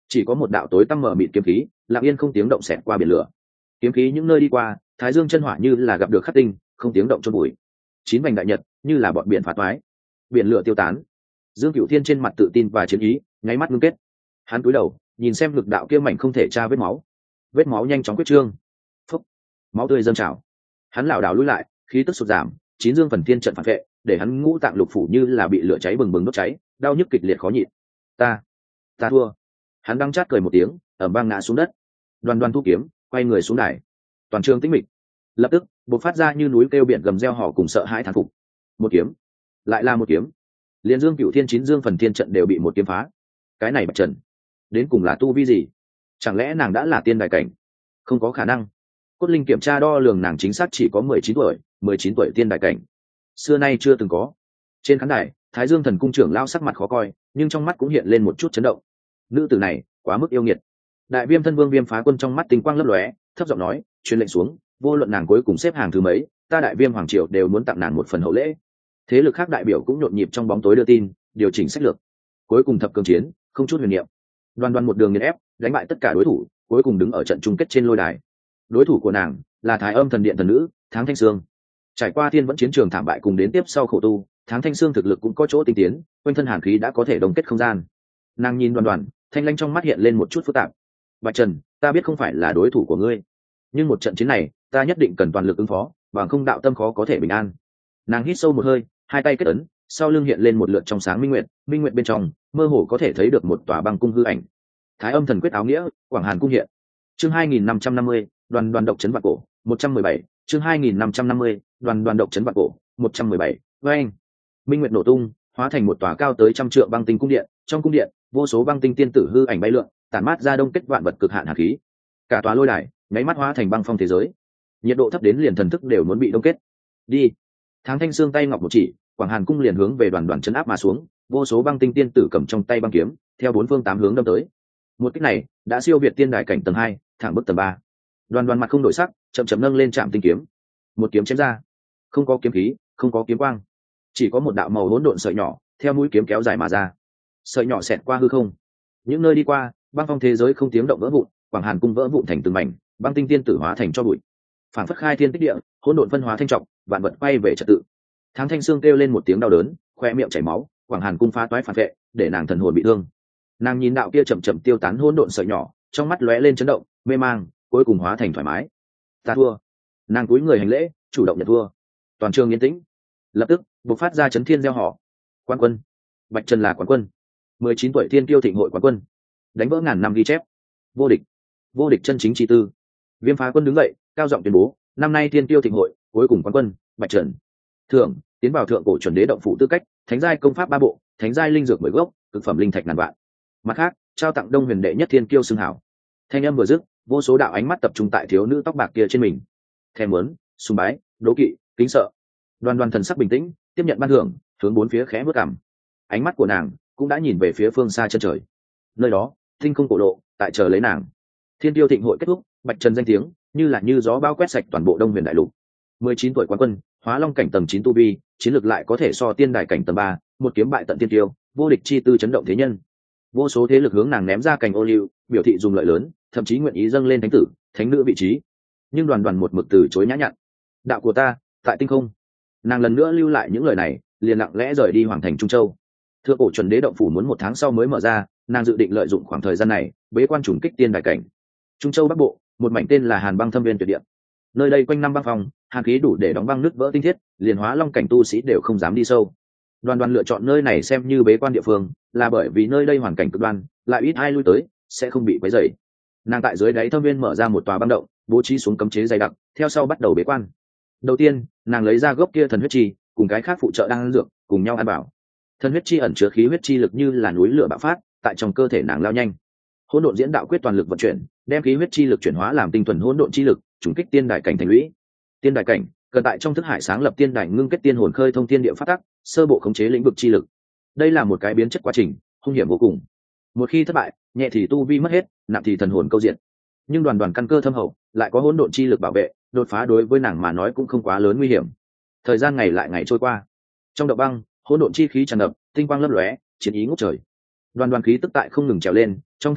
chỉ có một đạo tối tăm mở mịt kiếm khí lặng yên không tiếng động xẹt qua biển lửa. Kiếm khí những nơi đi qua, thái dương chân hỏa như là gặp được khắc tinh, không tiếng động chôn bụi. Chín vành đại nhật như là bọn biển phá toái, biển lửa tiêu tán. Dương Cửu Thiên trên mặt tự tin và chiến ý nháy mắt ngưng kết. Hắn cúi đầu nhìn xem lực đạo kia mảnh không thể tra vết máu, vết máu nhanh chóng quyết trương, phúc, máu tươi dâng trào. Hắn lảo đảo lùi lại, khí tức sụt giảm, chín dương phần thiên trận phản vệ để hắn ngũ tạng lục phủ như là bị lửa cháy bừng bừng đốt cháy, đau nhức kịch liệt khó nhịn. Ta, ta thua. Hắn đắng chát cười một tiếng, ẩm vang ngã xuống đất. Đoàn Đoàn thu kiếm, quay người xuống đài. Toàn trường tĩnh mịch, lập tức bộc phát ra như núi kêu biển gầm reo hò cùng sợ hãi thán phục. Một kiếm, lại là một kiếm. Liên Dương Cửu Thiên chín dương phần thiên trận đều bị một kiếm phá. Cái này Bạch Trần, đến cùng là tu vi gì? Chẳng lẽ nàng đã là tiên đại cảnh? Không có khả năng. Cốt linh kiểm tra đo lường nàng chính xác chỉ có mười chín tuổi, mười chín tuổi tiên đại cảnh. Xưa nay chưa từng có. Trên khán đài, Thái Dương Thần cung trưởng lao sắc mặt khó coi, nhưng trong mắt cũng hiện lên một chút chấn động. Nữ tử này, quá mức yêu nghiệt. Đại Viêm Thân Vương Viêm Phá Quân trong mắt tinh quang lấp lóe, thấp giọng nói, truyền lệnh xuống, vô luận nàng cuối cùng xếp hàng thứ mấy, ta Đại Viêm hoàng triều đều muốn tặng nàng một phần hậu lễ. Thế lực khác đại biểu cũng nhộn nhịp trong bóng tối đưa tin, điều chỉnh sách lược. Cuối cùng thập cường chiến, không chút huyền niệm. Đoàn Đoàn một đường nghiền ép, đánh bại tất cả đối thủ, cuối cùng đứng ở trận chung kết trên lôi đài. Đối thủ của nàng là Thái Âm Thần Điện thần nữ, Tháng Thanh Sương. Trải qua thiên vẫn chiến trường thảm bại cùng đến tiếp sau khổ tu, Tháng Thanh Sương thực lực cũng có chỗ tinh tiến, quanh thân hàn khí đã có thể đồng kết không gian. Nàng nhìn Đoàn Đoàn, thanh lãnh trong mắt hiện lên một chút phức tạp. Bạch Trần, ta biết không phải là đối thủ của ngươi, nhưng một trận chiến này, ta nhất định cần toàn lực ứng phó, bằng không đạo tâm khó có thể bình an. Nàng hít sâu một hơi, hai tay kết ấn, sau lưng hiện lên một lượt trong sáng minh nguyệt, minh nguyệt bên trong mơ hồ có thể thấy được một tòa băng cung hư ảnh. Thái Âm Thần Quyết áo nghĩa, Quảng Hàn cung hiện. Chương hai nghìn năm trăm năm mươi, Đoàn Đoàn độc chấn vạn cổ, một trăm mười bảy, chương hai nghìn năm trăm năm mươi, Đoàn Đoàn độc chấn vạn cổ, một trăm mười bảy. Oeng. Minh nguyệt nổ tung, hóa thành một tòa cao tới trăm trượng băng tinh cung điện, trong cung điện, vô số băng tinh tiên tử hư ảnh bay lượn, tản mát ra đông kết vạn vật cực hạn hàn khí. Cả tòa lôi đài, nháy mắt hóa thành băng phong thế giới. Nhiệt độ thấp đến liền thần thức đều muốn bị đông kết. Đi. Tháng Thanh Sương tay ngọc một chỉ, Quảng Hàn cung liền hướng về Đoàn Đoàn chấn áp mà xuống, vô số băng tinh tiên tử cầm trong tay băng kiếm, theo bốn phương tám hướng đâm tới. Một kích này đã siêu việt tiên đài cảnh tầng hai, thẳng bước tầng ba. Đoàn Đoàn mặt không đổi sắc, chậm chậm nâng lên chạm tinh kiếm. Một kiếm chém ra, không có kiếm khí, không có kiếm quang, chỉ có một đạo màu hỗn độn sợi nhỏ, theo mũi kiếm kéo dài mà ra. Sợi nhỏ xẹt qua hư không, những nơi đi qua, băng phong thế giới không tiếng động vỡ vụn, Quảng Hàn cung vỡ vụn thành từng mảnh, băng tinh tiên tử hóa thành cho bụi. Phản phất khai thiên tích địa, hỗn độn phân hóa thanh trọng, vạn vật quay về trật tự. Tháng Thanh Sương kêu lên một tiếng đau đớn, khoe miệng chảy máu, Quảng Hàn cung phá toái phản vệ, để nàng thần hồn bị thương. Nàng nhìn đạo kia chậm chậm tiêu tán hỗn độn sợi nhỏ, trong mắt lóe lên chấn động, mê mang, cuối cùng hóa thành thoải mái. Ta thua. Nàng cúi người hành lễ, chủ động nhận thua. Toàn trường yên tĩnh, lập tức bộc phát ra chấn thiên gieo họ. Quán quân, Bạch Trần là quán quân, mười chín tuổi thiên kiêu thịnh hội quán quân, đánh vỡ ngàn năm ghi chép, vô địch, vô địch chân chính chi tư. Viêm Phá Quân đứng dậy, cao giọng tuyên bố, năm nay thiên kiêu thịnh hội cuối cùng quán quân, Bạch Trần. Thưởng, tiến vào thượng cổ chuẩn đế động phủ tư cách, thánh giai công pháp ba bộ, thánh giai linh dược mười gốc, cực phẩm linh thạch ngàn vạn. Mặt khác, trao tặng Đông Huyền đệ nhất thiên kiêu xưng hảo. Thanh âm vừa dứt, vô số đạo ánh mắt tập trung tại thiếu nữ tóc bạc kia trên mình. Thèm muốn, sùng bái, đố kỵ, kính sợ. Đoàn Đoàn thần sắc bình tĩnh, tiếp nhận ban thưởng, hướng bốn phía khẽ bước cằm. Ánh mắt của nàng cũng đã nhìn về phía phương xa chân trời. Nơi đó, tinh không cổ lộ, tại chờ lấy nàng. Thiên tiêu thịnh hội kết thúc, Bạch Trần danh tiếng như là như gió bao quét sạch toàn bộ Đông Huyền đại lục. mười chín tuổi quán quân, Hóa Long cảnh tầng chín tu vi, chiến lược lại có thể so tiên đài cảnh tầng ba, một kiếm bại tận tiên tiêu, vô địch chi tư chấn động thế nhân. Vô số thế lực hướng nàng ném ra cành ô liu, biểu thị dùng lợi lớn, thậm chí nguyện ý dâng lên thánh tử, thánh nữ vị trí. Nhưng Đoàn Đoàn một mực từ chối nhã nhặn. Đạo của ta, tại tinh không. Nàng lần nữa lưu lại những lời này, liền lặng lẽ rời đi hoàng thành Trung Châu. Thượng cổ chuẩn đế động phủ muốn một tháng sau mới mở ra, nàng dự định lợi dụng khoảng thời gian này, bế quan trùng kích tiên đại cảnh. Trung Châu Bắc Bộ, một mảnh tên là Hàn Băng Thâm Viên tuyệt địa. Nơi đây quanh năm băng phong, hàn khí đủ để đóng băng nứt vỡ tinh thiết, liền Hóa Long cảnh tu sĩ đều không dám đi sâu. Đoàn Đoàn lựa chọn nơi này xem như bế quan địa phương, là bởi vì nơi đây hoàn cảnh cực đoan, lại ít ai lui tới, sẽ không bị quấy rầy. Nàng tại dưới đáy thâm viên mở ra một tòa băng động, bố trí xuống cấm chế dày đặc, theo sau bắt đầu bế quan. Đầu tiên, nàng lấy ra gốc kia thần huyết chi, cùng cái khác phụ trợ đang ăn dược, cùng nhau ăn bảo. Thần huyết chi ẩn chứa khí huyết chi lực như là núi lửa bạo phát, tại trong cơ thể nàng lao nhanh. Hỗn độn diễn đạo quyết toàn lực vận chuyển, đem khí huyết chi lực chuyển hóa làm tinh thuần hỗn độn chi lực, trùng kích tiên đại cảnh thành lũy. Tiên đại cảnh, cần tại trong thức hải sáng lập tiên đài ngưng kết tiên hồn khơi thông tiên địa phát tắc, sơ bộ khống chế lĩnh vực chi lực. Đây là một cái biến chất quá trình, hung hiểm vô cùng. Một khi thất bại, nhẹ thì tu vi mất hết, nặng thì thần hồn câu diện. Nhưng Đoàn Đoàn căn cơ thâm hậu, lại có hỗn độn chi lực bảo vệ, đột phá đối với nàng mà nói cũng không quá lớn nguy hiểm. Thời gian ngày lại ngày trôi qua, trong động băng, hỗn độn chi khí tràn ngập, tinh quang lấp lóe, chiến ý ngút trời. Đoàn Đoàn khí tức tại không ngừng trèo lên, trong thức hải,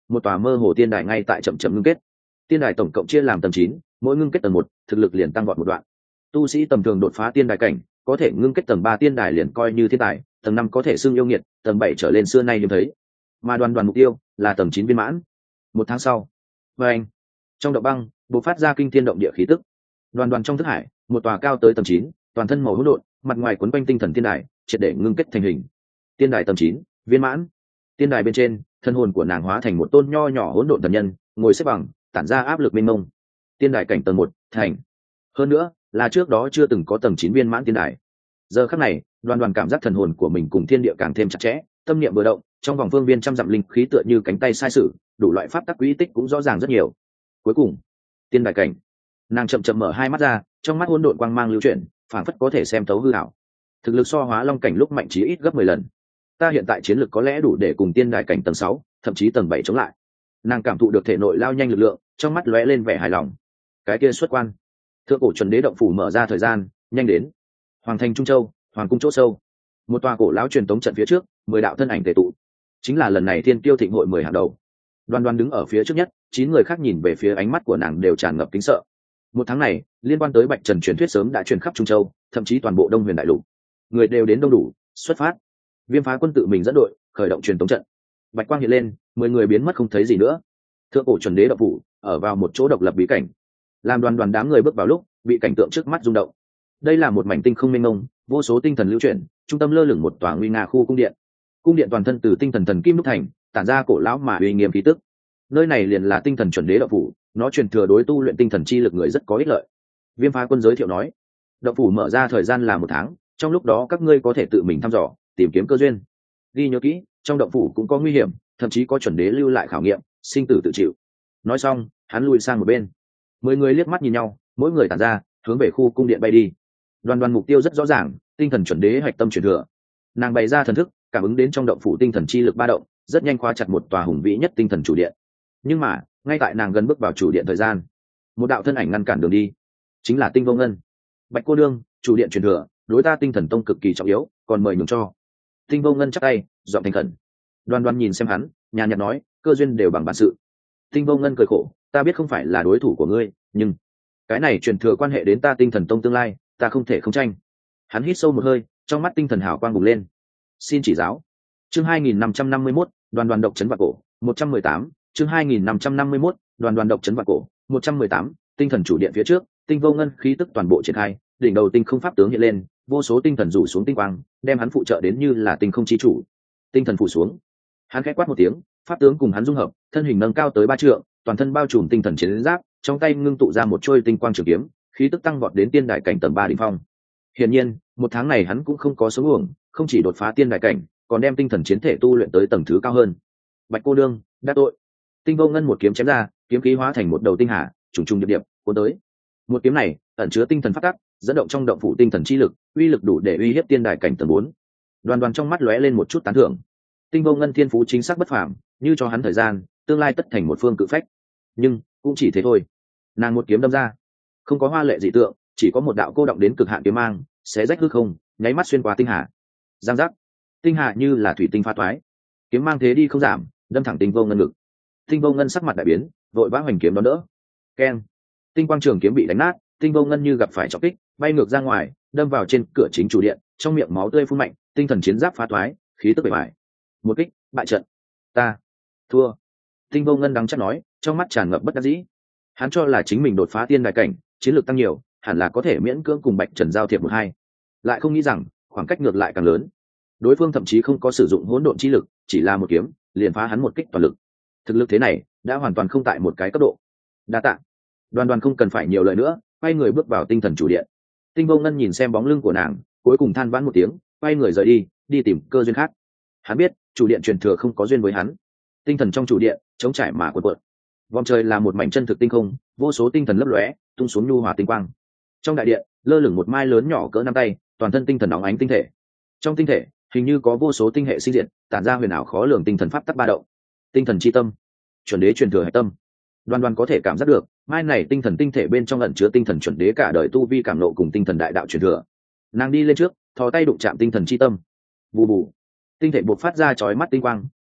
một tòa mơ hồ tiên đài ngay tại chậm chậm ngưng kết. Tiên đài tổng cộng chia làm tầng chín, mỗi ngưng kết tầng một, thực lực liền tăng vọt một đoạn. Tu sĩ tầm thường đột phá tiên đài cảnh, có thể ngưng kết tầng ba tiên đài liền coi như thiên tài, tầng năm có thể xưng yêu nghiệt, tầng bảy trở lên xưa nay hiếm thấy. Mà Đoàn Đoàn mục tiêu là tầng chín viên mãn. Một tháng sau, và anh trong động băng bộc phát ra kinh thiên động địa khí tức. Đoàn Đoàn trong thức hải, một tòa cao tới tầng chín, toàn thân màu hỗn độn, mặt ngoài quấn quanh tinh thần tiên đài, triệt để ngưng kết thành hình. Tiên đài tầng chín, viên mãn. Tiên đài bên trên, thân hồn của nàng hóa thành một tôn nho nhỏ hỗn độn thần nhân, ngồi xếp bằng, tản ra áp lực mênh mông. Tiên đài cảnh tầng một, thành. Hơn nữa, là trước đó chưa từng có tầng chín viên mãn tiên đài. Giờ khắc này, Đoàn Đoàn cảm giác thần hồn của mình cùng thiên địa càng thêm chặt chẽ, tâm niệm vừa động, trong vòng phương viên trăm dặm linh khí tựa như cánh tay sai sử, đủ loại pháp tắc quỹ tích cũng rõ ràng rất nhiều. Cuối cùng, tiên đài cảnh, nàng chậm chậm mở hai mắt ra, trong mắt hỗn độn quang mang lưu chuyển, phảng phất có thể xem thấu hư ảo. Thực lực so hóa long cảnh lúc mạnh chí ít gấp mười lần. Ta hiện tại chiến lực có lẽ đủ để cùng tiên đài cảnh tầng sáu, thậm chí tầng bảy chống lại. Nàng cảm thụ được thể nội lao nhanh lực lượng, trong mắt lóe lên vẻ hài lòng. Cái kia xuất quan, thượng cổ chuẩn đế động phủ mở ra thời gian, nhanh đến. Hoàng thành Trung Châu, hoàng cung chỗ sâu, một tòa cổ lão truyền tống trận phía trước, mười đạo thân ảnh tề tụ, chính là lần này thiên tiêu thịnh hội mười hàng đầu. Đoan Đoan đứng ở phía trước nhất, chín người khác nhìn về phía ánh mắt của nàng đều tràn ngập kính sợ. Một tháng này, liên quan tới Bạch Trần truyền thuyết sớm đã truyền khắp Trung Châu, thậm chí toàn bộ Đông Huyền đại lục. Người đều đến đông đủ, xuất phát. Viêm Phá Quân tự mình dẫn đội, khởi động truyền tống trận. Bạch quang hiện lên, mười người biến mất không thấy gì nữa. Thượng cổ chuẩn đế động phủ ở vào một chỗ độc lập bí cảnh. Làm Đoàn Đoàn đám người bước vào lúc, bị cảnh tượng trước mắt rung động. Đây là một mảnh tinh không mênh mông, vô số tinh thần lưu chuyển, trung tâm lơ lửng một tòa nguy nga khu cung điện. Cung điện toàn thân từ tinh thần thần kim đúc thành, tản ra cổ lão mà uy nghiêm khí tức. Nơi này liền là tinh thần chuẩn đế động phủ, nó truyền thừa đối tu luyện tinh thần chi lực người rất có ích lợi. Viêm Phá Quân giới thiệu nói, động phủ mở ra thời gian là một tháng, trong lúc đó các ngươi có thể tự mình thăm dò, tìm kiếm cơ duyên. Ghi nhớ kỹ, trong động phủ cũng có nguy hiểm, thậm chí có chuẩn đế lưu lại khảo nghiệm, sinh tử tự chịu. Nói xong, hắn lùi sang một bên. Mười người liếc mắt nhìn nhau, mỗi người tản ra, hướng về khu cung điện bay đi. Đoàn Đoàn mục tiêu rất rõ ràng, tinh thần chuẩn đế hạch tâm truyền thừa. Nàng bày ra thần thức, cảm ứng đến trong động phủ tinh thần chi lực ba động, rất nhanh khóa chặt một tòa hùng vĩ nhất tinh thần chủ điện. Nhưng mà, ngay tại nàng gần bước vào chủ điện thời gian, một đạo thân ảnh ngăn cản đường đi, chính là Tinh Vô Ngân. Bạch cô nương, chủ điện truyền thừa, đối ta Tinh Thần Tông cực kỳ trọng yếu, còn mời nhường cho. Tinh Vô Ngân chắp tay, giọng thành khẩn. Đoan Đoan nhìn xem hắn, nhàn nhạt nói, cơ duyên đều bằng bản sự. Tinh Vô Ngân cười khổ, ta biết không phải là đối thủ của ngươi, nhưng cái này truyền thừa quan hệ đến ta Tinh Thần Tông tương lai, ta không thể không tranh. Hắn hít sâu một hơi, trong mắt tinh thần hào quang bùng lên. Xin chỉ giáo. Chương hai nghìn năm trăm năm mươi mốt, Đoàn Đoàn độc trấn vạn cổ, một trăm mười tám, chương hai nghìn năm trăm năm mươi mốt, Đoàn Đoàn độc trấn vạn cổ, một trăm mười tám, tinh thần chủ điện phía trước, Tinh Vô Ngân khí tức toàn bộ triển khai, đỉnh đầu tinh không pháp tướng hiện lên, vô số tinh thần rủ xuống tinh quang, đem hắn phụ trợ đến như là tinh không chi chủ. Tinh thần phủ xuống. Hắn khẽ quát một tiếng, pháp tướng cùng hắn dung hợp, thân hình nâng cao tới ba trượng, toàn thân bao trùm tinh thần chiến giáp, trong tay ngưng tụ ra một trôi tinh quang trường kiếm, khí tức tăng vọt đến tiên đại cảnh tầng ba đỉnh phong. Hiển nhiên, một tháng này hắn cũng không có sống uổng, không chỉ đột phá tiên đại cảnh, còn đem tinh thần chiến thể tu luyện tới tầng thứ cao hơn. Bạch cô nương, đắc tội. Tinh Vô Ngân một kiếm chém ra, kiếm khí hóa thành một đầu tinh hà, trùng trùng điệp điệp cuốn tới. Một kiếm này ẩn chứa tinh thần phát tắc, dẫn động trong động phủ tinh thần chi lực, uy lực đủ để uy hiếp tiên đại cảnh tầng bốn. Đoàn Đoàn trong mắt lóe lên một chút tán thưởng. Tinh Vô Ngân thiên phú chính xác bất phàm, như cho hắn thời gian, tương lai tất thành một phương cự phách. Nhưng cũng chỉ thế thôi. Nàng một kiếm đâm ra, không có hoa lệ dị tượng, chỉ có một đạo cô động đến cực hạn kiếm mang, xé rách hư không, nháy mắt xuyên qua tinh hà. Giang giác, tinh hà như là thủy tinh phá toái, kiếm mang thế đi không giảm, đâm thẳng Tinh Vô Ngân ngực. Tinh Vô Ngân sắc mặt đại biến, vội vã hoành kiếm đón đỡ. Keng, tinh quang trường kiếm bị đánh nát, Tinh Vô Ngân như gặp phải trọng kích, bay ngược ra ngoài, đâm vào trên cửa chính chủ điện, trong miệng máu tươi phun mạnh, tinh thần chiến giáp phá toái, khí tức bề bại. Một kích, bại trận. Ta thua. Tinh Vô Ngân đắng chắc nói, trong mắt tràn ngập bất đắc dĩ. Hắn cho là chính mình đột phá tiên đại cảnh, chiến lược tăng nhiều, hẳn là có thể miễn cưỡng cùng Bạch Trần giao thiệp một hai, lại không nghĩ rằng khoảng cách ngược lại càng lớn. Đối phương thậm chí không có sử dụng hỗn độn chi lực, chỉ là một kiếm liền phá hắn một kích toàn lực. Thực lực thế này đã hoàn toàn không tại một cái cấp độ. Đa tạ. Đoàn Đoàn không cần phải nhiều lời nữa, quay người bước vào tinh thần chủ điện. Tinh Vô Ngân nhìn xem bóng lưng của nàng, cuối cùng than vãn một tiếng, quay người rời đi, đi tìm cơ duyên khác. Hắn biết chủ điện truyền thừa không có duyên với hắn. Tinh thần trong chủ điện trống trải mà cuộn cuộn, vòng trời là một mảnh chân thực tinh không, vô số tinh thần lấp lóe, tung xuống nhu hòa tinh quang. Trong đại điện lơ lửng một mai lớn nhỏ cỡ nắm tay, toàn thân tinh thần óng ánh tinh thể. Trong tinh thể hình như có vô số tinh hệ sinh diệt, tản ra huyền ảo khó lường tinh thần pháp tắc ba động. Tinh thần chi tâm, chuẩn đế truyền thừa hạch tâm. Đoàn Đoàn có thể cảm giác được, mai này tinh thần tinh thể bên trong ẩn chứa tinh thần chuẩn đế cả đời tu vi cảm nộ cùng tinh thần đại đạo truyền thừa. Nàng đi lên trước, thò tay đụng chạm tinh thần chi tâm. Bù bù, tinh thể bộc phát ra chói mắt tinh quang,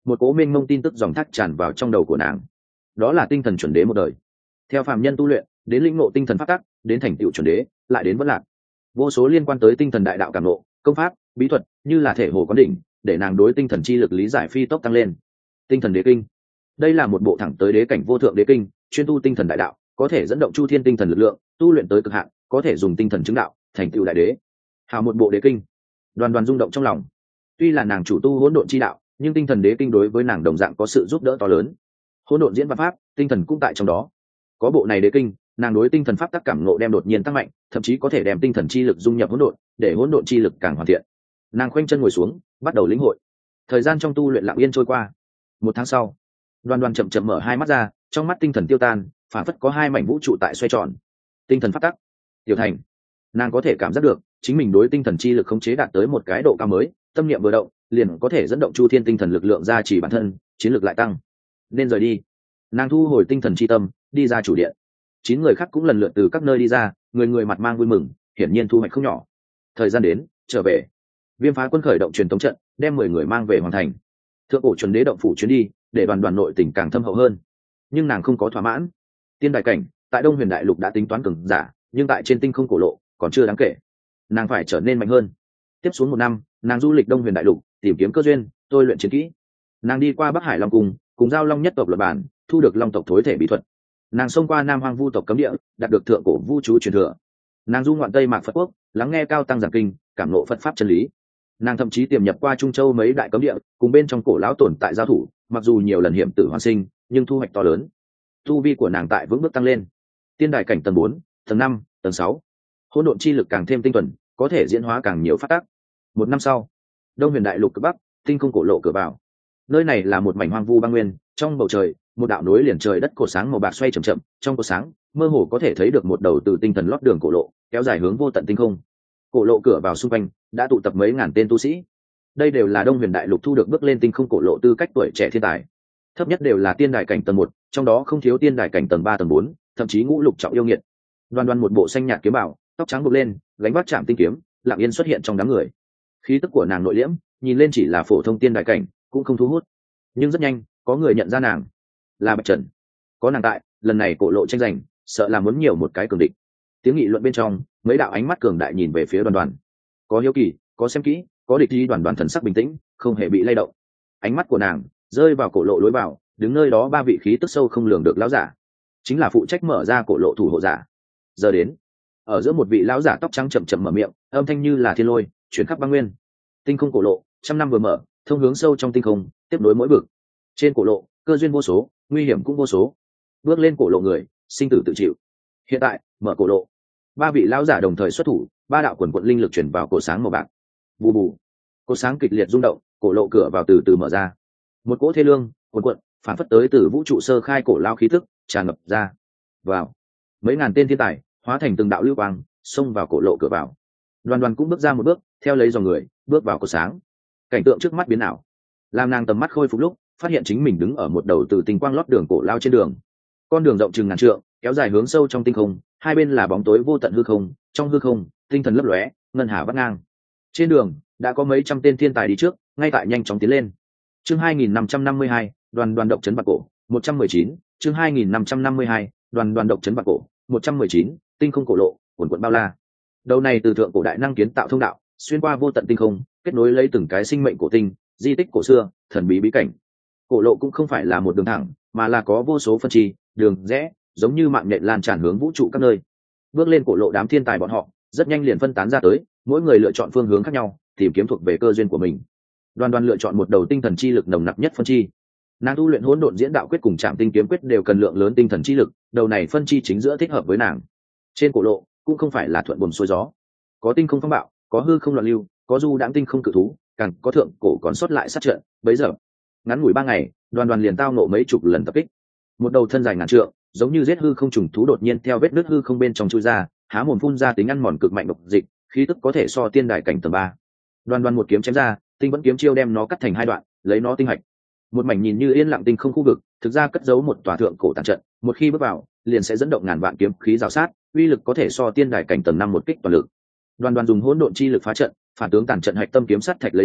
một cố mênh mông tin tức dòng thác tràn vào trong đầu của nàng. Đó là tinh thần chuẩn đế một đời. Theo phàm nhân tu luyện, đến lĩnh ngộ tinh thần pháp tắc, đến thành tựu chuẩn đế, lại đến vất lạc. Vô số liên quan tới tinh thần đại đạo cảm ngộ, công pháp, bí thuật, như là thể hồ quán đỉnh, để nàng đối tinh thần chi lực lý giải phi tốc tăng lên. Tinh thần đế kinh. Đây là một bộ thẳng tới đế cảnh vô thượng đế kinh, chuyên tu tinh thần đại đạo, có thể dẫn động chu thiên tinh thần lực lượng, tu luyện tới cực hạn, có thể dùng tinh thần chứng đạo, thành tựu đại đế. Hào một bộ đế kinh. Đoàn Đoàn rung động trong lòng. Tuy là nàng chủ tu hỗn độn chi đạo, nhưng tinh thần đế kinh đối với nàng đồng dạng có sự giúp đỡ to lớn. Hỗn độn diễn văn pháp, tinh thần cũng tại trong đó. Có bộ này đế kinh, nàng đối tinh thần pháp tác cảm ngộ đem đột nhiên tăng mạnh, thậm chí có thể đem tinh thần chi lực dung nhập hỗn độn, để hỗn độn chi lực càng hoàn thiện. Nàng khoanh chân ngồi xuống, bắt đầu lĩnh hội. Thời gian trong tu luyện lặng yên trôi qua. Một tháng sau, Đoàn Đoàn chậm chậm mở hai mắt ra, trong mắt tinh thần tiêu tan, phản phất có hai mảnh vũ trụ tại xoay tròn. Tinh thần pháp tắc, tiểu thành. Nàng có thể cảm giác được chính mình đối tinh thần chi lực khống chế đạt tới một cái độ cao mới, tâm niệm vừa động, liền có thể dẫn động chu thiên tinh thần lực lượng ra chỉ bản thân, chiến lực lại tăng. Nên rời đi. Nàng thu hồi tinh thần chi tâm, đi ra chủ điện. Chín người khác cũng lần lượt từ các nơi đi ra, người người mặt mang vui mừng, hiển nhiên thu hoạch không nhỏ. Thời gian đến, trở về. Viêm Phá Quân khởi động truyền tống trận, đem mười người mang về hoàn thành. Thượng cổ chuẩn đế động phủ chuyến đi, để Đoàn Đoàn nội tình càng thâm hậu hơn. Nhưng nàng không có thỏa mãn. Tiên đại cảnh, tại Đông Huyền đại lục đã tính toán cường giả, nhưng tại trên tinh không cổ lộ còn chưa đáng kể. Nàng phải trở nên mạnh hơn. Tiếp xuống một năm, nàng du lịch Đông Huyền đại lục, tìm kiếm cơ duyên, tôi luyện chiến kỹ. Nàng đi qua Bắc Hải Long cung, cùng giao long nhất tộc lập bản, thu được long tộc thối thể bí thuật. Nàng xông qua Nam Hoang Vu tộc cấm địa, đạt được thượng cổ vu chú truyền thừa. Nàng du ngoạn Tây Mạc Phật quốc, lắng nghe cao tăng giảng kinh, cảm ngộ Phật pháp chân lý. Nàng thậm chí tiềm nhập qua Trung Châu mấy đại cấm địa, cùng bên trong cổ lão tồn tại giao thủ, mặc dù nhiều lần hiểm tử hoàn sinh, nhưng thu hoạch to lớn. Tu vi của nàng tại vững bước tăng lên. Tiên đại cảnh tầng bốn, tầng năm, tầng sáu. Hỗn độn chi lực càng thêm tinh thuần, có thể diễn hóa càng nhiều pháp tắc. Một năm sau, Đông Huyền đại lục cực bắc, tinh không cổ lộ cửa vào. Nơi này là một mảnh hoang vu băng nguyên, trong bầu trời, một đạo nối liền trời đất cột sáng màu bạc xoay chậm chậm, trong cột sáng, mơ hồ có thể thấy được một đầu từ tinh thần lót đường cổ lộ, kéo dài hướng vô tận tinh không. Cổ lộ cửa vào xung quanh đã tụ tập mấy ngàn tên tu sĩ. Đây đều là Đông Huyền đại lục thu được bước lên tinh không cổ lộ tư cách tuổi trẻ thiên tài. Thấp nhất đều là tiên đại cảnh tầng một, trong đó không thiếu tiên đại cảnh tầng ba tầng bốn, thậm chí ngũ lục trọng yêu nghiệt. Đoan Đoan một bộ xanh nhạt kiếm bảo, tóc trắng buộc lên, gánh vác chạm tinh kiếm, lặng yên xuất hiện trong đám người. Khí tức của nàng nội liễm, nhìn lên chỉ là phổ thông tiên đại cảnh, cũng không thu hút. Nhưng rất nhanh, có người nhận ra nàng là Bạch Trần. Có nàng tại, lần này cổ lộ tranh giành, sợ là muốn nhiều một cái cường địch. Tiếng nghị luận bên trong, mấy đạo ánh mắt cường đại nhìn về phía Đoàn Đoàn. Có hiếu kỳ, có xem kỹ, có địch ý. Đoàn Đoàn thần sắc bình tĩnh, không hề bị lay động. Ánh mắt của nàng rơi vào cổ lộ lối vào, đứng nơi đó ba vị khí tức sâu không lường được lão giả, chính là phụ trách mở ra cổ lộ thủ hộ giả. Giờ đến, ở giữa một vị lão giả tóc trắng chậm chậm mở miệng, âm thanh như là thiên lôi chuyển khắp băng nguyên. Tinh không cổ lộ trăm năm vừa mở, thông hướng sâu trong tinh không, tiếp nối mỗi vực. Trên cổ lộ, cơ duyên vô số, nguy hiểm cũng vô số. Bước lên cổ lộ người, sinh tử tự chịu. Hiện tại, mở cổ lộ. Ba vị lão giả đồng thời xuất thủ, ba đạo quần quận linh lực chuyển vào cổ sáng màu bạc. Bù bù. Cổ sáng kịch liệt rung động, cổ lộ cửa vào từ từ mở ra. Một cỗ thê lương, quần quận, phản phất tới từ vũ trụ sơ khai cổ lao khí tức, tràn ngập ra. Vào. Mấy ngàn tên thiên tài, hóa thành từng đạo lưu quang, xông vào cổ lộ cửa vào. Đoàn Đoàn cũng bước ra một bước, theo lấy dòng người, bước vào cổ sáng. Cảnh tượng trước mắt biến ảo, làm nàng tầm mắt khôi phục lúc, phát hiện chính mình đứng ở một đầu từ tinh quang lót đường cổ lao trên đường. Con đường rộng chừng ngàn trượng, kéo dài hướng sâu trong tinh không, hai bên là bóng tối vô tận hư không, trong hư không, tinh thần lấp lóe, ngân hà vắt ngang. Trên đường đã có mấy trăm tên thiên tài đi trước, ngay tại nhanh chóng tiến lên. Chương hai nghìn năm trăm năm mươi hai, Đoàn Đoàn độc trấn bạc cổ, một trăm mười chín, chương hai nghìn năm trăm năm mươi hai, Đoàn Đoàn độc trấn bạc cổ, một trăm mười chín, tinh không cổ lộ, quần quần bao la. Đầu này từ thượng cổ đại năng kiến tạo thông đạo, xuyên qua vô tận tinh không, kết nối lấy từng cái sinh mệnh cổ tinh, di tích cổ xưa, thần bí bí cảnh. Cổ lộ cũng không phải là một đường thẳng, mà là có vô số phân chi, đường rẽ, giống như mạng nhện lan tràn hướng vũ trụ các nơi. Bước lên cổ lộ đám thiên tài bọn họ, rất nhanh liền phân tán ra tới, mỗi người lựa chọn phương hướng khác nhau, tìm kiếm thuộc về cơ duyên của mình. Đoàn Đoàn lựa chọn một đầu tinh thần chi lực nồng nặc nhất phân chi. Nàng tu luyện hỗn độn diễn đạo quyết cùng trạm tinh kiếm quyết đều cần lượng lớn tinh thần chi lực, đầu này phân chi chính giữa thích hợp với nàng. Trên cổ lộ cũng không phải là thuận buồm xuôi gió, có tinh không phong bạo, có hư không loạn lưu, có du đãng tinh không cự thú, càng có thượng cổ còn sót lại sát trận. Bấy giờ, ngắn ngủi ba ngày, Đoàn Đoàn liền tao nộ mấy chục lần tập kích. Một đầu thân dài ngàn trượng, giống như giết hư không trùng thú đột nhiên theo vết nứt hư không bên trong chui ra, há mồm phun ra tính ăn mòn cực mạnh độc dịch, khí tức có thể so tiên đại cảnh tầng ba. Đoàn Đoàn một kiếm chém ra, tinh vẫn kiếm chiêu đem nó cắt thành hai đoạn, lấy nó tinh hạch. Một mảnh nhìn như yên lặng tinh không khu vực, thực ra cất giấu một tòa thượng cổ tàn trận, một khi bước vào, liền sẽ dẫn động ngàn vạn kiếm khí rào sát, uy lực có thể so tiên đại cảnh tầng năm một kích toàn lực. Đoàn Đoàn dùng hỗn độn chi lực phá trận, phản tướng tàn trận hạch tâm kiếm sắt thạch lấy ra,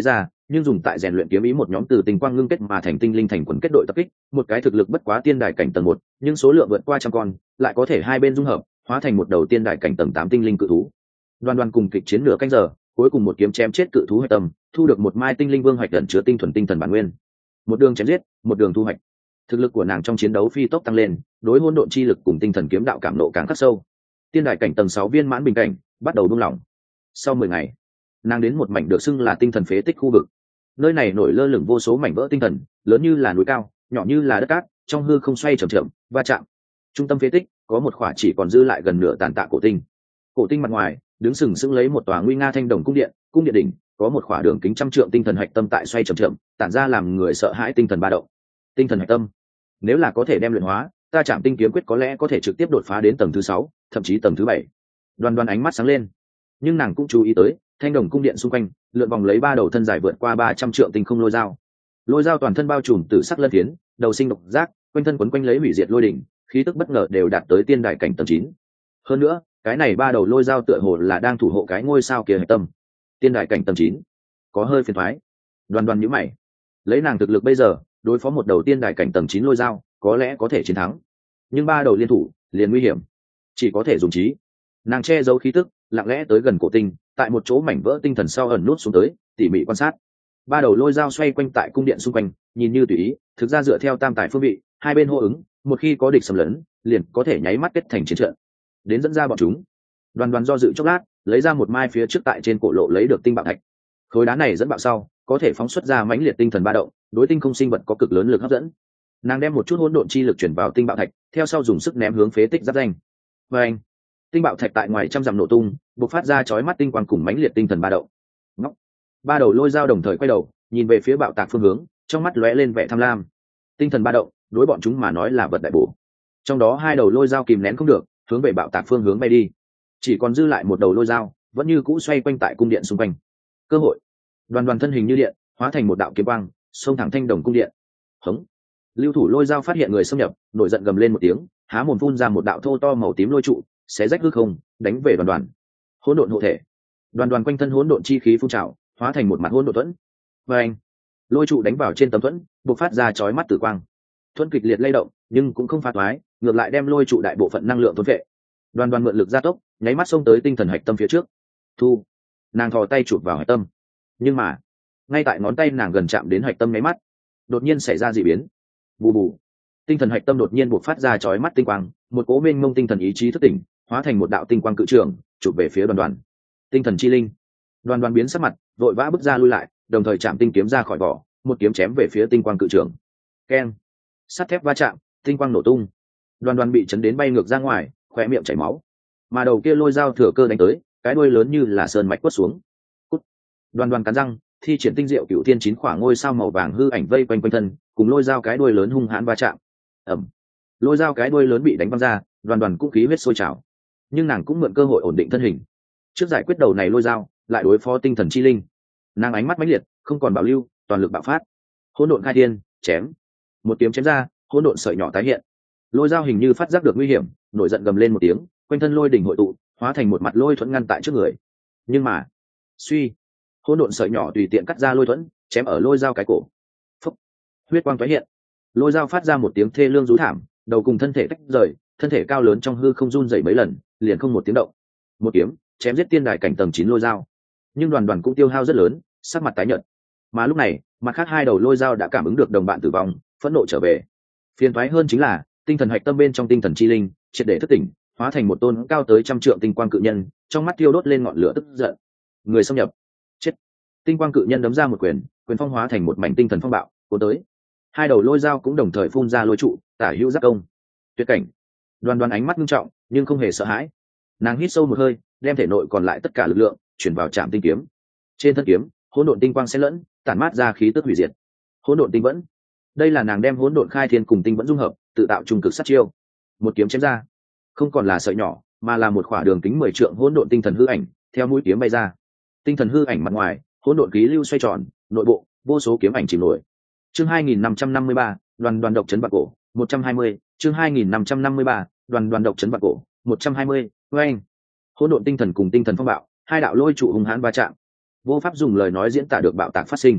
nhưng dùng tại rèn luyện kiếm ý một nhóm từ tinh quang ngưng kết mà thành tinh linh thành quần kết đội tập kích, một cái thực lực bất quá tiên đài cảnh tầng một, nhưng số lượng vượt qua trăm con, lại có thể hai bên dung hợp, hóa thành một đầu tiên đài cảnh tầng tám tinh linh cự thú. Đoan Đoan cùng kịch chiến nửa canh giờ, cuối cùng một kiếm chém chết cự thú hoạch tâm, thu được một mai tinh linh vương hoạch ẩn chứa tinh thuần tinh thần bản nguyên. Một đường chém giết, một đường thu hoạch. Thực lực của nàng trong chiến đấu phi tốc tăng lên, đối hỗn độn chi lực cùng tinh thần kiếm đạo cảm nộ càng khắc sâu. Tiên đài cảnh tầng sáu viên mãn bình cảnh, bắt đầu buông lỏng. Sau mười ngày, nàng đến một mảnh được xưng là tinh thần phế tích khu vực. Nơi này nổi lơ lửng vô số mảnh vỡ tinh thần, lớn như là núi cao, nhỏ như là đất cát, trong hư không xoay chậm chậm, va chạm. Trung tâm phế tích có một khỏa chỉ còn dư lại gần nửa tàn tạ cổ tinh. Cổ tinh mặt ngoài đứng sừng sững lấy một tòa nguy nga thanh đồng cung điện, cung điện đỉnh có một khỏa đường kính trăm trượng tinh thần hạch tâm tại xoay chậm chậm, tản ra làm người sợ hãi tinh thần ba động. Tinh thần hạch tâm, nếu là có thể đem luyện hóa, ta Trảm Tinh kiếm quyết có lẽ có thể trực tiếp đột phá đến tầng thứ sáu, thậm chí tầng thứ bảy. Đoan Đoan ánh mắt sáng lên, nhưng nàng cũng chú ý tới, thanh đồng cung điện xung quanh lượn vòng lấy ba đầu thân dài vượt qua ba trăm trượng tinh không lôi dao. Lôi dao toàn thân bao trùm tử sắc lân phiến, đầu sinh độc giác, quanh thân quấn quanh lấy hủy diệt lôi đỉnh, khí tức bất ngờ đều đạt tới tiên đài cảnh tầng chín. Hơn nữa, cái này ba đầu lôi dao tựa hồ là đang thủ hộ cái ngôi sao kia hạch tâm. Tiên đài cảnh tầng chín, có hơi phiền toái. Đoan Đoan nhíu mày, lấy nàng thực lực bây giờ, đối phó một đầu tiên đài cảnh tầng chín lôi dao, có lẽ có thể chiến thắng. Nhưng ba đầu liên thủ, liền nguy hiểm, chỉ có thể dùng trí. Nàng che giấu khí tức, lặng lẽ tới gần cổ tinh, tại một chỗ mảnh vỡ tinh thần sau ẩn nút xuống tới, tỉ mỉ quan sát. Ba đầu lôi dao xoay quanh tại cung điện xung quanh, nhìn như tùy ý, thực ra dựa theo tam tài phương vị, hai bên hô ứng, một khi có địch xâm lấn, liền có thể nháy mắt kết thành chiến trận. Đến dẫn ra bọn chúng. Đoan Đoan do dự chốc lát, lấy ra một mai phía trước tại trên cổ lộ lấy được tinh bạo thạch. Khối đá này dẫn bạo sau, có thể phóng xuất ra mãnh liệt tinh thần ba động, đối tinh không sinh vật có cực lớn lực hấp dẫn. Nàng đem một chút hỗn độn chi lực chuyển vào tinh bạo thạch, theo sau dùng sức ném hướng phế tích giáp danh. Và anh, tinh bạo thạch tại ngoài trăm dặm nổ tung, bộc phát ra chói mắt tinh quang cùng mãnh liệt tinh thần ba động. Ngóc. Ba đầu lôi dao đồng thời quay đầu, nhìn về phía bạo tạc phương hướng, trong mắt lóe lên vẻ tham lam. Tinh thần ba động, đối bọn chúng mà nói là vật đại bổ. Trong đó hai đầu lôi dao kìm nén không được, hướng về bạo tạc phương hướng bay đi. Chỉ còn dư lại một đầu lôi dao, vẫn như cũ xoay quanh tại cung điện xung quanh. Cơ hội. Đoàn Đoàn thân hình như điện, hóa thành một đạo kiếm quang, xông thẳng thanh đồng cung điện. Hống. Lưu thủ lôi dao phát hiện người xâm nhập, nổi giận gầm lên một tiếng, há mồm phun ra một đạo thô to màu tím lôi trụ, xé rách hư không, đánh về Đoàn Đoàn. Hỗn độn hộ thể. Đoàn Đoàn quanh thân hỗn độn chi khí phun trào, hóa thành một mặt hỗn độn thuẫn. Và anh, lôi trụ đánh vào trên tấm thuẫn, bộc phát ra chói mắt tử quang. Thuẫn kịch liệt lay động, nhưng cũng không phá toái, ngược lại đem lôi trụ đại bộ phận năng lượng thôn vệ. Đoàn Đoàn mượn lực gia tốc, nháy mắt xông tới tinh thần hạch tâm phía trước. Thu. Nàng thò tay chụp vào hạch tâm, nhưng mà ngay tại ngón tay nàng gần chạm đến hạch tâm nháy mắt, đột nhiên xảy ra dị biến. Bù bù. Tinh thần hạch tâm đột nhiên bộc phát ra chói mắt tinh quang, một cỗ mênh mông tinh thần ý chí thức tỉnh, hóa thành một đạo tinh quang cự trường, chụp về phía Đoàn Đoàn. Tinh thần chi linh. Đoàn Đoàn biến sắc mặt, vội vã bước ra lui lại, đồng thời chạm tinh kiếm ra khỏi vỏ, một kiếm chém về phía tinh quang cự trường. Keng. Sắt thép va chạm, tinh quang nổ tung. Đoàn Đoàn bị chấn đến bay ngược ra ngoài, khóe miệng chảy máu. Mà đầu kia lôi dao thừa cơ đánh tới, cái đuôi lớn như là sơn mạch quất xuống. Cút. Đoàn Đoàn cắn răng, thi triển tinh diệu cửu thiên chín khỏa ngôi sao màu vàng hư ảnh vây quanh quanh thân, cùng lôi dao cái đuôi lớn hung hãn va chạm. Ầm. Lôi dao cái đuôi lớn bị đánh văng ra, Đoàn Đoàn cũng khí huyết sôi trào. Nhưng nàng cũng mượn cơ hội ổn định thân hình. Trước giải quyết đầu này lôi dao, lại đối phó tinh thần chi linh. Nàng ánh mắt mãnh liệt, không còn bảo lưu, toàn lực bạo phát. Hỗn độn khai thiên, chém. Một kiếm chém ra, hỗn độn sợi nhỏ tái hiện. Lôi dao hình như phát giác được nguy hiểm, nổi giận gầm lên một tiếng, quanh thân lôi đỉnh hội tụ, hóa thành một mặt lôi thuẫn ngăn tại trước người. Nhưng mà, suy, hỗn độn sợi nhỏ tùy tiện cắt ra lôi thuẫn, chém ở lôi dao cái cổ. Phốc, huyết quang tái hiện. Lôi dao phát ra một tiếng thê lương rú thảm, đầu cùng thân thể tách rời, thân thể cao lớn trong hư không run rẩy mấy lần, liền không một tiếng động. Một kiếm chém giết tiên đài cảnh tầng chín lôi dao. Nhưng Đoàn Đoàn cũng tiêu hao rất lớn, sắc mặt tái nhợt. Mà lúc này, mặt khác hai đầu lôi dao đã cảm ứng được đồng bạn tử vong, phẫn nộ trở về. Phiền toái hơn chính là, tinh thần hạch tâm bên trong tinh thần chi linh triệt để thức tỉnh, hóa thành một tôn cao tới trăm trượng tinh quang cự nhân, trong mắt thiêu đốt lên ngọn lửa tức giận. Người xâm nhập, chết. Tinh quang cự nhân đấm ra một quyền, quyền phong hóa thành một mảnh tinh thần phong bạo, cuốn tới. Hai đầu lôi dao cũng đồng thời phun ra lôi trụ, tả hữu giáp công. Tuyệt cảnh. Đoàn Đoàn ánh mắt nghiêm trọng, nhưng không hề sợ hãi. Nàng hít sâu một hơi, đem thể nội còn lại tất cả lực lượng chuyển vào Trảm Tinh kiếm. Trên thân kiếm, hỗn độn tinh quang xen lẫn, tản mát ra khí tức hủy diệt. Hỗn độn tinh vẫn. Đây là nàng đem hỗn độn khai thiên cùng tinh vẫn dung hợp, tự tạo trung cực sát chiêu. Một kiếm chém ra, không còn là sợi nhỏ, mà là một khỏa đường kính mười trượng hỗn độn tinh thần hư ảnh, theo mũi kiếm bay ra. Tinh thần hư ảnh mặt ngoài, hỗn độn khí lưu xoay tròn, nội bộ, vô số kiếm ảnh chìm nổi. Chương hai nghìn năm trăm năm mươi ba, Đoàn Đoàn độc trấn bạc cổ, một trăm hai mươi, chương hai nghìn năm trăm năm mươi ba, Đoàn Đoàn độc trấn bạc cổ, một trăm hai mươi. Oeng. Hỗn độn tinh thần cùng tinh thần phong bạo, hai đạo lôi trụ hung hãn va chạm. Vô pháp dùng lời nói diễn tả được bạo tạc phát sinh.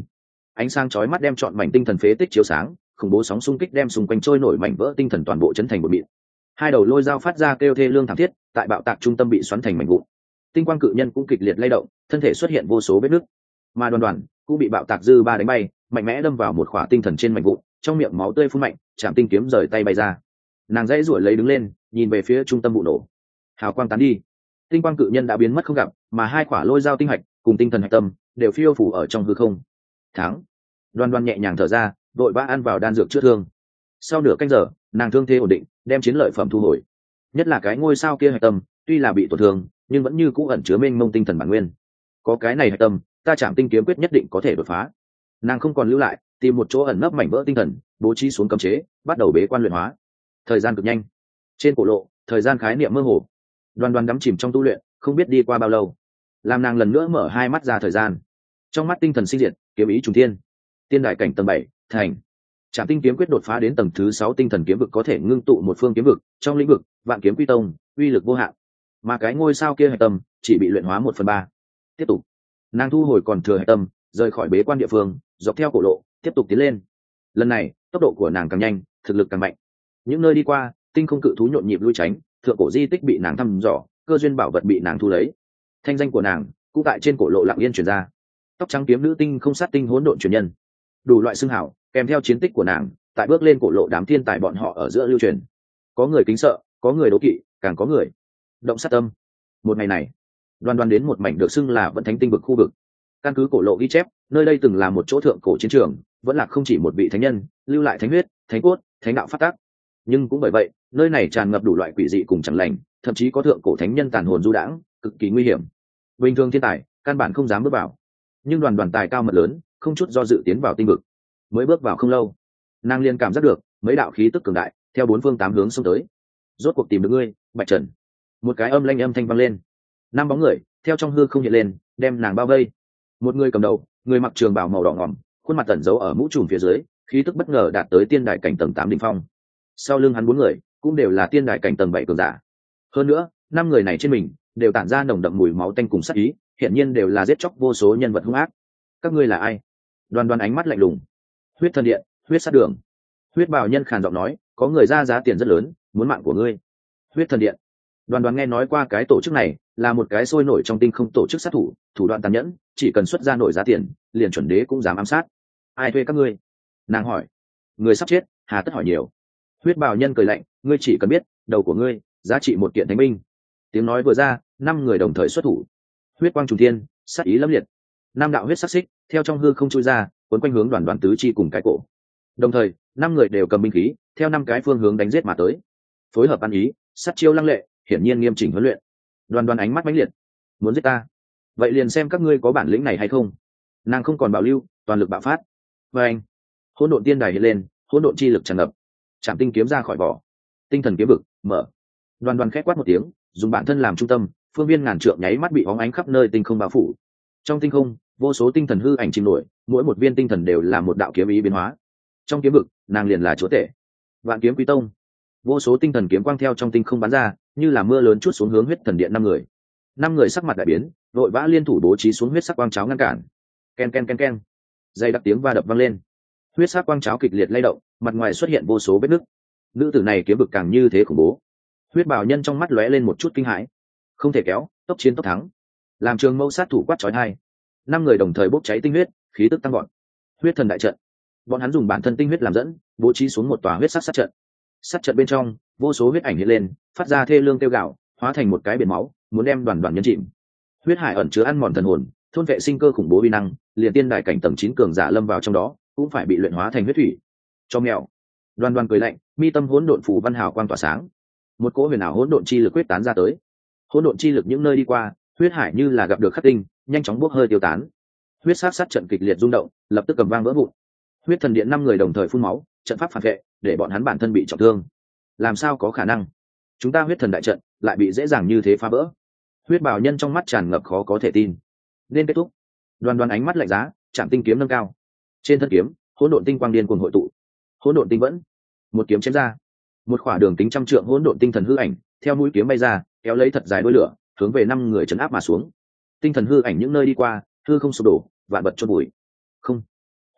ánh sáng chói mắt đem trọn mảnh tinh thần phế tích chiếu sáng, khủng bố sóng xung kích đem xung quanh trôi nổi mảnh vỡ tinh thần toàn bộ chấn thành một mịn. Hai đầu lôi dao phát ra kêu thê lương thảm thiết, tại bạo tạc trung tâm bị xoắn thành mảnh vụn. Tinh quang cự nhân cũng kịch liệt lay động, thân thể xuất hiện vô số vết nứt, mà đoàn đoàn cũng bị bạo tạc dư ba đánh bay, mạnh mẽ đâm vào một khỏa tinh thần trên mảnh vụn, trong miệng máu tươi phun mạnh, chạm tinh kiếm rời tay bay ra. Nàng dãy ruổi lấy đứng lên, nhìn về phía trung tâm vụ nổ. Hào quang tán đi, tinh quang cự nhân đã biến mất không gặp, mà hai quả lôi dao tinh hạch cùng tinh thần hạch tâm đều phiêu phủ ở trong hư không. Thắng. Đoan Đoan nhẹ nhàng thở ra, vội vã ăn vào đan dược chữa thương. Sau nửa canh giờ, nàng thương thế ổn định, đem chiến lợi phẩm thu hồi. Nhất là cái ngôi sao kia hạch tâm, tuy là bị tổn thương, nhưng vẫn như cũ ẩn chứa mênh mông tinh thần bản nguyên. Có cái này hạch tâm, ta Trảm Tinh kiếm quyết nhất định có thể đột phá. Nàng không còn lưu lại, tìm một chỗ ẩn nấp mảnh vỡ tinh thần, bố trí xuống cấm chế, bắt đầu bế quan luyện hóa. Thời gian cực nhanh, trên cổ lộ, thời gian khái niệm mơ hồ. Đoan Đoan đắm chìm trong tu luyện, không biết đi qua bao lâu. Làm nàng lần nữa mở hai mắt ra thời gian, trong mắt tinh thần sinh diệt, kiếm ý trùng thiên. Tiên đại cảnh tầng bảy thành. Trảm Tinh kiếm quyết đột phá đến tầng thứ sáu tinh thần kiếm vực, có thể ngưng tụ một phương kiếm vực, trong lĩnh vực vạn kiếm quy tông, uy lực vô hạn. Mà cái ngôi sao kia hạch tâm chỉ bị luyện hóa một phần ba. Tiếp tục, nàng thu hồi còn thừa hạch tâm, rời khỏi bế quan địa phương, dọc theo cổ lộ tiếp tục tiến lên. Lần này tốc độ của nàng càng nhanh, thực lực càng mạnh. Những nơi đi qua, tinh không cự thú nhộn nhịp lui tránh, thượng cổ di tích bị nàng thăm dò, cơ duyên bảo vật bị nàng thu lấy. Thanh danh của nàng cũng tại trên cổ lộ lặng yên truyền ra. Tóc trắng kiếm nữ tinh không sát tinh hỗn độn truyền nhân, đủ loại xưng hảo kèm theo chiến tích của nàng, tại bước lên cổ lộ đám thiên tài bọn họ ở giữa lưu truyền. Có người kính sợ, có người đố kỵ, càng có người động sát tâm. Một ngày này, Đoan Đoan đến một mảnh được xưng là Vận Thánh Tinh vực khu vực. Căn cứ cổ lộ ghi chép, nơi đây từng là một chỗ thượng cổ chiến trường, vẫn là không chỉ một vị thánh nhân lưu lại thánh huyết, thánh cốt, thánh đạo phát tác. Nhưng cũng bởi vậy, nơi này tràn ngập đủ loại quỷ dị cùng chẳng lành, thậm chí có thượng cổ thánh nhân tàn hồn du đãng, cực kỳ nguy hiểm. Bình thường thiên tài căn bản không dám bước vào, nhưng Đoàn Đoàn tài cao mật lớn, không chút do dự tiến vào tinh vực. Mới bước vào không lâu, nàng liền cảm giác được mấy đạo khí tức cường đại theo bốn phương tám hướng xông tới. Rốt cuộc tìm được ngươi, Bạch Trần. Một cái âm lanh âm thanh vang lên. Năm bóng người theo trong hư không hiện lên, đem nàng bao vây. Một người cầm đầu, người mặc trường bào màu đỏ ngòm, khuôn mặt tẩn giấu ở mũ trùm phía dưới, khí tức bất ngờ đạt tới tiên đại cảnh tầng tám đỉnh phong. Sau lưng hắn bốn người cũng đều là tiên đại cảnh tầng bảy cường giả. Hơn nữa, năm người này trên mình đều tản ra nồng đậm mùi máu tanh cùng sát ý, hiện nhiên đều là giết chóc vô số nhân vật hung ác. Các ngươi là ai? Đoan Đoan ánh mắt lạnh lùng. Huyết Thần Điện, huyết sát đường. Huyết Bào Nhân khàn giọng nói, có người ra giá tiền rất lớn, muốn mạng của ngươi. Huyết Thần Điện. Đoàn Đoàn nghe nói qua cái tổ chức này, là một cái sôi nổi trong tinh không tổ chức sát thủ, thủ đoạn tàn nhẫn, chỉ cần xuất ra nổi giá tiền, liền chuẩn đế cũng dám ám sát. Ai thuê các ngươi? Nàng hỏi. Người sắp chết, hà tất hỏi nhiều. Huyết Bào Nhân cười lạnh, ngươi chỉ cần biết, đầu của ngươi giá trị một kiện thánh binh. Tiếng nói vừa ra, năm người đồng thời xuất thủ. Huyết quang trùng thiên, sát ý lâm liệt. Năm đạo huyết sắc xích theo trong hư không chui ra, quấn quanh hướng Đoàn Đoàn tứ chi cùng cái cổ. Đồng thời, năm người đều cầm binh khí, theo năm cái phương hướng đánh giết mà tới. Phối hợp ăn ý, sát chiêu lăng lệ, hiển nhiên nghiêm chỉnh huấn luyện. Đoàn Đoàn ánh mắt mãnh liệt, muốn giết ta, vậy liền xem các ngươi có bản lĩnh này hay không. Nàng không còn bảo lưu, toàn lực bạo phát. Và anh, hỗn độn tiên đài hiện lên, hỗn độn chi lực tràn ngập. Trảm Tinh kiếm ra khỏi vỏ, tinh thần kiếm vực mở. Đoàn Đoàn khét quát một tiếng, dùng bản thân làm trung tâm, phương viên ngàn trượng nháy mắt bị bóng ánh khắp nơi tinh không bao phủ. Trong tinh không, vô số tinh thần hư ảnh chìm nổi, mỗi một viên tinh thần đều là một đạo kiếm ý biến hóa. Trong kiếm vực, nàng liền là chúa tể. Vạn kiếm quý tông. Vô số tinh thần kiếm quang theo trong tinh không bắn ra, như là mưa lớn chút xuống hướng huyết thần điện năm người. Năm người sắc mặt đại biến, vội vã liên thủ bố trí xuống huyết sắc quang cháo ngăn cản. Ken ken ken ken. Dây đặc tiếng va đập vang lên. Huyết sắc quang cháo kịch liệt lay động, mặt ngoài xuất hiện vô số vết nứt. Nữ tử này kiếm vực càng như thế khủng bố. Huyết Bào Nhân trong mắt lóe lên một chút kinh hãi. Không thể kéo, tốc chiến tốc thắng. Làm trường mâu sát thủ quát chói tai. Năm người đồng thời bốc cháy tinh huyết, khí tức tăng vọt. Huyết thần đại trận. Bọn hắn dùng bản thân tinh huyết làm dẫn, bố trí xuống một tòa huyết sắc sát trận. Sát trận bên trong, vô số huyết ảnh hiện lên, phát ra thê lương kêu gào, hóa thành một cái biển máu, muốn đem Đoàn Đoàn nhấn chìm. Huyết hải ẩn chứa ăn mòn thần hồn, thôn vệ sinh cơ khủng bố uy năng, liền tiên đại cảnh tầng chín cường giả lâm vào trong đó, cũng phải bị luyện hóa thành huyết thủy. Cho mèo. Đoàn Đoàn cười lạnh, mi tâm hỗn độn phù văn hào quang tỏa sáng. Một cỗ huyền ảo hỗn độn chi lực quyết tán ra tới. Hỗn độn chi lực những nơi đi qua, huyết hải như là gặp được khắc tinh, nhanh chóng bốc hơi tiêu tán. Huyết sát sát trận kịch liệt rung động, lập tức cầm vang vỡ vụn. Huyết thần điện năm người đồng thời phun máu, trận pháp phản vệ, để bọn hắn bản thân bị trọng thương. Làm sao có khả năng? Chúng ta huyết thần đại trận lại bị dễ dàng như thế phá vỡ. Huyết Bào Nhân trong mắt tràn ngập khó có thể tin. Nên kết thúc. Đoàn Đoàn ánh mắt lạnh giá, Trảm Tinh kiếm nâng cao. Trên thân kiếm, hỗn độn tinh quang điên cuồng hội tụ. Hỗn độn tinh vẫn. Một kiếm chém ra. Một khỏa đường kính trăm trượng hỗn độn tinh thần hư ảnh, theo mũi kiếm bay ra, kéo lấy thật dài đuôi lửa, hướng về năm người trấn áp mà xuống. Tinh thần hư ảnh những nơi đi qua, hư không sụp đổ, vạn vật chôn bụi. Không.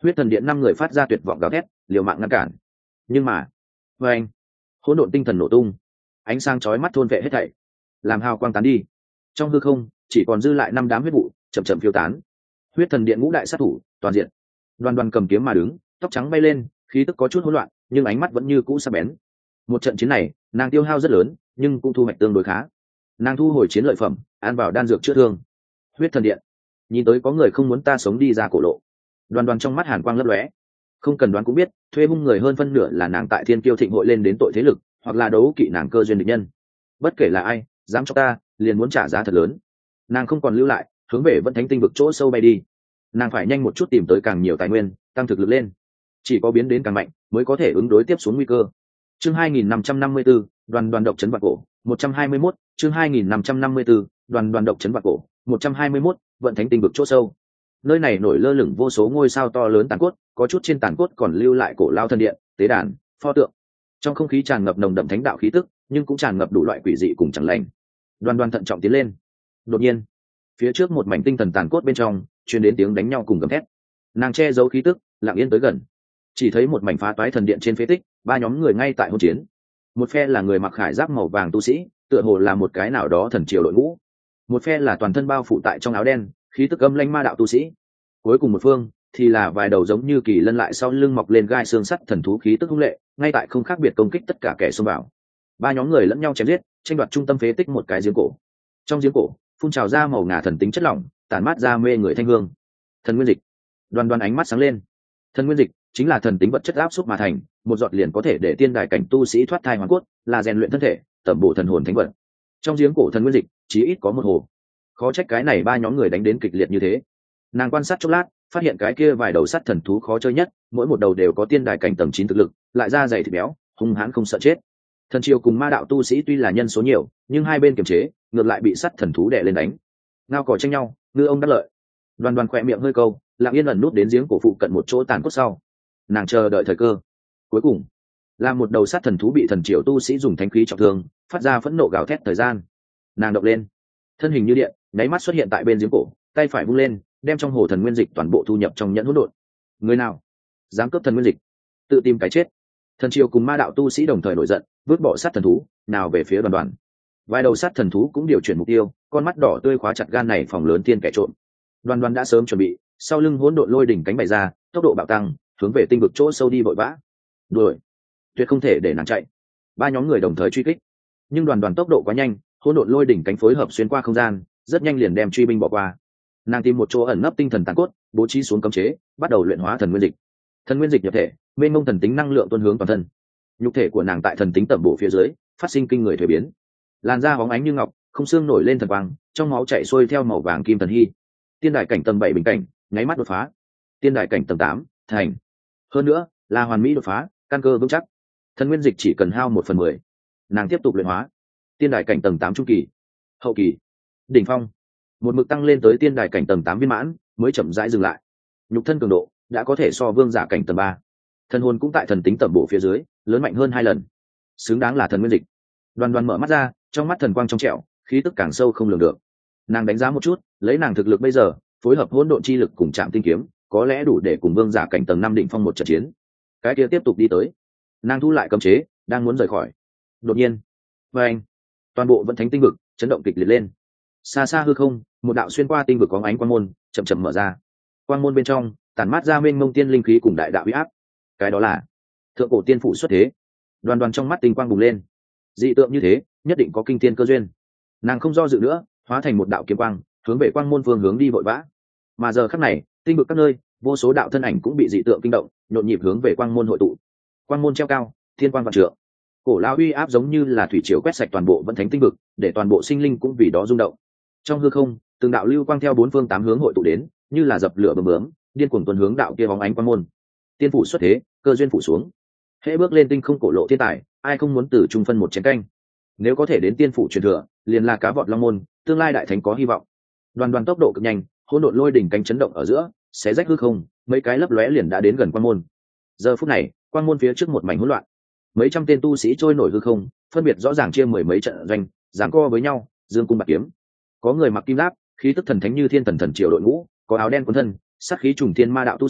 Huyết thần điện năm người phát ra tuyệt vọng gào thét, liều mạng ngăn cản. Nhưng mà, với anh, hỗn độn tinh thần nổ tung, ánh sáng chói mắt thôn vệ hết thảy, làm hào quang tán đi. Trong hư không chỉ còn dư lại năm đám huyết vụ chậm chậm phiêu tán. Huyết thần điện ngũ đại sát thủ toàn diện. Đoan Đoan cầm kiếm mà đứng, tóc trắng bay lên, khí tức có chút hỗn loạn, nhưng ánh mắt vẫn như cũ sắc bén. Một trận chiến này, nàng tiêu hao rất lớn, nhưng cũng thu hoạch tương đối khá. Nàng thu hồi chiến lợi phẩm, ăn vào đan dược chữa thương. Huyết thần điện, nhìn tới có người không muốn ta sống đi ra cổ lộ. Đoan Đoan trong mắt hàn quang lấp lóe. Không cần đoán cũng biết, thuê hung người hơn phân nửa là nàng tại Thiên Kiêu Thịnh hội lên đến tội thế lực, hoặc là đấu kỵ nàng cơ duyên địch nhân. Bất kể là ai, dám cho ta, liền muốn trả giá thật lớn. Nàng không còn lưu lại, hướng về Vận Thánh tinh vực chỗ sâu bay đi. Nàng phải nhanh một chút tìm tới càng nhiều tài nguyên, tăng thực lực lên. Chỉ có biến đến càng mạnh, mới có thể ứng đối tiếp xuống nguy cơ. Chương hai nghìn năm trăm năm mươi tư, đoàn đoàn độc trấn vạn cổ, một trăm hai mươi mốt, chương hai nghìn năm trăm năm mươi tư, đoàn đoàn độc trấn vạn cổ, một trăm hai mươi mốt, Vận Thánh tinh vực chỗ sâu. Nơi này nổi lơ lửng vô số ngôi sao to lớn tàn cốt, có chút trên tàn cốt còn lưu lại cổ lao thần điện, tế đàn, pho tượng. Trong không khí tràn ngập nồng đậm thánh đạo khí tức, nhưng cũng tràn ngập đủ loại quỷ dị cùng chẳng lành. Đoan Đoan thận trọng tiến lên. Đột nhiên, phía trước một mảnh tinh thần tàn cốt bên trong truyền đến tiếng đánh nhau cùng gầm thét. Nàng che giấu khí tức, lặng yên tới gần. Chỉ thấy một mảnh phá toái thần điện trên phế tích, ba nhóm người ngay tại hỗn chiến. Một phe là người mặc khải giáp màu vàng tu sĩ, tựa hồ là một cái nào đó thần triều đội ngũ. Một phe là toàn thân bao phủ tại trong áo đen, khí tức âm lãnh ma đạo tu sĩ. Cuối cùng một phương thì là vài đầu giống như kỳ lân lại sau lưng mọc lên gai xương sắt thần thú khí tức hung lệ, ngay tại không khác biệt công kích tất cả kẻ xông vào. Ba nhóm người lẫn nhau chém giết, tranh đoạt trung tâm phế tích một cái giếng cổ. Trong giếng cổ phun trào ra màu ngà thần tính chất lỏng, tản mát ra mê người thanh hương. Thần nguyên dịch. Đoan Đoan ánh mắt sáng lên. Thần nguyên dịch chính là thần tính vật chất áp xúc mà thành, một giọt liền có thể để tiên đài cảnh tu sĩ thoát thai hoàn cốt, là rèn luyện thân thể, tẩm bổ thần hồn thánh vật. Trong giếng cổ thần nguyên dịch chí ít có một hồ. Khó trách cái này ba nhóm người đánh đến kịch liệt như thế. Nàng quan sát chốc lát, phát hiện cái kia vài đầu sắt thần thú khó chơi nhất, mỗi một đầu đều có tiên đài cảnh tầng chín thực lực, lại da dày thịt béo, hung hãn không sợ chết. Thần triều cùng ma đạo tu sĩ tuy là nhân số nhiều, nhưng hai bên kiềm chế, ngược lại bị sắt thần thú đè lên đánh. Ngao cỏ tranh nhau, ngư ông đắc lợi. Đoan Đoan khỏe miệng hơi câu, lặng yên ẩn nút đến giếng cổ phụ cận một chỗ tàn cốt sau. Nàng chờ đợi thời cơ. Cuối cùng, là một đầu sắt thần thú bị thần triều tu sĩ dùng thánh khí trọng thương, phát ra phẫn nộ gào thét thời gian. Nàng động lên, thân hình như điện, nháy mắt xuất hiện tại bên giếng cổ, tay phải vung lên, đem trong hồ thần nguyên dịch toàn bộ thu nhập trong nhẫn hỗn độn. Người nào dám cướp thần nguyên dịch, tự tìm cái chết. Thần triều cùng ma đạo tu sĩ đồng thời nổi giận, vứt bỏ sát thần thú, nào về phía Đoan Đoan. Vài đầu sát thần thú cũng điều chuyển mục tiêu, con mắt đỏ tươi khóa chặt gan này phòng lớn tiên kẻ trộm. Đoan Đoan đã sớm chuẩn bị, sau lưng hỗn độn lôi đỉnh cánh bày ra, tốc độ bạo tăng, hướng về tinh vực chỗ sâu đi vội vã. Đuổi, tuyệt không thể để nàng chạy. Ba nhóm người đồng thời truy kích, nhưng Đoan Đoan tốc độ quá nhanh, hỗn độn lôi đỉnh cánh phối hợp xuyên qua không gian, rất nhanh liền đem truy binh bỏ qua. Nàng tìm một chỗ ẩn nấp tinh thần tàn cốt, bố trí xuống cấm chế, bắt đầu luyện hóa thần nguyên dịch. Thần nguyên dịch nhập thể, mênh mông thần tính năng lượng tuôn hướng toàn thân. Nhục thể của nàng tại thần tính tẩm bổ phía dưới, phát sinh kinh người thuế biến. Làn da hóng ánh như ngọc, không xương nổi lên thần quang, trong máu chảy xuôi theo màu vàng kim thần hy. Tiên đài cảnh tầng bảy bình cảnh, nháy mắt đột phá. Tiên đài cảnh tầng tám, thành. Hơn nữa, là hoàn mỹ đột phá, căn cơ vững chắc. Thần nguyên dịch chỉ cần hao một phần mười. Nàng tiếp tục luyện hóa. Tiên đài cảnh tầng tám trung kỳ, hậu kỳ, đỉnh phong. Một mực tăng lên tới tiên đài cảnh tầng tám viên mãn, mới chậm rãi dừng lại. Nhục thân cường độ đã có thể so vương giả cảnh tầng ba. Thần hồn cũng tại thần tính tẩm bổ phía dưới, lớn mạnh hơn hai lần. Xứng đáng là thần nguyên dịch. Đoan Đoan mở mắt ra, trong mắt thần quang trong trẻo, khí tức càng sâu không lường được. Nàng đánh giá một chút, lấy nàng thực lực bây giờ, phối hợp hỗn độn chi lực cùng Trảm Tinh kiếm, có lẽ đủ để cùng vương giả cảnh tầng năm đỉnh phong một trận chiến. Cái kia tiếp tục đi tới. Nàng thu lại cấm chế, đang muốn rời khỏi. Đột nhiên, vang, toàn bộ Vận Thánh tinh vực chấn động kịch liệt lên. Xa xa hư không, một đạo xuyên qua tinh vực có ánh quang môn chậm chậm mở ra. Quang môn bên trong tản mát ra mênh mông tiên linh khí cùng đại đạo uy áp. Cái đó là thượng cổ tiên phủ xuất thế. Đoan Đoan trong mắt tinh quang bùng lên. Dị tượng như thế, nhất định có kinh thiên cơ duyên. Nàng không do dự nữa, hóa thành một đạo kiếm quang, hướng về quang môn phương hướng đi vội vã. Mà giờ khắc này, tinh vực các nơi, vô số đạo thân ảnh cũng bị dị tượng kinh động, nhộn nhịp hướng về quang môn hội tụ. Quang môn treo cao, thiên quang vạn trượng. Cổ lão uy áp giống như là thủy triều quét sạch toàn bộ Vận Thánh tinh vực, để toàn bộ sinh linh cũng vì đó rung động. Trong hư không, từng đạo lưu quang theo bốn phương tám hướng hội tụ đến, như là dập lửa bướm bướm, điên cuồng tuần hướng đạo kia bóng ánh quang môn. Tiên phủ xuất thế, cơ duyên phủ xuống. Hễ bước lên tinh không cổ lộ thiên tài, ai không muốn từ trung phân một chén canh. Nếu có thể đến tiên phủ truyền thừa, liền là cá vọt long môn, tương lai đại thánh có hy vọng. Đoàn đoàn tốc độ cực nhanh, hỗn độn lôi đỉnh cánh chấn động ở giữa, xé rách hư không, mấy cái lấp lóe liền đã đến gần quang môn. Giờ phút này, quang môn phía trước một mảnh hỗn loạn. Mấy trăm tên tu sĩ trôi nổi hư không, phân biệt rõ ràng chia mười mấy trận doanh, giằng co với nhau, dương cung bạc kiếm. Có người mặc kim giáp, khí tức thần thánh như thiên thần thần triều đội ngũ, có áo đen quấn thân, sát khí trùng thiên ma đạo tu sĩ,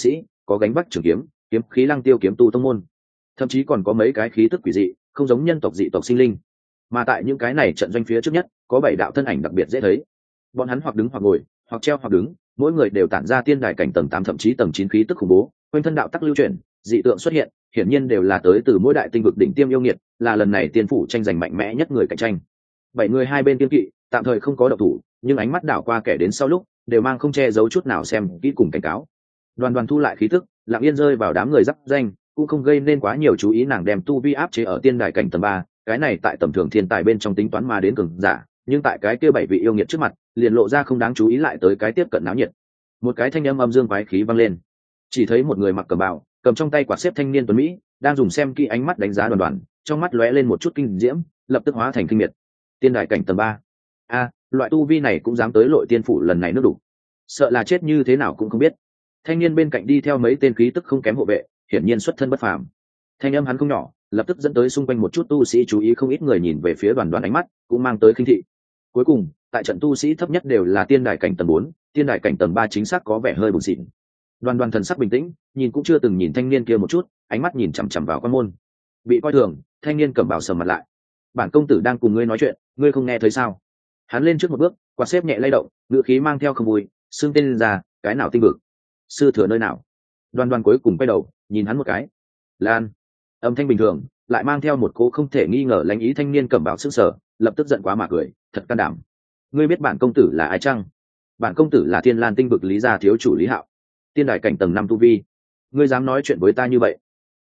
có gánh vác trường kiếm, kiếm khí lăng tiêu kiếm tu tông môn, thậm chí còn có mấy cái khí tức quỷ dị không giống nhân tộc dị tộc sinh linh. Mà tại những cái này trận doanh phía trước nhất có bảy đạo thân ảnh đặc biệt dễ thấy, bọn hắn hoặc đứng hoặc ngồi, hoặc treo hoặc đứng, mỗi người đều tản ra tiên đài cảnh tầng tám thậm chí tầng chín khí tức khủng bố, quanh thân đạo tắc lưu chuyển, dị tượng xuất hiện, hiển nhiên đều là tới từ mỗi đại tinh vực đỉnh tiêm yêu nghiệt, là lần này tiên phủ tranh giành mạnh mẽ nhất người cạnh tranh. Bảy người hai bên kiên kỵ, tạm thời không có động thủ, nhưng ánh mắt đảo qua kẻ đến sau lúc, đều mang không che giấu chút nào xem kỹ cùng cảnh cáo. Đoàn Đoàn thu lại khí tức, lặng yên rơi vào đám người giáp danh, cũng không gây nên quá nhiều chú ý, nàng đem tu vi áp chế ở tiên đài cảnh tầng ba, cái này tại tầm thường thiên tài bên trong tính toán mà đến cường giả, nhưng tại cái kia bảy vị yêu nghiệt trước mặt, liền lộ ra không đáng chú ý, lại tới cái tiếp cận náo nhiệt. Một cái thanh âm âm dương quái khí vang lên, chỉ thấy một người mặc cẩm bào, cầm trong tay quạt xếp thanh niên tuấn mỹ, đang dùng xem kỹ ánh mắt đánh giá Đoàn Đoàn, trong mắt lóe lên một chút kinh diễm, lập tức hóa thành kinh miệt. Tiên đài cảnh tầng ba, a, loại tu vi này cũng dám tới Lội Tiên phủ lần này nước đủ, sợ là chết như thế nào cũng không biết. Thanh niên bên cạnh đi theo mấy tên khí tức không kém hộ vệ, hiển nhiên xuất thân bất phàm. Thanh âm hắn không nhỏ, lập tức dẫn tới xung quanh một chút tu sĩ chú ý, không ít người nhìn về phía Đoàn Đoàn, ánh mắt cũng mang tới khinh thị. Cuối cùng, tại trận tu sĩ thấp nhất đều là tiên đài cảnh tầng bốn, tiên đài cảnh tầng ba chính xác có vẻ hơi buồn xịn. Đoàn Đoàn thần sắc bình tĩnh, nhìn cũng chưa từng nhìn thanh niên kia một chút, ánh mắt nhìn chằm chằm vào quan môn. Bị coi thường, thanh niên cầm bảo sầm mặt lại. Bản công tử đang cùng ngươi nói chuyện, ngươi không nghe thấy sao? Hắn lên trước một bước, quạt xếp nhẹ lay động, ngữ khí mang theo không vui, xưng tên ra, cái nào tinh vực? Sư thừa nơi nào? Đoàn Đoàn cuối cùng quay đầu, nhìn hắn một cái. Lan. Âm thanh bình thường, lại mang theo một cố không thể nghi ngờ lãnh ý, thanh niên cầm bảo sững sờ, lập tức giận quá mà cười, thật can đảm. Ngươi biết bản công tử là ai chăng? Bản công tử là Thiên Lan tinh vực Lý gia thiếu chủ Lý Hạo, tiên đài cảnh tầng năm tu vi. Ngươi dám nói chuyện với ta như vậy?